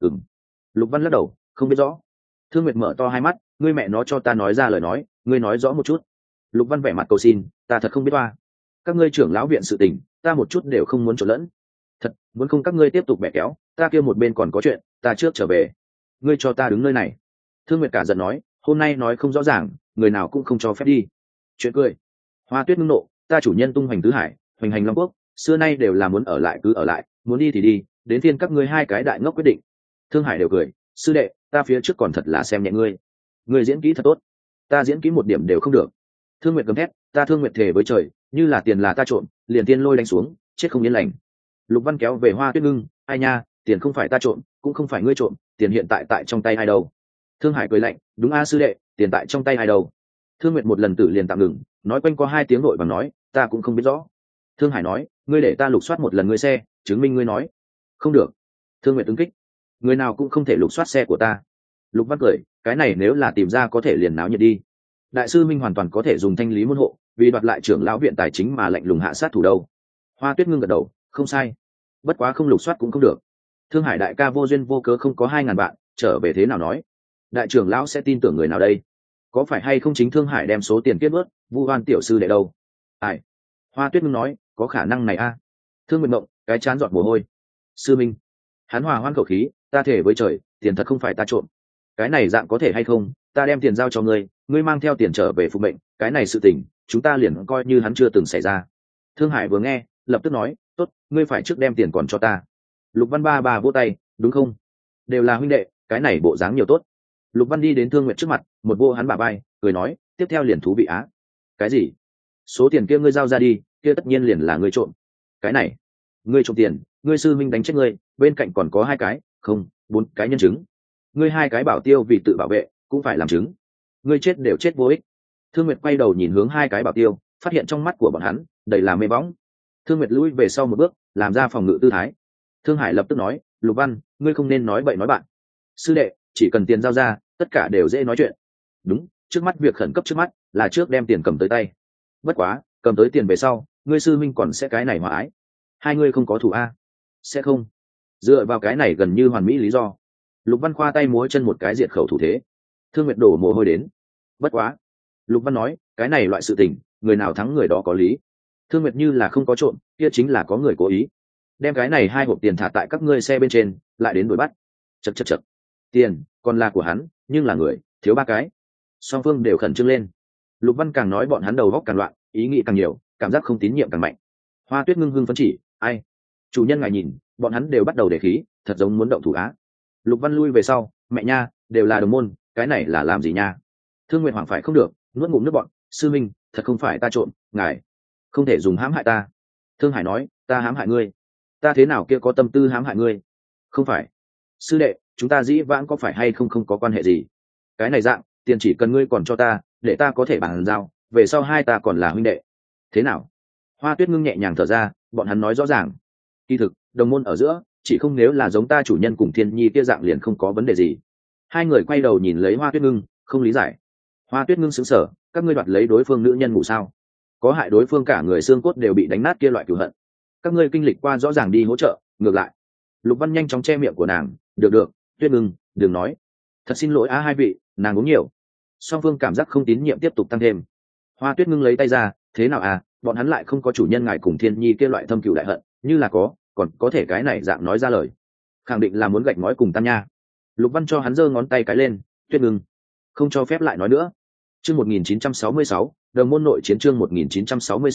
Lục Văn lắc đầu, không biết rõ. Thương Nguyệt mở to hai mắt, ngươi mẹ nó cho ta nói ra lời nói, ngươi nói rõ một chút. Lục Văn vẻ mặt cầu xin, ta thật không biết oa. Các ngươi trưởng lão viện sự tình, ta một chút đều không muốn trộn lẫn. Thật, muốn không các ngươi tiếp tục bẻ kéo, ta kia một bên còn có chuyện, ta trước trở về. Ngươi cho ta đứng nơi này. Thương Nguyệt cả giận nói, hôm nay nói không rõ ràng, người nào cũng không cho phép đi. Chuyện cười. Hoa Tuyết ngưng nộ, ta chủ nhân tung hoành tứ hải, hoành hành long quốc, xưa nay đều là muốn ở lại cứ ở lại, muốn đi thì đi, đến phiên các ngươi hai cái đại ngốc quyết định. Thương Hải đều cười, sư đệ, ta phía trước còn thật là xem nhẹ ngươi. Ngươi diễn kỹ thật tốt, ta diễn kỹ một điểm đều không được. Thương Nguyệt gầm thét, ta Thương Nguyệt thề với trời, như là tiền là ta trộm, liền tiên lôi đánh xuống, chết không yên lành. Lục Văn kéo về Hoa Tuyết ngưng, ai nha, tiền không phải ta trộm, cũng không phải ngươi trộm, tiền hiện tại trong tay ai đâu? Thương Hải cười lạnh, đúng a sư đệ, tiền tại trong tay ai đâu? Thương Nguyệt một lần tử liền tạm ngừng, nói quanh có hai tiếng nội và nói, ta cũng không biết rõ. Thương Hải nói, ngươi để ta lục soát một lần ngươi xe, chứng minh ngươi nói. Không được. Thương Nguyệt ứng kích, người nào cũng không thể lục soát xe của ta. Lục Văn cười, cái này nếu là tìm ra có thể liền náo nhiệt đi. Đại sư Minh hoàn toàn có thể dùng thanh lý môn hộ, vì đoạt lại trưởng lão viện tài chính mà lạnh lùng hạ sát thủ đâu. Hoa Tuyết ngưng gật đầu, không sai. Bất quá không lục soát cũng không được. Thương Hải đại ca vô duyên vô cớ không có 2.000 vạn, trở về thế nào nói? Đại trưởng lão sẽ tin tưởng người nào đây? Có phải hay không chính Thương Hải đem số tiền kết bớt, vu oan tiểu sư đệ đâu? Ai? Hoa Tuyết ngưng nói, có khả năng này a. Thương Nguyệt Mộng, cái chán giọt mồ hôi. Sư Minh, hắn hòa hoan khẩu khí, ta thể với trời, tiền thật không phải ta trộm. Cái này dạng có thể hay không? Ta đem tiền giao cho ngươi, ngươi mang theo tiền trở về phục mệnh, cái này sự tình, chúng ta liền coi như hắn chưa từng xảy ra. Thương Hải vừa nghe, lập tức nói, tốt, ngươi phải trước đem tiền còn cho ta. Lục Văn ba vỗ tay, đúng không? Đều là huynh đệ, cái này bộ dáng nhiều tốt. Lục Văn đi đến Thương Nguyệt trước mặt, một vô hắn bả vai, cười nói, tiếp theo liền thú vị á. Cái gì? Số tiền kia ngươi giao ra đi, kia tất nhiên liền là ngươi trộm. Cái này, ngươi trộm tiền, ngươi sư minh đánh chết ngươi, bên cạnh còn có 2 cái, không, 4 cái nhân chứng. Ngươi 2 cái bảo tiêu vì tự bảo vệ, cũng phải làm chứng. Ngươi chết đều chết vô ích. Thương Nguyệt quay đầu nhìn hướng 2 cái bảo tiêu, phát hiện trong mắt của bọn hắn đầy là mê bóng. Thương Nguyệt lùi về sau một bước, làm ra phòng ngự tư thái. Thương Hải lập tức nói, Lục Văn, ngươi không nên nói bậy nói bạn. Sư đệ, chỉ cần tiền giao ra, tất cả đều dễ nói chuyện. Đúng, trước mắt việc khẩn cấp trước mắt là trước đem tiền cầm tới tay. Bất quá, cầm tới tiền về sau, ngươi sư minh còn sẽ cái này hòa ái. Hai ngươi không có thủ a? Sẽ không. Dựa vào cái này gần như hoàn mỹ lý do. Lục Văn khoa tay múa chân một cái diệt khẩu thủ thế. Thương Nguyệt đổ mồ hôi đến. Bất quá. Lục Văn nói, cái này loại sự tình, người nào thắng người đó có lý. Thương Nguyệt như là không có trộm, kia chính là có người cố ý. Đem cái này 2 hộp tiền thả tại các ngươi xe bên trên, lại đến đuổi bắt. Chậc. Tiền, còn là của hắn, nhưng là người, thiếu 3 cái. Song phương đều khẩn trương lên. Lục Văn càng nói bọn hắn đầu góc càng loạn, ý nghĩ càng nhiều, cảm giác không tín nhiệm càng mạnh. Hoa Tuyết ngưng hưng phấn chỉ, ai? Chủ nhân ngài nhìn, bọn hắn đều bắt đầu để khí, thật giống muốn động thủ á. Lục Văn lui về sau, mẹ nha, đều là đồng môn, cái này là làm gì nha? Thương Nguyệt Hoàng phải không được, nuốt ngụm nước bọn, sư minh, thật không phải ta trộm, ngài không thể dùng hãm hại ta. Thương Hải nói, ta hãm hại ngươi? Ta thế nào kia có tâm tư hãm hại ngươi? Không phải. Sư đệ, chúng ta dĩ vãng có phải hay không có quan hệ gì? Cái này dạng, tiền chỉ cần ngươi còn cho ta, để ta có thể bàn giao, về sau hai ta còn là huynh đệ. Thế nào? Hoa Tuyết ngưng nhẹ nhàng thở ra, bọn hắn nói rõ ràng. Kỳ thực, đồng môn ở giữa, chỉ không nếu là giống ta chủ nhân cùng Thiên Nhi kia dạng liền không có vấn đề gì. Hai người quay đầu nhìn lấy Hoa Tuyết ngưng, không lý giải. Hoa Tuyết ngưng sững sờ, các ngươi đoạt lấy đối phương nữ nhân ngủ sao? Có hại đối phương cả người xương cốt đều bị đánh nát kia loại cửu hận. Các ngươi kinh lịch qua rõ ràng đi hỗ trợ, ngược lại. Lục Văn nhanh chóng che miệng của nàng, được, Tuyết ngưng, đừng nói. Thật xin lỗi hai vị, nàng uống nhiều. Song phương cảm giác không tín nhiệm tiếp tục tăng thêm. Hoa Tuyết ngưng lấy tay ra, thế nào à, bọn hắn lại không có chủ nhân ngài cùng Thiên Nhi kia loại thâm cửu đại hận, như là còn có thể cái này dạng nói ra lời, khẳng định là muốn gạch ngói cùng tan nha. Lục Văn cho hắn giơ ngón tay cái lên, Tuyết ngưng, không cho phép lại nói nữa. Chương 1966, đồng môn nội chiến chương 1966,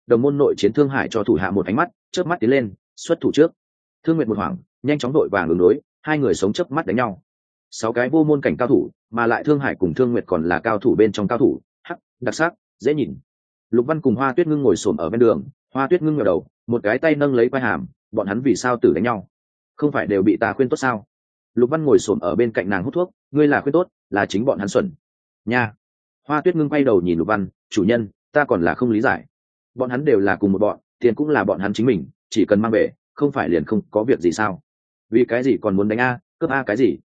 đồng môn nội chiến Thương Hải cho thủ hạ một ánh mắt, chớp mắt tiến lên, xuất thủ trước. Thương Nguyệt một hoảng, nhanh chóng đội vàng ứng đối, hai người sống chớp mắt đánh nhau. 6 cái vô môn cảnh cao thủ, mà lại Thương Hải cùng Thương Nguyệt còn là cao thủ bên trong cao thủ, hắc, đặc sắc, dễ nhìn. Lục Văn cùng Hoa Tuyết Ngưng ngồi xổm ở bên đường, Hoa Tuyết Ngưng ngửa đầu, một cái tay nâng lấy quai hàm, bọn hắn vì sao tử đánh nhau? Không phải đều bị ta khuyên tốt sao? Lục Văn ngồi xổm ở bên cạnh nàng hút thuốc, ngươi là khuyên tốt, là chính bọn hắn xuẩn. Nha. Hoa Tuyết Ngưng quay đầu nhìn Lục Văn, chủ nhân, ta còn là không lý giải. Bọn hắn đều là cùng một bọn, tiền cũng là bọn hắn chính mình, chỉ cần mang về, không phải liền không có việc gì sao? Vì cái gì còn muốn đánh a, cướp a cái gì?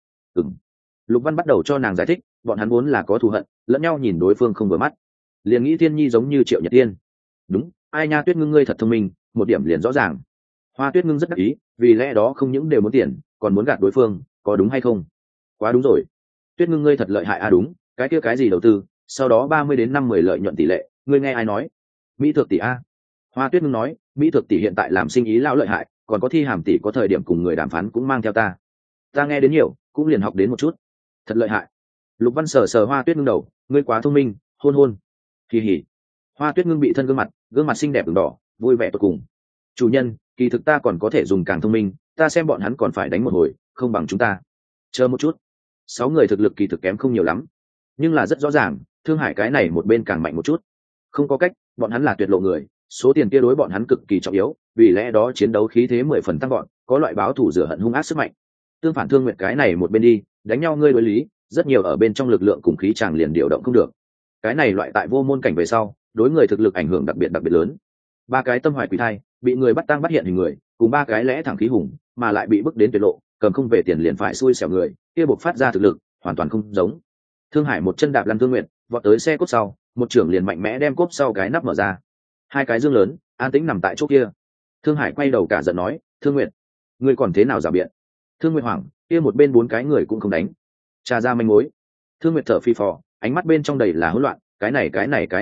Lục Văn bắt đầu cho nàng giải thích, bọn hắn vốn là có thù hận, lẫn nhau nhìn đối phương không vừa mắt, liền nghĩ Thiên Nhi giống như Triệu Nhật Tiên. Đúng, ai nha, Tuyết Ngưng ngươi thật thông minh, một điểm liền rõ ràng. Hoa Tuyết Ngưng rất đắc ý, vì lẽ đó không những đều muốn tiền, còn muốn gạt đối phương, có đúng hay không? Quá đúng rồi. Tuyết Ngưng ngươi thật lợi hại a, đúng, cái kia cái gì đầu tư, sau đó 30 đến 50 lợi nhuận tỷ lệ, ngươi nghe ai nói? Mỹ Thực tỷ a. Hoa Tuyết Ngưng nói, Mỹ Thực tỷ hiện tại làm sinh ý lão lợi hại, còn có Thi Hàm tỷ có thời điểm cùng người đàm phán cũng mang theo ta. Ta nghe đến nhiều, cũng liền học đến một chút. Thật lợi hại. Lục Văn sờ sờ Hoa Tuyết Ngưng đầu, ngươi quá thông minh, hôn hôn. Kỳ hỉ. Hoa Tuyết Ngưng bị thân gương mặt xinh đẹp ửng đỏ, vui vẻ tột cùng. Chủ nhân, kỳ thực ta còn có thể dùng càng thông minh, ta xem bọn hắn còn phải đánh một hồi, không bằng chúng ta. Chờ một chút. 6 người thực lực kỳ thực kém không nhiều lắm, nhưng là rất rõ ràng, Thương Hải cái này một bên càng mạnh một chút. Không có cách, bọn hắn là tuyệt lộ người, số tiền kia đối bọn hắn cực kỳ trọng yếu, vì lẽ đó chiến đấu khí thế 10 phần tăng gọn, có loại báo thù rửa hận hung ác sức mạnh. Tương phản Thương Nguyệt cái này một bên đi, đánh nhau ngươi đối lý, rất nhiều ở bên trong lực lượng cùng khí chàng liền điều động không được. Cái này loại tại vô môn cảnh về sau, đối người thực lực ảnh hưởng đặc biệt lớn. 3 cái tâm hoài quỷ thai, bị người bắt tang bắt hiện hình người, cùng 3 cái lẽ thẳng khí hùng, mà lại bị bức đến tuyệt lộ, cầm không về tiền liền phải xui xẻo người, kia buộc phát ra thực lực, hoàn toàn không giống. Thương Hải một chân đạp lăn Thương Nguyệt, vọt tới xe cốp sau, một trưởng liền mạnh mẽ đem cốp sau cái nắp mở ra. 2 cái dương lớn, an tĩnh nằm tại chỗ kia. Thương Hải quay đầu cả giận nói, Thương Nguyệt, ngươi còn thế nào giả biện? Thương Nguyệt hoảng, kia một bên 4 cái người cũng không đánh. Tra ra manh mối. Thương Nguyệt thở phì phò, ánh mắt bên trong đầy là hỗn loạn, cái này,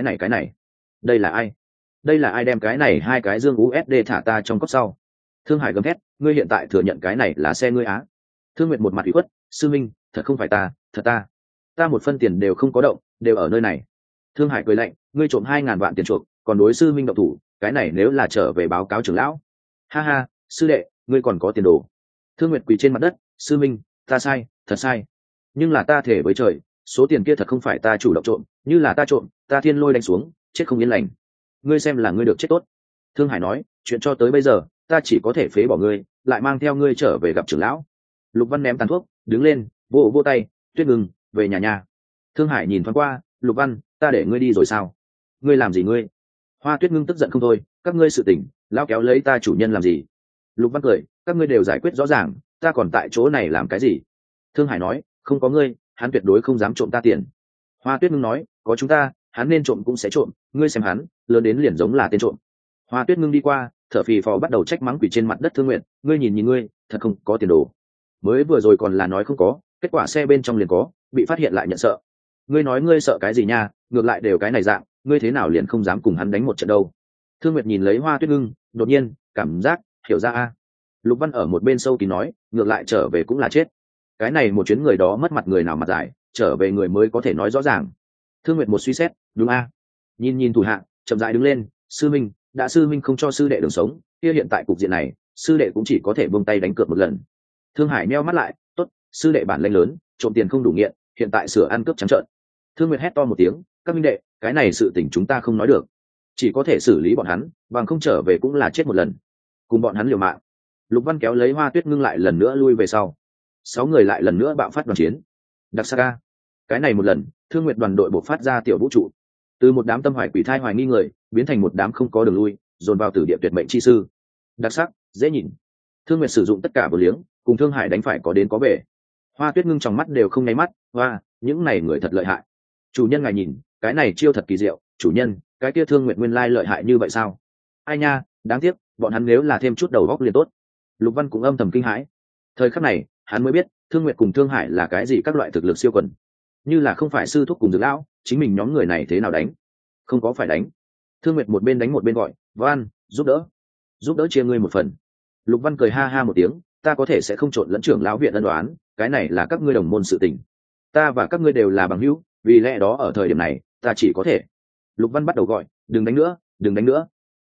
đây là ai? Đây là ai đem cái này 2 cái dương USD thả ta trong cốc sau? Thương Hải gầm thét, ngươi hiện tại thừa nhận cái này là xe ngươi á? Thương Nguyệt một mặt ủy khuất, sư minh, thật không phải ta, thật ta một phân tiền đều không có động, đều ở nơi này. Thương Hải cười lạnh, ngươi trộm 2.000 vạn tiền chuộc, còn đối sư minh động thủ, cái này nếu là trở về báo cáo trưởng lão. Ha ha, sư đệ, ngươi còn có tiền đồ. Thương Nguyệt quỳ trên mặt đất, sư minh, ta sai, thật sai. Nhưng là ta thể với trời, số tiền kia thật không phải ta chủ động trộm, như là ta trộm, ta thiên lôi đánh xuống, chết không yên lành. Ngươi xem là ngươi được chết tốt. Thương Hải nói, chuyện cho tới bây giờ, ta chỉ có thể phế bỏ ngươi, lại mang theo ngươi trở về gặp trưởng lão. Lục Văn ném tàn thuốc, đứng lên, vô tay, Tuyết Ngưng, về nhà nhà. Thương Hải nhìn thoáng qua, Lục Văn, ta để ngươi đi rồi sao? Ngươi làm gì ngươi? Hoa Tuyết Ngưng tức giận không thôi, các ngươi sự tình, lao kéo lấy ta chủ nhân làm gì? Lục Văn cười, các ngươi đều giải quyết rõ ràng, ta còn tại chỗ này làm cái gì? Thương Hải nói, không có ngươi, hắn tuyệt đối không dám trộm ta tiền. Hoa Tuyết Ngưng nói, có chúng ta, hắn nên trộm cũng sẽ trộm, ngươi xem hắn, lớn đến liền giống là tên trộm. Hoa Tuyết Ngưng đi qua, thở phì phò bắt đầu trách mắng quỷ trên mặt đất Thương Nguyện, ngươi nhìn ngươi, thật không có tiền đồ. Mới vừa rồi còn là nói không có, kết quả xe bên trong liền có, bị phát hiện lại nhận sợ. Ngươi nói ngươi sợ cái gì nha, ngược lại đều cái này dạng, ngươi thế nào liền không dám cùng hắn đánh một trận đâu? Thương Nguyệt nhìn lấy Hoa Tuyết Ngưng, đột nhiên cảm giác hiểu ra a. Lục Văn ở một bên sâu kín nói, ngược lại trở về cũng là chết. Cái này một chuyến người đó mất mặt người nào mặt dài, trở về người mới có thể nói rõ ràng. Thương Nguyệt một suy xét, đúng a. Nhìn thủ hạ, chậm rãi đứng lên, sư minh, đã sư minh không cho sư đệ đường sống, kia hiện tại cục diện này, sư đệ cũng chỉ có thể buông tay đánh cược một lần. Thương Hải meo mắt lại, tốt, sư đệ bản lĩnh lớn, trộm tiền không đủ nghiện, hiện tại sửa ăn cướp trắng trợn. Thương Nguyệt hét to một tiếng, các minh đệ, cái này sự tình chúng ta không nói được, chỉ có thể xử lý bọn hắn, bằng không trở về cũng là chết một lần. Cùng bọn hắn liều mạng. Lục Văn kéo lấy Hoa Tuyết Ngưng lại lần nữa lui về sau. 6 người lại lần nữa bạo phát đoàn chiến. Đặc Saga. Cái này một lần, Thương Nguyệt đoàn đội bộc phát ra tiểu vũ trụ, từ một đám tâm hoài quỷ thai hoài nghi người, biến thành một đám không có đường lui, dồn vào tử địa tuyệt mệnh chi sư. Đặc sắc, dễ nhìn. Thương Nguyệt sử dụng tất cả vô liếng, cùng Thương Hải đánh phải có đến có về. Hoa Tuyết Ngưng trong mắt đều không nháy mắt, hoa, những này người thật lợi hại. Chủ nhân ngài nhìn, cái này chiêu thật kỳ diệu, chủ nhân, cái kia Thương Nguyệt nguyên lai lợi hại như vậy sao? Ai nha, đáng tiếc, bọn hắn nếu là thêm chút đầu góc liền tốt. Lục Văn cũng âm thầm kinh hãi. Thời khắc này, hắn mới biết, Thương Nguyệt cùng Thương Hải là cái gì các loại thực lực siêu quần. Như là không phải sư thúc cùng dược lão, chính mình nhóm người này thế nào đánh? Không có phải đánh. Thương Nguyệt một bên đánh một bên gọi, Văn, giúp đỡ chia ngươi một phần. Lục Văn cười ha ha một tiếng, ta có thể sẽ không trộn lẫn trưởng lão viện ân đoán, cái này là các ngươi đồng môn sự tình. Ta và các ngươi đều là bằng hữu, vì lẽ đó ở thời điểm này, ta chỉ có thể. Lục Văn bắt đầu gọi, đừng đánh nữa,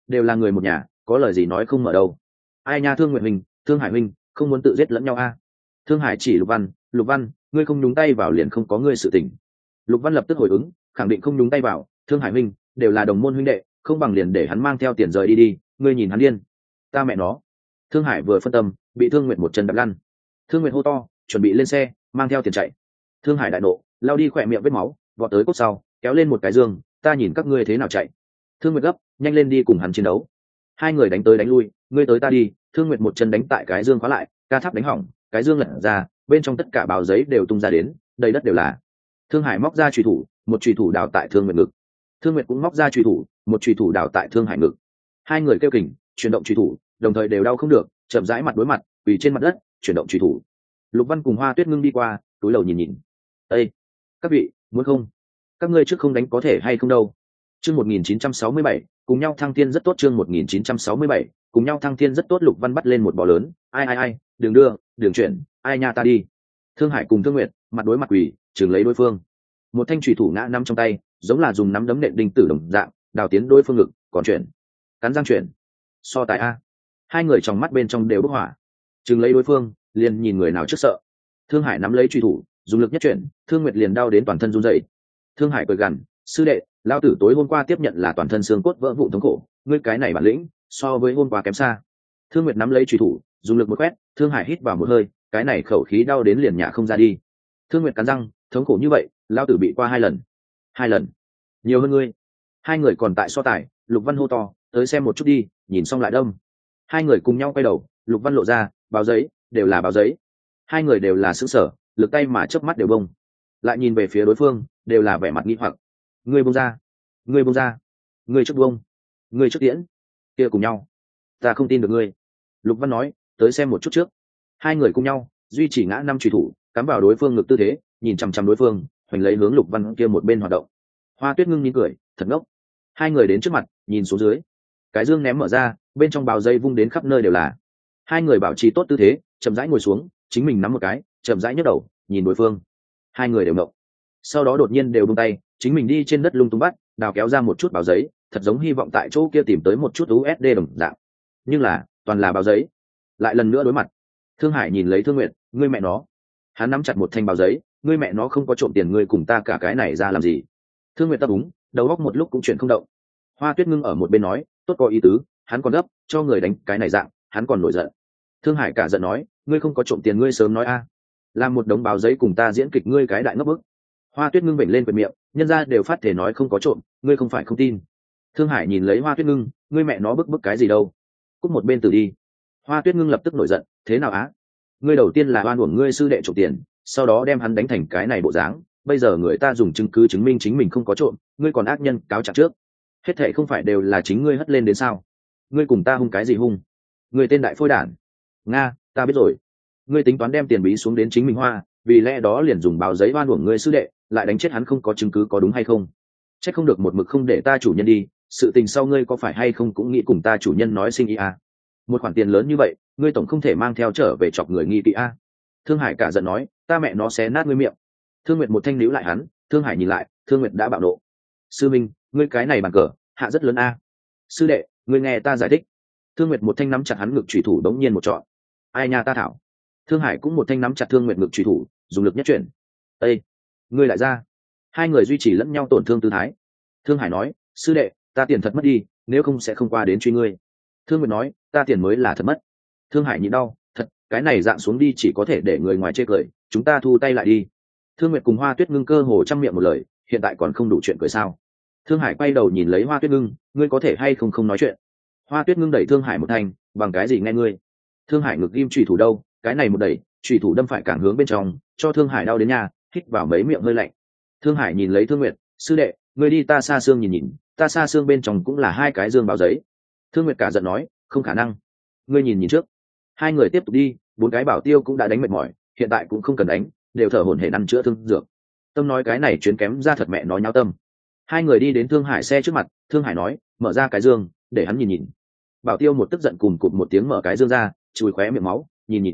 đều là người một nhà, có lời gì nói không mở đâu. Ai nha, Thương Nguyệt huynh, Thương Hải huynh, không muốn tự giết lẫn nhau a. Thương Hải chỉ Lục Văn, ngươi không nhúng tay vào liền không có ngươi sự tình. Lục Văn lập tức hồi ứng, khẳng định không nhúng tay vào. Thương Hải huynh, đều là đồng môn huynh đệ, không bằng liền để hắn mang theo tiền rời đi đi, ngươi nhìn hắn điên. Ta mẹ nó. Thương Hải vừa phân tâm, bị Thương Nguyệt một chân đập lăn. Thương Nguyệt hô to, chuẩn bị lên xe, mang theo tiền chạy. Thương Hải đại nộ, lao đi khỏe miệng vết máu, vọt tới cốt sau, kéo lên một cái dương, ta nhìn các ngươi thế nào chạy. Thương Nguyệt gấp, nhanh lên đi cùng hắn chiến đấu. Hai người đánh tới đánh lui, ngươi tới ta đi. Thương Nguyệt một chân đánh tại cái dương khóa lại, ca tháp đánh hỏng, cái dương lật ra, bên trong tất cả báo giấy đều tung ra đến, đầy đất đều là. Thương Hải móc ra chùy thủ, một chùy thủ đào tại Thương Nguyệt ngực. Thương Nguyệt cũng móc ra chùy thủ, một chùy thủ đào tại Thương Hải ngực. Hai người kêu kình, chuyển động chùy thủ, đồng thời đều đau không được, chậm rãi mặt đối mặt, quỳ trên mặt đất, chuyển động chùy thủ. Lục Văn cùng Hoa Tuyết ngưng đi qua, túi đầu nhìn nhìn. Ê, các vị, muốn không? Các ngươi trước không đánh có thể hay không đâu. Chương 1967, cùng nhau thăng thiên rất tốt. Chương 1967, cùng nhau thăng thiên rất tốt. Lục Văn bắt lên một bò lớn, ai, đừng đưa, đừng chuyển, ai nha ta đi. Thương Hải cùng Thương Nguyệt mặt đối mặt quỳ, chừng lấy đối phương. Một thanh chùy thủ ngã nắm trong tay, giống là dùng nắm đấm nện đinh tử đồng dạng, đào tiến đối phương ngực, còn chuyển, cắn răng chuyển. So tài a. Hai người trong mắt bên trong đều bốc hỏa, chừng lấy đối phương, liền nhìn người nào trước sợ. Thương Hải nắm lấy chùy thủ, dùng lực nhất chuyển, Thương Nguyệt liền đau đến toàn thân run rẩy. Thương Hải cười gằn, sư đệ, lão tử tối hôm qua tiếp nhận là toàn thân xương cốt vỡ vụn thống khổ, ngươi cái này bản lĩnh so với hôm qua kém xa. Thương Nguyệt nắm lấy chùy thủ, dùng lực một quét, Thương Hải hít vào một hơi, cái này khẩu khí đau đến liền nhả không ra đi. Thương Nguyệt cắn răng, thống khổ như vậy, lão tử bị qua 2 lần, nhiều hơn ngươi. Hai người còn tại so tài, Lục Văn hô to, tới xem một chút đi, nhìn xong lại đâm. Hai người cùng nhau quay đầu, Lục Văn lộ ra, báo giấy, đều là báo giấy. Hai người đều là sững sờ, lực tay mà chớp mắt đều bông. Lại nhìn về phía đối phương, đều là vẻ mặt nghi hoặc. Ngươi buông ra, ngươi buông ra, ngươi trước buông, ngươi trước tiễn, kia cùng nhau. Ta không tin được ngươi. Lục Văn nói, tới xem một chút trước. Hai người cùng nhau, duy chỉ ngã 5 chùy thủ, cắm vào đối phương ngực tư thế, nhìn chằm chằm đối phương, hoành lấy hướng Lục Văn kia một bên hoạt động. Hoa Tuyết ngưng nhìn cười, thật ngốc. Hai người đến trước mặt, nhìn xuống dưới. Cái dương ném mở ra, bên trong bào dây vung đến khắp nơi đều là. Hai người bảo trì tốt tư thế, chậm rãi ngồi xuống, chính mình nắm một cái, chậm rãi nhấc đầu, nhìn đối phương. Hai người đều ngộng. Sau đó đột nhiên đều buông tay, chính mình đi trên đất lung tung bắt, đào kéo ra một chút báo giấy, thật giống hy vọng tại chỗ kia tìm tới một chút USD đồng dạng. Nhưng là, toàn là báo giấy. Lại lần nữa đối mặt. Thương Hải nhìn lấy Thương Nguyệt, ngươi mẹ nó. Hắn nắm chặt một thanh báo giấy, ngươi mẹ nó không có trộm tiền ngươi cùng ta cả cái này ra làm gì? Thương Nguyệt tập úng, đầu óc một lúc cũng chuyển không động. Hoa Tuyết ngưng ở một bên nói, tốt có ý tứ, hắn còn gấp, cho người đánh cái này dạng, hắn còn nổi giận. Thương Hải cả giận nói, ngươi không có trộm tiền ngươi sớm nói a. Làm một đống báo giấy cùng ta diễn kịch ngươi cái đại ngốc bức. Hoa Tuyết ngưng vểnh lên quệt miệng, nhân ra đều phát thể nói không có trộm, ngươi không phải không tin. Thương Hải nhìn lấy Hoa Tuyết ngưng, ngươi mẹ nó bức cái gì đâu. Cút một bên tử đi. Hoa Tuyết ngưng lập tức nổi giận, thế nào á? Ngươi đầu tiên là oan uổng ngươi sư đệ trộm tiền, sau đó đem hắn đánh thành cái này bộ dáng, bây giờ người ta dùng chứng cứ chứng minh chính mình không có trộm, ngươi còn ác nhân cáo trạng trước. Hết thệ không phải đều là chính ngươi hất lên đến sao? Ngươi cùng ta hung cái gì hung? Ngươi tên đại phôi đản. Nga, ta biết rồi. Ngươi tính toán đem tiền bí xuống đến chính mình hoa, vì lẽ đó liền dùng báo giấy oan uổng ngươi sư đệ, lại đánh chết hắn không có chứng cứ có đúng hay không? Chắc không được một mực không để ta chủ nhân đi, sự tình sau ngươi có phải hay không cũng nghĩ cùng ta chủ nhân nói sinh ý à? Một khoản tiền lớn như vậy, ngươi tổng không thể mang theo trở về chọc người nghi kỵ a. Thương Hải cả giận nói, ta mẹ nó xé nát ngươi miệng. Thương Nguyệt một thanh níu lại hắn, Thương Hải nhìn lại, Thương Nguyệt đã bạo nộ. Sư minh, ngươi cái này bàn cờ hạ rất lớn a. Sư đệ, ngươi nghe ta giải thích. Thương Nguyệt một thanh nắm chặt hắn ngực chủy thủ đống nhiên một trọn. Ai nha ta thảo. Thương Hải cũng một thanh nắm chặt Thương Nguyệt ngực chủy thủ, dùng lực nhất chuyển. Ê, ngươi lại ra. Hai người duy trì lẫn nhau tổn thương tư thái. Thương Hải nói, sư đệ, ta tiền thật mất đi, nếu không sẽ không qua đến truy ngươi. Thương Nguyệt nói, ta tiền mới là thật mất. Thương Hải nhịn đau, thật, cái này dạng xuống đi chỉ có thể để người ngoài chê cười, chúng ta thu tay lại đi. Thương Nguyệt cùng Hoa Tuyết ngưng cơ hồ trăm miệng một lời, hiện tại còn không đủ chuyện cười sao? Thương Hải quay đầu nhìn lấy Hoa Tuyết ngưng, ngươi có thể hay không nói chuyện? Hoa Tuyết ngưng đẩy Thương Hải một thành, bằng cái gì nghe ngươi? Thương Hải ngực ghim chủy thủ đâu, cái này một đẩy, chủy thủ đâm phải cảng hướng bên trong, cho Thương Hải đau đến nhà, hít vào mấy miệng hơi lạnh. Thương Hải nhìn lấy Thương Nguyệt, sư đệ, ngươi đi ta xa xương nhìn nhìn, ta xa xương bên trong cũng là 2 cái dương báo giấy. Thương Nguyệt cả giận nói, không khả năng, ngươi nhìn nhìn trước. Hai người tiếp tục đi, 4 cái bảo tiêu cũng đã đánh mệt mỏi, hiện tại cũng không cần đánh, đều thở hổn hển ăn chữa thương dược. Tâm nói cái này chuyến kém ra thật mẹ nói nháo tâm. Hai người đi đến Thương Hải xe trước mặt, Thương Hải nói, mở ra cái dương, để hắn nhìn nhìn. Bảo tiêu một tức giận cùng cụp một tiếng mở cái dương ra, chùi khóe miệng máu,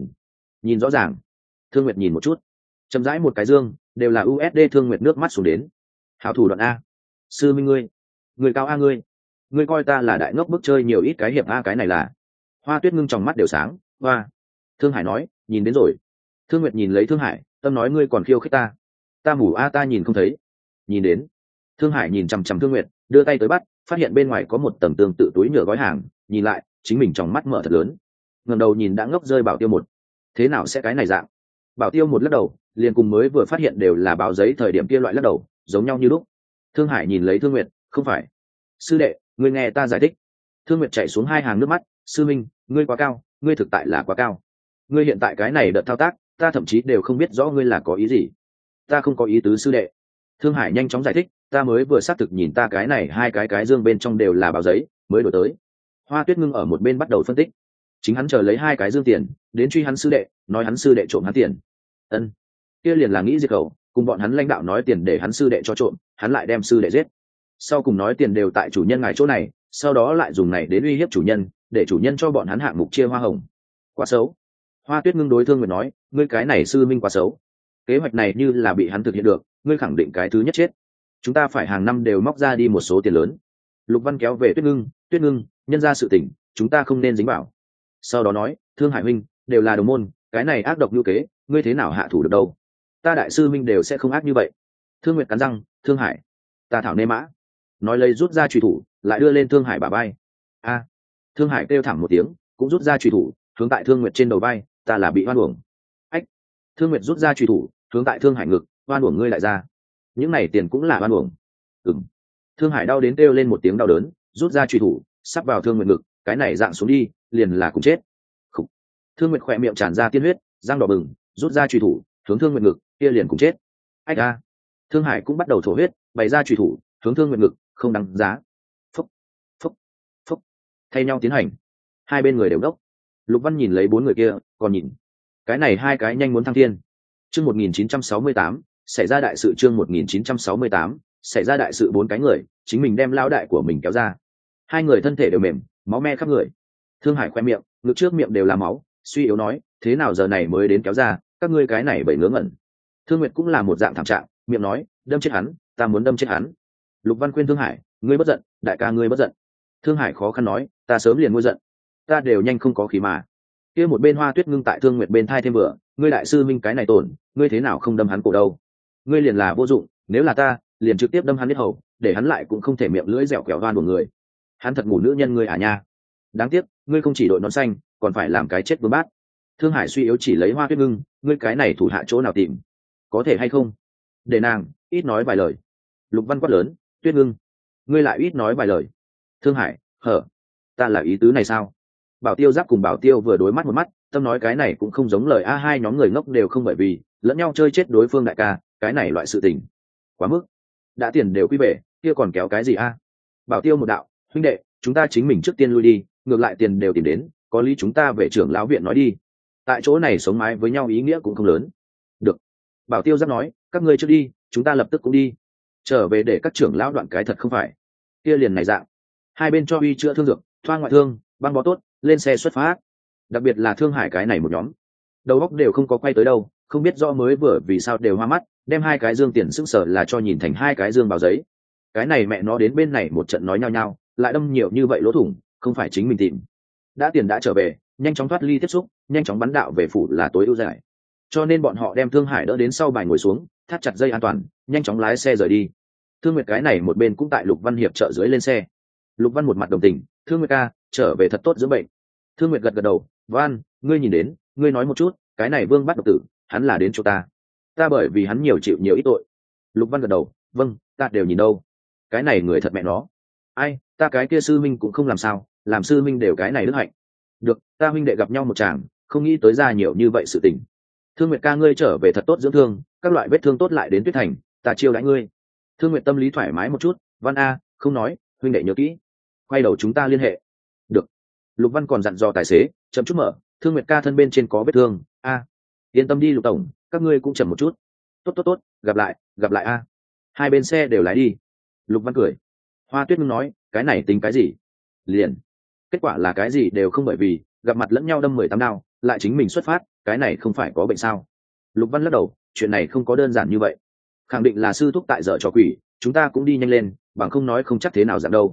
nhìn rõ ràng. Thương Nguyệt nhìn một chút, chậm rãi một cái dương, đều là USD. Thương Nguyệt nước mắt xuống đến. Hảo thủ đoạn a. Sư minh ngươi cao a ngươi ngươi coi ta là đại ngốc bức chơi nhiều ít cái hiệp a, cái này là. Hoa Tuyết Ngưng trong mắt đều sáng. Hoa. Thương Hải nói, nhìn đến rồi. Thương Nguyệt nhìn lấy Thương Hải, tâm nói ngươi còn khiêu khích ta. Ta mù a, ta nhìn không thấy. Nhìn đến. Thương Hải nhìn chằm chằm Thương Nguyệt, đưa tay tới bắt, phát hiện bên ngoài có một tầng tương tự túi nhựa gói hàng, nhìn lại, chính mình trong mắt mở thật lớn. Ngẩng đầu nhìn đã ngốc rơi Bảo Tiêu một. Thế nào sẽ cái này dạng? Bảo Tiêu một lắc đầu, liền cùng mới vừa phát hiện đều là báo giấy thời điểm kia loại lắc đầu, giống nhau như lúc. Thương Hải nhìn lấy Thương Nguyệt, không phải. Sư đệ, ngươi nghe ta giải thích. Thương Nguyệt chảy xuống hai hàng nước mắt. Sư minh, ngươi quá cao, ngươi thực tại là quá cao. Ngươi hiện tại cái này đợt thao tác, ta thậm chí đều không biết rõ ngươi là có ý gì. Ta không có ý tứ sư đệ. Thương Hải nhanh chóng giải thích, ta mới vừa xác thực nhìn ta cái này hai cái dương bên trong đều là báo giấy, mới đổi tới. Hoa Tuyết Ngưng ở một bên bắt đầu phân tích. Chính hắn chờ lấy hai cái dương tiền, đến truy hắn sư đệ, nói hắn sư đệ trộm hắn tiền. Ân, kia liền là nghĩ diệt khẩu, cùng bọn hắn lãnh đạo nói tiền để hắn sư đệ cho trộm, hắn lại đem sư đệ giết. Sau cùng nói tiền đều tại chủ nhân ngài chỗ này, sau đó lại dùng này đến uy hiếp chủ nhân, để chủ nhân cho bọn hắn hạng mục chia hoa hồng. Quá xấu. Hoa Tuyết Ngưng đối Thương Nguyệt nói, ngươi cái này sư minh quá xấu. Kế hoạch này như là bị hắn thực hiện được, ngươi khẳng định cái thứ nhất chết. Chúng ta phải hàng năm đều móc ra đi một số tiền lớn. Lục Văn kéo về Tuyết Ngưng, nhân ra sự tình, chúng ta không nên dính vào. Sau đó nói, Thương Hải huynh, đều là đồng môn, cái này ác độc như kế, ngươi thế nào hạ thủ được đâu? Ta đại sư minh đều sẽ không ác như vậy. Thương Nguyệt cắn răng, Thương Hải, ta thảo nê mã. Nói lấy rút ra chùy thủ, lại đưa lên Thương Hải bả vai. A. Thương Hải kêu thảm một tiếng, cũng rút ra chùy thủ, hướng tại Thương Nguyệt trên đầu vai, ta là bị oan uổng. Ách. Thương Nguyệt rút ra chùy thủ, hướng tại Thương Hải ngực, oan uổng ngươi lại ra. Những này tiền cũng là oan uổng. Ừm. Thương Hải đau đến kêu lên một tiếng đau đớn, rút ra chùy thủ, sắp vào Thương Nguyệt ngực, cái này dạng xuống đi, liền là cùng chết. Khủ. Thương Nguyệt khỏe miệng tràn ra tiên huyết, răng đỏ bừng, rút ra chùy thủ, hướng Thương Nguyệt ngực, kia liền cùng chết. Ách a. Thương Hải cũng bắt đầu thổ huyết, bày ra chùy thủ, hướng Thương Nguyệt ngực, không đáng giá. Phúc, phúc, phúc, thay nhau tiến hành. Hai bên người đều đốc. Lục Văn nhìn lấy bốn người kia, còn nhìn. Cái này hai cái nhanh muốn thăng thiên. Chương 1968, xảy ra đại sự chương 1968, xảy ra đại sự bốn cái người, chính mình đem lao đại của mình kéo ra. Hai người thân thể đều mềm, máu me khắp người. Thương Hải khoe miệng, ngực trước miệng đều là máu, suy yếu nói, thế nào giờ này mới đến kéo ra, các ngươi cái này bậy ngớ ngẩn. Thương Nguyệt cũng là một dạng thảm trạng, miệng nói, đâm chết hắn, ta muốn đâm chết hắn. Lục Văn khuyên Thương Hải, ngươi bất giận, đại ca ngươi bất giận. Thương Hải khó khăn nói, ta sớm liền nguôi giận, ta đều nhanh không có khí mà. Kia một bên Hoa Tuyết Ngưng tại Thương Nguyệt bên thai thêm bữa, ngươi đại sư minh cái này tổn, ngươi thế nào không đâm hắn cổ đâu? Ngươi liền là vô dụng, nếu là ta, liền trực tiếp đâm hắn huyết hầu, để hắn lại cũng không thể miệng lưỡi dẻo quẹo đoan của người. Hắn thật ngủ nữ nhân ngươi à nha. Đáng tiếc, ngươi không chỉ đội nón xanh, còn phải làm cái chết vương bát. Thương Hải suy yếu chỉ lấy Hoa Tuyết Ngưng, ngươi cái này thủ hạ chỗ nào tìm? Có thể hay không? Để nàng ít nói vài lời. Lục Văn quát lớn, Tuyết Ngưng, ngươi lại ít nói vài lời. Thương Hải, hở, ta là ý tứ này sao? Bảo Tiêu Giáp cùng Bảo Tiêu vừa đối mắt một mắt, tâm nói cái này cũng không giống lời a, hai nhóm người ngốc đều không, bởi vì lẫn nhau chơi chết đối phương đại ca, cái này loại sự tình quá mức. Đã tiền đều quy về, kia còn kéo cái gì a? Bảo Tiêu một đạo, huynh đệ, chúng ta chính mình trước tiên lui đi, ngược lại tiền đều tìm đến, có lý chúng ta về trưởng lão viện nói đi. Tại chỗ này sống mái với nhau ý nghĩa cũng không lớn. Được. Bảo Tiêu Giáp nói, các ngươi trước đi, chúng ta lập tức cũng đi. Trở về để các trưởng lão đoạn cái thật không phải. Kia liền này dạng. Hai bên cho uy chữa thương dược, thoa ngoại thương, băng bó tốt, lên xe xuất phát. Đặc biệt là Thương Hải cái này một nhóm, đầu óc đều không có quay tới đâu, không biết rõ mới vừa vì sao đều hoa mắt, đem hai cái dương tiền sức sở là cho nhìn thành hai cái dương báo giấy. Cái này mẹ nó đến bên này một trận nói nhau nhau, lại đâm nhiều như vậy lỗ thủng, không phải chính mình tìm. Đã tiền đã trở về, nhanh chóng thoát ly tiếp xúc, nhanh chóng bắn đạo về phủ là tối ưu giải. Cho nên bọn họ đem Thương Hải đỡ đến sau bài ngồi xuống, thắt chặt dây an toàn, nhanh chóng lái xe rời đi. Thương Nguyệt cái này một bên cũng tại Lục Văn hiệp trợ dưới lên xe. Lục Văn một mặt đồng tình, Thương Nguyệt ca, trở về thật tốt dưỡng bệnh. Thương Nguyệt gật gật đầu, Văn, ngươi nhìn đến, ngươi nói một chút, cái này Vương bắt độc tử, hắn là đến chỗ ta. Ta bởi vì hắn nhiều chịu nhiều ít tội. Lục Văn gật đầu, vâng, ta đều nhìn đâu. Cái này người thật mẹ nó. Ai, ta cái kia sư minh cũng không làm sao, làm sư minh đều cái này đức hạnh. Được, ta huynh đệ gặp nhau một chàng, không nghĩ tới ra nhiều như vậy sự tình. Thương Nguyệt ca ngươi trở về thật tốt dưỡng thương, các loại vết thương tốt lại đến Tuyết Thành, ta chiêu đãi ngươi. Thương Nguyệt tâm lý thoải mái một chút, Văn a, không nói, huynh đệ nhớ kỹ. Quay đầu chúng ta liên hệ. Được. Lục Văn còn dặn dò tài xế, chậm chút mở, Thương Nguyệt ca thân bên trên có vết thương, a. Yên tâm đi Lục tổng, các ngươi cũng chậm một chút. Tốt, gặp lại a. Hai bên xe đều lái đi. Lục Văn cười. Hoa Tuyết Ngưng nói, cái này tính cái gì? Liền. Kết quả là cái gì đều không, bởi vì gặp mặt lẫn nhau đâm 18 đao, lại chính mình xuất phát, cái này không phải có bệnh sao? Lục Văn lắc đầu, chuyện này không có đơn giản như vậy. Khẳng định là sư thúc tại dở trò quỷ, chúng ta cũng đi nhanh lên, bằng không nói không chắc thế nào dạng đâu.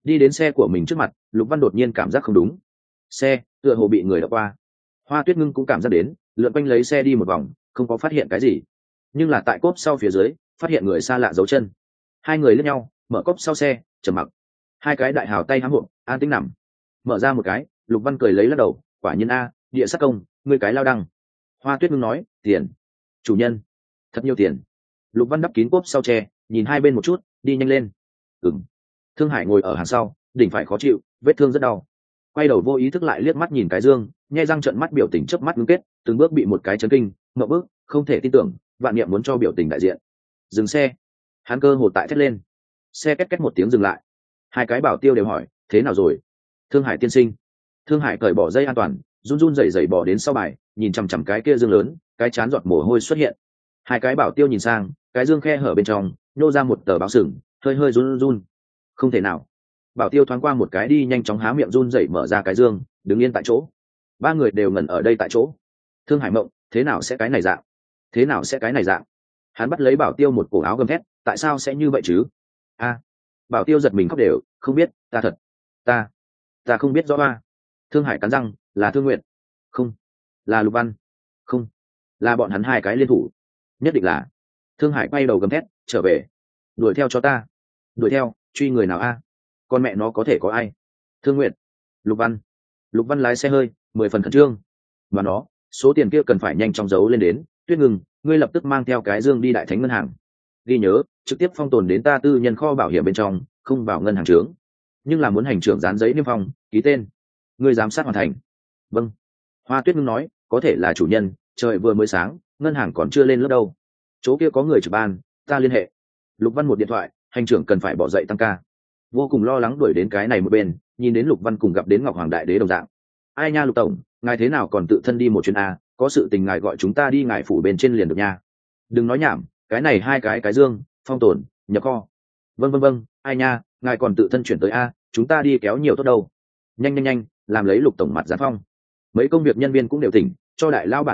Đi đến xe của mình trước mặt, Lục Văn đột nhiên cảm giác không đúng, xe tựa hồ bị người đập qua. Hoa Tuyết Ngưng cũng cảm giác đến, lượn quanh lấy xe đi một vòng, không có phát hiện cái gì, nhưng là tại cốp sau phía dưới phát hiện người xa lạ giấu chân. Hai người lướt nhau, mở cốp sau xe, trầm mặc. Hai cái đại hào tay háng hộp, an tĩnh nằm. Mở ra một cái, Lục Văn cười lấy lắc đầu, quả nhiên a, địa sát công, ngươi cái lao đăng. Hoa Tuyết Ngưng nói, tiền. Chủ nhân, thật nhiều tiền. Lục Văn đắp kín cốp sau tre, nhìn hai bên một chút, đi nhanh lên. Ừm. Thương Hải ngồi ở hàng sau, đỉnh phải khó chịu, vết thương rất đau. Quay đầu vô ý thức lại liếc mắt nhìn cái dương, nhe răng trợn mắt, biểu tình chớp mắt ngưng kết, từng bước bị một cái chấn kinh, ngậm bước, không thể tin tưởng, vạn niệm muốn cho biểu tình đại diện. Dừng xe. Hắn cơ hồ tại thét lên. Xe két két một tiếng dừng lại. Hai cái bảo tiêu đều hỏi, thế nào rồi? Thương Hải tiên sinh. Thương Hải cởi bỏ dây an toàn, run run rẩy rẩy bỏ đến sau bài, nhìn chằm chằm cái kia dương lớn, cái chán giọt mồ hôi xuất hiện. Hai cái bảo tiêu nhìn sang, cái dương khe hở bên trong nhô ra một tờ báo sừng, hơi hơi run run. Không thể nào. Bảo tiêu thoáng qua một cái đi nhanh chóng há miệng run rẩy mở ra cái dương, đứng yên tại chỗ. Ba người đều ngẩn ở đây tại chỗ. Thương Hải mộng, thế nào sẽ cái này dạng? Thế nào sẽ cái này dạng? Hắn bắt lấy bảo tiêu một cổ áo gầm thét, tại sao sẽ như vậy chứ? A. Bảo tiêu giật mình khóc đều, không biết, ta thật, ta không biết rõ ba. Thương Hải cắn răng, là Thương Nguyệt, không, là Lục Văn, không, là bọn hắn hai cái liên thủ, nhất định là. Thương Hải quay đầu gầm thét, trở về, đuổi theo cho ta, đuổi theo, truy người nào a? Con mẹ nó có thể có ai? Thương Nguyệt, Lục Văn. Lục Văn lái xe hơi, 10 phần khẩn trương. Và nó, số tiền kia cần phải nhanh chóng giấu lên đến. Tuyết Ngừng, ngươi lập tức mang theo cái dương đi Đại Thánh ngân hàng. Ghi nhớ, trực tiếp phong tồn đến ta tư nhân kho bảo hiểm bên trong, không vào ngân hàng trướng. Nhưng là muốn hành trưởng dán giấy niêm phong, ký tên. Ngươi giám sát hoàn thành. Vâng. Hoa Tuyết Ngưng nói, có thể là chủ nhân, trời vừa mới sáng, ngân hàng còn chưa lên lớp đâu. Chỗ kia có người trực ban, ta liên hệ. Lục Văn một điện thoại, hành trưởng cần phải bỏ dậy tăng ca. Vô cùng lo lắng đuổi đến cái này một bên, nhìn đến Lục Văn cùng gặp đến Ngọc Hoàng Đại Đế đồng dạng. Ai nha Lục tổng, ngài thế nào còn tự thân đi một chuyến a? Có sự tình ngài gọi chúng ta đi ngài phủ bên trên liền được nha. Đừng nói nhảm, cái này hai cái dương, phong tồn, nhập kho. Vâng, ai nha, ngài còn tự thân chuyển tới a, chúng ta đi kéo nhiều tốt đâu. Nhanh, làm lấy Lục tổng mặt gián phong. Mấy công việc nhân viên cũng đều tỉnh, cho đại lao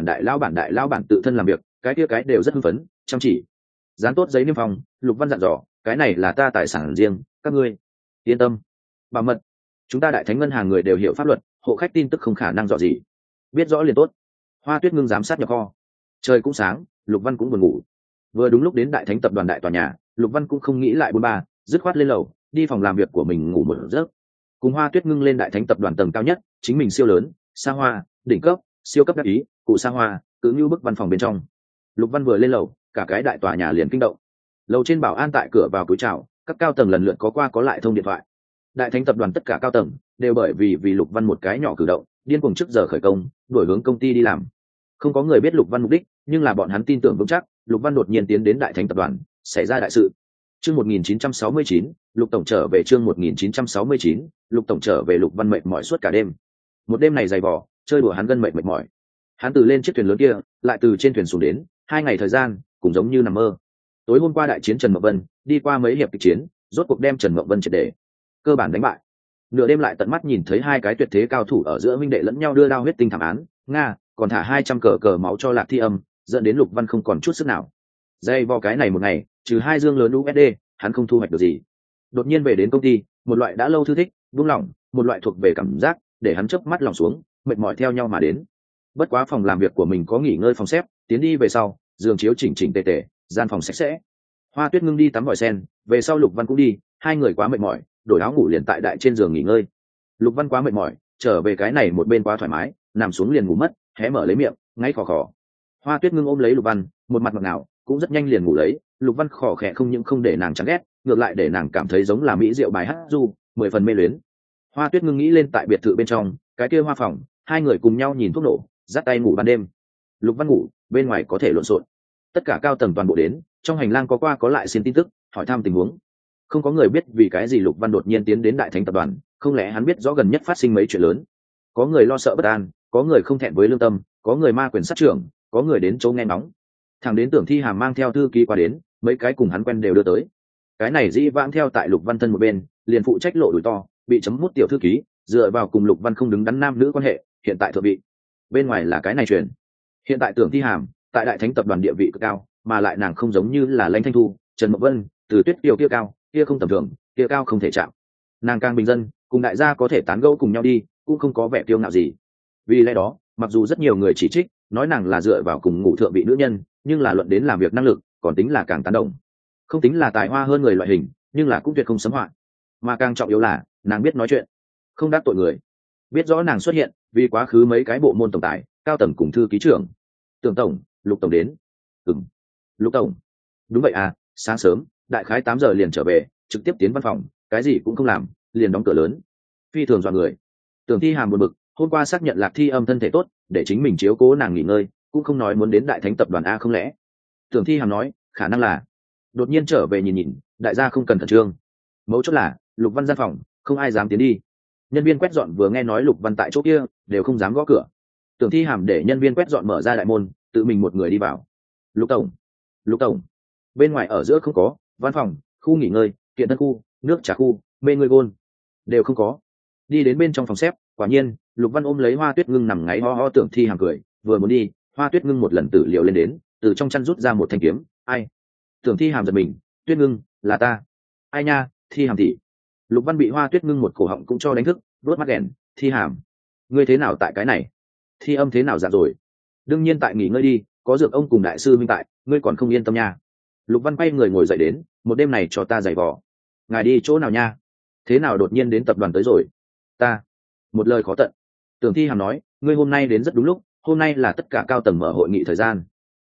bản tự thân làm việc, cái kia cái đều rất hưng phấn, chăm chỉ. Dán tốt giấy niêm phong, Lục Văn dặn dò, cái này là ta tài sản riêng, các ngươi yên tâm, bảo mật. Chúng ta Đại Thánh ngân hàng người đều hiểu pháp luật, hộ khách tin tức không khả năng dò gì, biết rõ liền tốt. Hoa Tuyết Ngưng giám sát nhập kho. Trời cũng sáng, Lục Văn cũng buồn ngủ. Vừa đúng lúc đến Đại Thánh tập đoàn đại tòa nhà, Lục Văn cũng không nghĩ lại bôn ba, dứt khoát lên lầu, đi phòng làm việc của mình ngủ một giấc. Cùng Hoa Tuyết Ngưng lên Đại Thánh tập đoàn tầng cao nhất, chính mình siêu lớn, xa hoa, đỉnh cấp, siêu cấp đắc ý, cụ xa hoa, cứ như bức văn phòng bên trong. Lục Văn vừa lên lầu, cả cái đại tòa nhà liền kinh động. Lầu trên bảo an tại cửa vào cúi chào, các cao tầng lần lượt có qua có lại thông điện thoại. Đại Thánh tập đoàn tất cả cao tầng đều bởi vì Lục Văn một cái nhỏ cử động, điên cuồng trước giờ khởi công, đuổi hướng công ty đi làm. Không có người biết Lục Văn mục đích, nhưng là bọn hắn tin tưởng vững chắc, Lục Văn đột nhiên tiến đến Đại Thánh tập đoàn, xảy ra đại sự. Chương 1969, Lục tổng trở về. Chương 1969, Lục tổng trở về. Lục Văn mệt mỏi suốt cả đêm. Một đêm này dày vò, chơi đùa hắn gân mệt mỏi. Hắn từ lên chiếc thuyền lớn kia, lại từ trên thuyền xuống đến, 2 ngày thời gian, cũng giống như nằm mơ. Tối hôm qua đại chiến Trần Mộng Vân, đi qua mấy hiệp kịch chiến, rốt cuộc đem Trần Mộng Vân triệt để cơ bản đánh bại. Nửa đêm lại tận mắt nhìn thấy hai cái tuyệt thế cao thủ ở giữa huynh đệ lẫn nhau đưa đao huyết tinh thảm án, nga, còn thả 200 cờ máu cho Lạc Thi Âm, dẫn đến Lục Văn không còn chút sức nào. Dây vò cái này một ngày, trừ 2 dương lớn USD, hắn không thu hoạch được gì. Đột nhiên về đến công ty, một loại đã lâu thư thích, buông lỏng, một loại thuộc về cảm giác, để hắn chớp mắt lòng xuống, mệt mỏi theo nhau mà đến. Bất quá phòng làm việc của mình có nghỉ ngơi phòng xếp, tiến đi về sau, giường chiếu chỉnh chỉnh tề tề, gian phòng sạch sẽ. Hoa Tuyết Ngưng đi tắm vòi sen, về sau Lục Văn cũng đi, hai người quá mệt mỏi, đổi áo ngủ liền tại đại trên giường nghỉ ngơi. Lục Văn quá mệt mỏi, trở về cái này một bên quá thoải mái, nằm xuống liền ngủ mất, hé mở lấy miệng, ngáy khò khò. Hoa Tuyết Ngưng ôm lấy Lục Văn, một mặt ngọt ngào, cũng rất nhanh liền ngủ lấy. Lục Văn khò khẽ không những không để nàng chán ghét, ngược lại để nàng cảm thấy giống là mỹ diệu bài hát du, 10 phần mê luyến. Hoa Tuyết Ngưng nghĩ lên tại biệt thự bên trong, cái kia hoa phòng, hai người cùng nhau nhìn thuốc nổ, dắt tay ngủ ban đêm. Lục Văn ngủ, bên ngoài có thể lộn xộn. Tất cả cao tầng toàn bộ đến, trong hành lang có qua có lại xin tin tức, hỏi thăm tình huống. Không có người biết vì cái gì Lục Văn đột nhiên tiến đến Đại Thánh tập đoàn, không lẽ hắn biết rõ gần nhất phát sinh mấy chuyện lớn. Có người lo sợ bất an, có người không thẹn với lương tâm, có người ma quyền sát trưởng, có người đến chỗ nghe ngóng. Thằng đến Tưởng Thi Hàm mang theo thư ký qua đến, mấy cái cùng hắn quen đều đưa tới. Cái này dĩ vãng theo tại Lục Văn thân một bên, liền phụ trách lộ đùi to, bị chấm mút tiểu thư ký, dựa vào cùng Lục Văn không đứng đắn nam nữ quan hệ, hiện tại thượng vị. Bên ngoài là cái này truyền. Hiện tại Tưởng Thi Hàm tại Đại Thánh tập đoàn địa vị cực cao, mà lại nàng không giống như là Lãnh Thanh Thu, Trần Mộng Vân, Từ Tuyết Kiều kia cao, kia không tầm thường, kia cao không thể chạm. nàng càng bình dân, cùng đại gia có thể tán gẫu cùng nhau đi, cũng không có vẻ kiêu ngạo gì. Vì lẽ đó mặc dù rất nhiều người chỉ trích nói nàng là dựa vào cùng ngủ thượng vị nữ nhân, nhưng là luận đến làm việc năng lực còn tính là càng tán đồng. Không tính là tài hoa hơn người loại hình, nhưng là cũng tuyệt không sấm họa. Mà càng trọng yếu là nàng biết nói chuyện, không đắc tội người. Biết rõ nàng xuất hiện vì quá khứ mấy cái bộ môn tổng tài cao tầng cùng thư ký trưởng. Tưởng tổng, Lục tổng đến. Lục tổng. Đúng vậy à, sáng sớm đại khái 8 giờ liền trở về, trực tiếp tiến văn phòng, cái gì cũng không làm, liền đóng cửa lớn. Phi thường dọa người. Tưởng Thi Hàm buồn bực, hôm qua xác nhận Lạc Thi Âm thân thể tốt, để chính mình chiếu cố nàng nghỉ ngơi, cũng không nói muốn đến đại thánh tập đoàn a không lẽ. Tưởng Thi Hàm nói khả năng là đột nhiên trở về nhìn nhìn, đại gia không cần khẩn trương. Mấu chốt là Lục Văn gian phòng không ai dám tiến đi, nhân viên quét dọn vừa nghe nói Lục Văn tại chỗ kia đều không dám gõ cửa. Tưởng Thi Hàm để nhân viên quét dọn mở ra đại môn, tự mình một người đi vào. Lục tổng, Lục tổng. Bên ngoài ở giữa không có, văn phòng, khu nghỉ ngơi, kiện thân khu, nước trà khu, mê người gôn đều không có. Đi đến bên trong phòng xếp, quả nhiên Lục Văn ôm lấy Hoa Tuyết Ngưng nằm ngáy ho ho. Tưởng Thi Hàm cười, vừa muốn đi, Hoa Tuyết Ngưng một lần tử liệu lên đến, từ trong chăn rút ra một thanh kiếm. Ai? Tưởng Thi Hàm giật mình, Tuyết Ngưng, là ta. Ai nha, Thi Hàm thị. Lục Văn bị Hoa Tuyết Ngưng một cổ họng cũng cho đánh thức, đốt mắt đèn. Thi Hàm, ngươi thế nào tại cái này? Thi Âm thế nào dạ rồi? Đương nhiên tại nghỉ ngơi đi, có Dược ông cùng đại sư minh tại, ngươi còn không yên tâm nha. Lục Văn quay người ngồi dậy đến, một đêm này cho ta giày vò. Ngài đi chỗ nào nha? Thế nào đột nhiên đến tập đoàn tới rồi? Ta một lời khó tận. Tưởng Thi Hàm nói, ngươi hôm nay đến rất đúng lúc, hôm nay là tất cả cao tầng mở hội nghị thời gian.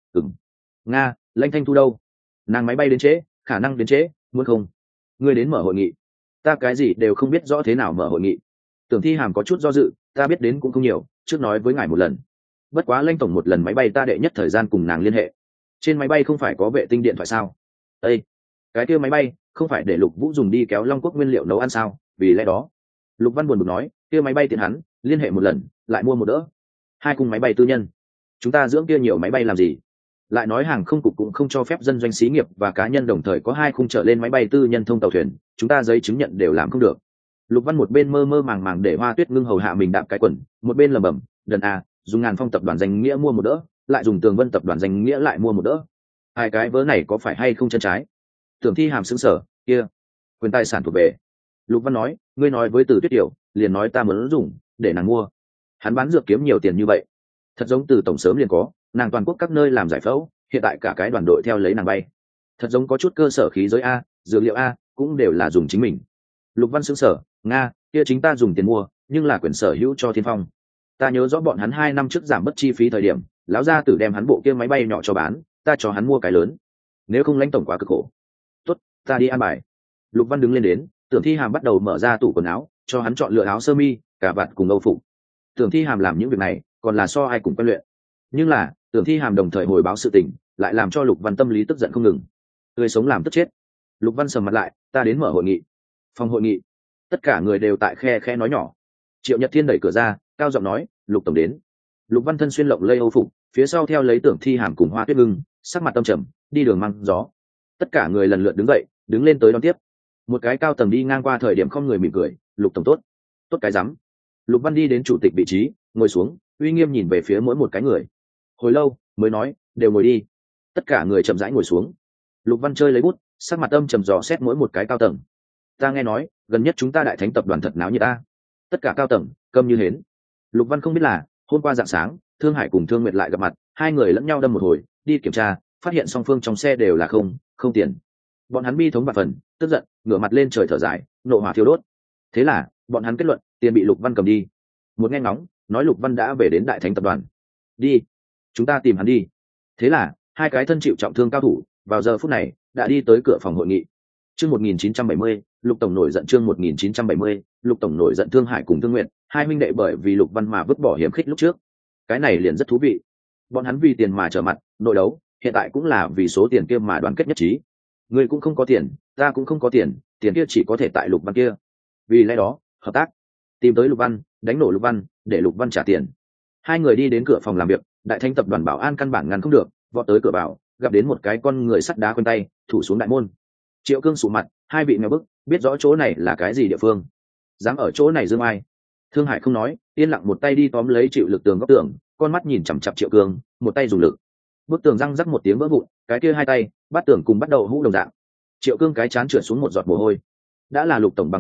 Nga, Lãnh Thanh Thu đâu? Nàng máy bay đến trễ, khả năng đến trễ, muốn không ngươi đến mở hội nghị? Ta cái gì đều không biết rõ thế nào mở hội nghị. Tưởng Thi Hàm có chút do dự, ta biết đến cũng không nhiều, trước nói với ngài một lần. Bất quá Lãnh tổng một lần máy bay ta đệ nhất thời gian cùng nàng liên hệ. Trên máy bay không phải có vệ tinh điện thoại sao? Ê, cái kia máy bay không phải để Lục Vũ dùng đi kéo Long Quốc nguyên liệu nấu ăn sao? Vì lẽ đó Lục Văn buồn bực nói, kia máy bay tiện hắn liên hệ một lần lại mua một đỡ. Hai cung máy bay tư nhân, chúng ta dưỡng kia nhiều máy bay làm gì? Lại nói hàng không cục cũng không cho phép dân doanh xí nghiệp và cá nhân đồng thời có hai khung trở lên máy bay tư nhân thông tàu thuyền, chúng ta giấy chứng nhận đều làm không được. Lục Văn một bên mơ mơ màng màng để Hoa Tuyết Ngưng hầu hạ mình đạp cái quần, một bên lẩm bẩm, đần à, dùng Ngàn Phong tập đoàn danh nghĩa mua một đỡ, lại dùng Tường Vân tập đoàn danh nghĩa lại mua một đỡ. Hai cái vớ này có phải hay không chân trái? Tưởng Thi Hàm sững sờ, kia quyền tài sản thuộc về. Lục Văn nói, ngươi nói với Từ Tuyết Tiểu, liền nói ta muốn dùng để nàng mua. Hắn bán dược kiếm nhiều tiền như vậy, thật giống Từ tổng sớm liền có, nàng toàn quốc các nơi làm giải phẫu, hiện tại cả cái đoàn đội theo lấy nàng bay, thật giống có chút cơ sở khí giới a, dược liệu a, cũng đều là dùng chính mình. Lục Văn sững sờ, nga, kia chính ta dùng tiền mua, nhưng là quyền sở hữu cho Thiên Phong. Ta nhớ rõ bọn hắn 2 năm trước giảm mất chi phí thời điểm, lão gia tử đem hắn bộ kia máy bay nhỏ cho bán, ta cho hắn mua cái lớn. Nếu không Lãnh tổng quá cực khổ. Tốt, ta đi an bài. Lục Văn đứng lên đến, Tưởng Thi Hàm bắt đầu mở ra tủ quần áo, cho hắn chọn lựa áo sơ mi, cà vạt cùng âu phục. Tưởng Thi Hàm làm những việc này, còn là so ai cùng quen luyện. Nhưng là, Tưởng Thi Hàm đồng thời hồi báo sự tình, lại làm cho Lục Văn tâm lý tức giận không ngừng. Tươi sống làm tức chết. Lục Văn sầm mặt lại, ta đến mở hội nghị. Phòng hội nghị, tất cả người đều tại khe khe nói nhỏ. Triệu Nhật Thiên đẩy cửa ra, cao giọng nói, Lục tổng đến. Lục Văn thân xuyên lộng lây âu phục, phía sau theo lấy Tưởng Thi Hàm cùng Hoa Tuyết Ngưng, sắc mặt tâm trầm, đi đường măng gió. Tất cả người lần lượt đứng dậy, đứng lên tới đón tiếp. Một cái cao tầng đi ngang qua thời điểm không người mỉm cười, Lục tổng tốt. Tốt cái rắm. Lục Văn đi đến chủ tịch vị trí, ngồi xuống, uy nghiêm nhìn về phía mỗi một cái người. Hồi lâu mới nói, đều ngồi đi. Tất cả người chậm rãi ngồi xuống. Lục Văn chơi lấy bút, sắc mặt âm trầm dò xét mỗi một cái cao tầng. Ta nghe nói gần nhất chúng ta Đại Thánh tập đoàn thật náo như ta. Tất cả cao tầng câm như hến. Lục Văn không biết là hôm qua rạng sáng Thương Hải cùng Thương Nguyệt lại gặp mặt, hai người lẫn nhau đâm một hồi, đi kiểm tra phát hiện song phương trong xe đều là không tiền. Bọn hắn bi thống bạt phần, tức giận ngửa mặt lên trời thở dài, nộ hỏa thiêu đốt. Thế là bọn hắn kết luận tiền bị Lục Văn cầm đi. Một nghe ngóng nói Lục Văn đã về đến Đại Thánh tập đoàn. Đi, chúng ta tìm hắn đi. Thế là hai cái thân chịu trọng thương cao thủ vào giờ phút này đã đi tới cửa phòng hội nghị. Chương 1970, Lục tổng nổi giận. Chương 1970, Lục tổng nổi giận. Thương Hải cùng Thương Nguyệt, hai huynh đệ bởi vì Lục Văn mà vứt bỏ hiểm khích lúc trước. Cái này liền rất thú vị. Bọn hắn vì tiền mà trở mặt, nội đấu, hiện tại cũng là vì số tiền kia mà đoàn kết nhất trí. Ngươi cũng không có tiền, ta cũng không có tiền, tiền kia chỉ có thể tại Lục Văn kia. Vì lẽ đó, hợp tác, tìm tới Lục Văn, đánh nổ Lục Văn, để Lục Văn trả tiền. Hai người đi đến cửa phòng làm việc, Đại Thánh tập đoàn bảo an căn bản ngăn không được, vọt tới cửa vào, gặp đến một cái con người sắt đá quen tay, thủ xuống đại môn. Triệu Cương sụ mặt, hai vị nghèo bức, biết rõ chỗ này là cái gì địa phương, dám ở chỗ này dương ai. Thương Hải không nói, yên lặng một tay đi tóm lấy chịu lực tường góc tường, con mắt nhìn chằm chằm Triệu Cương, một tay dùng lực, bức tường răng rắc một tiếng vỡ vụn, cái kia hai tay bắt tường cùng bắt đầu hũ đồng dạng. Triệu Cương cái chán trượt xuống một giọt mồ hôi. Đã là Lục tổng bằng hữu,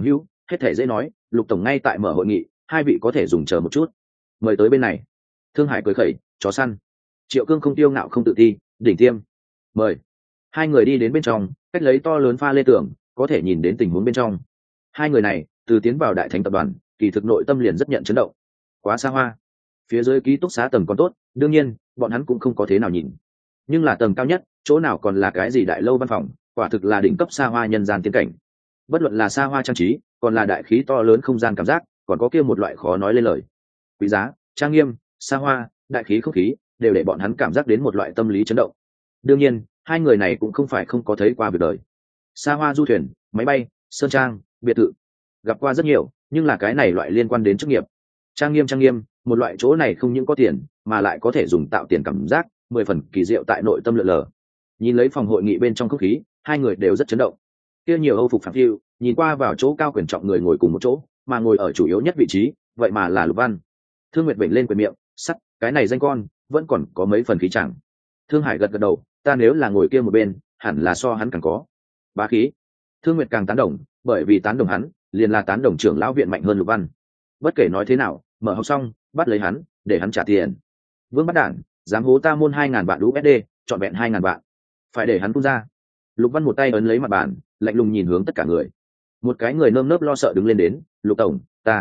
hết thể dễ nói, Lục tổng ngay tại mở hội nghị, hai vị có thể dùng chờ một chút, mời tới bên này. Thương Hải cười khẩy, chó săn. Triệu Cương không tiêu ngạo không tự ti, đỉnh tiêm, mời. Hai người đi đến bên trong, cách lấy to lớn pha lê tường, có thể nhìn đến tình huống bên trong. Hai người này từ tiến vào đại thánh tập đoàn, kỳ thực nội tâm liền rất nhận chấn động. Quá xa hoa. Phía dưới ký túc xá tầng còn tốt, đương nhiên bọn hắn cũng không có thế nào nhìn, nhưng là tầng cao nhất, chỗ nào còn là cái gì đại lâu văn phòng, quả thực là đỉnh cấp xa hoa nhân gian tiên cảnh. Bất luận là xa hoa trang trí, còn là đại khí to lớn không gian cảm giác, còn có kia một loại khó nói lên lời quý giá, trang nghiêm, xa hoa, đại khí không khí, đều để bọn hắn cảm giác đến một loại tâm lý chấn động. Đương nhiên hai người này cũng không phải không có thấy qua việc đời. Xa hoa du thuyền, máy bay, sơn trang, biệt thự, gặp qua rất nhiều, nhưng là cái này loại liên quan đến chức nghiệp. Trang nghiêm, một loại chỗ này không những có tiền mà lại có thể dùng tạo tiền cảm giác, 10 phần kỳ diệu tại nội tâm lượn lờ. Nhìn lấy phòng hội nghị bên trong không khí, hai người đều rất chấn động. Kia nhiều âu phục phẳng phiu, nhìn qua vào chỗ cao quyền trọng người ngồi cùng một chỗ, mà ngồi ở chủ yếu nhất vị trí, vậy mà là Lục Văn. Thương Nguyệt vểnh lên quyền miệng, sắt, cái này danh con vẫn còn có mấy phần khí chẳng. Thương Hải gật gật đầu, ta nếu là ngồi kia một bên, hẳn là so hắn càng có bá khí. Thương Nguyệt càng tán đồng, bởi vì tán đồng hắn, liền là tán đồng trưởng lão viện mạnh hơn Lục Văn. Bất kể nói thế nào, mở học xong, bắt lấy hắn, để hắn trả tiền. Vương Bắt Đản, dám hố ta môn 2.000 vạn USD, chọn vẹn 2.000 vạn, phải để hắn tung ra. Lục Văn một tay ấn lấy mặt bàn, lạnh lùng nhìn hướng tất cả người. Một cái người nơm nớp lo sợ đứng lên đến, Lục tổng,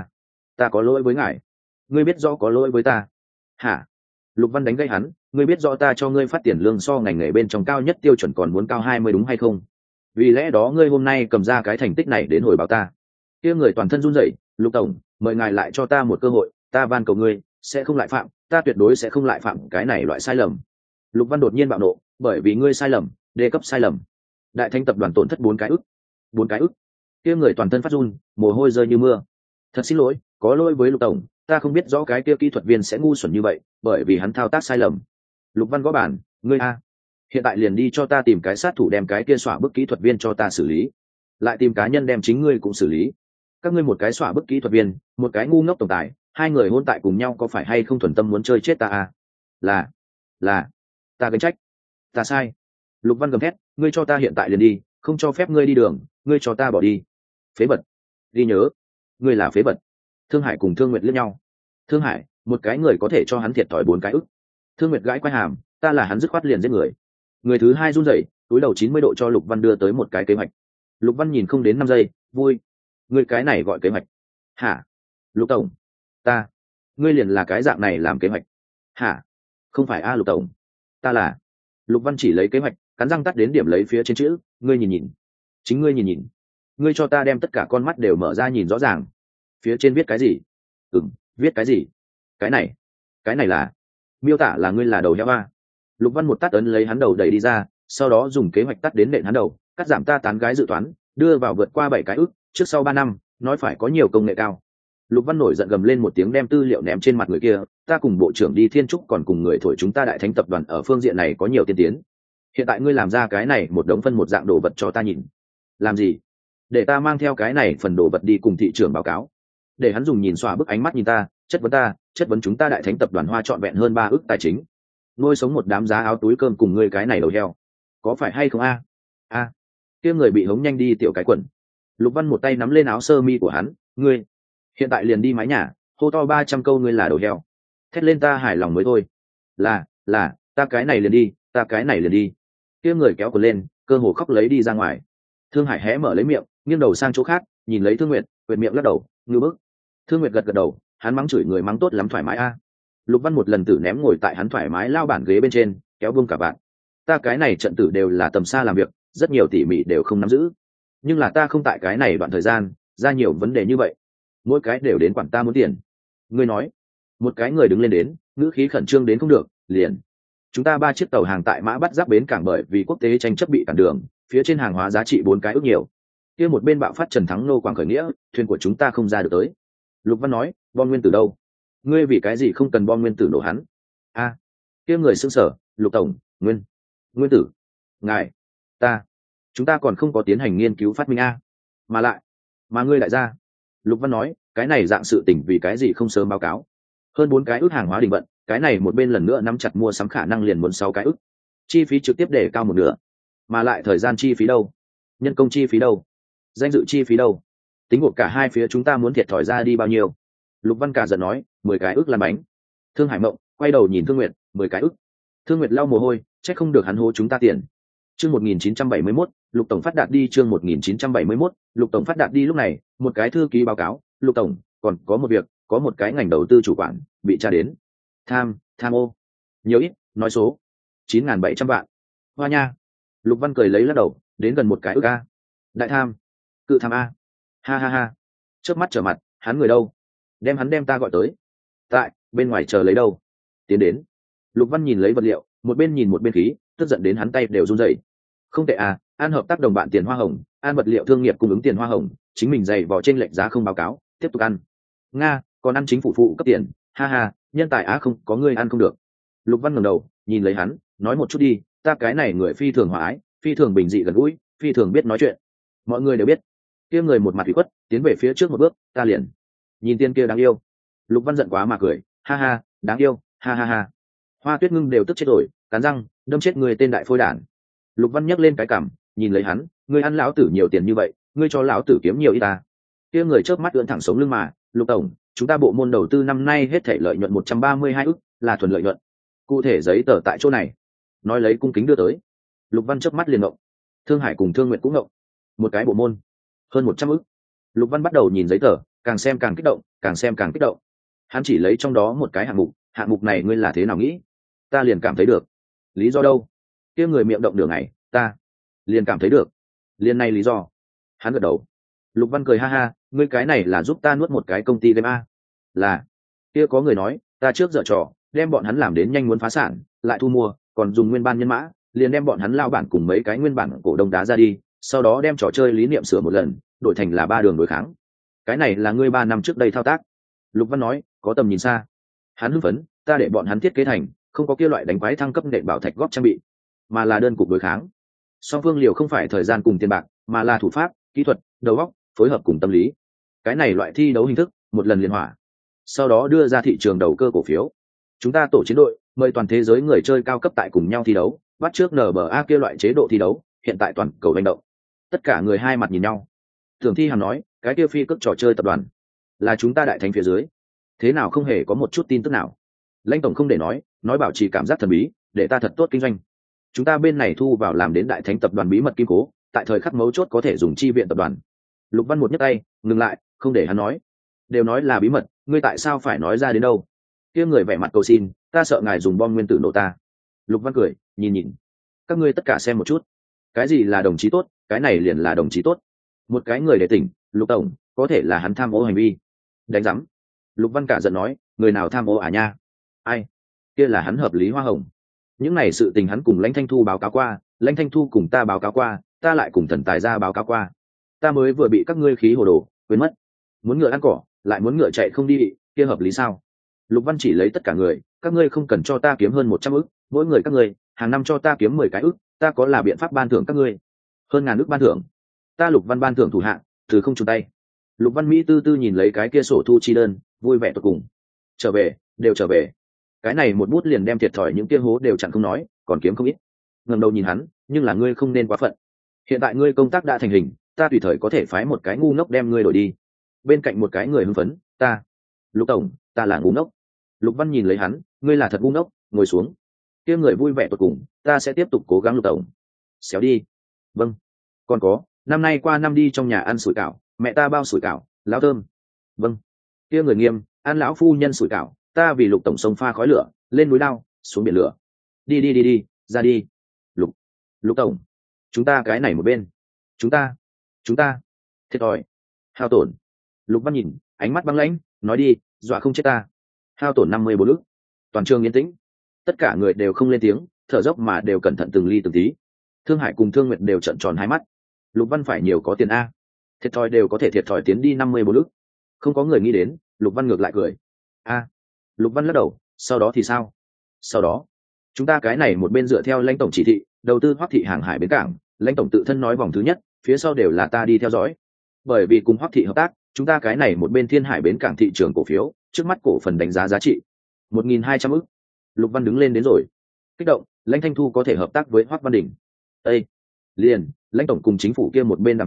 ta có lỗi với ngài. Ngươi biết rõ có lỗi với ta? Hả? Lục Văn đánh gây hắn, ngươi biết rõ ta cho ngươi phát tiền lương so ngành nghề bên trong cao nhất tiêu chuẩn còn muốn cao 20 đúng hay không? Vì lẽ đó ngươi hôm nay cầm ra cái thành tích này đến hồi báo ta. Kia người toàn thân run rẩy, Lục tổng, mời ngài lại cho ta một cơ hội, ta van cầu ngươi, sẽ không lại phạm, ta tuyệt đối sẽ không lại phạm cái này loại sai lầm. Lục Văn đột nhiên bạo nộ, bởi vì ngươi sai lầm, đề cấp sai lầm. Đại Thanh tập đoàn tổn thất 4 cái ức. Kia người toàn thân phát run, mồ hôi rơi như mưa. Thật xin lỗi, có lỗi với Lục tổng, ta không biết rõ cái kia kỹ thuật viên sẽ ngu xuẩn như vậy, bởi vì hắn thao tác sai lầm. Lục Văn gõ bàn, ngươi a, hiện tại liền đi cho ta tìm cái sát thủ đem cái kia xóa bức kỹ thuật viên cho ta xử lý, lại tìm cá nhân đem chính ngươi cũng xử lý. Các ngươi một cái xóa bức kỹ thuật viên, một cái ngu ngốc tổng tài, hai người hôn tại cùng nhau có phải hay không thuần tâm muốn chơi chết ta a? Là ta gánh trách, ta sai. Lục Văn gầm thét, ngươi cho ta hiện tại liền đi, không cho phép ngươi đi đường, ngươi cho ta bỏ đi. Phế vật. Ghi nhớ, ngươi là phế vật. Thương Hải cùng Thương Nguyệt liếc nhau. Thương Hải, một cái người có thể cho hắn thiệt thòi 4 cái ức. Thương Nguyệt gãi quai hàm, ta là hắn dứt khoát liền giết người. Người thứ hai run rẩy, túi đầu 90 độ cho Lục Văn đưa tới một cái kế hoạch. Lục Văn nhìn không đến 5 giây, vui. Ngươi cái này gọi kế hoạch? Hả? Lục tổng, ngươi liền là cái dạng này làm kế hoạch? Hả? Không phải a Lục tổng, ta là. Lục Văn chỉ lấy kế hoạch, cắn răng tắt đến điểm lấy phía trên chữ, ngươi nhìn. Chính ngươi nhìn. Ngươi cho ta đem tất cả con mắt đều mở ra nhìn rõ ràng. Phía trên viết cái gì? Viết cái gì? Cái này là miêu tả là ngươi là đầu heo a. Lục Văn một tát ấn lấy hắn đầu đẩy đi ra, sau đó dùng kế hoạch tắt đến nện hắn đầu, cắt giảm ta tán gái dự toán, đưa vào vượt qua 7 cái ức, trước sau 3 năm, nói phải có nhiều công nghệ cao. Lục Văn nổi giận gầm lên một tiếng đem tư liệu ném trên mặt người kia, ta cùng bộ trưởng đi Thiên Trúc còn cùng người thổi chúng ta Đại Thánh tập đoàn ở phương diện này có nhiều tiên tiến. Hiện tại ngươi làm ra cái này một đống phân một dạng đồ vật cho ta nhìn. Làm gì? Để ta mang theo cái này phần đồ vật đi cùng thị trưởng báo cáo. Để hắn dùng nhìn xòa bức ánh mắt nhìn ta, chất vấn chúng ta Đại Thánh tập đoàn hoa trọn vẹn hơn 3 ức tài chính. Nuôi sống một đám giá áo túi cơm cùng ngươi cái này đầu heo. Có phải hay không a? Kia người bị hống nhanh đi tiểu cái quần. Lục Văn một tay nắm lên áo sơ mi của hắn, ngươi hiện tại liền đi mái nhà, hô to 300 câu ngươi là đầu heo. Thét lên ta hài lòng mới thôi. Là, ta cái này liền đi. Kia người kéo quần lên, cơ hồ khóc lấy đi ra ngoài. Thương Hải hé mở lấy miệng, nghiêng đầu sang chỗ khác, nhìn lấy Thương Nguyệt, quệt miệng lắc đầu, ngư bức. Thương Nguyệt gật gật đầu, hắn mắng chửi người mắng tốt lắm thoải mái a. Lục Văn một lần tử ném ngồi tại hắn thoải mái lao bản ghế bên trên, kéo buông cả bạn. Ta cái này trận tử đều là tầm xa làm việc, rất nhiều tỉ mỉ đều không nắm giữ. Nhưng là ta không tại cái này đoạn thời gian, ra nhiều vấn đề như vậy. Mỗi cái đều đến quản ta muốn tiền. Ngươi nói, một cái người đứng lên đến, ngữ khí khẩn trương đến không được, liền. Chúng ta 3 chiếc tàu hàng tại Mã Bắt Giáp bến cảng bởi vì quốc tế tranh chấp bị cản đường, phía trên hàng hóa giá trị 4 cái ức nhiều. Kia một bên bạo phát Trần Thắng nô quảng khởi nghĩa, thuyền của chúng ta không ra được tới. Lục Văn nói, bom nguyên tử đâu? Ngươi vì cái gì không cần bom nguyên tử nổ hắn? Kia người sững sờ, Lục tổng, nguyên tử, ngài, chúng ta còn không có tiến hành nghiên cứu phát minh a. Mà ngươi lại ra. Lục Văn nói, cái này dạng sự tình vì cái gì không sớm báo cáo? Hơn 4 cái ức hàng hóa đình vận, cái này một bên lần nữa nắm chặt mua sắm khả năng liền muốn 6 cái ức. Chi phí trực tiếp để cao một nửa. Mà lại thời gian chi phí đâu? Nhân công chi phí đâu? Danh dự chi phí đâu? tính gộp cả hai phía chúng ta muốn thiệt thòi ra đi bao nhiêu? Lục Văn cả giận nói, 10 cái ức làm bánh. Thương Hải Mộng quay đầu nhìn Thương Nguyệt, 10 cái ức. Thương Nguyệt lau mồ hôi, trách không được hắn hố chúng ta tiền. Chương 1971, Lục tổng phát đạt đi. Chương 1971, Lục tổng phát đạt đi. Lúc này, một cái thư ký báo cáo, Lục tổng, còn có một việc, có một cái ngành đầu tư chủ quản bị tra đến. Tham ô. Nhiều ít, nói số. 9.700 vạn. Hoa nha. Lục Văn cười lấy lắc đầu, đến gần một cái ức a. Đại tham, cự tham a. Ha ha ha. Chớp mắt trở mặt, hắn người đâu? Đem ta gọi tới. Tại bên ngoài chờ lấy đâu? Tiến đến. Lục Văn nhìn lấy vật liệu, một bên nhìn một bên khí, tức giận đến hắn tay đều run rẩy. Không tệ à, an hợp tác đồng bạn tiền hoa hồng, an vật liệu thương nghiệp cung ứng tiền hoa hồng, chính mình dày vò trên lệnh giá không báo cáo, tiếp tục ăn. Nga, còn ăn chính phủ phụ cấp tiền, ha ha, nhân tài á không có người ăn không được. Lục Văn ngẩng đầu, nhìn lấy hắn, nói một chút đi, ta cái này người phi thường hòa ái, phi thường bình dị gần gũi, phi thường biết nói chuyện. Mọi người đều biết. Kia người một mặt ủy khuất, tiến về phía trước một bước, ta liền. Nhìn tiên kia đáng yêu. Lục Văn giận quá mà cười, ha ha, đáng yêu, ha ha ha. Hoa Tuyết Ngưng đều tức chết rồi, cắn răng, đâm chết người tên đại phôi đản. Lục Văn nhấc lên cái cằm, nhìn lấy hắn, ngươi ăn lão tử nhiều tiền như vậy, ngươi cho lão tử kiếm nhiều ít ta. Kia người chớp mắt ưỡn thẳng sống lưng mà, Lục tổng, chúng ta bộ môn đầu tư năm nay hết thảy lợi nhuận 132 ức, là thuần lợi nhuận. Cụ thể giấy tờ tại chỗ này. Nói lấy cung kính đưa tới. Lục Văn chớp mắt liền ngộng. Thương Hải cùng Thương Nguyệt cũng ngộng. Một cái bộ môn, hơn 100 ức. Lục Văn bắt đầu nhìn giấy tờ, càng xem càng kích động, càng xem càng kích động. Hắn chỉ lấy trong đó một cái hạng mục này ngươi là thế nào nghĩ? Ta liền cảm thấy được. Lý do đâu? Kia người miệng động đường này, ta liền cảm thấy được. Liên này lý do. Hắn gật đầu. Lục Văn cười ha ha, ngươi cái này là giúp ta nuốt một cái công ty game a? Là. Kia có người nói, ta trước dở trò, đem bọn hắn làm đến nhanh muốn phá sản, lại thu mua, còn dùng nguyên ban nhân mã, liền đem bọn hắn lao bản cùng mấy cái nguyên bản cổ đông đá ra đi, sau đó đem trò chơi lý niệm sửa một lần, đổi thành là 3 đường đối kháng. Cái này là ngươi 3 năm trước đây thao tác. Lục Văn nói, có tầm nhìn xa. Hắn hưng phấn, ta để bọn hắn thiết kế thành, không có kia loại đánh quái thăng cấp nện bảo thạch góp trang bị, mà là đơn cục đối kháng. Song phương liều không phải thời gian cùng tiền bạc, mà là thủ pháp, kỹ thuật, đầu óc, phối hợp cùng tâm lý. Cái này loại thi đấu hình thức, một lần liên hỏa. Sau đó đưa ra thị trường đầu cơ cổ phiếu. Chúng ta tổ chiến đội, mời toàn thế giới người chơi cao cấp tại cùng nhau thi đấu, bắt trước NBA kia loại chế độ thi đấu, hiện tại toàn cầu hành động. Tất cả người hai mặt nhìn nhau. Tưởng Thi Hàm nói, cái kia phi cước trò chơi tập đoàn là chúng ta đại thánh phía dưới, thế nào không hề có một chút tin tức nào. Lãnh tổng không để nói bảo trì cảm giác thần bí, để ta thật tốt kinh doanh. Chúng ta bên này thu vào làm đến đại thánh tập đoàn bí mật kim cố, tại thời khắc mấu chốt có thể dùng chi viện tập đoàn. Lục Văn một nhấc tay, ngừng lại, không để hắn nói. Đều nói là bí mật, ngươi tại sao phải nói ra đến đâu? Kia người vẻ mặt cầu xin, ta sợ ngài dùng bom nguyên tử nổ ta. Lục Văn cười, nhìn. Các ngươi tất cả xem một chút. Cái gì là đồng chí tốt, cái này liền là đồng chí tốt. Một cái người để tỉnh, Lục tổng, có thể là hắn tham ô hành vi. Đánh giám. Lục Văn cả giận nói, người nào tham ô à nha? Ai? Kia là hắn hợp lý hoa hồng. Những này sự tình hắn cùng Lãnh Thanh Thu báo cáo qua, Lãnh Thanh Thu cùng ta báo cáo qua, ta lại cùng Thần Tài gia báo cáo qua. Ta mới vừa bị các ngươi khí hồ đồ, quên mất. Muốn ngựa ăn cỏ, lại muốn ngựa chạy không đi, kia hợp lý sao? Lục Văn chỉ lấy tất cả người, các ngươi không cần cho ta kiếm hơn 100 ức, mỗi người các ngươi, hàng năm cho ta kiếm 10 cái ức, ta có là biện pháp ban thưởng các ngươi. Hơn ngàn ức ban thưởng. Ta Lục Văn ban thưởng thủ hạng, từ không chùn tay. Lục Văn Mỹ tư tư nhìn lấy cái kia sổ thu chi đơn, vui vẻ tột cùng. Trở về, đều trở về. Cái này một bút liền đem thiệt thòi những kia hố đều chẳng không nói, còn kiếm không ít. Ngẩng đầu nhìn hắn, nhưng là ngươi không nên quá phận. Hiện tại ngươi công tác đã thành hình, ta tùy thời có thể phái một cái ngu ngốc đem ngươi đổi đi. Bên cạnh một cái người hưng phấn, ta. Lục tổng, ta là ngu ngốc. Lục Văn nhìn lấy hắn, ngươi là thật ngu ngốc, ngồi xuống. Kia người vui vẻ tột cùng, ta sẽ tiếp tục cố gắng Lục tổng. Xéo đi. Vâng. Còn có, năm nay qua năm đi trong nhà ăn sủi cảo, mẹ ta bao sủi cảo, lão thơm. Vâng. Kia người nghiêm, ăn lão phu nhân sủi cảo, ta vì Lục tổng sông pha khói lửa, lên núi lao, xuống biển lửa. Đi, ra đi. Lục tổng, chúng ta cái này một bên. Chúng ta thiệt thòi, hao tổn. Lục Văn nhìn, ánh mắt băng lãnh, nói đi, dọa không chết ta. Hao tổn 54 ức. Toàn trường yên tĩnh, tất cả người đều không lên tiếng, thở dốc mà đều cẩn thận từng ly từng tí. Thương Hải cùng Thương Nguyệt đều trợn tròn hai mắt. Lục Văn phải nhiều có tiền a, thiệt thòi đều có thể thiệt thòi tiến đi 54 ức. Không có người nghĩ đến, Lục Văn ngược lại cười. A. Lục Văn lắc đầu, sau đó thì sao? Sau đó, chúng ta cái này một bên dựa theo Lãnh tổng chỉ thị, đầu tư Hoắc thị hàng hải bến cảng, Lãnh tổng tự thân nói vòng thứ nhất, phía sau đều là ta đi theo dõi. Bởi vì cùng Hoắc thị hợp tác, chúng ta cái này một bên Thiên Hải bến cảng thị trường cổ phiếu, trước mắt cổ phần đánh giá giá trị 1.200 ức. Lục Văn đứng lên đến rồi. Kích động, Lãnh Thanh Thu có thể hợp tác với Hoắc Văn Đình. Ê! Liền, Lãnh tổng cùng chính phủ kia một bên đàm phán,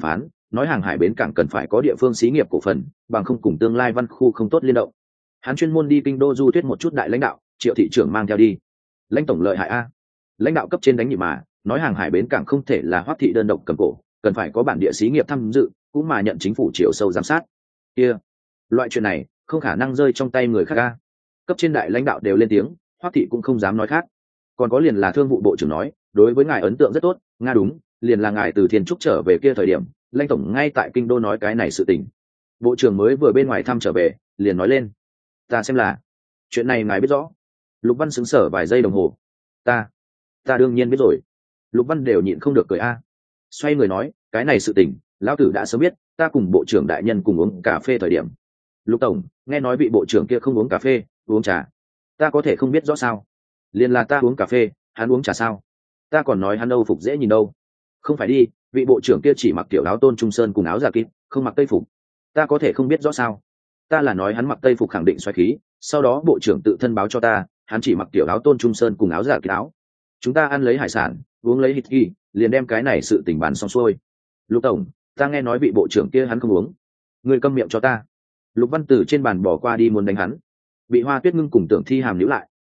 nói hàng hải bến cảng cần phải có địa phương xí nghiệp cổ phần, bằng không cùng tương lai văn khu không tốt liên động. Hắn chuyên môn đi kinh đô du thuyết một chút đại lãnh đạo, Triệu thị trưởng mang theo đi. Lãnh tổng lợi hại a. Lãnh đạo cấp trên đánh nhịp mà, nói hàng hải bến cảng không thể là Hoắc thị đơn độc cầm cổ, cần phải có bản địa xí nghiệp tham dự, cũng mà nhận chính phủ chiều sâu giám sát. Kia, loại chuyện này không khả năng rơi trong tay người khác a. Cấp trên đại lãnh đạo đều lên tiếng, Hoắc thị cũng không dám nói khác. Còn có liền là thương vụ bộ trưởng nói, đối với ngài ấn tượng rất tốt, nga đúng, liền là ngài từ Thiên Trúc trở về kia thời điểm, lãnh tổng ngay tại kinh đô nói cái này sự tình. Bộ trưởng mới vừa bên ngoài thăm trở về, liền nói lên. Ta xem là, chuyện này ngài biết rõ. Lục Văn sững sờ vài giây đồng hồ. Ta đương nhiên biết rồi. Lục Văn đều nhịn không được cười a. Xoay người nói, cái này sự tình, lão tử đã sớm biết, ta cùng bộ trưởng đại nhân cùng uống cà phê thời điểm. Lục tổng, nghe nói vị bộ trưởng kia không uống cà phê, uống trà. Ta có thể không biết rõ sao? Liền là ta uống cà phê, hắn uống trà sao? Ta còn nói hắn Âu phục dễ nhìn đâu. Không phải đi, vị bộ trưởng kia chỉ mặc tiểu áo tôn trung sơn cùng áo giả kín, không mặc tây phục. Ta có thể không biết rõ sao? Ta là nói hắn mặc tây phục khẳng định xoáy khí, sau đó bộ trưởng tự thân báo cho ta, hắn chỉ mặc tiểu áo tôn trung sơn cùng áo giả kín áo. Chúng ta ăn lấy hải sản, uống lấy hít ghi, liền đem cái này sự tình bàn xong xuôi. Lục tổng, ta nghe nói vị bộ trưởng kia hắn không uống. Ngươi câm miệng cho ta. Lục Văn từ trên bàn bỏ qua đi muốn đánh hắn. Bị Hoa Tuyết Ngưng cùng Tưởng Thi Hàm níu lại.